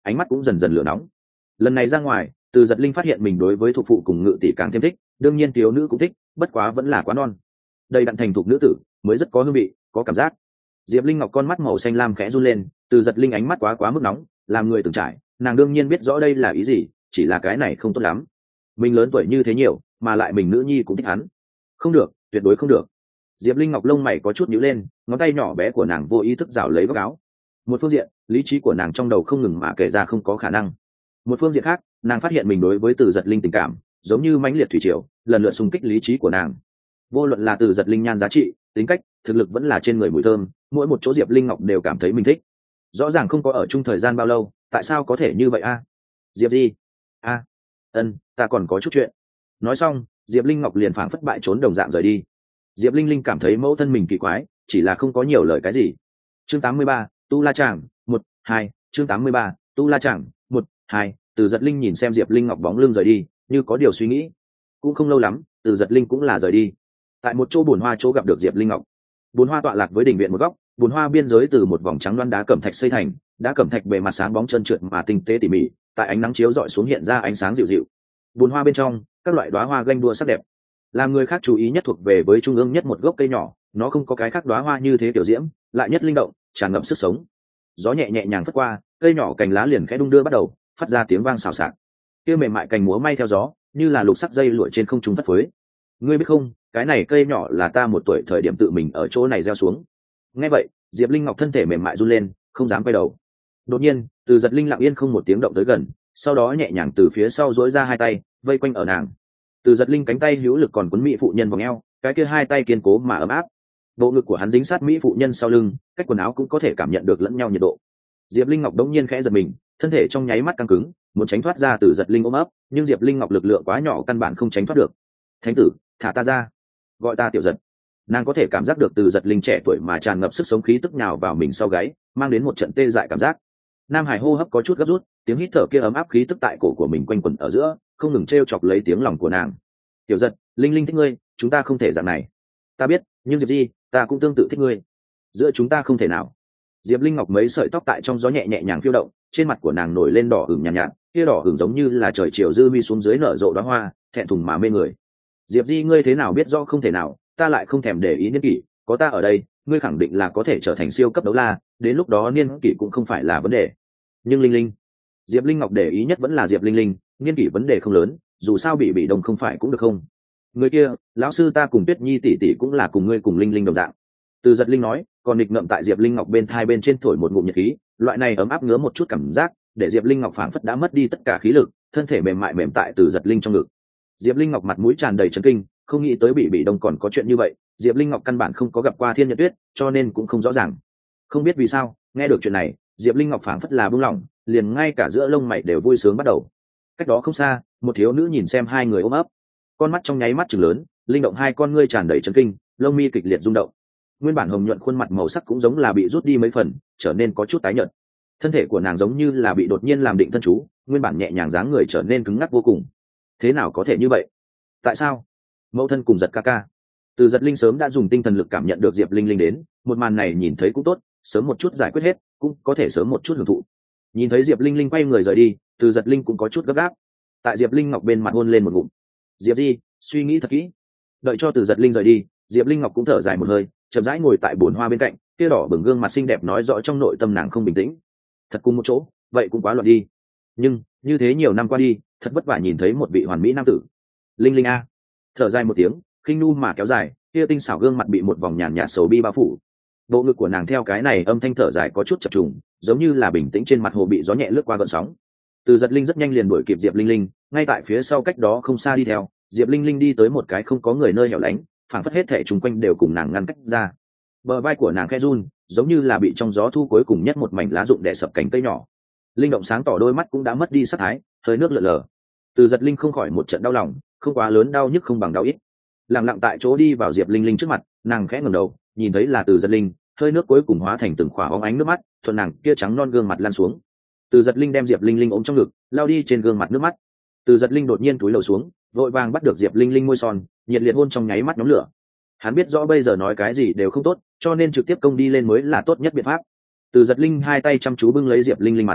ánh mắt cũng dần dần lửa nóng. Lần này ra ngoài, Từ Giật Linh phát hiện mình đối với thuộc phụ cùng ngự tỷ càng thêm thích, đương nhiên thiếu nữ cũng thích, bất quá vẫn là quá non. Đây đặn thành thục nữ tử mới rất có hương vị, có cảm giác. Diệp Linh Ngọc con mắt màu xanh lam khẽ run lên, Từ Giật Linh ánh mắt quá quá mức nóng, làm người từng trải, nàng đương nhiên biết rõ đây là ý gì, chỉ là cái này không tốt lắm. Mình lớn tuổi như thế nhiều, mà lại mình nữ nhi cũng thích hắn. Không được, tuyệt đối không được. Diệp Linh Ngọc lông mày có chút nhíu lên, ngón tay nhỏ bé của nàng vô ý thức rảo lấy góc áo. Một phương diện, lý trí của nàng trong đầu không ngừng mà kể ra không có khả năng. Một phương diện khác, nàng phát hiện mình đối với Từ Giật Linh tình cảm giống như mãnh liệt thủy triều, lần lượt xung kích lý trí của nàng. Vô luận là Từ Giật Linh nhan giá trị, tính cách, thực lực vẫn là trên người mùi thơm, mỗi một chỗ Diệp Linh Ngọc đều cảm thấy mình thích. Rõ ràng không có ở chung thời gian bao lâu, tại sao có thể như vậy a? Diệp Di, a, ân, ta còn có chút chuyện. Nói xong, Diệp Linh Ngọc liền phảng phất bại trốn đồng dạng rời đi. Diệp Linh Linh cảm thấy mẫu thân mình kỳ quái, chỉ là không có nhiều lời cái gì. Chương tám mươi ba, Tu La Tràng, một, hai, chương tám mươi ba, Tu La Tràng, một, hai, Từ Giật Linh nhìn xem Diệp Linh Ngọc bóng lưng rời đi, như có điều suy nghĩ. Cũng không lâu lắm, Từ Giật Linh cũng là rời đi. Tại một chỗ bồn hoa chỗ gặp được Diệp Linh Ngọc. Bồn hoa tọa lạc với đỉnh viện một góc, bồn hoa biên giới từ một vòng trắng loan đá cẩm thạch xây thành, đá cẩm thạch bề mặt sáng bóng trơn trượt mà tinh tế tỉ mỉ, tại ánh nắng chiếu rọi xuống hiện ra ánh sáng dịu dịu. Bồn hoa bên trong, các loại đóa hoa ganh đua sắc đẹp. Làm người khác chú ý nhất thuộc về với trung ương nhất một gốc cây nhỏ, nó không có cái khác đóa hoa như thế tiểu diễm, lại nhất linh động, tràn ngập sức sống. Gió nhẹ nhẹ nhàng phất qua, cây nhỏ cành lá liền khẽ đung đưa bắt đầu, phát ra tiếng vang xào xạc. Kia mềm mại cành múa may theo gió, như là lục sắc dây lụa trên không trung phất phới. Ngươi biết không, cái này cây nhỏ là ta một tuổi thời điểm tự mình ở chỗ này gieo xuống. Nghe vậy, Diệp Linh Ngọc thân thể mềm mại run lên, không dám quay đầu. Đột nhiên, Từ Giật Linh lặng yên không một tiếng động tới gần, sau đó nhẹ nhàng từ phía sau duỗi ra hai tay, vây quanh ở nàng. Từ Giật Linh cánh tay hữu lực còn quấn mỹ phụ nhân vòng eo, cái kia hai tay kiên cố mà ấm áp. Bộ ngực của hắn dính sát mỹ phụ nhân sau lưng, cách quần áo cũng có thể cảm nhận được lẫn nhau nhiệt độ. Diệp Linh Ngọc đống nhiên khẽ giật mình, thân thể trong nháy mắt căng cứng, muốn tránh thoát ra Từ Giật Linh ôm ấp, nhưng Diệp Linh Ngọc lực lượng quá nhỏ căn bản không tránh thoát được. Thánh tử, thả ta ra, gọi ta Tiểu Giật. Nàng có thể cảm giác được Từ Giật Linh trẻ tuổi mà tràn ngập sức sống khí tức nhào vào mình sau gáy, mang đến một trận tê dại cảm giác. Nam Hải hô hấp có chút gấp rút, tiếng hít thở kia ấm áp khí tức tại cổ của mình quanh quẩn ở giữa, không ngừng trêu chọc lấy tiếng lòng của nàng. Tiểu Giật, Linh Linh thích ngươi, chúng ta không thể dạng này. Ta biết, nhưng Diệp Di, ta cũng tương tự thích ngươi. Giữa chúng ta không thể nào. Diệp Linh Ngọc mấy sợi tóc tại trong gió nhẹ nhẹ nhàng phiêu động, trên mặt của nàng nổi lên đỏ ửng nhàn nhạt, nhạt, kia đỏ ửng giống như là trời chiều dư mi xuống dưới nở rộ đóa hoa, thẹn thùng mà mê người. Diệp Di, ngươi thế nào biết rõ không thể nào, ta lại không thèm để ý niên kỷ, có ta ở đây, ngươi khẳng định là có thể trở thành siêu cấp đấu la, đến lúc đó niên kỷ cũng không phải là vấn đề. Nhưng Linh Linh, Diệp Linh Ngọc để ý nhất vẫn là Diệp Linh Linh, niên kỷ vấn đề không lớn, dù sao bị bị đồng không phải cũng được không? Người kia, lão sư ta cùng Tuyết Nhi tỷ tỷ cũng là cùng ngươi cùng Linh Linh đồng dạng. Từ Giật Linh nói, còn nghịch ngậm tại Diệp Linh Ngọc bên thai bên trên thổi một ngụm nhiệt khí, loại này ấm áp ngứa một chút cảm giác, để Diệp Linh Ngọc phảng phất đã mất đi tất cả khí lực, thân thể mềm mại mềm tại Từ Giật Linh trong ngực. Diệp Linh Ngọc mặt mũi tràn đầy chấn kinh, không nghĩ tới bị bị đông còn có chuyện như vậy. Diệp Linh Ngọc căn bản không có gặp qua Thiên Nhật Tuyết, cho nên cũng không rõ ràng. Không biết vì sao, nghe được chuyện này, Diệp Linh Ngọc phảng phất là buông lỏng, liền ngay cả giữa lông mày đều vui sướng bắt đầu. Cách đó không xa, một thiếu nữ nhìn xem hai người ôm ấp, con mắt trong nháy mắt trừng lớn, linh động hai con ngươi tràn đầy chấn kinh, lông mi kịch liệt rung động. Nguyên bản hồng nhuận khuôn mặt màu sắc cũng giống là bị rút đi mấy phần, trở nên có chút tái nhợt. Thân thể của nàng giống như là bị đột nhiên làm định thân chú, nguyên bản nhẹ nhàng dáng người trở nên cứng ngắc vô cùng. Thế nào có thể như vậy? Tại sao? Mẫu thân cùng Giật ca ca. Từ Giật Linh sớm đã dùng tinh thần lực cảm nhận được Diệp Linh Linh đến, một màn này nhìn thấy cũng tốt, sớm một chút giải quyết hết, cũng có thể sớm một chút hưởng thụ. Nhìn thấy Diệp Linh Linh quay người rời đi, Từ Giật Linh cũng có chút gấp gáp. Tại Diệp Linh Ngọc bên mặt hôn lên một ngụm. Diệp Di, suy nghĩ thật kỹ. Đợi cho Từ Giật Linh rời đi, Diệp Linh Ngọc cũng thở dài một hơi, chậm rãi ngồi tại bồn hoa bên cạnh, kia đỏ bừng gương mặt xinh đẹp nói rõ trong nội tâm nàng không bình tĩnh. Thật cùng một chỗ, vậy cũng quá loạn đi. Nhưng như thế nhiều năm qua đi, thật vất vả nhìn thấy một vị hoàn mỹ nam tử. Linh Linh a. Thở dài một tiếng, khinh nu mà kéo dài, kia tinh xảo gương mặt bị một vòng nhàn nhạt sầu bi bao phủ. Bộ ngực của nàng theo cái này âm thanh thở dài có chút chập trùng, giống như là bình tĩnh trên mặt hồ bị gió nhẹ lướt qua gợn sóng. Từ Giật Linh rất nhanh liền đuổi kịp Diệp Linh Linh, ngay tại phía sau cách đó không xa đi theo. Diệp Linh Linh đi tới một cái không có người nơi hẻo lánh, phảng phất hết thảy chung quanh đều cùng nàng ngăn cách ra. Bờ vai của nàng khẽ run, giống như là bị trong gió thu cuối cùng nhất một mảnh lá rụng đè sập cành cây nhỏ. Linh động sáng tỏ đôi mắt cũng đã mất đi sắc thái, hơi nước lờ lờ. Từ Giật Linh không khỏi một trận đau lòng, không quá lớn đau nhức không bằng đau ít. Lặng lặng tại chỗ đi vào Diệp Linh Linh trước mặt, nàng khẽ ngẩng đầu, nhìn thấy là Từ Giật Linh, hơi nước cuối cùng hóa thành từng khỏa óng ánh nước mắt, thuận nàng kia trắng non gương mặt lan xuống. Từ Giật Linh đem Diệp Linh Linh ôm trong ngực, lao đi trên gương mặt nước mắt. Từ Giật Linh đột nhiên cúi đầu xuống, vội vàng bắt được Diệp Linh Linh môi son, nhiệt liệt hôn trong nháy mắt nhóm lửa. Hắn biết rõ bây giờ nói cái gì đều không tốt, cho nên trực tiếp công đi lên mới là tốt nhất biện pháp. Từ Giật Linh hai tay chăm chú bưng lấy Diệp Linh Linh mặt.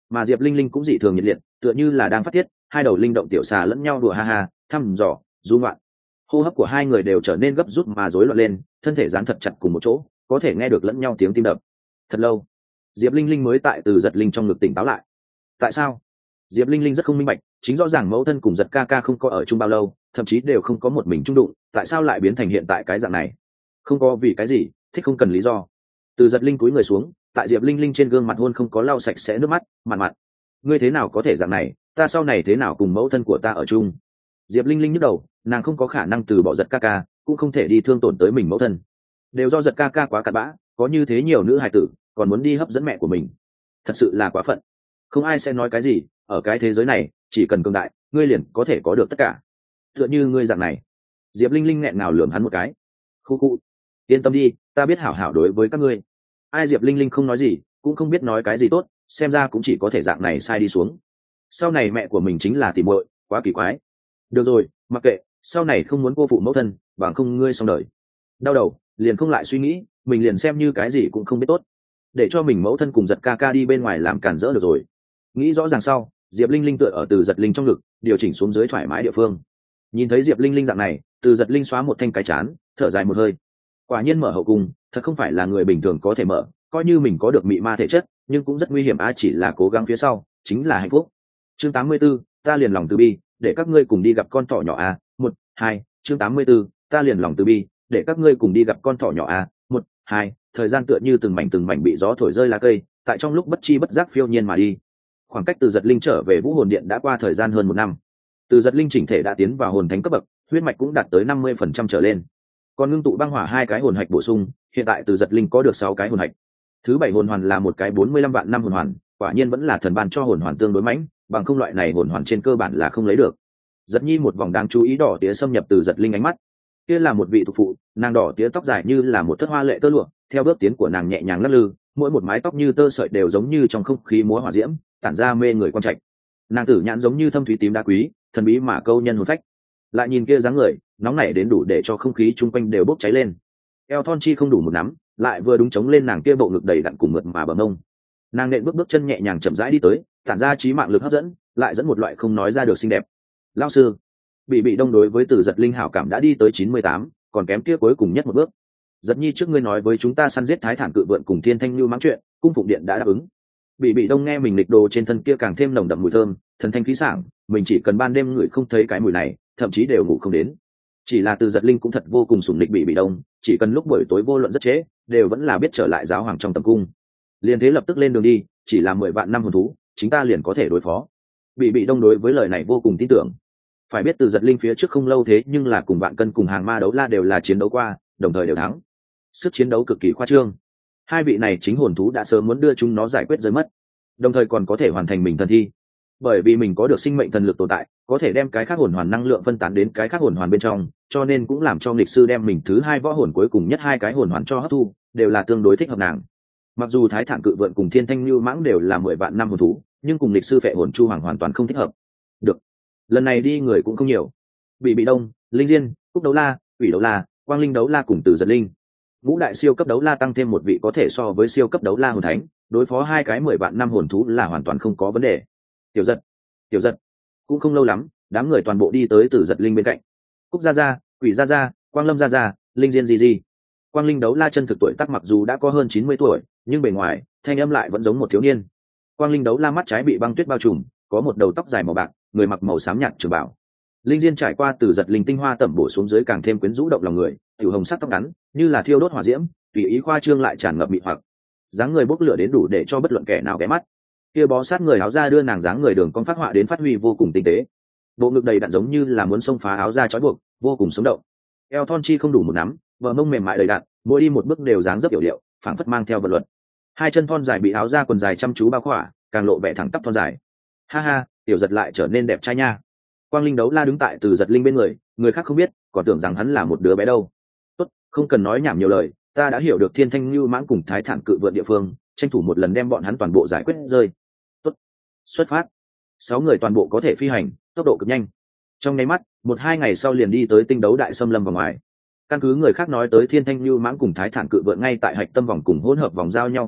mà diệp linh linh cũng dị thường nhiệt liệt, tựa như là đang phát tiết, hai đầu linh động tiểu xà lẫn nhau đùa ha ha, thăm dò, du ngoạn. Hô hấp của hai người đều trở nên gấp rút mà rối loạn lên, thân thể dán thật chặt cùng một chỗ, có thể nghe được lẫn nhau tiếng tim đập. Thật lâu, diệp linh linh mới tại từ giật linh trong ngực tỉnh táo lại. Tại sao? Diệp linh linh rất không minh bạch, chính rõ ràng mẫu thân cùng giật ca ca không có ở chung bao lâu, thậm chí đều không có một mình chung đụng, tại sao lại biến thành hiện tại cái dạng này? Không có vì cái gì, thích không cần lý do. Từ giật linh cúi người xuống, tại diệp linh linh trên gương mặt hôn không có lau sạch sẽ nước mắt, mặn mặn. Ngươi thế nào có thể dạng này, ta sau này thế nào cùng mẫu thân của ta ở chung? Diệp linh linh nhức đầu, nàng không có khả năng từ bỏ giật ca ca, cũng không thể đi thương tổn tới mình mẫu thân, đều do giật ca ca quá cặn bã, có như thế nhiều nữ hài tử còn muốn đi hấp dẫn mẹ của mình, thật sự là quá phận. Không ai sẽ nói cái gì, ở cái thế giới này chỉ cần cường đại, ngươi liền có thể có được tất cả, tựa như ngươi dạng này. Diệp linh linh nghẹn ngào lườm hắn một cái. Khu khu, yên tâm đi, ta biết hảo hảo đối với các ngươi. Ai? Diệp linh linh không nói gì, cũng không biết nói cái gì tốt, xem ra cũng chỉ có thể dạng này sai đi xuống. Sau này mẹ của mình chính là tỉ muội, quá kỳ quái. Được rồi, mặc kệ, sau này không muốn cô phụ mẫu thân, bằng không ngươi xong đời. Đau đầu liền không lại suy nghĩ, mình liền xem như cái gì cũng không biết tốt, để cho mình mẫu thân cùng giật ca ca đi bên ngoài làm cản rỡ được rồi. Nghĩ rõ ràng sau, diệp linh linh tựa ở từ giật linh trong ngực, điều chỉnh xuống dưới thoải mái địa phương. Nhìn thấy diệp linh linh dạng này, từ giật linh xóa một thanh cái chán, thở dài một hơi. Quả nhiên mở hậu cung thật không phải là người bình thường có thể mở, coi như mình có được mị ma thể chất, nhưng cũng rất nguy hiểm. A chỉ là cố gắng phía sau chính là hạnh phúc. Chương tám mươi 84, ta liền lòng từ bi, để các ngươi cùng đi gặp con thỏ nhỏ a. Một, hai. Chương tám mươi 84, ta liền lòng từ bi, để các ngươi cùng đi gặp con thỏ nhỏ a. Một, hai. Thời gian tựa như từng mảnh từng mảnh bị gió thổi rơi lá cây, tại trong lúc bất chi bất giác phiêu nhiên mà đi. Khoảng cách từ giật linh trở về vũ hồn điện đã qua thời gian hơn một năm. Từ giật linh chỉnh thể đã tiến vào hồn thánh cấp bậc, huyết mạch cũng đạt tới năm mươi phần trăm trở lên, còn ngưng tụ băng hỏa hai cái hồn hạch bổ sung, hiện tại từ giật linh có được sáu cái hồn hạch. Thứ bảy hồn hoàn là một cái bốn mươi lăm vạn năm hồn hoàn, quả nhiên vẫn là thần ban cho hồn hoàn tương đối mãnh, bằng không loại này hồn hoàn trên cơ bản là không lấy được. Giật nhi một vòng đáng chú ý đỏ tía xâm nhập từ giật linh ánh mắt. Kia là một vị thuộc phụ, nàng đỏ tía tóc dài như là một thất hoa lệ tơ lụa, theo bước tiến của nàng nhẹ nhàng lắc lư, mỗi một mái tóc như tơ sợi đều giống như trong không khí múa hỏa diễm, tản ra mê người quan trạch. Nàng tử nhãn giống như thâm thúy tím đá quý, thần bí mà câu nhân hồn phách. Lại nhìn kia dáng người nóng nảy đến đủ để cho không khí chung quanh đều bốc cháy lên. Eo thon chi không đủ một nắm, lại vừa đúng chống lên nàng kia bộ ngực đầy đặn cùng mượt mà bờ mông. Nàng nện bước bước chân nhẹ nhàng chậm rãi đi tới, tản ra trí mạng lực hấp dẫn, lại dẫn một loại không nói ra được xinh đẹp. Lão sư, bị bị đông đối với từ giật linh hảo cảm đã đi tới chín mươi tám, còn kém kia cuối cùng nhất một bước. Giật nhi trước ngươi nói với chúng ta săn giết thái thản cự vượn cùng thiên thanh lưu mãng chuyện, cung phụng điện đã đáp ứng. Bị bị đông nghe mình lịch đồ trên thân kia càng thêm nồng đậm mùi thơm, thần thanh khí sảng, mình chỉ cần ban đêm ngửi không thấy cái mùi này, thậm chí đều ngủ không đến. Chỉ là từ giật linh cũng thật vô cùng sủng lịch bị bị đông, chỉ cần lúc buổi tối vô luận rất trễ, đều vẫn là biết trở lại giáo hoàng trong tầm cung. Liên thế lập tức lên đường đi, chỉ là mười vạn năm hồn thú, chúng ta liền có thể đối phó. Bị bị đông đối với lời này vô cùng tin tưởng. Phải biết từ giật linh phía trước không lâu thế nhưng là cùng vạn cân cùng hàng ma đấu la đều là chiến đấu qua, đồng thời đều thắng, sức chiến đấu cực kỳ khoa trương. Hai vị này chính hồn thú đã sớm muốn đưa chúng nó giải quyết rơi mất, đồng thời còn có thể hoàn thành mình thần thi, bởi vì mình có được sinh mệnh thần lực tồn tại, có thể đem cái khác hồn hoàn năng lượng phân tán đến cái khác hồn hoàn bên trong, cho nên cũng làm cho nghịch sư đem mình thứ hai võ hồn cuối cùng nhất hai cái hồn hoàn cho hấp thu, đều là tương đối thích hợp nàng. Mặc dù thái thản cự vượn cùng thiên thanh lưu mãng đều là mười vạn năm hồn thú, nhưng cùng nghịch sư phệ hồn chu hoàng hoàn toàn không thích hợp. Được, lần này đi người cũng không nhiều. Bị bị đông, linh diên, cúc đấu la, ủy đấu la, quang linh đấu la cùng từ giật linh, ngũ đại siêu cấp đấu la tăng thêm một vị có thể so với siêu cấp đấu la hồn thánh, đối phó hai cái mười vạn năm hồn thú là hoàn toàn không có vấn đề. Tiểu giật, tiểu giật, cũng không lâu lắm, đám người toàn bộ đi tới từ giật linh bên cạnh. Cúc gia gia, quỷ gia gia, quang lâm gia gia, linh diên gì gì. Quang linh đấu la chân thực tuổi tác mặc dù đã có hơn chín mươi tuổi, nhưng bề ngoài thanh âm lại vẫn giống một thiếu niên. Quang linh đấu la mắt trái bị băng tuyết bao trùm, có một đầu tóc dài màu bạc, người mặc màu xám nhạt trường bảo. Linh diên trải qua từ giật linh tinh hoa tẩm bổ xuống dưới càng thêm quyến rũ động lòng người, tiểu hồng sắc tóc ngắn như là thiêu đốt hỏa diễm, tùy ý khoa trương lại tràn ngập mị hoặc, dáng người bốc lửa đến đủ để cho bất luận kẻ nào ghé mắt. Kia bó sát người áo da đưa nàng dáng người đường cong phát họa đến phát huy vô cùng tinh tế, bộ ngực đầy đặn giống như là muốn xông phá áo da trói buộc, vô cùng sống động. Eo thon chi không đủ một nắm, bờ mông mềm mại đầy đặn, mỗi đi một bước đều dáng dấp hiểu điệu, phảng phất mang theo vật luật. Hai chân thon dài bị áo da quần dài chăm chú bao khỏa, càng lộ vẻ thẳng tắp thon dài. Ha ha, tiểu giật lại trở nên đẹp trai nha. Quang linh đấu la đứng tại từ giật linh bên người, người khác không biết, còn tưởng rằng hắn là một đứa bé đâu. Tốt, không cần nói nhảm nhiều lời, ta đã hiểu được thiên thanh lưu mãng cùng thái thản cự vượn địa phương, tranh thủ một lần đem bọn hắn toàn bộ giải quyết rơi. Tốt, xuất phát. Sáu người toàn bộ có thể phi hành, tốc độ cực nhanh. Trong nháy mắt, một hai ngày sau liền đi tới tinh đấu đại xâm lâm vào ngoài. Căn cứ người khác nói tới thiên thanh lưu mãng cùng thái thản cự vượn ngay tại hạch tâm vòng cùng hỗn hợp vòng giao nhau khu vực,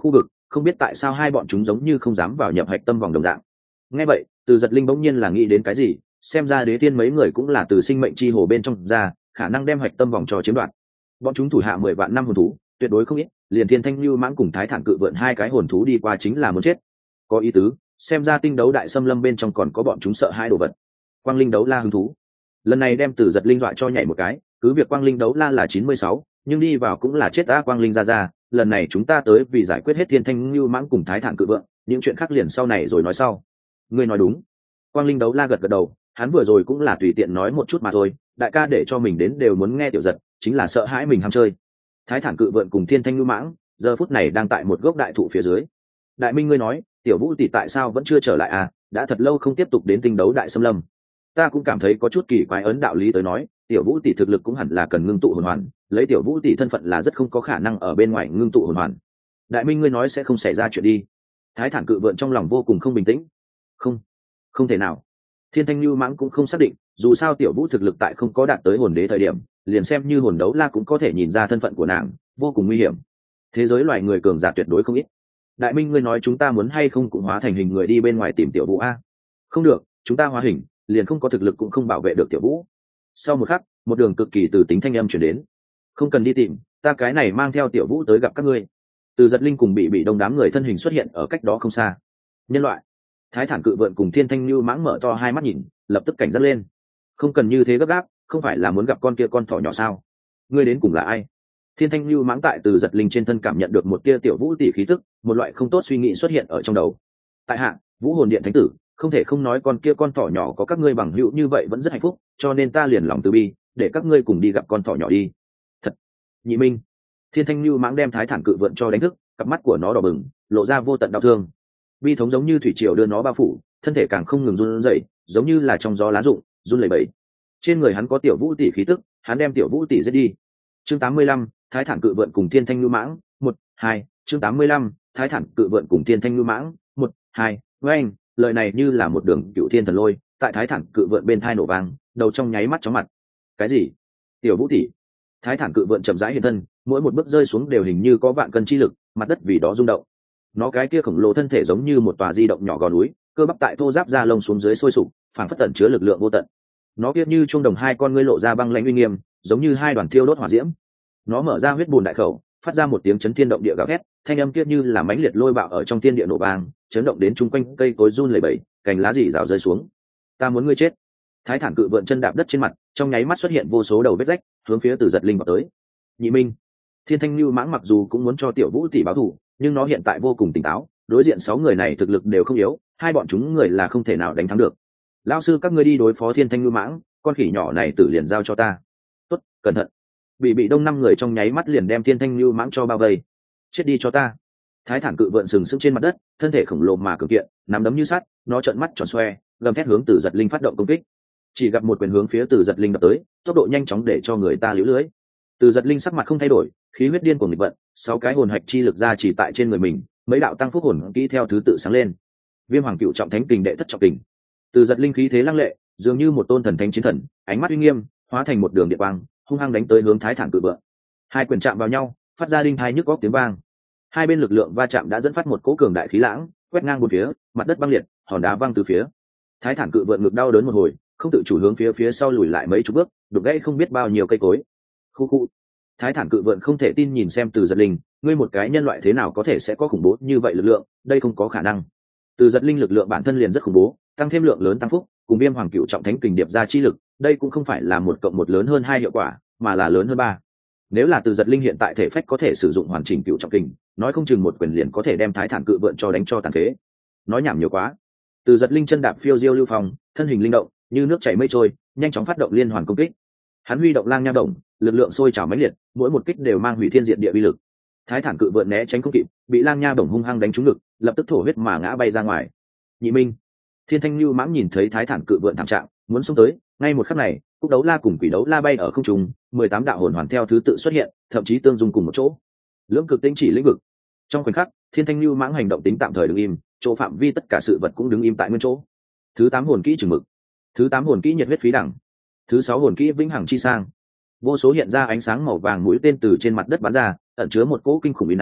không biết tại sao hai bọn chúng giống như không dám vào nhập hạch tâm vòng đồng dạng. Nghe vậy, Từ Giật Linh bỗng nhiên là nghĩ đến cái gì, xem ra đế tiên mấy người cũng là từ sinh mệnh chi hồ bên trong ra, khả năng đem hạch tâm vòng cho chiếm đoạt. Bọn chúng thủ hạ mười vạn năm hồn thú, tuyệt đối không ít, liền Thiên Thanh Lưu Mãng cùng Thái Thản Cự Vượn hai cái hồn thú đi qua chính là muốn chết. Có ý tứ, xem ra tinh đấu đại xâm lâm bên trong còn có bọn chúng sợ hai đồ vật. Quang Linh đấu la hứng thú. Lần này đem Từ Giật Linh dọa cho nhảy một cái, cứ việc Quang Linh đấu la là chín mươi sáu, nhưng đi vào cũng là chết a. Quang Linh ra ra, lần này chúng ta tới vì giải quyết hết Thiên Thanh Lưu Mãng cùng Thái Thản Cự Vượn, những chuyện khác liền sau này rồi nói sau. Ngươi nói đúng. Quang Linh đấu la gật gật đầu, hắn vừa rồi cũng là tùy tiện nói một chút mà thôi, đại ca để cho mình đến đều muốn nghe Tiểu Giật, chính là sợ hãi mình ham chơi. Thái Thản Cự Vượn cùng Thiên Thanh Lưu Mãng giờ phút này đang tại một gốc đại thụ phía dưới. Đại Minh, ngươi nói Tiểu Vũ tỷ tại sao vẫn chưa trở lại à, đã thật lâu không tiếp tục đến tinh đấu đại xâm lâm. Ta cũng cảm thấy có chút kỳ quái. Ấn đạo lý tới nói, Tiểu Vũ tỷ thực lực cũng hẳn là cần ngưng tụ hồn hoàn, lấy Tiểu Vũ tỷ thân phận là rất không có khả năng ở bên ngoài ngưng tụ hồn hoàn. Đại Minh, ngươi nói sẽ không xảy ra chuyện đi. Thái Thản Cự Vượn trong lòng vô cùng không bình tĩnh. Không, không thể nào. Thiên Thanh Lưu Mãng cũng không xác định, dù sao Tiểu Vũ thực lực tại không có đạt tới hồn đế thời điểm, liền xem như hồn đấu la cũng có thể nhìn ra thân phận của nàng, vô cùng nguy hiểm. Thế giới loài người cường giả tuyệt đối không ít. Đại Minh, ngươi nói chúng ta muốn hay không cũng hóa thành hình người đi bên ngoài tìm Tiểu Vũ a? Không được, chúng ta hóa hình, liền không có thực lực cũng không bảo vệ được Tiểu Vũ. Sau một khắc, một đường cực kỳ từ tính thanh âm truyền đến. Không cần đi tìm, ta cái này mang theo Tiểu Vũ tới gặp các ngươi. Từ Giật Linh cùng bị bị đông đám người thân hình xuất hiện ở cách đó không xa. Nhân loại. Thái Thản Cự Vượn cùng Thiên Thanh Lưu Mãng mở to hai mắt nhìn, lập tức cảnh giác lên. Không cần như thế gấp gáp, không phải là muốn gặp con kia con thỏ nhỏ sao? Ngươi đến cùng là ai? Thiên Thanh Lưu Mãng tại Từ Giật Linh trên thân cảm nhận được một tia Tiểu Vũ tỷ khí tức, một loại không tốt suy nghĩ xuất hiện ở trong đầu. Tại hạ, Vũ Hồn Điện Thánh tử, không thể không nói con kia con thỏ nhỏ có các ngươi bằng hữu như vậy vẫn rất hạnh phúc, cho nên ta liền lòng từ bi, để các ngươi cùng đi gặp con thỏ nhỏ đi. Thật. Nhị Minh. Thiên Thanh Lưu Mãng đem Thái Thản Cự Vượn cho đánh thức, cặp mắt của nó đỏ bừng, lộ ra vô tận đau thương. Bi thống giống như thủy triều đưa nó bao phủ, thân thể càng không ngừng run rẩy, giống như là trong gió lá rụng, run lẩy bẩy. Trên người hắn có Tiểu Vũ tỷ khí tức, hắn đem Tiểu Vũ tỷ giết đi. Chương tám mươi lăm, Thái Thản Cự Vượn cùng Thiên Thanh Lưu Mãng, một, hai. Chương tám mươi lăm, Thái Thản Cự Vượn cùng Thiên Thanh Lưu Mãng, một, hai. Với anh, lời này như là một đường cựu thiên thần lôi, tại Thái Thản Cự Vượn bên thai nổ vang, đầu trong nháy mắt chóng mặt. Cái gì? Tiểu Vũ tỷ? Thái Thản Cự Vượn chậm rãi hiện thân, mỗi một bước rơi xuống đều hình như có vạn cân chi lực, mặt đất vì đó rung động. Nó cái kia khổng lồ thân thể giống như một tòa di động nhỏ gò núi, cơ bắp tại thô giáp da lông xuống dưới sôi sục, phảng phất tẩn chứa lực lượng vô tận. Nó kia như trung đồng hai con ngươi lộ ra băng lãnh uy nghiêm, giống như hai đoàn thiêu đốt hỏa diễm. Nó mở ra huyết bùn đại khẩu, phát ra một tiếng chấn thiên động địa gào thét, thanh âm kia như là mãnh liệt lôi bạo ở trong thiên địa nổ vang, chấn động đến chung quanh cây cối run lẩy bẩy, cành lá rỉ rào rơi xuống. Ta muốn ngươi chết. Thái Thản Cự Vượn chân đạp đất trên mặt, trong nháy mắt xuất hiện vô số đầu vết rách, hướng phía Từ Giật Linh vào tới. Nhị Minh. Thiên Thanh Lưu Mãng mặc dù cũng muốn cho Tiểu Vũ tỷ báo thù, nhưng nó hiện tại vô cùng tỉnh táo, đối diện sáu người này thực lực đều không yếu, hai bọn chúng người là không thể nào đánh thắng được. Lão sư, các ngươi đi đối phó Thiên Thanh Lưu Mãng, con khỉ nhỏ này tử liền giao cho ta. Tốt, cẩn thận. Bị bị đông năm người trong nháy mắt liền đem Thiên Thanh Lưu Mãng cho bao vây. Chết đi cho ta. Thái Thản Cự Vượn sừng sững trên mặt đất, thân thể khổng lồ mà cường kiện, nắm đấm như sắt, nó trợn mắt tròn xoe, gầm thét hướng Từ Giật Linh phát động công kích. Chỉ gặp một quyền hướng phía Từ Giật Linh đập tới, tốc độ nhanh chóng để cho người ta liễu lưới. Từ Giật Linh sắc mặt không thay đổi, khí huyết điên cuồng nghịch vận, sáu cái hồn hạch chi lực ra chỉ tại trên người mình, mấy đạo tăng phúc hồn kỹ theo thứ tự sáng lên. Viêm Hoàng Cựu Trọng Thánh Kình đệ thất trọng kình. Từ Giật Linh khí thế lăng lệ, dường như một tôn thần thánh chiến thần, ánh mắt uy nghiêm, hóa thành một đường điện quang, hung hăng đánh tới hướng Thái Thản Cự Vượn. Hai quyền chạm vào nhau, phát ra đinh tai nhức óc tiếng vang. Hai bên lực lượng va chạm đã dẫn phát một cỗ cường đại khí lãng, quét ngang bốn phía, mặt đất băng liệt, hòn đá văng từ phía. Thái Thản Cự Vượn ngực đau đớn một hồi, không tự chủ hướng phía phía sau lùi lại mấy chục bước, đục gãy không biết bao nhiêu cây cối. Khu khu. Thái Thản Cự Vượn không thể tin nhìn xem Từ Giật Linh, ngươi một cái nhân loại thế nào có thể sẽ có khủng bố như vậy lực lượng, đây không có khả năng. Từ Giật Linh lực lượng bản thân liền rất khủng bố, tăng thêm lượng lớn tăng phúc, cùng Viêm Hoàng Cựu Trọng Thánh Kình điệp ra chi lực, đây cũng không phải là một cộng một lớn hơn hai hiệu quả, mà là lớn hơn ba. Nếu là Từ Giật Linh hiện tại thể phách có thể sử dụng hoàn chỉnh Cựu Trọng Kình, nói không chừng một quyền liền có thể đem Thái Thản Cự Vượn cho đánh cho tàn phế. Nói nhảm nhiều quá. Từ Giật Linh chân đạp phiêu diêu lưu phong, thân hình linh động, như nước chảy mây trôi, nhanh chóng phát động liên hoàn công kích. Hắn huy động lang nha động, lực lượng sôi trào mãnh liệt, mỗi một kích đều mang hủy thiên diệt địa uy lực. Thái Thản Cự Vượn né tránh không kịp, bị lang nha động hung hăng đánh trúng ngực, lập tức thổ huyết mà ngã bay ra ngoài. Nhị Minh. Thiên Thanh Lưu Mãng nhìn thấy Thái Thản Cự Vượn thảm trạng, muốn xông tới, ngay một khắc này, Cúc Đấu La cùng Quỷ Đấu La bay ở không trung, mười tám đạo hồn hoàn theo thứ tự xuất hiện, thậm chí tương dung cùng một chỗ. Lưỡng cực tinh chỉ lĩnh vực. Trong khoảnh khắc, Thiên Thanh Lưu Mãng hành động tính tạm thời đứng im, chỗ phạm vi tất cả sự vật cũng đứng im tại nguyên chỗ. Thứ tám hồn kỹ Trừng Mực. Thứ tám hồn kỹ Nhiệt Huyết Phí Đẳng. Thứ sáu hồn kỹ Vĩnh Hằng Chi Sang. Vô số hiện ra ánh sáng màu vàng mũi tên từ trên mặt đất bắn ra, ẩn chứa một cỗ kinh khủng uy năng,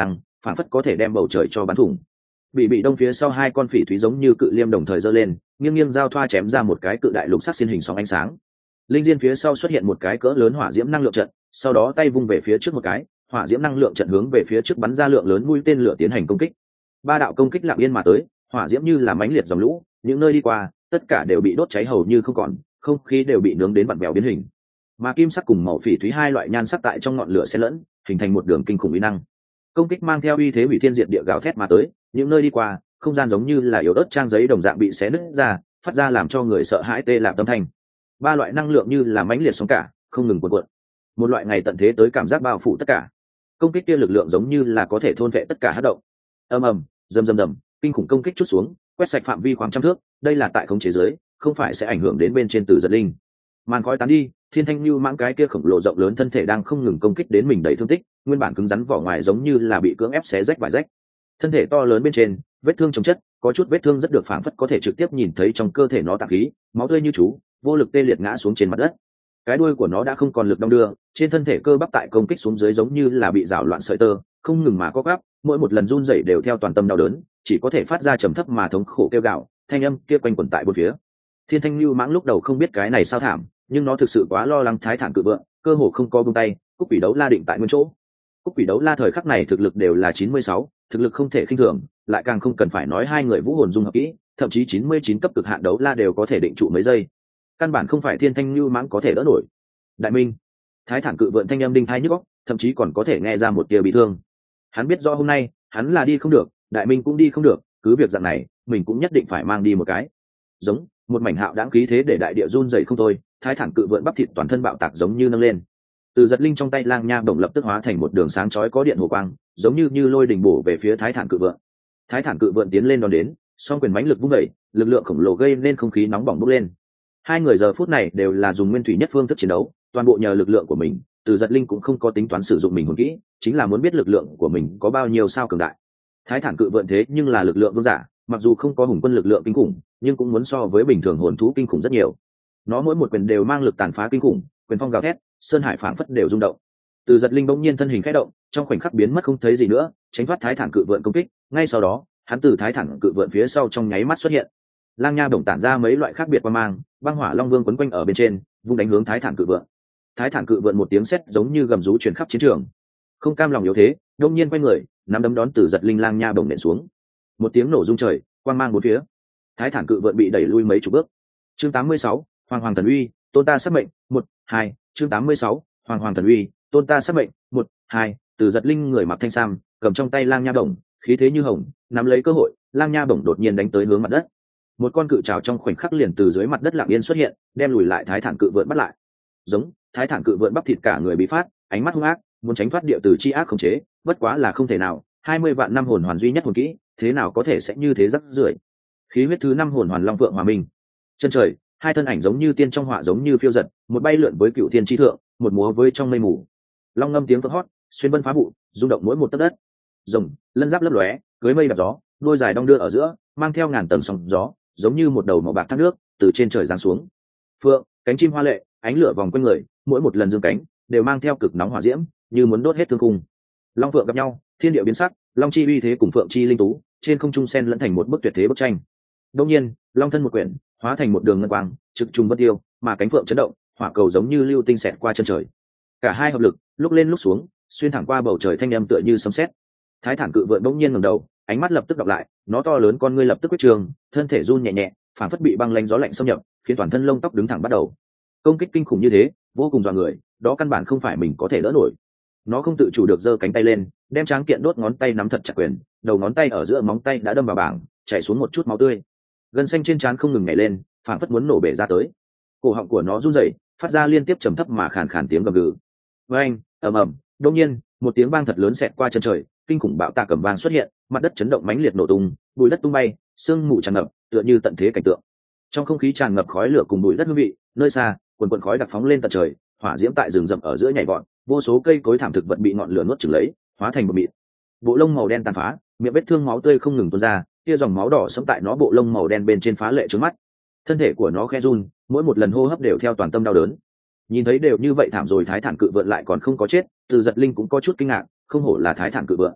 phản phất có thể đem bầu trời cho bắn thủng. Bị bị đông phía sau hai con phỉ thúy giống như cự liêm đồng thời giơ lên, nghiêng nghiêng giao thoa chém ra một cái cự đại lục sắc xiên hình sóng ánh sáng. Linh diên phía sau xuất hiện một cái cỡ lớn hỏa diễm năng lượng trận, sau đó tay vung về phía trước một cái, hỏa diễm năng lượng trận hướng về phía trước bắn ra lượng lớn mũi tên lửa tiến hành công kích. Ba đạo công kích lặng yên mà tới, hỏa diễm như là mãnh liệt dòng lũ, những nơi đi qua tất cả đều bị đốt cháy hầu như không còn, không khí đều bị nướng đến vặn vẹo biến hình. Mà kim sắc cùng màu phỉ thúy hai loại nhan sắc tại trong ngọn lửa xen lẫn, hình thành một đường kinh khủng uy năng. Công kích mang theo uy thế hủy thiên diệt địa gào thét mà tới, những nơi đi qua không gian giống như là yếu ớt trang giấy đồng dạng bị xé nứt ra, phát ra làm cho người sợ hãi tê lạp tâm thanh. Ba loại năng lượng như là mãnh liệt sóng cả, không ngừng cuộn cuộn. Một loại ngày tận thế tới cảm giác bao phủ tất cả. Công kích kia lực lượng giống như là có thể thôn vệ tất cả hắc động. Ầm ầm, rầm rầm rầm, kinh khủng công kích chút xuống, quét sạch phạm vi khoảng trăm thước, đây là tại khống chế giới, không phải sẽ ảnh hưởng đến bên trên Từ Giật Linh. Màn khói tán đi, Thiên Thanh Nưu mãng cái kia khổng lồ rộng lớn thân thể đang không ngừng công kích đến mình đầy thương tích, nguyên bản cứng rắn vỏ ngoài giống như là bị cưỡng ép xé rách vải rách. Thân thể to lớn bên trên, vết thương chồng chất, có chút vết thương rất được phảng phất có thể trực tiếp nhìn thấy trong cơ thể nó tạng khí, máu tươi như chú, vô lực tê liệt ngã xuống trên mặt đất. Cái đuôi của nó đã không còn lực đong đưa, trên thân thể cơ bắp tại công kích xuống dưới giống như là bị rào loạn sợi tơ, không ngừng mà co quắp, mỗi một lần run rẩy đều theo toàn tâm đau đớn, chỉ có thể phát ra trầm thấp mà thống khổ kêu gào, thanh âm kia quanh quẩn tại bốn phía. Thiên Thanh Nưu mãng lúc đầu không biết cái này sao thảm, nhưng nó thực sự quá lo lắng Thái Thản Cự Vượng, cơ hồ không có buông tay, Cúc Quỷ Đấu La định tại nguyên chỗ. Cúc Quỷ Đấu La thời khắc này thực lực đều là chín mươi sáu, thực lực không thể khinh thường, lại càng không cần phải nói hai người vũ hồn dung hợp kỹ, thậm chí chín mươi chín cấp cực hạn đấu la đều có thể định trụ mấy giây. Căn bản không phải Thiên Thanh Nưu mãng có thể đỡ nổi. Đại Minh, Thái Thản Cự Vượng thanh âm đinh tai nhức óc, thậm chí còn có thể nghe ra một tia bị thương. Hắn biết rõ hôm nay, hắn là đi không được, Đại Minh cũng đi không được, cứ việc dạng này, mình cũng nhất định phải mang đi một cái. Giống, một mảnh hạo đãng khí thế để đại địa run rẩy không thôi, Thái Thản Cự Vượng bắp thịt toàn thân bạo tạc giống như nâng lên. Từ Giật Linh trong tay lang nha bổng lập tức hóa thành một đường sáng chói có điện hồ quang, giống như như lôi đình bổ về phía Thái Thản Cự Vượng. Thái Thản Cự Vượng tiến lên đón đến, song quyền mãnh lực vung đẩy, lực lượng khổng lồ gây nên không khí nóng bỏng bốc lên. Hai người giờ phút này đều là dùng nguyên thủy nhất phương thức chiến đấu, toàn bộ nhờ lực lượng của mình. Từ Giật Linh cũng không có tính toán sử dụng mình hồn kỹ, chính là muốn biết lực lượng của mình có bao nhiêu sao cường đại. Thái Thản Cự Vượng thế nhưng là lực lượng vương giả, mặc dù không có hùng quân lực lượng kinh khủng, nhưng cũng muốn so với bình thường hồn thú kinh khủng rất nhiều. Nó mỗi một quyền đều mang lực tàn phá kinh khủng, quyền phong gào thét, sơn hải phảng phất đều rung động. Từ Giật Linh bỗng nhiên thân hình khẽ động, trong khoảnh khắc biến mất không thấy gì nữa, tránh thoát Thái Thản Cự Vượng công kích. Ngay sau đó, hắn từ Thái Thản Cự Vượng phía sau trong nháy mắt xuất hiện. Lang nha bổng tản ra mấy loại khác biệt qua mang, băng hỏa long vương quấn quanh ở bên trên, vung đánh hướng Thái Thản Cự Vượng. Thái Thản Cự Vượng một tiếng sét giống như gầm rú truyền khắp chiến trường. Không cam lòng yếu thế, đông nhiên quay người, nắm đấm đón Từ Giật Linh lang nha bổng nện xuống. Một tiếng nổ rung trời, quang mang bốn phía. Thái Thản Cự Vượng bị đẩy lui mấy chục bước. Chương tám mươi sáu, Hoàng Hoàng Thần Uy, tôn ta sát mệnh, một, hai, chương tám mươi sáu, Hoàng Hoàng Thần Uy, tôn ta sát mệnh, một, hai, Từ Giật Linh người mặc thanh sam, cầm trong tay lang nha bổng, khí thế như hồng, nắm lấy cơ hội, lang nha bổng đột nhiên đánh tới hướng mặt đất. Một con cự trảo trong khoảnh khắc liền từ dưới mặt đất lặng yên xuất hiện, đem lùi lại Thái Thản Cự Vượng bắt lại. Giống, Thái Thản Cự Vượng bắp thịt cả người bị phát, ánh mắt hung ác, muốn tránh thoát địa từ chi ác khống chế, bất quá là không thể nào, hai mươi vạn năm hồn hoàn duy nhất hồn kỹ, thế nào có thể sẽ như thế rắc rưởi. Khí huyết thứ năm hồn hoàn long vượng hòa minh. Chân trời, hai thân ảnh giống như tiên trong họa giống như phiêu giật, một bay lượn với cựu thiên chi thượng, một múa với trong mây mù. Long ngâm tiếng vỡ hót, xuyên vân phá vụ, rung động mỗi một tấc đất. Rồng, lân giáp lấp lóe, cưới mây đạp gió, đôi dài đong đưa ở giữa, mang theo ngàn tầng sóng gió, giống như một đầu màu bạc thác nước từ trên trời giáng xuống. Phượng, cánh chim hoa lệ, ánh lửa vòng quanh người, mỗi một lần dương cánh đều mang theo cực nóng hỏa diễm, như muốn đốt hết thương khung. Long phượng gặp nhau, thiên địa biến sắc, long chi uy thế cùng phượng chi linh tú, trên không trung sen lẫn thành một bức tuyệt thế bức tranh. Đương nhiên, long thân một quyển, hóa thành một đường ngân quang, trực trùng vân tiêu, mà cánh phượng chấn động, hỏa cầu giống như lưu tinh xẹt qua chân trời. Cả hai hợp lực, lúc lên lúc xuống, xuyên thẳng qua bầu trời thanh âm tựa như sấm sét. Thái Thản Cự Vượng bỗng nhiên ngẩng đầu, ánh mắt lập tức đọc lại, nó to lớn con ngươi lập tức quyết trường, thân thể run nhẹ nhẹ, phản phất bị băng lạnh gió lạnh xâm nhập, khiến toàn thân lông tóc đứng thẳng bắt đầu. Công kích kinh khủng như thế, vô cùng dọa người, đó căn bản không phải mình có thể đỡ nổi. Nó không tự chủ được giơ cánh tay lên, đem tráng kiện đốt ngón tay nắm thật chặt quyền, đầu ngón tay ở giữa móng tay đã đâm vào bảng, chảy xuống một chút máu tươi. Gân xanh trên trán không ngừng nhảy lên, phản phất muốn nổ bể ra tới. Cổ họng của nó run rẩy, phát ra liên tiếp trầm thấp mà khàn khàn tiếng gầm gừ. Với anh, ầm ầm, đột nhiên, một tiếng vang thật lớn xẹt qua chân trời, kinh khủng bạo tạc cầm vang xuất hiện, mặt đất chấn động mãnh liệt nổ tung, bụi đất tung bay, sương mù tràn ngập, tựa như tận thế cảnh tượng. Trong không khí tràn ngập khói lửa cùng bụi đất hương vị, nơi xa, quần quần khói đặc phóng lên tận trời, hỏa diễm tại rừng rậm ở giữa nhảy vọt, vô số cây cối thảm thực vật bị ngọn lửa nuốt chửng lấy, hóa thành bột mịn. Bộ lông màu đen tàn phá, miệng vết thương máu tươi không ngừng tuôn ra, kia dòng máu đỏ sống tại nó bộ lông màu đen bên trên phá lệ trước mắt. Thân thể của nó khẽ run, mỗi một lần hô hấp đều theo toàn tâm đau đớn. Nhìn thấy đều như vậy thảm rồi, Thái Thản Cự Vượng lại còn không có chết, Từ Giật Linh cũng có chút kinh ngạc, không hổ là Thái Thản Cự Vượng.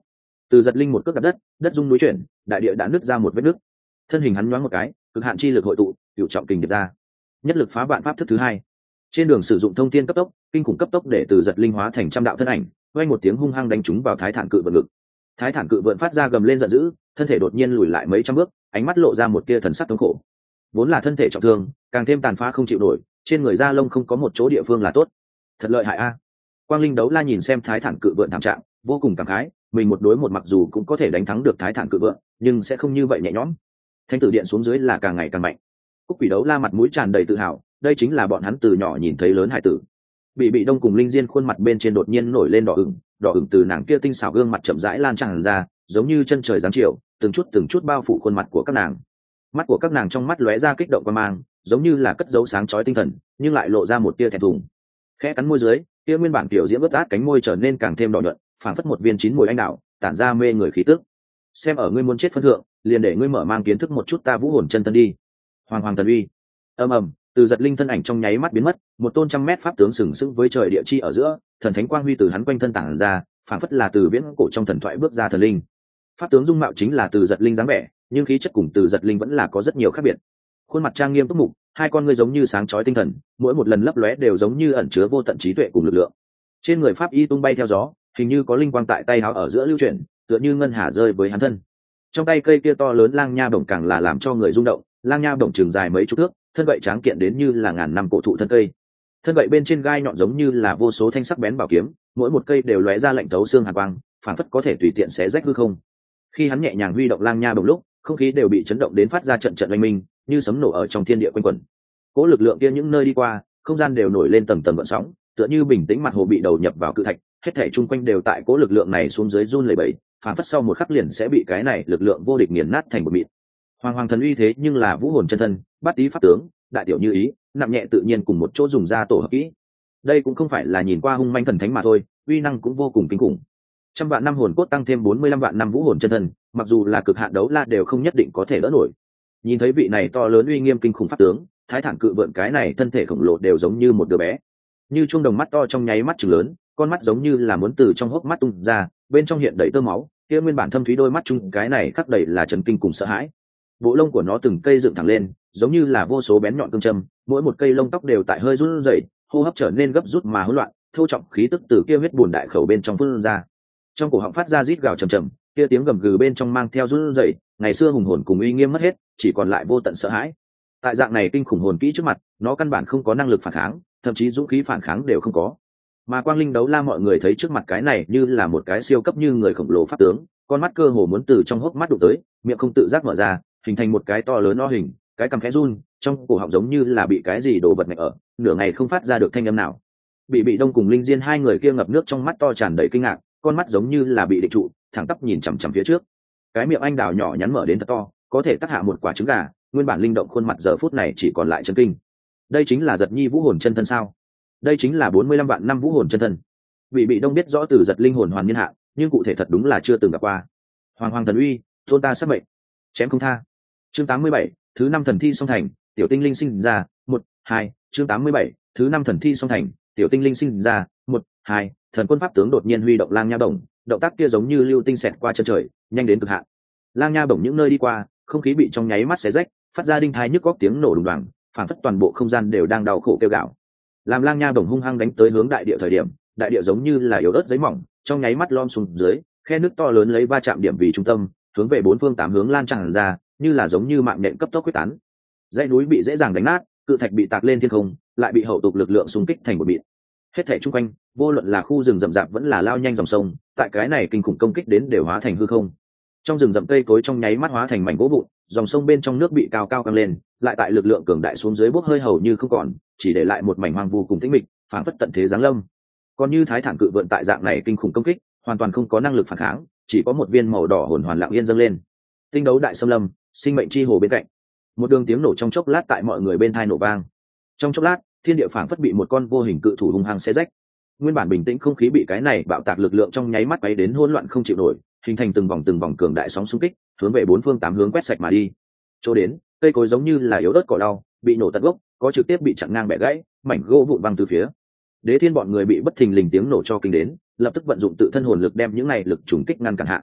Từ Giật Linh một cước đạp đất, đất rung núi chuyển, đại địa đã nứt ra một vết nứt. Thân hình hắn nhoáng một cái, cực hạn chi lực hội tụ, cửu trọng kình điệp ra. Nhất lực phá vạn pháp thức thứ hai. Trên đường sử dụng thông thiên cấp tốc, kinh khủng cấp tốc để Từ Giật Linh hóa thành trăm đạo thân ảnh, vang một tiếng hung hăng đánh trúng vào Thái Thản cự vượn ngực. Thái Thản cự vượn phát ra gầm lên giận dữ, thân thể đột nhiên lùi lại mấy trăm bước, ánh mắt lộ ra một tia thần sắc thống khổ. Vốn là thân thể trọng thương, càng thêm tàn phá không chịu nổi, trên người da lông không có một chỗ địa phương là tốt. Thật lợi hại a. Quang Linh Đấu La nhìn xem Thái Thản cự vượn thảm trạng, vô cùng cảm khái, mình một đối một mặc dù cũng có thể đánh thắng được Thái Thản cự vượn, nhưng sẽ không như vậy nhẹ nhõm. Thanh tử điện xuống dưới là càng ngày càng mạnh. Cúc Quỷ Đấu La mặt mũi tràn đầy tự hào, đây chính là bọn hắn từ nhỏ nhìn thấy lớn hải tử. Bị Bị Đông cùng Linh Diên khuôn mặt bên trên đột nhiên nổi lên đỏ ửng, đỏ ửng từ nàng kia tinh xảo gương mặt chậm rãi lan tràn ra, giống như chân trời giáng chiều, từng chút từng chút bao phủ khuôn mặt của các nàng. Mắt của các nàng trong mắt lóe ra kích động quan mang, giống như là cất dấu sáng chói tinh thần, nhưng lại lộ ra một tia thẹn thùng. Khẽ cắn môi dưới, kia nguyên bản tiểu diễm ướt át cánh môi trở nên càng thêm đỏ nhuận, phảng phất một viên chín mùi anh đào, tản ra mê người khí tức. Xem ở ngươi muốn chết phân thượng, liền để ngươi mở mang kiến thức một chút ta vũ hồn chân thân đi. Hoàng Hoàng Thần Uy. Ầm ầm, Từ Giật Linh thân ảnh trong nháy mắt biến mất, một tôn trăm mét pháp tướng sừng sững với trời địa chi ở giữa, thần thánh quang huy từ hắn quanh thân tản ra, phảng phất là từ viễn cổ trong thần thoại bước ra thần linh. Pháp tướng dung mạo chính là Từ Giật Linh dáng vẻ, nhưng khí chất cùng Từ Giật Linh vẫn là có rất nhiều khác biệt. Khuôn mặt trang nghiêm túc mục, hai con ngươi giống như sáng chói tinh thần, mỗi một lần lấp lóe đều giống như ẩn chứa vô tận trí tuệ cùng lực lượng. Trên người pháp y tung bay theo gió, hình như có linh quang tại tay áo ở giữa lưu chuyển, tựa như ngân hà rơi với hắn thân. Trong tay cây kia to lớn lang nha bổng càng là làm cho người rung động, lang nha bổng trường dài mấy chục thước, thân gậy tráng kiện đến như là ngàn năm cổ thụ thân cây. Thân gậy bên trên gai nhọn giống như là vô số thanh sắc bén bảo kiếm, mỗi một cây đều lóe ra lạnh thấu xương hàn quang, phản phất có thể tùy tiện xé rách hư không. Khi hắn nhẹ nhàng huy động lang nha bổng lúc, không khí đều bị chấn động đến phát ra trận trận oanh minh, như sấm nổ ở trong thiên địa quanh quẩn. Cố lực lượng kia những nơi đi qua, không gian đều nổi lên tầng tầng gợn sóng, tựa như bình tĩnh mặt hồ bị đầu nhập vào cự thạch, hết thảy chung quanh đều tại cố lực lượng này xuống dưới run lẩy bẩy, phản phất sau một khắc liền sẽ bị cái này lực lượng vô địch nghiền nát thành một mịn. Hoàng Hoàng Thần Uy thế nhưng là vũ hồn chân thân, bát tý pháp tướng, đại tiểu như ý, nặng nhẹ tự nhiên cùng một chỗ dùng ra tổ hợp kỹ. Đây cũng không phải là nhìn qua hung manh thần thánh mà thôi, uy năng cũng vô cùng kinh khủng. Trăm vạn năm hồn cốt tăng thêm bốn mươi lăm vạn năm vũ hồn chân thân, mặc dù là cực hạn đấu la đều không nhất định có thể đỡ nổi. Nhìn thấy vị này to lớn uy nghiêm kinh khủng pháp tướng, Thái Thản cự vượn cái này thân thể khổng lồ đều giống như một đứa bé, như chuông đồng mắt to trong nháy mắt trừng lớn, con mắt giống như là muốn từ trong hốc mắt tung ra, bên trong hiện đầy tơ máu, kia nguyên bản thâm thúy đôi mắt chung cái này khắc đầy là chấn kinh cùng sợ hãi. Bộ lông của nó từng cây dựng thẳng lên, giống như là vô số bén nhọn cương châm, mỗi một cây lông tóc đều tại hơi run rẩy, hô hấp trở nên gấp rút mà hỗn loạn, thô trọng khí tức từ kia huyết buồn đại khẩu bên trong phun ra. Trong cổ họng phát ra rít gào trầm trầm, kia tiếng gầm gừ bên trong mang theo run rẩy, ngày xưa hùng hồn cùng uy nghiêm mất hết, chỉ còn lại vô tận sợ hãi. Tại dạng này kinh khủng hồn kỹ trước mặt, nó căn bản không có năng lực phản kháng, thậm chí dũng khí phản kháng đều không có. Mà Quang Linh Đấu La mọi người thấy trước mặt cái này như là một cái siêu cấp như người khổng lồ pháp tướng, con mắt cơ hồ muốn từ trong hốc mắt đụng tới, miệng không tự giác mở ra, hình thành một cái to lớn o hình, cái cằm khẽ run, trong cổ họng giống như là bị cái gì đổ vật ngạnh ở, nửa ngày không phát ra được thanh âm nào. Bị Bị Đông cùng Linh Diên hai người kia ngập nước trong mắt to tràn đầy kinh ngạc, con mắt giống như là bị định trụ, thẳng tắp nhìn chằm chằm phía trước. Cái miệng anh đào nhỏ nhắn mở đến thật to, có thể tác hạ một quả trứng gà, nguyên bản linh động khuôn mặt giờ phút này chỉ còn lại chân kinh. Đây chính là Giật Nhi vũ hồn chân thân sao? Đây chính là bốn mươi lăm vạn năm vũ hồn chân thân. Vị Bị Đông biết rõ Từ Giật linh hồn hoàn niên hạn, nhưng cụ thể thật đúng là chưa từng gặp qua. Hoàng Hoàng Thần Uy, thôn ta sát mệnh, chém không tha. Chương tám mươi bảy, thứ năm thần thi song thành, tiểu tinh linh sinh ra, một, hai, chương tám mươi bảy, thứ năm thần thi song thành, tiểu tinh linh sinh ra, một, hai, thần quân pháp tướng đột nhiên huy động lang nha bổng, động tác kia giống như lưu tinh xẹt qua chân trời, nhanh đến cực hạn. Lang nha bổng những nơi đi qua, không khí bị trong nháy mắt xé rách, phát ra đinh thái nhức góc tiếng nổ đùng đoàng, phản phất toàn bộ không gian đều đang đau khổ kêu gào. Làm lang nha bổng hung hăng đánh tới hướng đại địa thời điểm, đại địa giống như là yếu ớt giấy mỏng, trong nháy mắt lom xuống dưới, khe nước to lớn lấy va chạm điểm vì trung tâm, hướng về bốn phương tám hướng lan tràn ra, như là giống như mạng nện cấp tốc quyết tán. Dãy núi bị dễ dàng đánh nát, cự thạch bị tạc lên thiên không, lại bị hậu tục lực lượng xung kích thành một mịn. Hết thảy chung quanh, vô luận là khu rừng rậm rạp vẫn là lao nhanh dòng sông, tại cái này kinh khủng công kích đến đều hóa thành hư không. Trong rừng rậm cây cối trong nháy mắt hóa thành mảnh gỗ vụn, dòng sông bên trong nước bị cao cao căng lên, lại tại lực lượng cường đại xuống dưới bốc hơi hầu như không còn, chỉ để lại một mảnh hoang vu cùng tĩnh mịch, phảng phất tận thế giáng lâm. Còn như Thái Thản cự vượn tại dạng này kinh khủng công kích, hoàn toàn không có năng lực phản kháng, chỉ có một viên màu đỏ hồn hoàn lặng yên dâng lên. Tinh đấu đại xâm lâm, sinh mệnh chi hồ bên cạnh, một đường tiếng nổ trong chốc lát tại mọi người bên tai nổ vang. Trong chốc lát, thiên địa phảng phất bị một con vô hình cự thủ hung hăng xé rách. Nguyên bản bình tĩnh không khí bị cái này bạo tạc lực lượng trong nháy mắt quấy đến hỗn loạn không chịu nổi, hình thành từng vòng từng vòng cường đại sóng xung kích, hướng về bốn phương tám hướng quét sạch mà đi. Chỗ đến, cây cối giống như là yếu ớt cỏ đau, bị nổ tận gốc, có trực tiếp bị chặn ngang bẻ gãy, mảnh gỗ vụn văng từ phía. Đế Thiên bọn người bị bất thình lình tiếng nổ cho kinh đến, lập tức vận dụng tự thân hồn lực đem những này lực trùng kích ngăn cản hạ.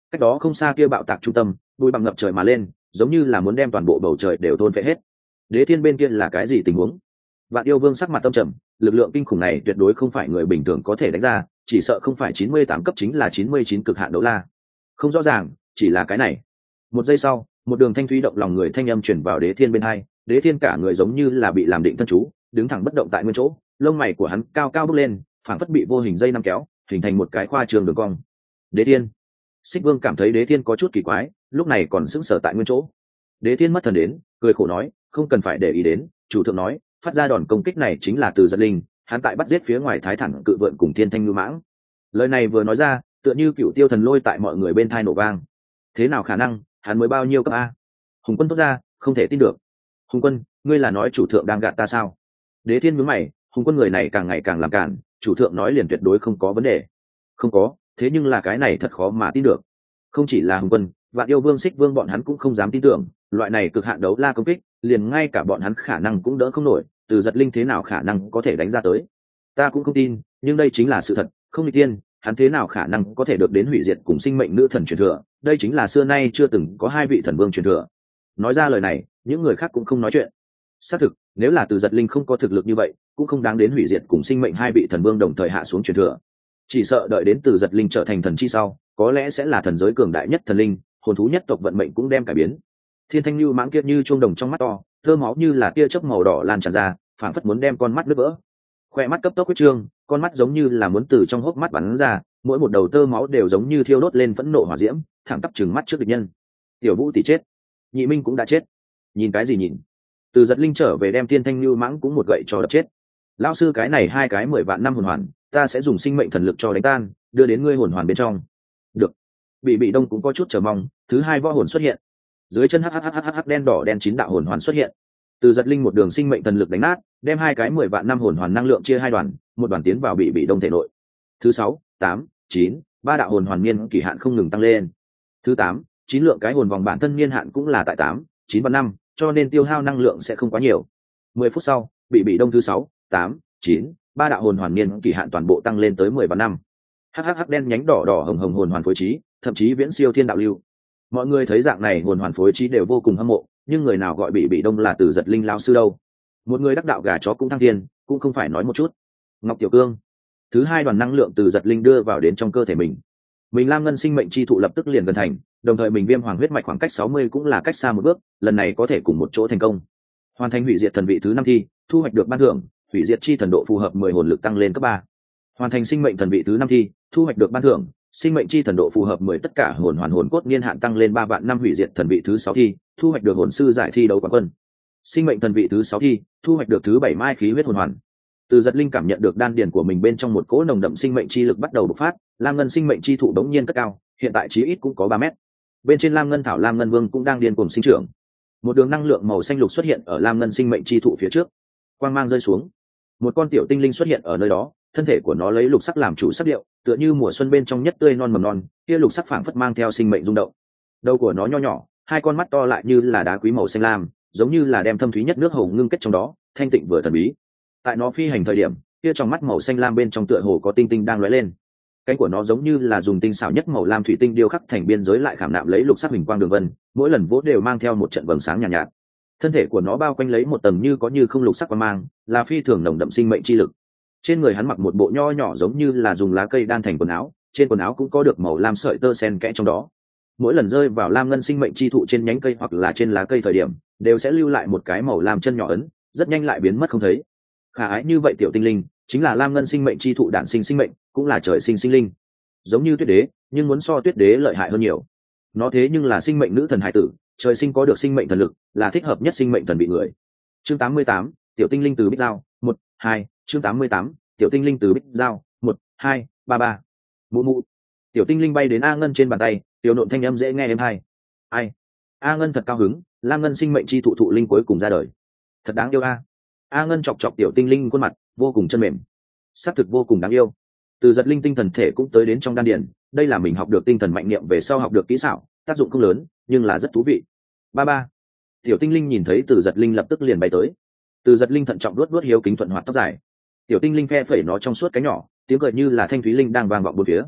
cách đó không xa kia bạo tạc trung tâm bụi bằng ngập trời mà lên, giống như là muốn đem toàn bộ bầu trời đều thôn phệ hết. Đế thiên bên kia là cái gì tình huống? Vạn Yêu Vương sắc mặt tâm trầm, lực lượng kinh khủng này tuyệt đối không phải người bình thường có thể đánh ra, chỉ sợ không phải chín mươi tám cấp chính là chín mươi chín cực hạn đấu la. Không rõ ràng, chỉ là cái này. Một giây sau, một đường thanh thúy động lòng người thanh âm truyền vào Đế Thiên bên hai, Đế Thiên cả người giống như là bị làm định thân chú, đứng thẳng bất động tại nguyên chỗ, lông mày của hắn cao cao bước lên, phảng phất bị vô hình dây nắm kéo, hình thành một cái khoa trường đường cong. Đế Thiên. Xích Vương cảm thấy Đế Thiên có chút kỳ quái, lúc này còn sững sờ tại nguyên chỗ. Đế Thiên mất thần đến, cười khổ nói, không cần phải để ý đến, chủ thượng nói, phát ra đòn công kích này chính là từ giật linh, hắn tại bắt giết phía ngoài thái thẳng cự vượn cùng thiên thanh ngư mãng. Lời này vừa nói ra, tựa như cựu tiêu thần lôi tại mọi người bên thai nổ vang. Thế nào khả năng, hắn mới bao nhiêu cấp a? Hùng Quân thốt ra, không thể tin được. Hùng Quân, ngươi là nói chủ thượng đang gạt ta sao? Đế Thiên nhướng mày, Hùng Quân người này càng ngày càng làm cản, chủ thượng nói liền tuyệt đối không có vấn đề. Không có, thế nhưng là cái này thật khó mà tin được. Không chỉ là Hùng Quân, Vạn Yêu Vương, Xích Vương bọn hắn cũng không dám tin tưởng, loại này cực hạn đấu la công kích, liền ngay cả bọn hắn khả năng cũng đỡ không nổi, từ giật linh thế nào khả năng có thể đánh ra tới. Ta cũng không tin, nhưng đây chính là sự thật, không nghịch tiên, hắn thế nào khả năng có thể được đến hủy diệt cùng sinh mệnh nữ thần truyền thừa, đây chính là xưa nay chưa từng có hai vị thần vương truyền thừa. Nói ra lời này, những người khác cũng không nói chuyện. Xác thực, nếu là từ giật linh không có thực lực như vậy, cũng không đáng đến hủy diệt cùng sinh mệnh hai vị thần vương đồng thời hạ xuống truyền thừa. Chỉ sợ đợi đến từ giật linh trở thành thần chi sau, có lẽ sẽ là thần giới cường đại nhất thần linh, hồn thú nhất tộc vận mệnh cũng đem cải biến. Thiên thanh lưu mãng kia như chuông đồng trong mắt to, thơ máu như là tia chớp màu đỏ lan tràn ra, phảng phất muốn đem con mắt nứt vỡ. Khoe mắt cấp tốc huyết trương, con mắt giống như là muốn từ trong hốc mắt bắn ra, mỗi một đầu tơ máu đều giống như thiêu đốt lên phẫn nộ hỏa diễm, thẳng tắp trừng mắt trước địch nhân. Tiểu Vũ tỷ chết, Nhị Minh cũng đã chết. Nhìn cái gì nhìn? Từ giật linh trở về đem Thiên thanh lưu mãng cũng một gậy cho đập chết. Lão sư, cái này hai cái mười vạn năm hồn hoàn, ta sẽ dùng sinh mệnh thần lực cho đánh tan, đưa đến ngươi hồn hoàn bên trong. Được. Bị bị đông cũng có chút chờ mong, thứ hai võ hồn xuất hiện. Dưới chân hhhhh đen đỏ đen chín đạo hồn hoàn xuất hiện. Từ giật linh một đường sinh mệnh thần lực đánh nát, đem hai cái mười vạn năm hồn hoàn năng lượng chia hai đoàn, một đoàn tiến vào bị bị đông thể nội. Thứ sáu, tám, chín, ba đạo hồn hoàn niên kỳ hạn không ngừng tăng lên. Thứ tám, chín lượng cái hồn vòng bản thân niên hạn cũng là tại tám, chín và năm, cho nên tiêu hao năng lượng sẽ không quá nhiều. Mười phút sau, bị bị đông thứ sáu, tám, chín, ba đạo hồn hoàn niên kỳ hạn toàn bộ tăng lên tới mười và năm. Hhh đen nhánh đỏ đỏ hồng hồng hồn hoàn phối trí, thậm chí viễn siêu thiên đạo lưu. Mọi người thấy dạng này hồn hoàn phối trí đều vô cùng hâm mộ, nhưng người nào gọi bị bị đông là từ giật linh lao sư đâu? Một người đắc đạo gà chó cũng thăng thiên, cũng không phải nói một chút. Ngọc Tiểu Cương, thứ hai đoàn năng lượng từ giật linh đưa vào đến trong cơ thể mình. Mình Lam Ngân sinh mệnh chi thụ lập tức liền gần thành, đồng thời mình Viêm Hoàng huyết mạch khoảng cách sáu mươi cũng là cách xa một bước, lần này có thể cùng một chỗ thành công. Hoàn thành hủy diệt thần vị thứ năm thi, thu hoạch được ban thưởng, hủy diệt chi thần độ phù hợp mười hồn lực tăng lên cấp ba. Hoàn thành sinh mệnh thần vị thứ năm thi, thu hoạch được ban thưởng, sinh mệnh chi thần độ phù hợp mười tất cả hồn hoàn hồn cốt niên hạn tăng lên ba vạn năm. Hủy diệt thần vị thứ sáu thi, thu hoạch được hồn sư giải thi đấu quán quân. Sinh mệnh thần vị thứ sáu thi, thu hoạch được thứ bảy mai khí huyết hồn hoàn. Từ giật linh cảm nhận được đan điền của mình bên trong một cỗ nồng đậm sinh mệnh chi lực bắt đầu bộc phát, Lam Ngân sinh mệnh chi thụ đống nhiên cất cao, hiện tại chí ít cũng có ba mét. Bên trên Lam Ngân thảo Lam Ngân vương cũng đang điên cuồng sinh trưởng. Một đường năng lượng màu xanh lục xuất hiện ở Lam Ngân sinh mệnh chi thụ phía trước. Quang mang rơi xuống, một con tiểu tinh linh xuất hiện ở nơi đó, thân thể của nó lấy lục sắc làm chủ sắc điệu, tựa như mùa xuân bên trong nhất tươi non mầm non, kia lục sắc phảng phất mang theo sinh mệnh rung động. Đầu của nó nho nhỏ, hai con mắt to lại như là đá quý màu xanh lam, giống như là đem thâm thúy nhất nước hồ ngưng kết trong đó, thanh tịnh vừa thần bí. Tại nó phi hành thời điểm, kia trong mắt màu xanh lam bên trong tựa hồ có tinh tinh đang lóe lên. Cánh của nó giống như là dùng tinh xảo nhất màu lam thủy tinh điêu khắc thành biên giới lại khảm nạm lấy lục sắc hình quang đường vân, mỗi lần vỗ đều mang theo một trận vầng sáng nhàn nhạt, nhạt. Thân thể của nó bao quanh lấy một tầng như có như không lục sắc quang mang, là phi thường nồng đậm sinh mệnh chi lực. Trên người hắn mặc một bộ nho nhỏ giống như là dùng lá cây đan thành quần áo, trên quần áo cũng có được màu lam sợi tơ xen kẽ trong đó. Mỗi lần rơi vào lam ngân sinh mệnh chi thụ trên nhánh cây hoặc là trên lá cây thời điểm, đều sẽ lưu lại một cái màu lam chân nhỏ ấn, rất nhanh lại biến mất không thấy. Khả ái như vậy tiểu tinh linh, chính là lam ngân sinh mệnh chi thụ đản sinh sinh mệnh, cũng là trời sinh sinh linh. Giống như tuyết đế, nhưng muốn so tuyết đế lợi hại hơn nhiều. Nó thế nhưng là sinh mệnh nữ thần hải tử, trời sinh có được sinh mệnh thần lực, là thích hợp nhất sinh mệnh thần bị người. Chương tám mươi tám, tiểu tinh linh từ Bích Giao, một, hai, chương tám mươi tám, tiểu tinh linh từ Bích Giao, một, hai, ba ba. Mụ mụ. Tiểu tinh linh bay đến A Ngân trên bàn tay, tiểu nộn thanh âm dễ nghe êm hay. Ai? A Ngân thật cao hứng, Lam Ngân sinh mệnh chi thụ thụ linh cuối cùng ra đời. Thật đáng yêu a. A Ngân chọc chọc tiểu tinh linh khuôn mặt, vô cùng chân mềm. Xác thực vô cùng đáng yêu. Từ giật linh tinh thần thể cũng tới đến trong đan điền, đây là mình học được tinh thần mạnh niệm về sau học được kỹ xảo, tác dụng không lớn, nhưng là rất thú vị. Ba ba. Tiểu tinh linh nhìn thấy từ giật linh lập tức liền bay tới. Từ giật linh thận trọng luốt luốt hiếu kính thuận hoạt tóc dài. Tiểu tinh linh phe phẩy nó trong suốt cánh nhỏ, tiếng cười như là thanh thúy linh đang vang vọng bốn phía.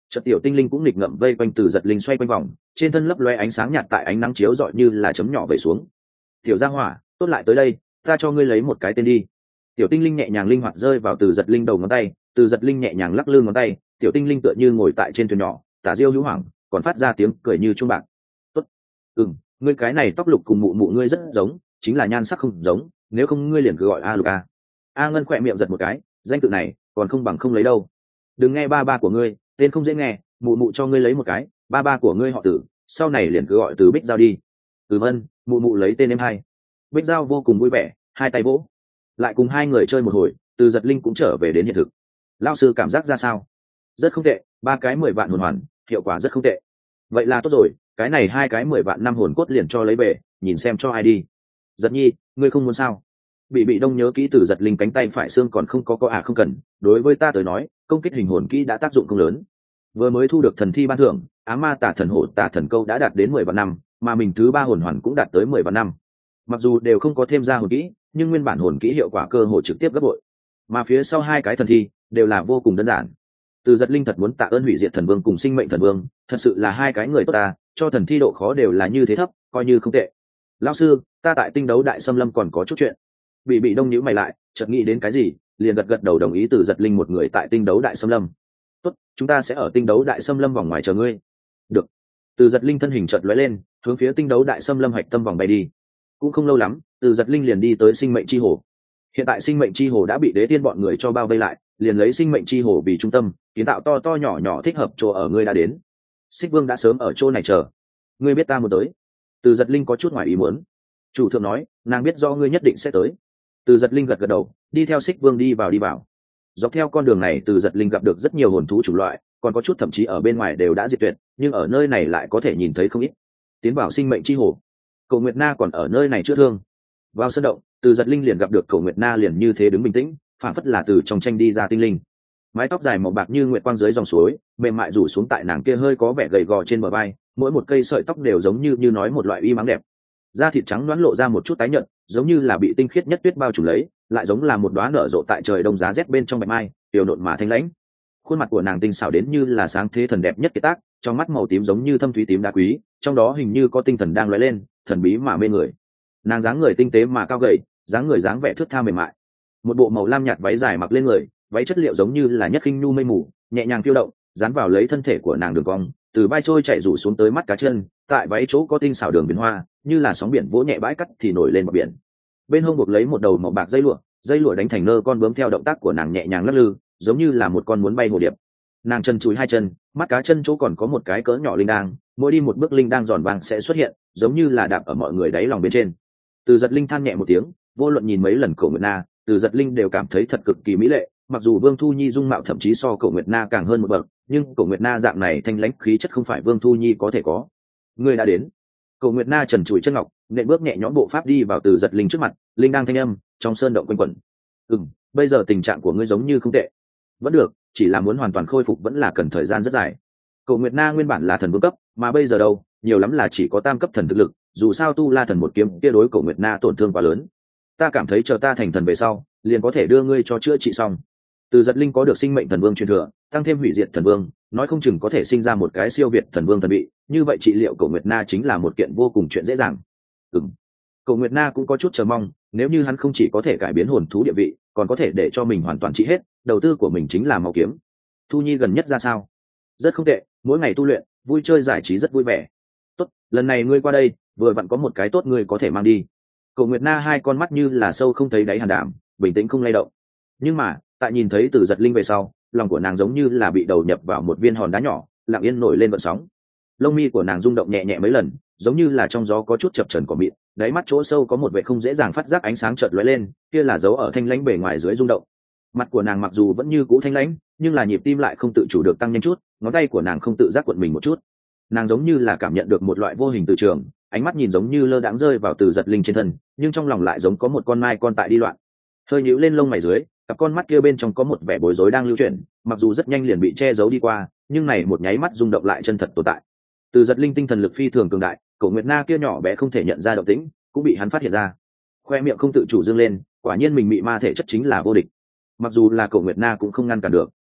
Chợt tiểu tinh linh cũng nghịch ngậm vây quanh Từ Giật Linh xoay quanh vòng, trên thân lấp loe ánh sáng nhạt tại ánh nắng chiếu rọi như là chấm nhỏ về xuống. Tiểu gia hỏa, tốt lại tới đây, ta cho ngươi lấy một cái tên đi. Tiểu tinh linh nhẹ nhàng linh hoạt rơi vào Từ Giật Linh đầu ngón tay, Từ Giật Linh nhẹ nhàng lắc lư ngón tay, tiểu tinh linh tựa như ngồi tại trên thuyền nhỏ, tả diêu hữu hoảng, còn phát ra tiếng cười như chuông bạc. Tốt, ừm, ngươi cái này tóc lục cùng mụ mụ ngươi rất giống, chính là nhan sắc không giống, nếu không ngươi liền cứ gọi a lục a. A Ngân khỏe miệng giật một cái, danh tự này còn không bằng không lấy đâu. Đừng nghe ba ba của ngươi, tên không dễ nghe, mụ mụ cho ngươi lấy một cái, ba ba của ngươi họ Tử, sau này liền cứ gọi Từ Bích Giao đi. Ừm ân, mụ mụ lấy tên em hay. Bích Giao vô cùng vui vẻ, hai tay vỗ, lại cùng hai người chơi một hồi. Từ Giật Linh cũng trở về đến hiện thực. Lão sư cảm giác ra sao? Rất không tệ, ba cái mười vạn hồn hoàn, hiệu quả rất không tệ. Vậy là tốt rồi, cái này hai cái mười vạn năm hồn cốt liền cho lấy về, nhìn xem cho ai đi. Giật Nhi, ngươi không muốn sao? Bị bị đông nhớ kỹ Từ Giật Linh cánh tay phải xương còn không có có à không cần, đối với ta tới nói, công kích hình hồn kỹ đã tác dụng không lớn. Vừa mới thu được thần thi ban thưởng, Á Ma Tả Thần Hổ Tả Thần Câu đã đạt đến mười vạn năm, mà mình thứ ba hồn hoàn cũng đạt tới mười vạn năm. Mặc dù đều không có thêm ra hồn kỹ, nhưng nguyên bản hồn kỹ hiệu quả cơ hội trực tiếp gấp bội. Mà phía sau hai cái thần thi đều là vô cùng đơn giản. Từ Giật Linh thật muốn tạ ơn Hủy Diệt Thần Vương cùng Sinh Mệnh Thần Vương, thật sự là hai cái người tốt ta, cho thần thi độ khó đều là như thế thấp, coi như không tệ. Lão sư, ta tại Tinh Đấu Đại Xâm Lâm còn có chút chuyện. Bị bị đông nhíu mày lại, chợt nghĩ đến cái gì, liền gật gật đầu đồng ý Từ Giật Linh một người tại Tinh Đấu Đại Xâm Lâm. Tốt, chúng ta sẽ ở Tinh Đấu Đại Xâm Lâm vòng ngoài chờ ngươi. Được. Từ Giật Linh thân hình chợt lóe lên, hướng phía Tinh Đấu Đại Xâm Lâm hạch tâm vòng bay đi. Cũng không lâu lắm, Từ Giật Linh liền đi tới Sinh Mệnh Chi Hồ. Hiện tại Sinh Mệnh Chi Hồ đã bị Đế Tiên bọn người cho bao vây lại, liền lấy Sinh Mệnh Chi Hồ vì trung tâm, kiến tạo to to nhỏ nhỏ thích hợp chỗ ở ngươi đã đến. Xích Vương đã sớm ở chỗ này chờ. Ngươi biết ta muốn tới. Từ Giật Linh có chút ngoài ý muốn. Chủ thượng nói, nàng biết do ngươi nhất định sẽ tới. Từ Giật Linh gật gật đầu, đi theo Xích Vương đi vào đi vào. Dọc theo con đường này, Từ Giật Linh gặp được rất nhiều hồn thú chủng loại, còn có chút thậm chí ở bên ngoài đều đã diệt tuyệt, nhưng ở nơi này lại có thể nhìn thấy không ít. Tiến vào Sinh Mệnh Chi Hồ, Cổ Nguyệt Na còn ở nơi này chữa thương. Vào sân động, Từ Giật Linh liền gặp được Cổ Nguyệt Na liền như thế đứng bình tĩnh, phản phất là từ trong tranh đi ra tinh linh. Mái tóc dài màu bạc như nguyệt quang dưới dòng suối, mềm mại rủ xuống tại nàng kia hơi có vẻ gầy gò trên bờ vai, mỗi một cây sợi tóc đều giống như như nói một loại uy mắng đẹp. Da thịt trắng nõn lộ ra một chút tái nhợt, giống như là bị tinh khiết nhất tuyết bao trùm lấy, lại giống là một đóa nở rộ tại trời đông giá rét bên trong bạch mai, tiểu nộn mà thanh lãnh. Khuôn mặt của nàng tinh xảo đến như là sáng thế thần đẹp nhất kiệt tác, trong mắt màu tím giống như thâm thúy tím đá quý, trong đó hình như có tinh thần đang lóe lên, thần bí mà mê người. Nàng dáng người tinh tế mà cao gầy, dáng người dáng vẻ thướt tha mềm mại. Một bộ màu lam nhạt váy dài mặc lên người, váy chất liệu giống như là nhất khinh nhu mây mù, nhẹ nhàng phiêu động, dán vào lấy thân thể của nàng đường cong, từ vai trôi chạy rủ xuống tới mắt cá chân, tại váy chỗ có tinh xảo đường biển hoa, như là sóng biển vỗ nhẹ bãi cắt thì nổi lên bờ biển. Bên hông buộc lấy một đầu màu bạc dây lụa, dây lụa đánh thành nơ con bướm theo động tác của nàng nhẹ nhàng lắc lư, giống như là một con muốn bay hồ điệp. Nàng chân chúi hai chân, mắt cá chân chỗ còn có một cái cỡ nhỏ linh đang, mỗi đi một bước linh đang giòn vàng sẽ xuất hiện, giống như là đạp ở mọi người đáy lòng bên trên. Từ Giật Linh than nhẹ một tiếng, vô luận nhìn mấy lần Cổ Nguyệt Na, Từ Giật Linh đều cảm thấy thật cực kỳ mỹ lệ. Mặc dù Vương Thu Nhi dung mạo thậm chí so Cổ Nguyệt Na càng hơn một bậc, nhưng Cổ Nguyệt Na dạng này thanh lãnh khí chất không phải Vương Thu Nhi có thể có. Ngươi đã đến. Cổ Nguyệt Na trần trụi chân ngọc, nện bước nhẹ nhõm bộ pháp đi vào Từ Giật Linh trước mặt, linh đang thanh âm trong sơn động quanh quẩn. Ừm, bây giờ tình trạng của ngươi giống như không tệ. Vẫn được, chỉ là muốn hoàn toàn khôi phục vẫn là cần thời gian rất dài. Cổ Nguyệt Na nguyên bản là thần vương cấp, mà bây giờ đâu, nhiều lắm là chỉ có tam cấp thần thực lực, dù sao Tu La thần một kiếm kia đối Cổ Nguyệt Na tổn thương quá lớn. Ta cảm thấy chờ ta thành thần về sau, liền có thể đưa ngươi cho chữa trị xong. Từ Giật Linh có được sinh mệnh thần vương truyền thừa, tăng thêm hủy diệt thần vương, nói không chừng có thể sinh ra một cái siêu việt thần vương thần bị, như vậy trị liệu Cổ Nguyệt Na chính là một kiện vô cùng chuyện dễ dàng. Ừm. Cổ Nguyệt Na cũng có chút chờ mong, nếu như hắn không chỉ có thể cải biến hồn thú địa vị, còn có thể để cho mình hoàn toàn trị hết, đầu tư của mình chính là màu kiếm. Thu Nhi gần nhất ra sao? Rất không tệ, mỗi ngày tu luyện, vui chơi giải trí rất vui vẻ. Tốt, lần này ngươi qua đây, vừa vặn có một cái tốt ngươi có thể mang đi. Cổ Nguyệt Na hai con mắt như là sâu không thấy đáy hàn đảm, bình tĩnh không lay động. Nhưng mà, tại nhìn thấy Từ Giật Linh về sau, lòng của nàng giống như là bị đầu nhập vào một viên hòn đá nhỏ, lặng yên nổi lên vận sóng. Lông mi của nàng rung động nhẹ nhẹ mấy lần, giống như là trong gió có chút chập chờn cỏ mịn, đáy mắt chỗ sâu có một vẻ không dễ dàng phát giác ánh sáng chợt lóe lên, kia là dấu ở thanh lãnh bề ngoài dưới rung động. Mặt của nàng mặc dù vẫn như cũ thanh lãnh, nhưng là nhịp tim lại không tự chủ được tăng nhanh chút, ngón tay của nàng không tự giác cuộn mình một chút. Nàng giống như là cảm nhận được một loại vô hình từ trường, ánh mắt nhìn giống như lơ đãng rơi vào Từ Giật Linh trên thân, nhưng trong lòng lại giống có một con mai con tại đi loạn. Hơi nhíu lên lông mày dưới, cặp con mắt kia bên trong có một vẻ bối rối đang lưu chuyển, mặc dù rất nhanh liền bị che giấu đi qua, nhưng này một nháy mắt rung động lại chân thật tồn tại. Từ Giật Linh tinh thần lực phi thường cường đại, Cổ Nguyệt Na kia nhỏ bé không thể nhận ra động tĩnh, cũng bị hắn phát hiện ra. Khoe miệng không tự chủ dương lên, quả nhiên mình bị ma thể chất chính là vô địch. Mặc dù là Cổ Nguyệt Na cũng không ngăn cản được.